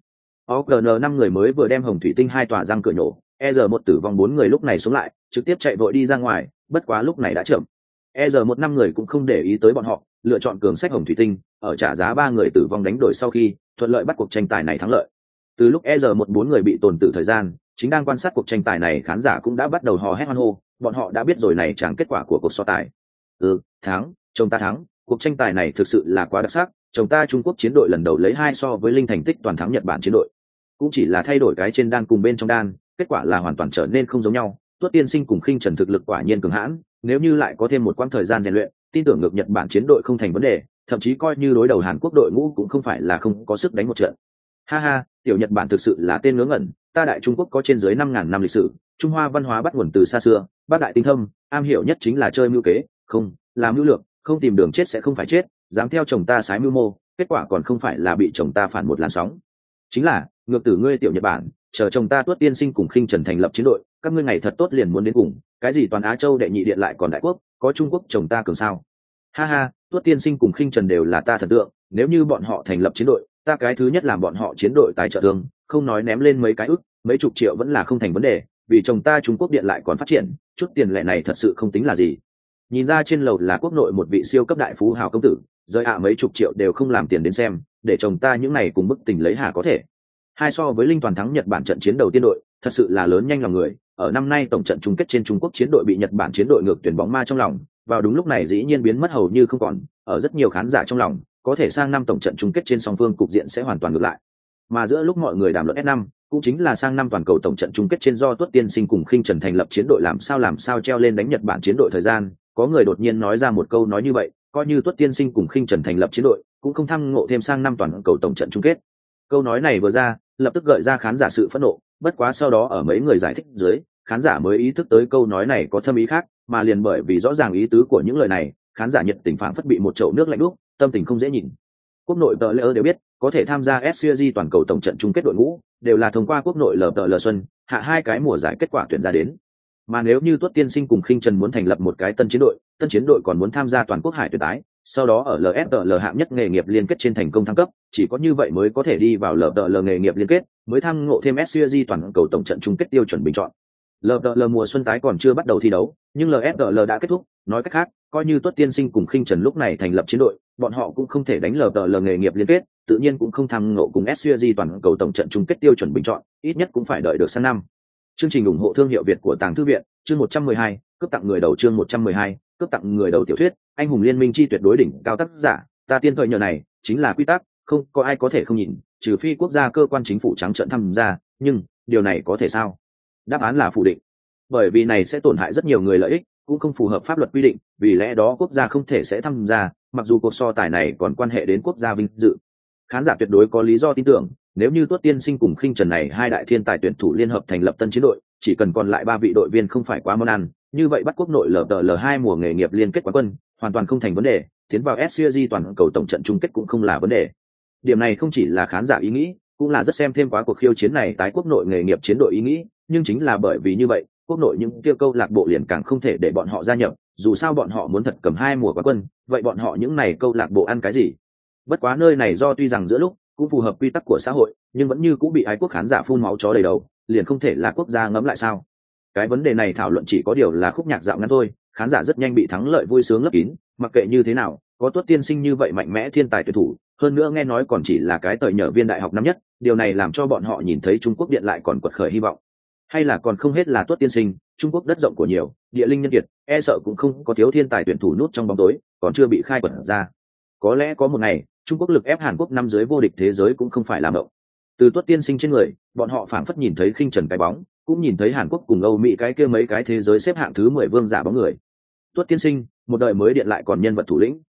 OKN 5 người mới vừa đem hồng thủy tinh 2 tòa răng cửa nổ, ER1 tử vong 4 người lúc này xuống lại, trực tiếp chạy vội đi ra ngoài, bất quá lúc này đã chậm. ER1 5 người cũng không để ý tới bọn họ, lựa chọn cường sách hồng thủy tinh, ở trả giá 3 người tử vong đánh đổi sau khi, thuận lợi bắt cuộc tranh tài này thắng lợi. Từ lúc ER1 4 người bị tồn tử thời gian, chính đang quan sát cuộc tranh tài này khán giả cũng đã bắt đầu hò hét hoan hô, bọn họ đã biết rồi này chẳng kết quả của cuộc so tài. Thắng, chồng ta thắng, cuộc tranh tài này thực sự là quá đặc sắc, chồng ta Trung Quốc chiến đội lần đầu lấy 2 so với linh thành tích toàn thắng Nhật Bản chiến đội. Cũng chỉ là thay đổi cái trên đan cùng bên trong đan, kết quả là hoàn toàn trở nên không giống nhau. Tuất Tiên Sinh cùng Khinh Trần thực lực quả nhiên cường hãn, nếu như lại có thêm một quãng thời gian rèn luyện, tin tưởng ngược Nhật Bản chiến đội không thành vấn đề, thậm chí coi như đối đầu Hàn Quốc đội ngũ cũng không phải là không có sức đánh một trận. Ha ha, tiểu Nhật Bản thực sự là tên ngớ ngẩn, ta đại Trung Quốc có trên dưới 5.000 năm lịch sử, Trung Hoa văn hóa bắt nguồn từ xa xưa, bác đại tinh thâm, am hiểu nhất chính là chơi mưu kế, không, làm mưu lược, không tìm đường chết sẽ không phải chết, dám theo chồng ta sái mưu mô, kết quả còn không phải là bị chồng ta phản một làn sóng. Chính là, ngược tử ngươi tiểu Nhật Bản, chờ chồng ta Tuất Tiên Sinh cùng Khinh Trần thành lập chiến đội, các ngươi ngày thật tốt liền muốn đến cùng, cái gì toàn Á Châu đệ nhị điện lại còn đại quốc, có Trung Quốc chồng ta cường sao? Ha ha, Tuất Tiên Sinh cùng Khinh Trần đều là ta thần tượng, nếu như bọn họ thành lập chiến đội, ta cái thứ nhất làm bọn họ chiến đội tài trợ thương, không nói ném lên mấy cái ức, mấy chục triệu vẫn là không thành vấn đề, vì chồng ta Trung Quốc điện lại còn phát triển, chút tiền lệ này thật sự không tính là gì. Nhìn ra trên lầu là quốc nội một vị siêu cấp đại phú hào công tử, rơi mấy chục triệu đều không làm tiền đến xem, để chồng ta những này cùng bức tình lấy hà có thể. 2 so với linh toàn thắng Nhật Bản trận chiến đầu tiên đội, thật sự là lớn nhanh lòng người, ở năm nay tổng trận chung kết trên Trung Quốc chiến đội bị Nhật Bản chiến đội ngược tuyển bóng ma trong lòng, vào đúng lúc này dĩ nhiên biến mất hầu như không còn, ở rất nhiều khán giả trong lòng, có thể sang năm tổng trận chung kết trên song phương cục diện sẽ hoàn toàn ngược lại. Mà giữa lúc mọi người đàm luận S5, cũng chính là sang năm toàn cầu tổng trận chung kết trên do Tuất Tiên Sinh cùng Khinh Trần thành lập chiến đội làm sao treo lên đánh Nhật Bản chiến đội thời gian, có người đột nhiên nói ra một câu nói như vậy, coi như Tuất Tiên Sinh cùng Khinh Trần thành lập chiến đội, cũng không tham ngộ thêm sang năm toàn cầu tổng trận chung kết. Câu nói này vừa ra, lập tức gợi ra khán giả sự phẫn nộ, bất quá sau đó ở mấy người giải thích dưới, khán giả mới ý thức tới câu nói này có thâm ý khác, mà liền bởi vì rõ ràng ý tứ của những lời này, khán giả nhiệt tình phảng phất bị một chậu nước lạnh đúc, tâm tình không dễ nhìn. Quốc nội tờ lỡ đều biết, có thể tham gia SCG toàn cầu tổng trận chung kết đội ngũ, đều là thông qua quốc nội LPL Xuân, hạ 2 cái mùa giải kết quả tuyển ra đến. Mà nếu như Tuất Tiên Sinh cùng Khinh Trần muốn thành lập một cái tân chiến đội còn muốn tham gia toàn quốc hải tuyển tái, sau đó ở LFL hạng nhất nghề nghiệp liên kết trên thành công thăng cấp, chỉ có như vậy mới có thể đi vào LFL nghề nghiệp liên kết, mới tham ngộ thêm SCG toàn cầu tổng trận chung kết tiêu chuẩn bình chọn. LFL mùa xuân tái còn chưa bắt đầu thi đấu, nhưng LFL đã kết thúc, nói cách khác, coi như Tuất Tiên Sinh cùng Khinh Trần lúc này thành lập chiến đội, bọn họ cũng không thể đánh LFL nghề nghiệp liên kết, tự nhiên cũng không tham ngộ cùng SCG toàn cầu tổng trận chung kết tiêu chuẩn bình chọn, ít nhất cũng phải đợi được sang năm. Chương trình ủng hộ thương hiệu Việt của Tàng Thư viện, chương 112, cấp tặng người đầu chương 112, cấp tặng người đầu tiểu thuyết, anh hùng liên minh chi tuyệt đối đỉnh cao tác giả, ta tiên thời nhờ này, chính là quy tắc, không có ai có thể không nhìn, trừ phi quốc gia cơ quan chính phủ trắng trợn tham gia, nhưng điều này có thể sao? Đáp án là phủ định. Bởi vì này sẽ tổn hại rất nhiều người lợi ích, cũng không phù hợp pháp luật quy định, vì lẽ đó quốc gia không thể sẽ tham gia, mặc dù cuộc so tài này còn quan hệ đến quốc gia vinh dự. Khán giả tuyệt đối có lý do tin tưởng, nếu như Tuất Tiên Sinh cùng Khinh Trần này 2 đại thiên tài tuyển thủ liên hợp thành lập tân chiến đội, chỉ cần còn lại 3 vị đội viên không phải quá món ăn, như vậy bắt quốc nội LPL2 mùa nghề nghiệp liên kết quán quân, hoàn toàn không thành vấn đề, tiến vào SCG toàn cầu tổng trận chung kết cũng không là vấn đề. Điểm này không chỉ là khán giả ý nghĩ, cũng là rất xem thêm quá cuộc khiêu chiến này tái quốc nội nghề nghiệp chiến đội ý nghĩ, nhưng chính là bởi vì như vậy, quốc nội những kia câu lạc bộ liền càng không thể để bọn họ gia nhập, dù sao bọn họ muốn thật cầm 2 mùa quán quân, vậy bọn họ những này câu lạc bộ ăn cái gì? Bất quá nơi này do tuy rằng giữa lúc cũng phù hợp quy tắc của xã hội, nhưng vẫn như cũng bị ái quốc khán giả phun máu chó đầy đầu, liền không thể là quốc gia ngẫm lại sao? Cái vấn đề này thảo luận chỉ có điều là khúc nhạc dạo ngắn thôi, khán giả rất nhanh bị thắng lợi vui sướng lấp kín, mặc kệ như thế nào, có Tuất Tiên Sinh như vậy mạnh mẽ thiên tài tuyển thủ, hơn nữa nghe nói còn chỉ là cái tời nhở viên đại học năm nhất, điều này làm cho bọn họ nhìn thấy Trung Quốc điện lại còn quật khởi hy vọng. Hay là còn không hết là Tuất Tiên Sinh, Trung Quốc đất rộng của nhiều, địa linh nhân kiệt, e sợ cũng không có thiếu thiên tài tuyển thủ nút trong bóng tối, còn chưa bị khai quật ra. Có lẽ có một ngày, Trung Quốc lực ép Hàn Quốc năm dưới vô địch thế giới cũng không phải là mộng. Từ Tuất Tiên Sinh trên người, bọn họ phảng phất nhìn thấy Khinh Trần cái bóng, cũng nhìn thấy Hàn Quốc cùng Âu Mỹ cái kia mấy cái thế giới xếp hạng thứ 10 vương giả bóng người. Tuất Tiên Sinh, một đời mới điện lại còn nhân vật thủ lĩnh,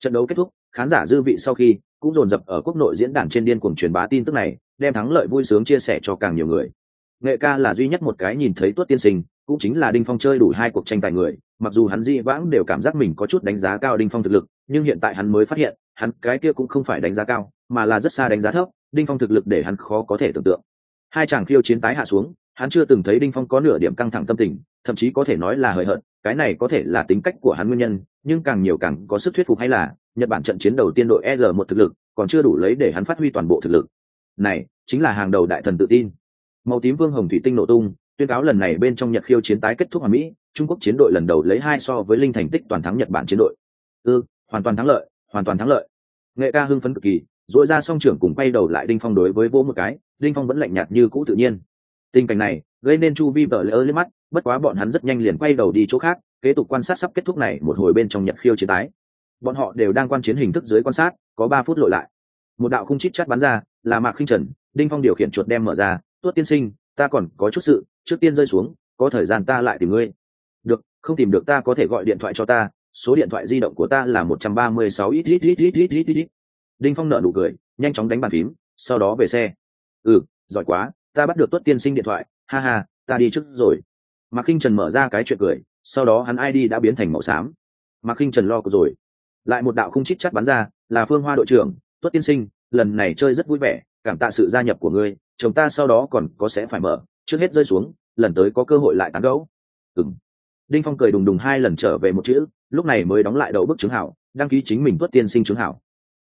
Trận đấu kết thúc, khán giả dư vị sau khi cũng dồn dập ở quốc nội diễn đàn trên điên cuồng truyền bá tin tức này, đem thắng lợi vui sướng chia sẻ cho càng nhiều người. Nghệ ca là duy nhất một cái nhìn thấy Tuất tiên sinh, cũng chính là Đinh Phong chơi đủ 2 cuộc tranh tài người, mặc dù hắn dĩ vãng đều cảm giác mình có chút đánh giá cao Đinh Phong thực lực, nhưng hiện tại hắn mới phát hiện, hắn cái kia cũng không phải đánh giá cao, mà là rất xa đánh giá thấp, Đinh Phong thực lực để hắn khó có thể tưởng tượng. 2 chàng khiêu chiến tái hạ xuống, hắn chưa từng thấy Đinh Phong có nửa điểm căng thẳng tâm tình, thậm chí có thể nói là hời hợt, cái này có thể là tính cách của hắn nguyên nhân, nhưng càng nhiều càng có sức thuyết phục hay là Nhật Bản trận chiến đầu tiên đội ER1 thực lực còn chưa đủ lấy để hắn phát huy toàn bộ thực lực. Này chính là hàng đầu đại thần tự tin. Màu tím vương hồng thủy tinh nổ tung, tuyên cáo lần này bên trong Nhật khiêu chiến tái kết thúc hoàn mỹ, Trung Quốc chiến đội lần đầu lấy 2 so với linh thành tích toàn thắng Nhật Bản chiến đội. Hoàn toàn thắng lợi, hoàn toàn thắng lợi. Nghệ ca hưng phấn cực kỳ, duỗi ra song trưởng cùng quay đầu lại Đinh Phong đối với vỗ một cái, Đinh Phong vẫn lạnh nhạt như cũ tự nhiên. Tình cảnh này gây nên chu vi vợ lỡ lên mắt, bất quá bọn hắn rất nhanh liền quay đầu đi chỗ khác, kế tục quan sát sắp kết thúc này một hồi bên trong Nhật khiêu chiến tái. Bọn họ đều đang quan chiến hình thức dưới quan sát, có 3 phút lội lại. Một đạo khung chít chát bắn ra, là Mạc Khinh Trần, Đinh Phong điều khiển chuột đem mở ra, "Tuất tiên sinh, ta còn có chút sự, trước tiên rơi xuống, có thời gian ta lại tìm ngươi." "Được, không tìm được ta có thể gọi điện thoại cho ta, số điện thoại di động của ta là 136 ít. Đinh Phong nở nụ cười, nhanh chóng đánh bàn phím, sau đó về xe. Giỏi quá, ta bắt được Tuất tiên sinh điện thoại, ha ha, ta đi trước rồi. Mạc Khinh Trần mở ra cái chuyện cười, sau đó hắn ID đã biến thành màu xám. Mạc Khinh Trần lo rồi. Lại một đạo khung chít chát bắn ra, là Phương Hoa đội trưởng, Tuất tiên sinh, lần này chơi rất vui vẻ, cảm tạ sự gia nhập của ngươi, chồng ta sau đó còn có sẽ phải mở, trước hết rơi xuống, lần tới có cơ hội lại tán gẫu. Đinh Phong cười đùng đùng 2 lần trở về một chữ, lúc này mới đóng lại đầu bức chứng hảo, đăng ký chính mình Tuất tiên sinh chứng hảo.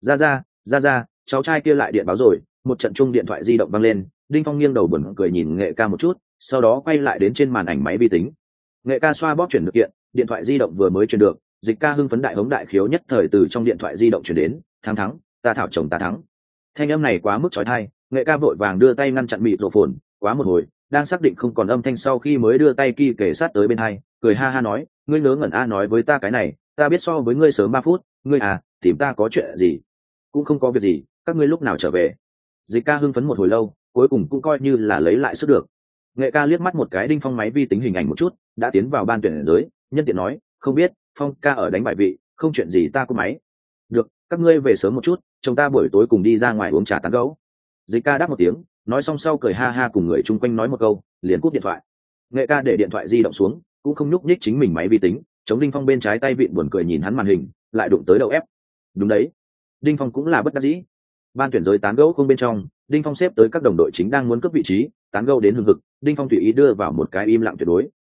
Ra, cháu trai kia lại điện báo rồi, một trận chung điện thoại di động vang lên, Đinh Phong nghiêng đầu buồn cười nhìn Nghệ ca một chút, sau đó quay lại đến trên màn ảnh máy vi tính. Nghệ ca xoa bóp chuyển được kiện, điện thoại di động vừa mới chuyển được, Dịch ca hưng phấn đại hống đại khiếu nhất thời từ trong điện thoại di động chuyển đến, thắng, ta thảo chồng ta thắng. Thanh âm này quá mức chói tai, Nghệ ca vội vàng đưa tay ngăn chặn mịt rộ phồn, quá một hồi, đang xác định không còn âm thanh sau khi mới đưa tay kỳ kể sát tới bên hai, cười ha ha nói, ngươi ngớ ngẩn a nói với ta cái này, ta biết so với ngươi sớm 3 phút, ngươi à, tìm ta có chuyện gì? Cũng không có việc gì, các ngươi lúc nào trở về? Dịch ca hưng phấn một hồi lâu, cuối cùng cũng coi như là lấy lại sức được. Nghệ ca liếc mắt một cái Đinh Phong máy vi tính hình ảnh một chút, đã tiến vào ban tuyển giới, nhân tiện nói, không biết, Phong ca ở đánh bài vị, không chuyện gì ta có máy. Được, các ngươi về sớm một chút, chúng ta buổi tối cùng đi ra ngoài uống trà tán gẫu. Dịch ca đáp một tiếng, nói xong sau cười ha ha cùng người chung quanh nói một câu, liền cúp điện thoại. Nghệ ca để điện thoại di động xuống, cũng không nhúc nhích chính mình máy vi tính, chống Đinh Phong bên trái tay vịn buồn cười nhìn hắn màn hình, lại đụng tới đầu ép. Đúng đấy, Đinh Phong cũng là bất đắc dĩ. Ban tuyển giới tán gẫu không bên trong, Đinh Phong xếp tới các đồng đội chính đang muốn cướp vị trí, tán gẫu đến hừng hực, Đinh Phong tùy ý đưa vào một cái im lặng tuyệt đối.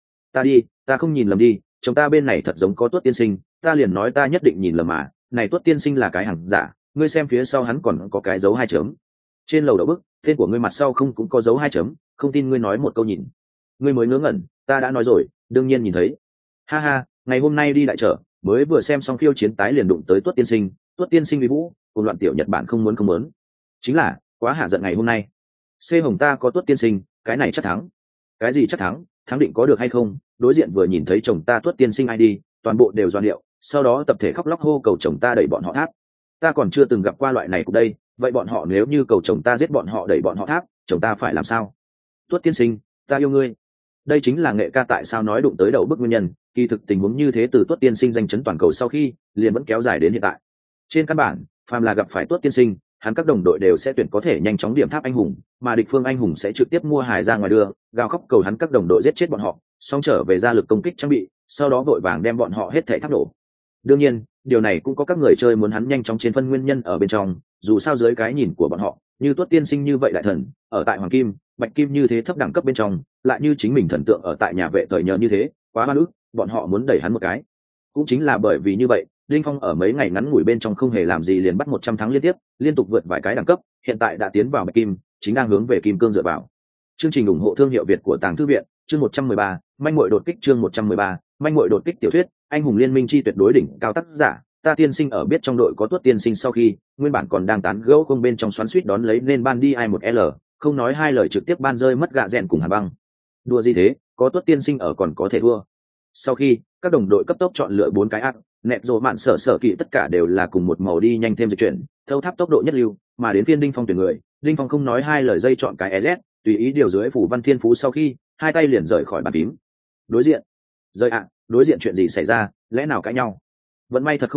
Ta không nhìn lầm đi, chúng ta bên này thật giống có Tuất tiên sinh, ta liền nói ta nhất định nhìn lầm mà, này Tuất tiên sinh là cái hàng giả, ngươi xem phía sau hắn còn có cái dấu 2 chấm. Trên lầu đậu bức, tên của ngươi mặt sau không cũng có dấu 2 chấm, không tin ngươi nói một câu nhìn. Ngươi mới ngớ ngẩn, ta đã nói rồi, đương nhiên nhìn thấy. Ha ha, ngày hôm nay đi đại trở, mới vừa xem xong khiêu chiến tái liền đụng tới Tuất tiên sinh vi vũ, cùng loạn tiểu Nhật Bản không muốn. Chính là, quá hạ giận ngày hôm nay. C Hồng ta có Tuất tiên sinh, cái này chắc thắng. Cái gì chắc thắng, thắng định có được hay không? Đối diện vừa nhìn thấy chồng ta Tuất tiên sinh ID, toàn bộ đều doan điệu, sau đó tập thể khóc lóc hô cầu chồng ta đẩy bọn họ tháp. Ta còn chưa từng gặp qua loại này của đây, vậy bọn họ nếu như cầu chồng ta giết bọn họ đẩy bọn họ tháp, chồng ta phải làm sao? Tuất tiên sinh, ta yêu ngươi. Đây chính là Nghệ ca tại sao nói đụng tới đầu bức nguyên nhân, kỳ thực tình huống như thế từ Tuất tiên sinh danh chấn toàn cầu sau khi, liền vẫn kéo dài đến hiện tại. Trên căn bản, phàm là gặp phải Tuất tiên sinh, hắn các đồng đội đều sẽ tuyển có thể nhanh chóng điểm tháp anh hùng, mà địch phương anh hùng sẽ trực tiếp mua hài ra ngoài đưa, gào khóc cầu hắn các đồng đội giết chết bọn họ, xong trở về ra lực công kích trang bị, sau đó vội vàng đem bọn họ hết thảy tháp đổ. Đương nhiên, điều này cũng có các người chơi muốn hắn nhanh chóng trên phân nguyên nhân ở bên trong, dù sao dưới cái nhìn của bọn họ, như Tuất tiên sinh như vậy đại thần, ở tại Hoàng Kim, Bạch Kim như thế thấp đẳng cấp bên trong, lại như chính mình thần tượng ở tại nhà vệ thời nhờ như thế, quá oan ức, bọn họ muốn đẩy hắn một cái. Cũng chính là bởi vì như vậy, Linh Phong ở mấy ngày ngắn ngủi bên trong không hề làm gì liền bắt 100 thắng liên tiếp, liên tục vượt vài cái đẳng cấp, hiện tại đã tiến vào Bạch Kim, chính đang hướng về Kim Cương dựa vào. Chương trình ủng hộ thương hiệu Việt của Tàng Thư viện, chương 113, manh muội đột kích chương 113, manh muội đột kích tiểu thuyết, anh hùng liên minh chi tuyệt đối đỉnh cao tác giả, ta tiên sinh ở biết trong đội có Tuất tiên sinh sau khi, nguyên bản còn đang tán gẫu không bên trong xoắn xuýt đón lấy nên ban đi ai một L, không nói 2 lời trực tiếp ban rơi mất gạ rèn cùng Hàn Băng. Đùa gì thế, có Tuất tiên sinh ở còn có thể thua. Sau khi, các đồng đội cấp tốc chọn lựa 4 cái ác, nẹt rồ mạn sở kỵ tất cả đều là cùng một màu đi nhanh thêm dịch chuyển, thâu tháp tốc độ nhất lưu, mà đến phiên Đinh Phong tuyển người, Đinh Phong không nói 2 lời dây chọn cái EZ, tùy ý điều dưới phủ văn thiên phú sau khi, 2 tay liền rời khỏi bàn phím. Đối diện, rời đối diện chuyện gì xảy ra, lẽ nào cãi nhau? Vẫn may thật không tệ,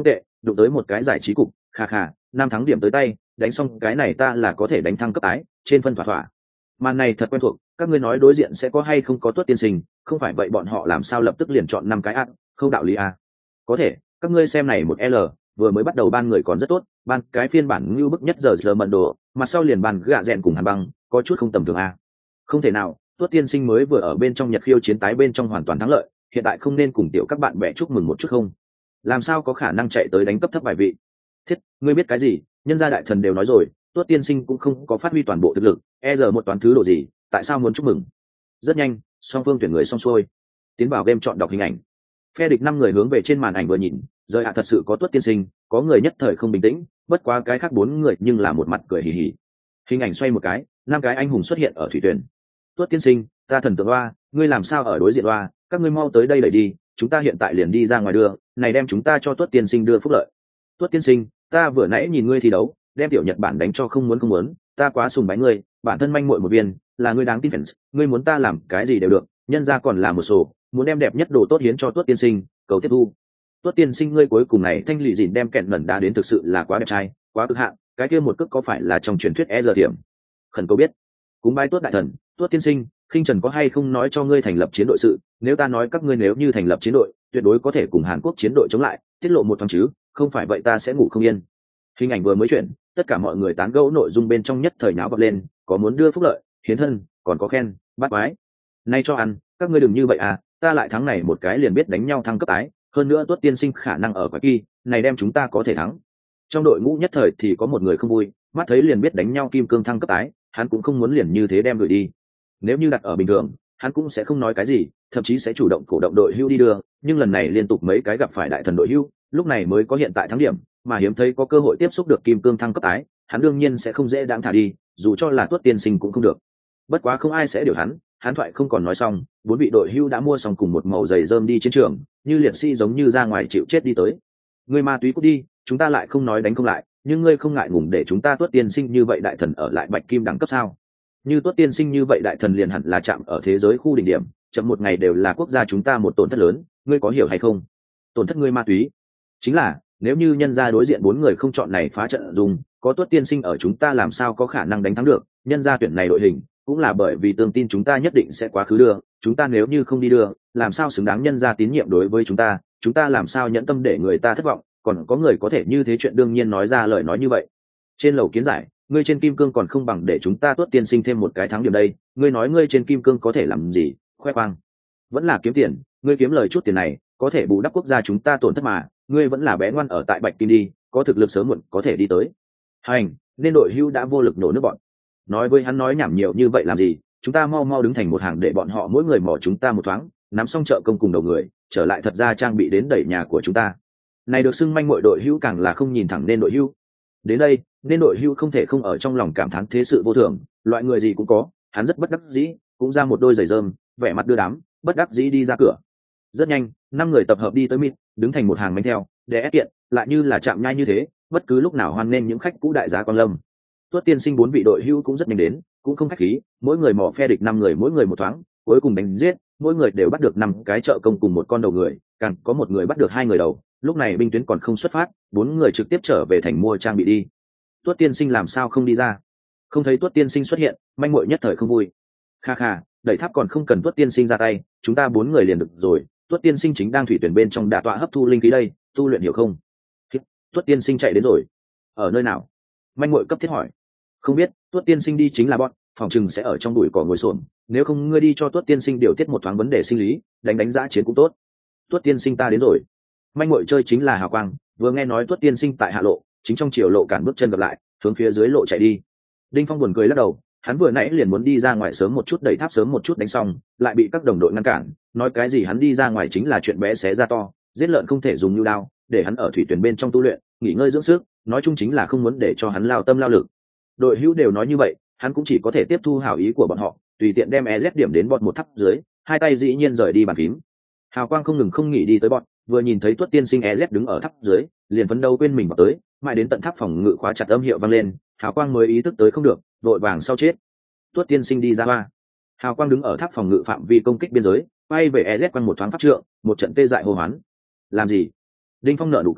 đụng tới một cái giải trí cục, kha kha, 5 tháng điểm tới tay, đánh xong cái này ta là có thể đánh thăng cấp ái, trên phân thỏa thỏa. Màn này thật quen thuộc, các ngươi nói đối diện sẽ có hay không có Tuất tiên sinh, không phải vậy bọn họ làm sao lập tức liền chọn 5 cái ác, không đạo lý à. Có thể, các ngươi xem này một L, vừa mới bắt đầu ban người còn rất tốt, ban cái phiên bản như bức nhất giờ mận đồ, mặt sau liền ban gạ rèn cùng Hàn Băng, có chút không tầm thường à. Không thể nào, Tuất tiên sinh mới vừa ở bên trong Nhật khiêu chiến tái bên trong hoàn toàn thắng lợi, hiện tại không nên cùng tiểu các bạn bè chúc mừng một chút không? Làm sao có khả năng chạy tới đánh cấp thấp vài vị? Thiết, ngươi biết cái gì? Nhân gia đại thần đều nói rồi, Tuất tiên sinh cũng không có phát huy toàn bộ thực lực, giờ một toán thứ độ gì, tại sao muốn chúc mừng? Rất nhanh, song phương tuyển người xong xuôi, tiến vào game chọn đọc hình ảnh. Phe địch 5 người hướng về trên màn ảnh vừa nhìn, rời thật sự có Tuất tiên sinh, có người nhất thời không bình tĩnh, bất quá cái khác 4 người nhưng là một mặt cười hì hì. Hình ảnh xoay một cái, 5 cái anh hùng xuất hiện ở thủy tuyển. Tuất tiên sinh, ta thần tượng oa, ngươi làm sao ở đối diện oa, các ngươi mau tới đây đẩy đi, chúng ta hiện tại liền đi ra ngoài đưa, này đem chúng ta cho Tuất tiên sinh đưa phúc lợi. Tuất tiên sinh, ta vừa nãy nhìn ngươi thi đấu, đem tiểu Nhật Bản đánh cho không muốn, ta quá sùng bái ngươi, bản thân manh muội một viên, là ngươi đáng tin fans, ngươi muốn ta làm cái gì đều được, nhân ra còn làm một sổ, muốn đem đẹp nhất đồ tốt hiến cho Tuất tiên sinh, cầu tiếp thu. Tuất tiên sinh ngươi cuối cùng này thanh lì dìn đem kẹn lần đá đến thực sự là quá đẹp trai, quá cực hạn, cái kia một cước có phải là trong truyền thuyết giờ điểm. Khẩn cầu biết. Cúng bái Tuất đại thần, Tuất tiên sinh, khinh trần có hay không nói cho ngươi thành lập chiến đội sự, nếu ta nói các ngươi nếu như thành lập chiến đội, tuyệt đối có thể cùng Hàn Quốc chiến đội chống lại, tiết lộ một thoáng chứ, không phải vậy ta sẽ ngủ không yên. Hình ảnh vừa mới chuyển, tất cả mọi người tán gẫu nội dung bên trong nhất thời nháo bật lên, có muốn đưa phúc lợi, hiến thân, còn có khen, bắt quái. Nay cho ăn, các ngươi đừng như vậy à, ta lại thắng này một cái liền biết đánh nhau thăng cấp tái, hơn nữa Tuất tiên sinh khả năng ở quái kỳ, này đem chúng ta có thể thắng. Trong đội ngũ nhất thời thì có một người không vui, mắt thấy liền biết đánh nhau kim cương thăng cấp tái, hắn cũng không muốn liền như thế đem gửi đi. Nếu như đặt ở bình thường, hắn cũng sẽ không nói cái gì, thậm chí sẽ chủ động cổ động đội hưu đi đưa, nhưng lần này liên tục mấy cái gặp phải đại thần đội hưu, lúc này mới có hiện tại thắng điểm, mà hiếm thấy có cơ hội tiếp xúc được kim cương thăng cấp tái, hắn đương nhiên sẽ không dễ đáng thả đi, dù cho là Tuất tiên sinh cũng không được. Bất quá không ai sẽ điều hắn thoại không còn nói xong, 4 vị đội hưu đã mua xong cùng một màu giày rơm đi chiến trường, như liệt sĩ giống như ra ngoài chịu chết đi tới. Ngươi ma túy cút đi, chúng ta lại không nói đánh không lại, nhưng ngươi không ngại ngùng để chúng ta Tuất tiên sinh như vậy đại thần ở lại bạch kim đẳng cấp sao? Như Tuất tiên sinh như vậy đại thần liền hẳn là chạm ở thế giới khu đỉnh điểm, chậm một ngày đều là quốc gia chúng ta một tổn thất lớn, ngươi có hiểu hay không? Tổn thất ngươi ma túy. Chính là, nếu như nhân gia đối diện 4 người không chọn này phá trận dùng, có Tuất tiên sinh ở chúng ta làm sao có khả năng đánh thắng được, nhân gia tuyển này đội hình, cũng là bởi vì tương tin chúng ta nhất định sẽ quá khứ đưa, chúng ta nếu như không đi đưa, làm sao xứng đáng nhân gia tín nhiệm đối với chúng ta làm sao nhẫn tâm để người ta thất vọng, còn có người có thể như thế chuyện đương nhiên nói ra lời nói như vậy. Trên lầu kiến giải, ngươi trên kim cương còn không bằng để chúng ta Tuất tiên sinh thêm một cái thắng điểm đây, ngươi nói ngươi trên kim cương có thể làm gì, khoe khoang. Vẫn là kiếm tiền, ngươi kiếm lời chút tiền này, có thể bù đắp quốc gia chúng ta tổn thất mà, ngươi vẫn là bé ngoan ở tại bạch kim đi, có thực lực sớm muộn có thể đi tới. Hành, nên đội hưu đã vô lực nổ nước bọn. Nói với hắn nói nhảm nhiều như vậy làm gì, chúng ta mau mau đứng thành một hàng để bọn họ mỗi người mò chúng ta một thoáng, nắm xong trợ công cùng đầu người, trở lại thật ra trang bị đến đẩy nhà của chúng ta. Này được xưng manh muội đội hưu càng là không nhìn thẳng nên đội hưu. Đến đây, nên đội hưu không thể không ở trong lòng cảm thán thế sự vô thường, loại người gì cũng có, hắn rất bất đắc dĩ, cũng ra một đôi giày rơm, vẻ mặt đưa đám, bất đắc dĩ đi ra cửa. Rất nhanh, 5 người tập hợp đi tới mịt, đứng thành một hàng bánh theo, để ép kiện, lại như là chạm nhai như thế, bất cứ lúc nào hoan nên những khách cũ đại giá quan lâm. Tuất tiên sinh 4 vị đội hưu cũng rất nhanh đến, cũng không khách khí, mỗi người mò phe địch 5 người mỗi người một thoáng, cuối cùng đánh giết, mỗi người đều bắt được 5 cái trợ công cùng một con đầu người, càng có một người bắt được 2 người đầu. Lúc này binh tuyến còn không xuất phát, 4 người trực tiếp trở về thành mua trang bị đi. Tuất tiên sinh làm sao không đi ra? Không thấy Tuất tiên sinh xuất hiện, manh muội nhất thời không vui. Kha kha, đẩy tháp còn không cần Tuất tiên sinh ra tay, chúng ta 4 người liền được rồi. Tuất tiên sinh chính đang thủy tuyển bên trong đả tọa hấp thu linh khí đây, tu luyện hiểu không? Tuất tiên sinh chạy đến rồi. Ở nơi nào? Manh muội cấp thiết hỏi. Không biết, Tuất tiên sinh đi chính là bọn, phòng chừng sẽ ở trong bụi cỏ ngồi xổm, nếu không ngươi đi cho Tuất tiên sinh điều tiết một thoáng vấn đề sinh lý, đánh giá chiến cũng tốt. Tuất tiên sinh ta đến rồi. Manh muội chơi chính là hào quang, vừa nghe nói Tuất tiên sinh tại hạ lộ, chính trong chiều lộ cản bước chân gặp lại, hướng phía dưới lộ chạy đi. Đinh Phong buồn cười lắc đầu, hắn vừa nãy liền muốn đi ra ngoài sớm một chút đẩy tháp sớm một chút đánh xong, lại bị các đồng đội ngăn cản, nói cái gì hắn đi ra ngoài chính là chuyện bé xé ra to, giết lợn không thể dùng như đao, để hắn ở thủy tuyển bên trong tu luyện, nghỉ ngơi dưỡng sức, nói chung chính là không muốn để cho hắn lao tâm lao lực. Đội hữu đều nói như vậy, hắn cũng chỉ có thể tiếp thu hảo ý của bọn họ, tùy tiện đem EZ điểm đến bọn một tháp dưới, hai tay dĩ nhiên rời đi bàn phím. Hào quang không ngừng không nghỉ đi tới bọn, vừa nhìn thấy Tuất tiên sinh EZ đứng ở tháp dưới, liền phấn đấu quên mình vào tới, mãi đến tận tháp phòng ngự khóa chặt âm hiệu vang lên, Hào quang mới ý thức tới không được, vội vàng sau chết. Tuất tiên sinh đi ra ba. Hào quang đứng ở tháp phòng ngự phạm vi công kích biên giới, quay về EZ quanh một thoáng pháp trượng, một trận tê dại hô hoán. Làm gì? Đinh Phong nở nụ cười,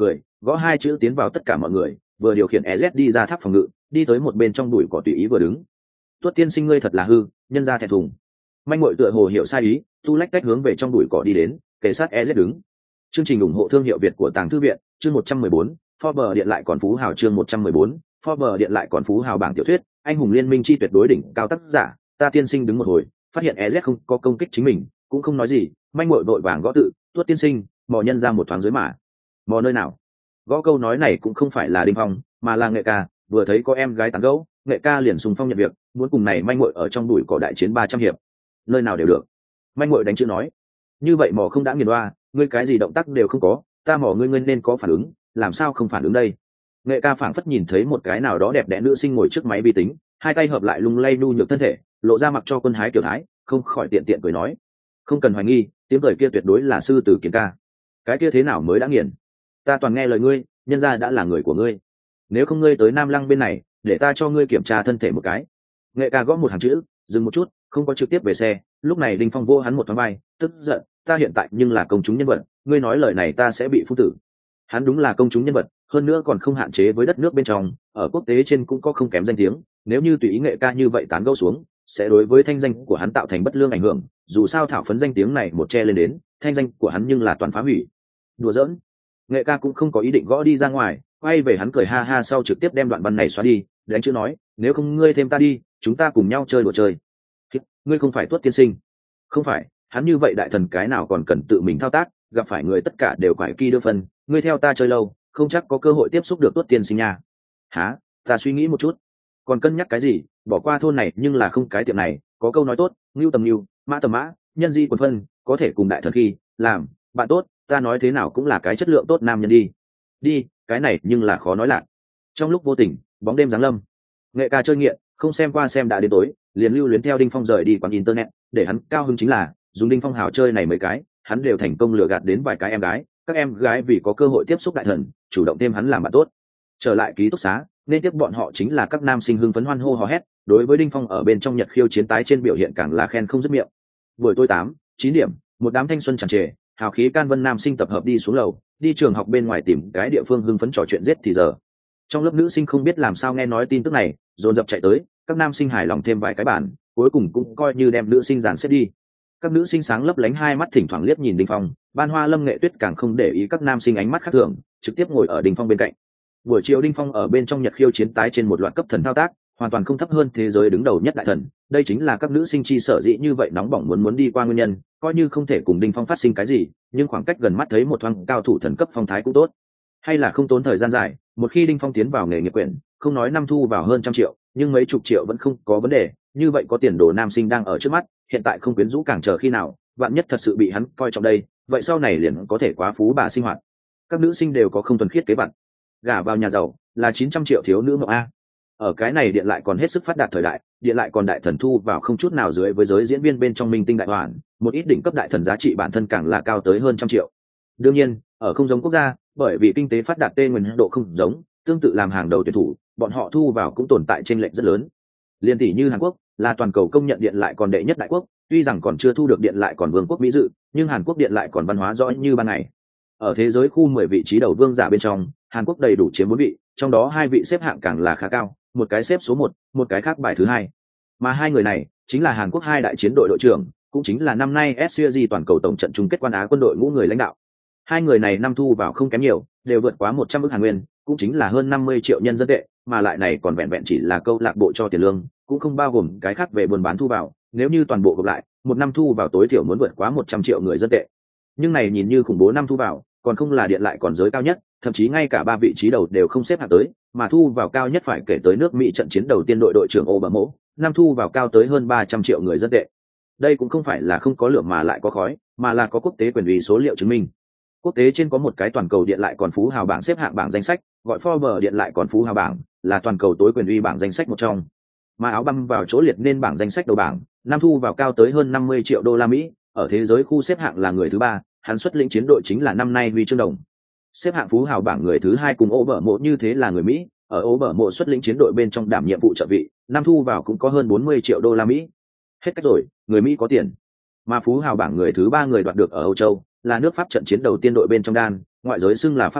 gõ hai chữ tiến vào tất cả mọi người, vừa điều khiển EZ đi ra tháp phòng ngự, đi tới một bên trong bụi cỏ tùy ý vừa đứng. Tuất tiên sinh ngươi thật là hư, nhân ra thẹn thùng. Manh muội tựa hồ hiểu sai ý, tu lách cách hướng về trong bụi cỏ đi đến, kề sát EZ đứng. Chương trình ủng hộ thương hiệu Việt của Tàng Thư viện, chương 114, Forbes điện lại còn phú hào chương 114, Forbes điện lại còn phú hào bảng tiểu thuyết, anh hùng liên minh chi tuyệt đối đỉnh cao tác giả, ta tiên sinh đứng một hồi, phát hiện EZ không có công kích chính mình, cũng không nói gì, manh muội vội vàng gõ tự, Tuất tiên sinh, mò nhân ra một thoáng dưới mà. Mò nơi nào? Gõ câu nói này cũng không phải là Đinh Phong, mà là Nghệ Ca, vừa thấy có em gái tán gẫu, Nghệ Ca liền xung phong nhận việc, muốn cùng này manh muội ở trong bụi cỏ đại chiến 300 hiệp. Nơi nào đều được. Manh muội đánh chữ nói, như vậy mò không đã nghiền oa, ngươi cái gì động tác đều không có, ta mò ngươi nên có phản ứng, làm sao không phản ứng đây? Nghệ Ca phảng phất nhìn thấy một cái nào đó đẹp đẽ nữ sinh ngồi trước máy vi tính, hai tay hợp lại lung lay nu nhược thân thể, lộ ra mặc cho quân hái kiểu thái, không khỏi tiện tiện cười nói, không cần hoài nghi, tiếng cười kia tuyệt đối là sư tử Kiến Ca. Cái kia thế nào mới đã nghiền? Ta toàn nghe lời ngươi, nhân ra đã là người của ngươi. Nếu không ngươi tới Nam Lăng bên này, để ta cho ngươi kiểm tra thân thể một cái. Nghệ Ca gõ một hàng chữ, dừng một chút, không có trực tiếp về xe. Lúc này Đinh Phong vô hắn một thoáng vai, tức giận, ta hiện tại nhưng là công chúng nhân vật, ngươi nói lời này ta sẽ bị phu tử. Hắn đúng là công chúng nhân vật, hơn nữa còn không hạn chế với đất nước bên trong, ở quốc tế trên cũng có không kém danh tiếng. Nếu như tùy ý Nghệ Ca như vậy tán gẫu xuống, sẽ đối với thanh danh của hắn tạo thành bất lương ảnh hưởng. Dù sao thảo phấn danh tiếng này một che lên đến, thanh danh của hắn nhưng là toàn phá hủy. Đùa giỡn. Nghệ Ca cũng không có ý định gõ đi ra ngoài, quay về hắn cười ha ha sau trực tiếp đem đoạn văn này xóa đi, đánh chữ nói, nếu không ngươi thêm ta đi, chúng ta cùng nhau chơi đùa chơi. Ngươi không phải Tuất tiên sinh? Không phải, hắn như vậy đại thần cái nào còn cần tự mình thao tác, gặp phải người tất cả đều phải kỳ đưa phân, ngươi theo ta chơi lâu, không chắc có cơ hội tiếp xúc được Tuất tiên sinh nha. Hả? Ta suy nghĩ một chút. Còn cân nhắc cái gì, bỏ qua thôn này nhưng là không cái tiệm này, có câu nói tốt, ngưu tầm ngưu, mã tầm mã, nhân di quần phân, có thể cùng đại thần khi làm bạn tốt, ta nói thế nào cũng là cái chất lượng tốt nam nhân đi. Đi, cái này nhưng là khó nói lạc. Trong lúc vô tình, bóng đêm giáng lâm. Nghệ Ca chơi nghiện, không xem qua xem đã đến tối, liền lưu luyến theo Đinh Phong rời đi quán internet, để hắn cao hứng chính là, dùng Đinh Phong hào chơi này mấy cái, hắn đều thành công lừa gạt đến vài cái em gái, các em gái vì có cơ hội tiếp xúc đại thần, chủ động thêm hắn làm bạn tốt. Trở lại ký túc xá, nên tiếp bọn họ chính là các nam sinh hưng phấn hoan hô hò hét, đối với Đinh Phong ở bên trong Nhật khiêu chiến tái trên biểu hiện càng là khen không dứt miệng. Buổi tối 8-9 điểm, một đám thanh xuân tràn trề, hào khí can vân nam sinh tập hợp đi xuống lầu, đi trường học bên ngoài tìm cái địa phương hưng phấn trò chuyện giết thì giờ. Trong lớp nữ sinh không biết làm sao nghe nói tin tức này, dồn dập chạy tới, các nam sinh hài lòng thêm vài cái bản, cuối cùng cũng coi như đem nữ sinh dàn xếp đi. Các nữ sinh sáng lấp lánh hai mắt thỉnh thoảng liếc nhìn Đinh Phong, Ban Hoa Lâm Nghệ Tuyết càng không để ý các nam sinh ánh mắt khác thường, trực tiếp ngồi ở Đinh Phong bên cạnh. Buổi chiều Đinh Phong ở bên trong Nhật khiêu chiến tái trên một loạt cấp thần thao tác, hoàn toàn không thấp hơn thế giới đứng đầu nhất đại thần, đây chính là các nữ sinh chi sở dĩ như vậy nóng bỏng muốn đi qua nguyên nhân, coi như không thể cùng Đinh Phong phát sinh cái gì, nhưng khoảng cách gần mắt thấy một thoáng cao thủ thần cấp phong thái cũng tốt. Hay là không tốn thời gian dài, một khi Đinh Phong tiến vào nghề nghiệp quyển, không nói năm thu vào hơn 100 triệu, nhưng mấy chục triệu vẫn không có vấn đề, như vậy có tiền đồ nam sinh đang ở trước mắt, hiện tại không quyến rũ càng chờ khi nào, vạn nhất thật sự bị hắn coi trọng đây, vậy sau này liền có thể quá phú bà sinh hoạt. Các nữ sinh đều có không thuần khiết kế vặt, gả vào nhà giàu là 900 triệu thiếu nữ mộng a. Ở cái này điện lại còn hết sức phát đạt thời đại, điện lại còn đại thần thu vào không chút nào dưới với giới diễn viên bên trong minh tinh đại hoàn, một ít đỉnh cấp đại thần giá trị bản thân càng là cao tới hơn 100 triệu. Đương nhiên, ở không giống quốc gia, bởi vì kinh tế phát đạt tê nguyên độ không giống, tương tự làm hàng đầu tuyển thủ, bọn họ thu vào cũng tồn tại chênh lệch rất lớn. Liên tỷ như Hàn Quốc, là toàn cầu công nhận điện lại còn đệ nhất đại quốc, tuy rằng còn chưa thu được điện lại còn vương quốc mỹ dự, nhưng Hàn Quốc điện lại còn văn hóa rõ như ban ngày. Ở thế giới khu 10 vị trí đầu vương giả bên trong, Hàn Quốc đầy đủ chiếm 4 vị, trong đó 2 vị xếp hạng càng là khá cao, một cái xếp số 1, một cái khác bài thứ 2. Mà hai người này chính là Hàn Quốc hai đại chiến đội đội trưởng, cũng chính là năm nay SCG toàn cầu tổng trận chung kết quan Á quân đội ngũ người lãnh đạo. Hai người này năm thu vào không kém nhiều, đều vượt quá 100 ức Hàn Nguyên, cũng chính là hơn 50 triệu nhân dân tệ, mà lại này còn vẹn vẹn chỉ là câu lạc bộ cho tiền lương, cũng không bao gồm cái khác về buôn bán thu vào, nếu như toàn bộ gộp lại, một năm thu vào tối thiểu muốn vượt quá 100 triệu người dân tệ. Nhưng này nhìn như khủng bố năm thu vào, còn không là điện lại còn giới cao nhất, thậm chí ngay cả 3 vị trí đầu đều không xếp hạng tới, mà thu vào cao nhất phải kể tới nước Mỹ trận chiến đầu tiên đội đội trưởng Obama, năm thu vào cao tới hơn 300 triệu người dân tệ. Đây cũng không phải là không có lửa mà lại có khói, mà là có quốc tế quyền uy số liệu chứng minh. Quốc tế trên có một cái toàn cầu điện lại còn phú hào bảng xếp hạng bảng danh sách, gọi Forbes điện lại còn phú hào bảng, là toàn cầu tối quyền uy bảng danh sách một trong. Mà áo băm vào chỗ liệt nên bảng danh sách đầu bảng, năm thu vào cao tới hơn 50 triệu đô la Mỹ, ở thế giới khu xếp hạng là người thứ 3, hắn xuất lĩnh chiến đội chính là năm nay huy chương đồng. Xếp hạng phú hào bảng người thứ 2 cùng Obama như thế là người Mỹ, ở Obama xuất lĩnh chiến đội bên trong đảm nhiệm vụ trợ vị, năm thu vào cũng có hơn 40 triệu đô la Mỹ. Hết cách rồi, người Mỹ có tiền. Mà phú hào bảng người thứ 3 người đoạt được ở Âu Châu, là nước Pháp trận chiến đầu tiên đội bên trong đan, ngoại giới xưng là Pháp Vương,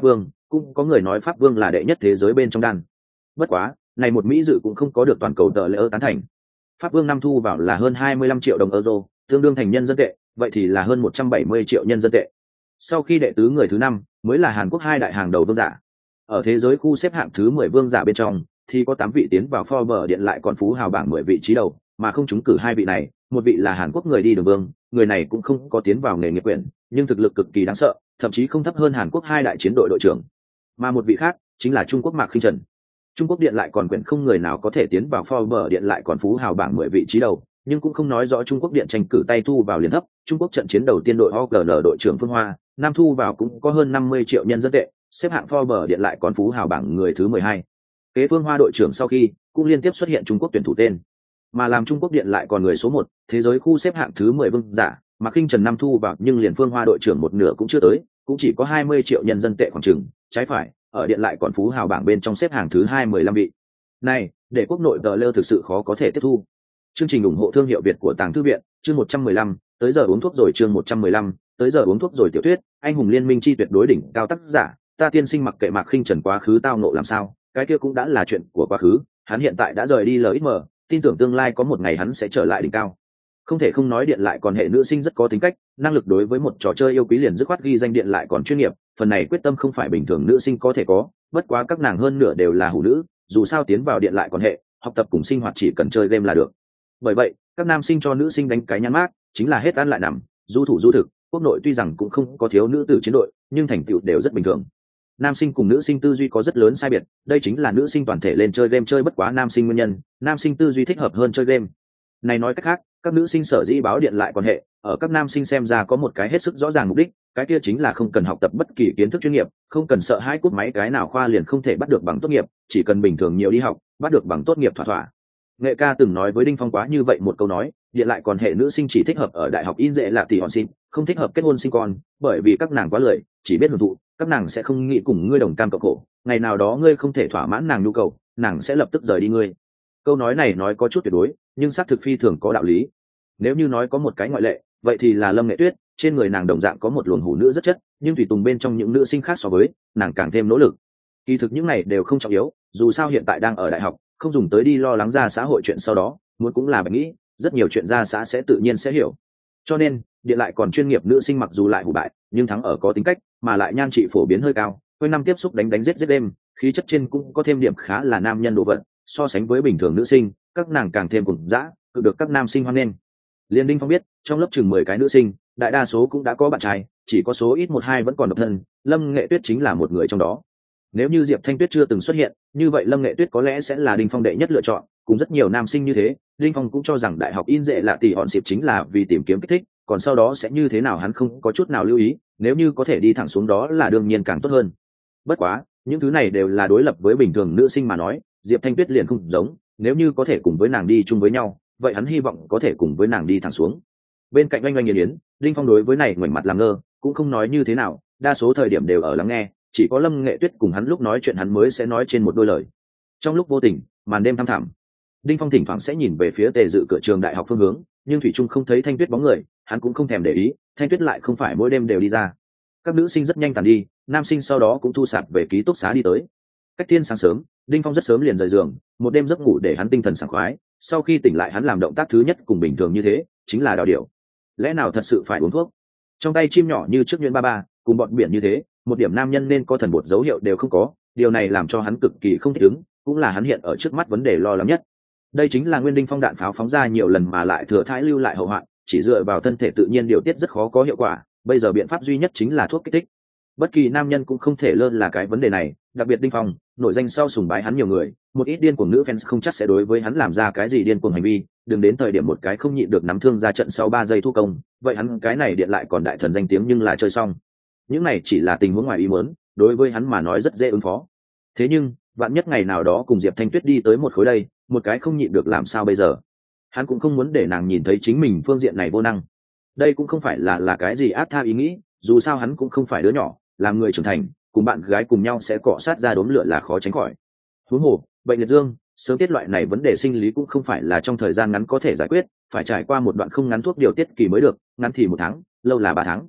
cũng có người nói Pháp Vương là đệ nhất thế giới bên trong đan. Bất quá, này một mỹ dự cũng không có được toàn cầu tờ lễ tán thành. Pháp Vương năm thu vào là hơn 25 triệu đồng euro, tương đương thành nhân dân tệ, vậy thì là hơn 170 triệu nhân dân tệ. Sau khi đệ tứ người thứ năm mới là Hàn Quốc hai đại hàng đầu vương giả. Ở thế giới khu xếp hạng thứ 10 vương giả bên trong thì có 8 vị tiến vào Forbes điện lại còn phú hào bảng 10 vị trí đầu, mà không trúng cử hai vị này, một vị là Hàn Quốc người đi đường vương, người này cũng không có tiến vào nghề nghiệp quyền, nhưng thực lực cực kỳ đáng sợ, thậm chí không thấp hơn Hàn Quốc hai đại chiến đội đội trưởng. Mà một vị khác chính là Trung Quốc Mạc Khinh Trần. Trung Quốc điện lại còn quyền không người nào có thể tiến vào Forbes điện lại còn phú hào bảng 10 vị trí đầu, nhưng cũng không nói rõ Trung Quốc điện tranh cử tay thu vào liền thấp. Trung Quốc trận chiến đầu tiên đội OGL đội trưởng Phương Hoa, năm thu vào cũng có hơn 50 triệu nhân dân tệ, xếp hạng Forbes điện lại còn phú hào bảng người thứ 12. Kế Phương Hoa đội trưởng sau khi cũng liên tiếp xuất hiện Trung Quốc tuyển thủ tên, mà làm Trung Quốc điện lại còn người số 1, thế giới khu xếp hạng thứ 10 vương giả, Mạc Khinh Trần năm thu vào nhưng liền Phương Hoa đội trưởng một nửa cũng chưa tới, cũng chỉ có 20 triệu nhân dân tệ khoảng chừng, trái phải, ở điện lại còn phú hào bảng bên trong xếp hạng thứ 215 vị. Này, để quốc nội tờ lêu thực sự khó có thể tiếp thu. Chương trình ủng hộ thương hiệu Việt của Tàng Thư viện, chương 115, tới giờ uống thuốc rồi chương 115, tới giờ uống thuốc rồi tiểu thuyết, anh hùng liên minh chi tuyệt đối đỉnh cao tác giả, ta tiên sinh mặc kệ Mạc Khinh Trần quá khứ tao nộ làm sao, cái kia cũng đã là chuyện của quá khứ, hắn hiện tại đã rời đi LXM, tin tưởng tương lai có một ngày hắn sẽ trở lại đỉnh cao. Không thể không nói điện lại còn hệ nữ sinh rất có tính cách, năng lực đối với một trò chơi yêu quý liền dứt khoát ghi danh điện lại còn chuyên nghiệp, phần này quyết tâm không phải bình thường nữ sinh có thể có, bất quá các nàng hơn nửa đều là hủ nữ, dù sao tiến vào điện lại còn hệ, học tập cùng sinh hoạt chỉ cần chơi game là được. Bởi vậy, các nam sinh cho nữ sinh đánh cái nhãn mác, chính là hết ăn lại nằm, du thủ du thực, quốc nội tuy rằng cũng không có thiếu nữ tử chiến đội, nhưng thành tựu đều rất bình thường. Nam sinh cùng nữ sinh tư duy có rất lớn sai biệt, đây chính là nữ sinh toàn thể lên chơi game chơi bất quá nam sinh nguyên nhân, nam sinh tư duy thích hợp hơn chơi game. Này nói cách khác, các nữ sinh sở dĩ báo điện lại quan hệ, ở các nam sinh xem ra có một cái hết sức rõ ràng mục đích, cái kia chính là không cần học tập bất kỳ kiến thức chuyên nghiệp, không cần sợ hai cút máy cái nào khoa liền không thể bắt được bằng tốt nghiệp, chỉ cần bình thường nhiều đi học, bắt được bằng tốt nghiệp thỏa thỏa. Nghệ ca từng nói với Đinh Phong quá như vậy một câu nói, điện lại còn hệ nữ sinh chỉ thích hợp ở đại học in dễ là tỷ hòn xin, không thích hợp kết hôn sinh con, bởi vì các nàng quá lười, chỉ biết hưởng thụ, các nàng sẽ không nghĩ cùng ngươi đồng cam cộng khổ, ngày nào đó ngươi không thể thỏa mãn nàng nhu cầu, nàng sẽ lập tức rời đi ngươi. Câu nói này nói có chút tuyệt đối, nhưng xác thực phi thường có đạo lý. Nếu như nói có một cái ngoại lệ, vậy thì là Lâm Nghệ Tuyết, trên người nàng đồng dạng có một luồng hủ nữ rất chất, nhưng tùy tùng bên trong những nữ sinh khác so với, nàng càng thêm nỗ lực. Kỳ thực những này đều không trọng yếu, dù sao hiện tại đang ở đại học, không dùng tới đi lo lắng ra xã hội chuyện sau đó, muốn cũng là bạch nghĩ, rất nhiều chuyện ra xã sẽ tự nhiên sẽ hiểu. Cho nên, điện lại còn chuyên nghiệp nữ sinh mặc dù lại hủ bại, nhưng thắng ở có tính cách, mà lại nhan trị phổ biến hơi cao, quanh năm tiếp xúc đánh giết đêm, khí chất trên cũng có thêm điểm khá là nam nhân độ vận, so sánh với bình thường nữ sinh, các nàng càng thêm cùng dã, cực được các nam sinh hoan nghênh. Liên Đinh Phong biết, trong lớp chừng 10 cái nữ sinh, đại đa số cũng đã có bạn trai, chỉ có số ít một hai vẫn còn độc thân, Lâm Nghệ Tuyết chính là một người trong đó. Nếu như Diệp Thanh Tuyết chưa từng xuất hiện, như vậy Lâm Nghệ Tuyết có lẽ sẽ là Đinh Phong đệ nhất lựa chọn, cùng rất nhiều nam sinh như thế, Đinh Phong cũng cho rằng đại học in dễ là tỷ hòn xịp chính là vì tìm kiếm kích thích, còn sau đó sẽ như thế nào hắn không có chút nào lưu ý, nếu như có thể đi thẳng xuống đó là đương nhiên càng tốt hơn. Bất quá, những thứ này đều là đối lập với bình thường nữ sinh mà nói, Diệp Thanh Tuyết liền không giống, nếu như có thể cùng với nàng đi chung với nhau, vậy hắn hy vọng có thể cùng với nàng đi thẳng xuống. Bên cạnh Oanh Oanh Yến Yến, Đinh Phong đối với này ngoảnh mặt làm ngơ, cũng không nói như thế nào, đa số thời điểm đều ở lắng nghe, chỉ có Lâm Nghệ Tuyết cùng hắn lúc nói chuyện hắn mới sẽ nói trên một đôi lời. Trong lúc vô tình, màn đêm thăm thẳm, Đinh Phong thỉnh thoảng sẽ nhìn về phía Tề Dự cửa trường đại học phương hướng, nhưng thủy chung không thấy Thanh Tuyết bóng người, hắn cũng không thèm để ý, Thanh Tuyết lại không phải mỗi đêm đều đi ra. Các nữ sinh rất nhanh tàn đi, nam sinh sau đó cũng thu sạt về ký túc xá đi tới. Cách thiên sáng sớm, Đinh Phong rất sớm liền rời giường, một đêm giấc ngủ để hắn tinh thần sảng khoái, sau khi tỉnh lại hắn làm động tác thứ nhất cùng bình thường như thế, chính là đào điểu. Lẽ nào thật sự phải uống thuốc? Trong tay chim nhỏ như trước nhuyễn ba ba, cùng bọn biển như thế, một điểm nam nhân nên có thần bột dấu hiệu đều không có, điều này làm cho hắn cực kỳ không thích ứng, cũng là hắn hiện ở trước mắt vấn đề lo lắng nhất. Đây chính là nguyên Đinh Phong đạn pháo phóng ra nhiều lần mà lại thừa thãi lưu lại hậu hoạn, chỉ dựa vào thân thể tự nhiên điều tiết rất khó có hiệu quả, bây giờ biện pháp duy nhất chính là thuốc kích thích. Bất kỳ nam nhân cũng không thể lơ là cái vấn đề này, đặc biệt Đinh Phong nổi danh sau sùng bái hắn nhiều người, một ít điên cuồng nữ fans không chắc sẽ đối với hắn làm ra cái gì điên cuồng hành vi, đừng đến thời điểm một cái không nhịn được nắm thương ra trận sau 3 giây thu công, vậy hắn cái này điện lại còn đại thần danh tiếng nhưng là chơi xong. Những này chỉ là tình huống ngoài ý muốn, đối với hắn mà nói rất dễ ứng phó. Thế nhưng, vạn nhất ngày nào đó cùng Diệp Thanh Tuyết đi tới một khối đây, một cái không nhịn được làm sao bây giờ? Hắn cũng không muốn để nàng nhìn thấy chính mình phương diện này vô năng. Đây cũng không phải là cái gì áp tha ý nghĩ, dù sao hắn cũng không phải đứa nhỏ, làm người trưởng thành, cùng bạn gái cùng nhau sẽ cọ sát ra đốm lửa là khó tránh khỏi. Huống hồ, bệnh liệt dương, sớm tiết loại này vấn đề sinh lý cũng không phải là trong thời gian ngắn có thể giải quyết, phải trải qua một đoạn không ngắn thuốc điều tiết kỳ mới được, ngắn thì 1 tháng, lâu là 3 tháng.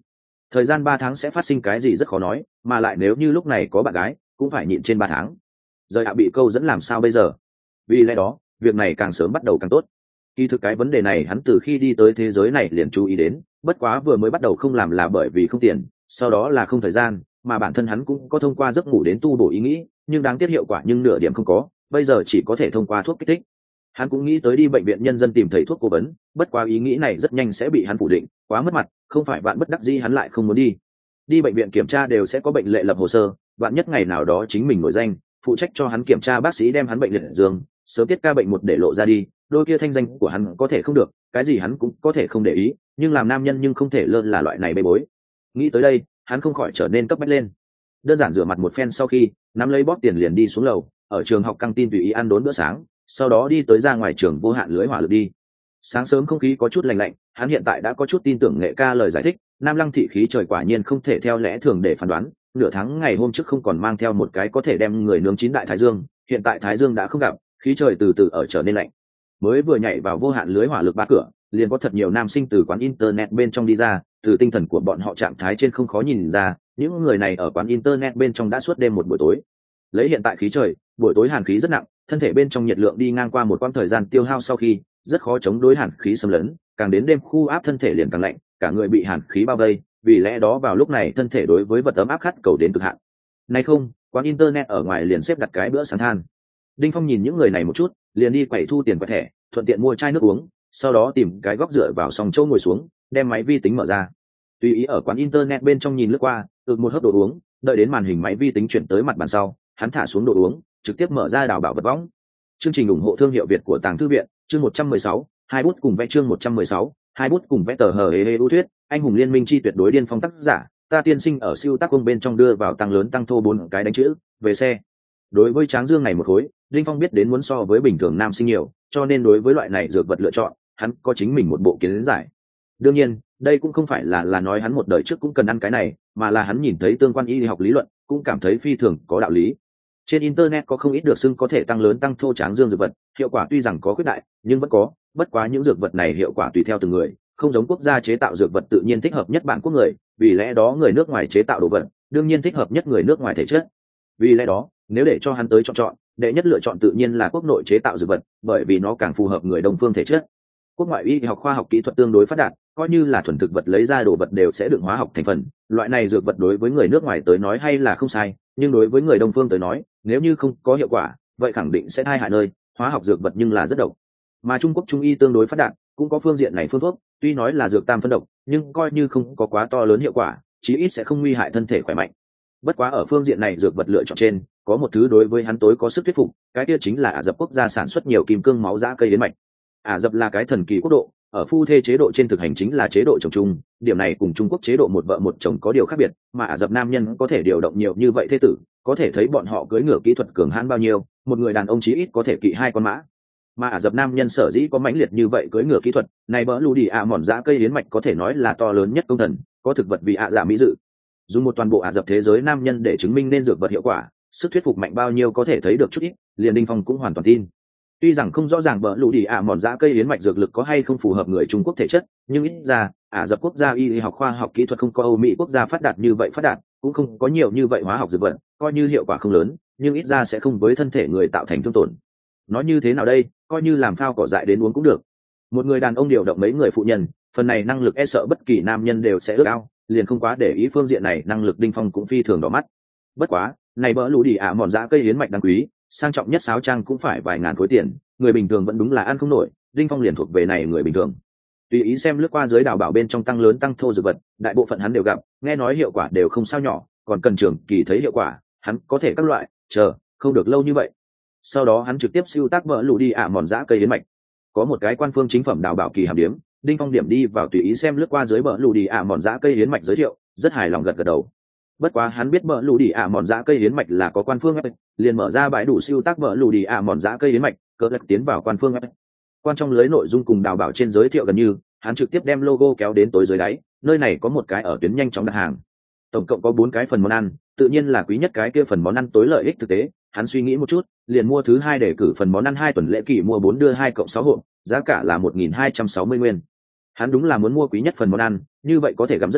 thời gian 3 tháng sẽ phát sinh cái gì rất khó nói, mà lại nếu như lúc này có bạn gái cũng phải nhịn trên 3 tháng. Rời ạ bị câu dẫn làm sao bây giờ? Vì lẽ đó việc này càng sớm bắt đầu càng tốt. Kỳ thực cái vấn đề này hắn từ khi đi tới thế giới này liền chú ý đến, bất quá vừa mới bắt đầu không làm là bởi vì không tiền, sau đó là không thời gian, mà bản thân hắn cũng có thông qua giấc ngủ đến tu bổ ý nghĩ, nhưng đáng tiếc hiệu quả nhưng nửa điểm không có, bây giờ chỉ có thể thông qua thuốc kích thích. Hắn cũng nghĩ tới đi bệnh viện nhân dân tìm thầy thuốc cố vấn, bất quá ý nghĩ này rất nhanh sẽ bị hắn phủ định, quá mất mặt, không phải vạn bất đắc dĩ hắn lại không muốn đi. Đi bệnh viện kiểm tra đều sẽ có bệnh lệ lập hồ sơ, vạn nhất ngày nào đó chính mình nổi danh, phụ trách cho hắn kiểm tra bác sĩ đem hắn bệnh liệt giường, sớm tiết ca bệnh một để lộ ra đi, đôi kia thanh danh của hắn có thể không được, cái gì hắn cũng có thể không để ý, nhưng làm nam nhân nhưng không thể lơ là loại này bê bối. Nghĩ tới đây hắn không khỏi trở nên cấp bách lên. Đơn giản rửa mặt một phen sau khi nắm lấy bóp tiền liền đi xuống lầu, ở trường học căng tin tùy ý ăn đốn bữa sáng, sau đó đi tới ra ngoài trường vô hạn lưới hỏa lực đi. Sáng sớm không khí có chút lạnh lạnh, hắn hiện tại đã có chút tin tưởng nghệ ca lời giải thích, Nam Lăng thị khí trời quả nhiên không thể theo lẽ thường để phán đoán, nửa tháng ngày hôm trước không còn mang theo một cái có thể đem người nướng chín đại thái dương, hiện tại thái dương đã không gặp, khí trời từ từ ở trở nên lạnh. Mới vừa nhảy vào vô hạn lưới hỏa lực 3 cửa, liền có thật nhiều nam sinh từ quán internet bên trong đi ra, từ tinh thần của bọn họ trạng thái trên không khó nhìn ra, những người này ở quán internet bên trong đã suốt đêm một buổi tối. Lấy hiện tại khí trời, buổi tối hàn khí rất nặng, thân thể bên trong nhiệt lượng đi ngang qua một quãng thời gian tiêu hao sau khi, rất khó chống đối hàn khí xâm lấn, càng đến đêm khu áp thân thể liền càng lạnh, cả người bị hàn khí bao vây, vì lẽ đó vào lúc này thân thể đối với vật ấm áp khát cầu đến cực hạn. Này không, quán internet ở ngoài liền xếp đặt cái bữa sáng than. Đinh Phong nhìn những người này một chút, liền đi quẩy thu tiền quẹt thẻ, thuận tiện mua chai nước uống, sau đó tìm cái góc dựa vào song châu ngồi xuống, đem máy vi tính mở ra. Tùy ý ở quán internet bên trong nhìn lướt qua, ực một hớp đồ uống, đợi đến màn hình máy vi tính chuyển tới mặt bàn sau, hắn thả xuống đồ uống, trực tiếp mở ra đào bảo vật võng. Chương trình ủng hộ thương hiệu Việt của Tàng Thư viện, chương 116, hai bút cùng vẽ chương 116, hai bút cùng vẽ tờ hờ hê ưu thuyết, anh hùng liên minh chi tuyệt đối điên phong tác giả, ta tiên sinh ở siêu tác công bên trong đưa vào tăng lớn tăng thô 4 cái đánh chữ, về xe. Đối với tráng dương này một khối, Đinh Phong biết đến muốn so với bình thường nam sinh nhiều, cho nên đối với loại này dược vật lựa chọn, hắn có chính mình một bộ kiến giải. Đương nhiên, đây cũng không phải là nói hắn một đời trước cũng cần ăn cái này, mà là hắn nhìn thấy tương quan y học lý luận, cũng cảm thấy phi thường có đạo lý. Trên internet có không ít được xưng có thể tăng lớn tăng thô tráng dương dược vật, hiệu quả tuy rằng có khuyết đại, nhưng vẫn có, bất quá những dược vật này hiệu quả tùy theo từng người, không giống quốc gia chế tạo dược vật tự nhiên thích hợp nhất bản quốc người, vì lẽ đó người nước ngoài chế tạo đồ vật, đương nhiên thích hợp nhất người nước ngoài thể chất. Vì lẽ đó, nếu để cho hắn tới chọn, đệ nhất lựa chọn tự nhiên là quốc nội chế tạo dược vật, bởi vì nó càng phù hợp người đông phương thể chất. Quốc ngoại y học khoa học kỹ thuật tương đối phát đạt, coi như là thuần thực vật lấy ra đồ vật đều sẽ đựng hóa học thành phần, loại này dược vật đối với người nước ngoài tới nói hay là không sai, nhưng đối với người đông phương tới nói, nếu như không có hiệu quả, vậy khẳng định sẽ tai hại nơi, hóa học dược vật nhưng là rất độc. Mà Trung Quốc trung y tương đối phát đạt, cũng có phương diện này phương thuốc, tuy nói là dược tam phân độc, nhưng coi như không có quá to lớn hiệu quả, chí ít sẽ không nguy hại thân thể khỏe mạnh. Bất quá ở phương diện này dược vật lựa chọn trên, có một thứ đối với hắn tối có sức thuyết phục, cái kia chính là Ả Rập quốc gia sản xuất nhiều kim cương máu dã cây yến mạch. Ả Rập là cái thần kỳ quốc độ, ở phu thê chế độ trên thực hành chính là chế độ chồng chung, điểm này cùng Trung Quốc chế độ một vợ một chồng có điều khác biệt, mà Ả Rập nam nhân có thể điều động nhiều như vậy thế tử, có thể thấy bọn họ cưỡi ngựa kỹ thuật cường hãn bao nhiêu, một người đàn ông chí ít có thể kỵ 2 con mã. Mà Ả Rập nam nhân sở dĩ có mãnh liệt như vậy cưỡi ngựa kỹ thuật, này bỡ lù đi ạ mòn dã cây yến mạch có thể nói là to lớn nhất công thần, có thực vật vì ạ dạ mỹ dự. Dùng một toàn bộ Ả Rập thế giới nam nhân để chứng minh nên dược vật hiệu quả, sức thuyết phục mạnh bao nhiêu có thể thấy được chút ít, liền Đinh Phong cũng hoàn toàn tin. Tuy rằng không rõ ràng bỡ lũ đi ạ mòn dã cây yến mạch dược lực có hay không phù hợp người Trung Quốc thể chất, nhưng ít ra Ả Rập quốc gia y học khoa học kỹ thuật không có Âu Mỹ quốc gia phát đạt như vậy phát đạt, cũng không có nhiều như vậy hóa học dược vật, coi như hiệu quả không lớn, nhưng ít ra sẽ không với thân thể người tạo thành thương tổn. Nói như thế nào đây, coi như làm phao cỏ dại đến uống cũng được. Một người đàn ông điều động mấy người phụ nhân, phần này năng lực e sợ bất kỳ nam nhân đều sẽ ước ao, liền không quá để ý phương diện này, năng lực Đinh Phong cũng phi thường đỏ mắt. Bất quá, này bỡ lũ đi ạ mòn dã cây yến mạch đáng quý, sang trọng nhất sáo trang cũng phải vài ngàn khối tiền, người bình thường vẫn đúng là ăn không nổi, Đinh Phong liền thuộc về này người bình thường. Tùy ý xem lướt qua dưới đào bảo bên trong tăng lớn tăng thô dược vật, đại bộ phận hắn đều gặp, nghe nói hiệu quả đều không sao nhỏ, còn cần trường kỳ thấy hiệu quả, hắn có thể các loại, chờ, không được lâu như vậy. Sau đó hắn trực tiếp siêu tác bỡ lũ đi ạ mòn dã cây yến mạch. Có một cái quan phương chính phẩm đào bảo kỳ hàm điếm, Đinh Phong điểm đi vào tùy ý xem lướt qua dưới bỡ lũ đi ạ mòn dã cây yến mạch giới thiệu, rất hài lòng gật gật đầu. Bất quá hắn biết bỡ lũ đi ạ mòn dã cây yến mạch là có quan phương liền mở ra bãi đủ siêu tác bỡ lũ đi ạ mòn dã cây yến mạch, cỡ lật tiến vào quan phương quan trong lưới nội dung cùng đào bảo trên giới thiệu gần như, hắn trực tiếp đem logo kéo đến tối dưới đáy, nơi này có một cái ở tuyến nhanh chóng đặt hàng, tổng cộng có 4 cái phần món ăn, tự nhiên là quý nhất cái kia phần món ăn tối lợi ích thực tế, hắn suy nghĩ một chút, liền mua thứ 2 để cử phần món ăn 2 tuần lễ kỳ mua 4 đưa 2 cộng 6 hộp, giá cả là 1260 nguyên. Hắn đúng là muốn mua quý nhất phần món ăn, như vậy có thể gặm rất lâu,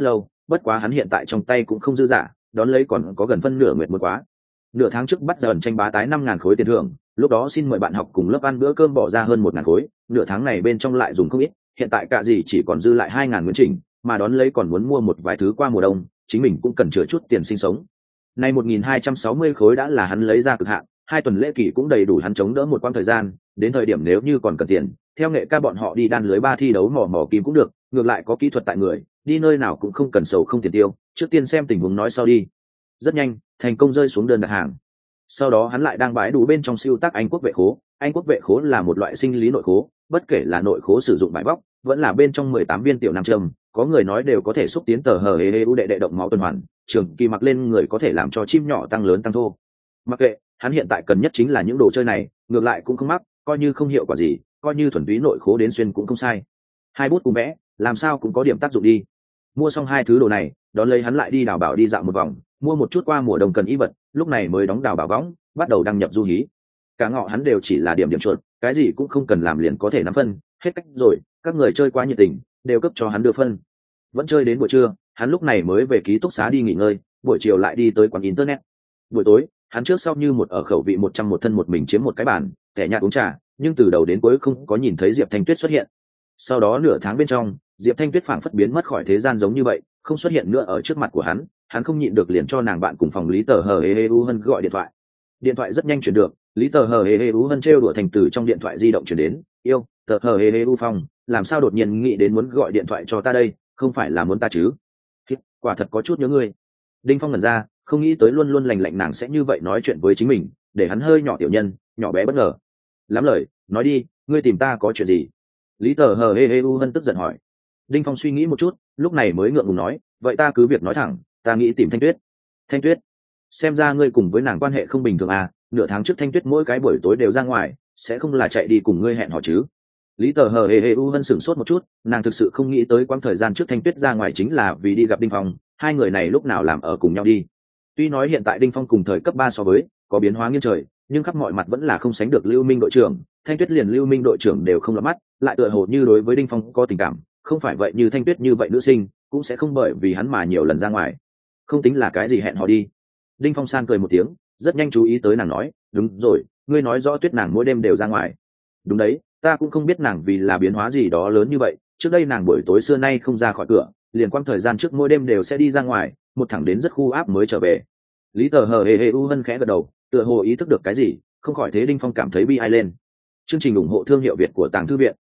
bất quá hắn hiện tại trong tay cũng không dư dả, đón lấy còn có gần phân nửa nguyệt một quá. Nửa tháng trước bắt dần tranh bá tái 5.000 khối tiền thưởng, lúc đó xin mời bạn học cùng lớp ăn bữa cơm bỏ ra hơn 1.000 khối, nửa tháng này bên trong lại dùng không ít, hiện tại cả gì chỉ còn dư lại 2.000 nguyên chỉnh, mà đón lấy còn muốn mua một vài thứ qua mùa đông, chính mình cũng cần chữa chút tiền sinh sống. Nay 1.260 khối đã là hắn lấy ra cực hạn, 2 tuần lễ kỳ cũng đầy đủ hắn chống đỡ một quãng thời gian, đến thời điểm nếu như còn cần tiền, theo nghệ ca bọn họ đi đan lưới 3 thi đấu mò kim cũng được, ngược lại có kỹ thuật tại người, đi nơi nào cũng không cần sầu không tiền tiêu, trước tiên xem tình huống nói sau đi. Rất nhanh, thành công rơi xuống đơn đặt hàng. Sau đó hắn lại đang bãi đủ bên trong siêu tác Anh quốc vệ khố. Anh quốc vệ khố là một loại sinh lý nội khố, bất kể là nội khố sử dụng vải bóc, vẫn là bên trong 18 viên tiểu nam châm, có người nói đều có thể xúc tiến tờ hờ hê u đệ động máu tuần hoàn, trường kỳ mặc lên người có thể làm cho chim nhỏ tăng lớn tăng thô. Mặc kệ, hắn hiện tại cần nhất chính là những đồ chơi này, ngược lại cũng không mắc, coi như không hiệu quả gì, coi như thuần túy nội khố đến xuyên cũng không sai. 2 bút cùng vẽ, làm sao cũng có điểm tác dụng đi. Mua xong 2 thứ đồ này, đón lấy hắn lại đi đào bảo đi dạo một vòng, mua một chút qua mùa đông cần y vật, lúc này mới đóng đào bảo võng, bắt đầu đăng nhập du hí. Cả ngọ hắn đều chỉ là điểm chuột, cái gì cũng không cần làm liền có thể nắm phân, hết cách rồi, các người chơi quá nhiệt tình, đều cấp cho hắn đưa phân. Vẫn chơi đến buổi trưa, hắn lúc này mới về ký túc xá đi nghỉ ngơi, buổi chiều lại đi tới quán internet. Buổi tối, hắn trước sau như một ở khẩu vị 100 một thân một mình chiếm một cái bàn, kẻ nhạt uống trà, nhưng từ đầu đến cuối không có nhìn thấy Diệp Thanh Tuyết xuất hiện. Sau đó nửa tháng bên trong, Diệp Thanh Tuyết phảng phất biến mất khỏi thế gian giống như vậy, không xuất hiện nữa ở trước mặt của hắn không nhịn được liền cho nàng bạn cùng phòng Lý Tờ Hờ Hê Hê U Hân gọi điện thoại rất nhanh chuyển được, Lý Tờ Hờ Hê Hê U Hân trêu đùa thành từ trong điện thoại di động chuyển đến, yêu Tờ Hờ Hê Hê U Phong, làm sao đột nhiên nghĩ đến muốn gọi điện thoại cho ta đây, không phải là muốn ta chứ? Quả thật có chút nhớ ngươi. Đinh Phong ngẩn ra, không nghĩ tới luôn luôn lành lạnh nàng sẽ như vậy nói chuyện với chính mình, để hắn hơi nhỏ tiểu nhân, nhỏ bé bất ngờ. Lắm lời, nói đi, ngươi tìm ta có chuyện gì? Lý Tờ Hờ Hê Hê U Hân tức giận hỏi. Đinh Phong suy nghĩ một chút, lúc này mới ngượng ngùng nói, vậy ta cứ việc nói thẳng, ta nghĩ tìm Thanh Tuyết. Thanh Tuyết? Xem ra ngươi cùng với nàng quan hệ không bình thường à, nửa tháng trước Thanh Tuyết mỗi cái buổi tối đều ra ngoài, sẽ không là chạy đi cùng ngươi hẹn hò chứ? Lý Tờ Hờ Hê Hê U Hân sửng sốt một chút, nàng thực sự không nghĩ tới quãng thời gian trước Thanh Tuyết ra ngoài chính là vì đi gặp Đinh Phong, hai người này lúc nào làm ở cùng nhau đi. Tuy nói hiện tại Đinh Phong cùng thời cấp 3 so với có biến hóa nghiêng trời, nhưng khắp mọi mặt vẫn là không sánh được Lưu Minh đội trưởng, Thanh Tuyết liền Lưu Minh đội trưởng đều không lọt mắt, lại tựa hồ như đối với Đinh Phong có tình cảm, không phải vậy như Thanh Tuyết như vậy nữ sinh, cũng sẽ không bởi vì hắn mà nhiều lần ra ngoài. Không tính là cái gì hẹn hò đi. Đinh Phong san cười một tiếng, rất nhanh chú ý tới nàng nói, đúng rồi, ngươi nói rõ Tuyết nàng mỗi đêm đều ra ngoài. Đúng đấy, ta cũng không biết nàng vì là biến hóa gì đó lớn như vậy, trước đây nàng buổi tối xưa nay không ra khỏi cửa, liền quang thời gian trước mỗi đêm đều sẽ đi ra ngoài, một thẳng đến rất khu áp mới trở về. Lý Tờ Hờ Hê Hê U Hân khẽ gật đầu, tựa hồ ý thức được cái gì, không khỏi thế Đinh Phong cảm thấy bi ai lên. Chương trình ủng hộ thương hiệu Việt của Tàng Thư Viện.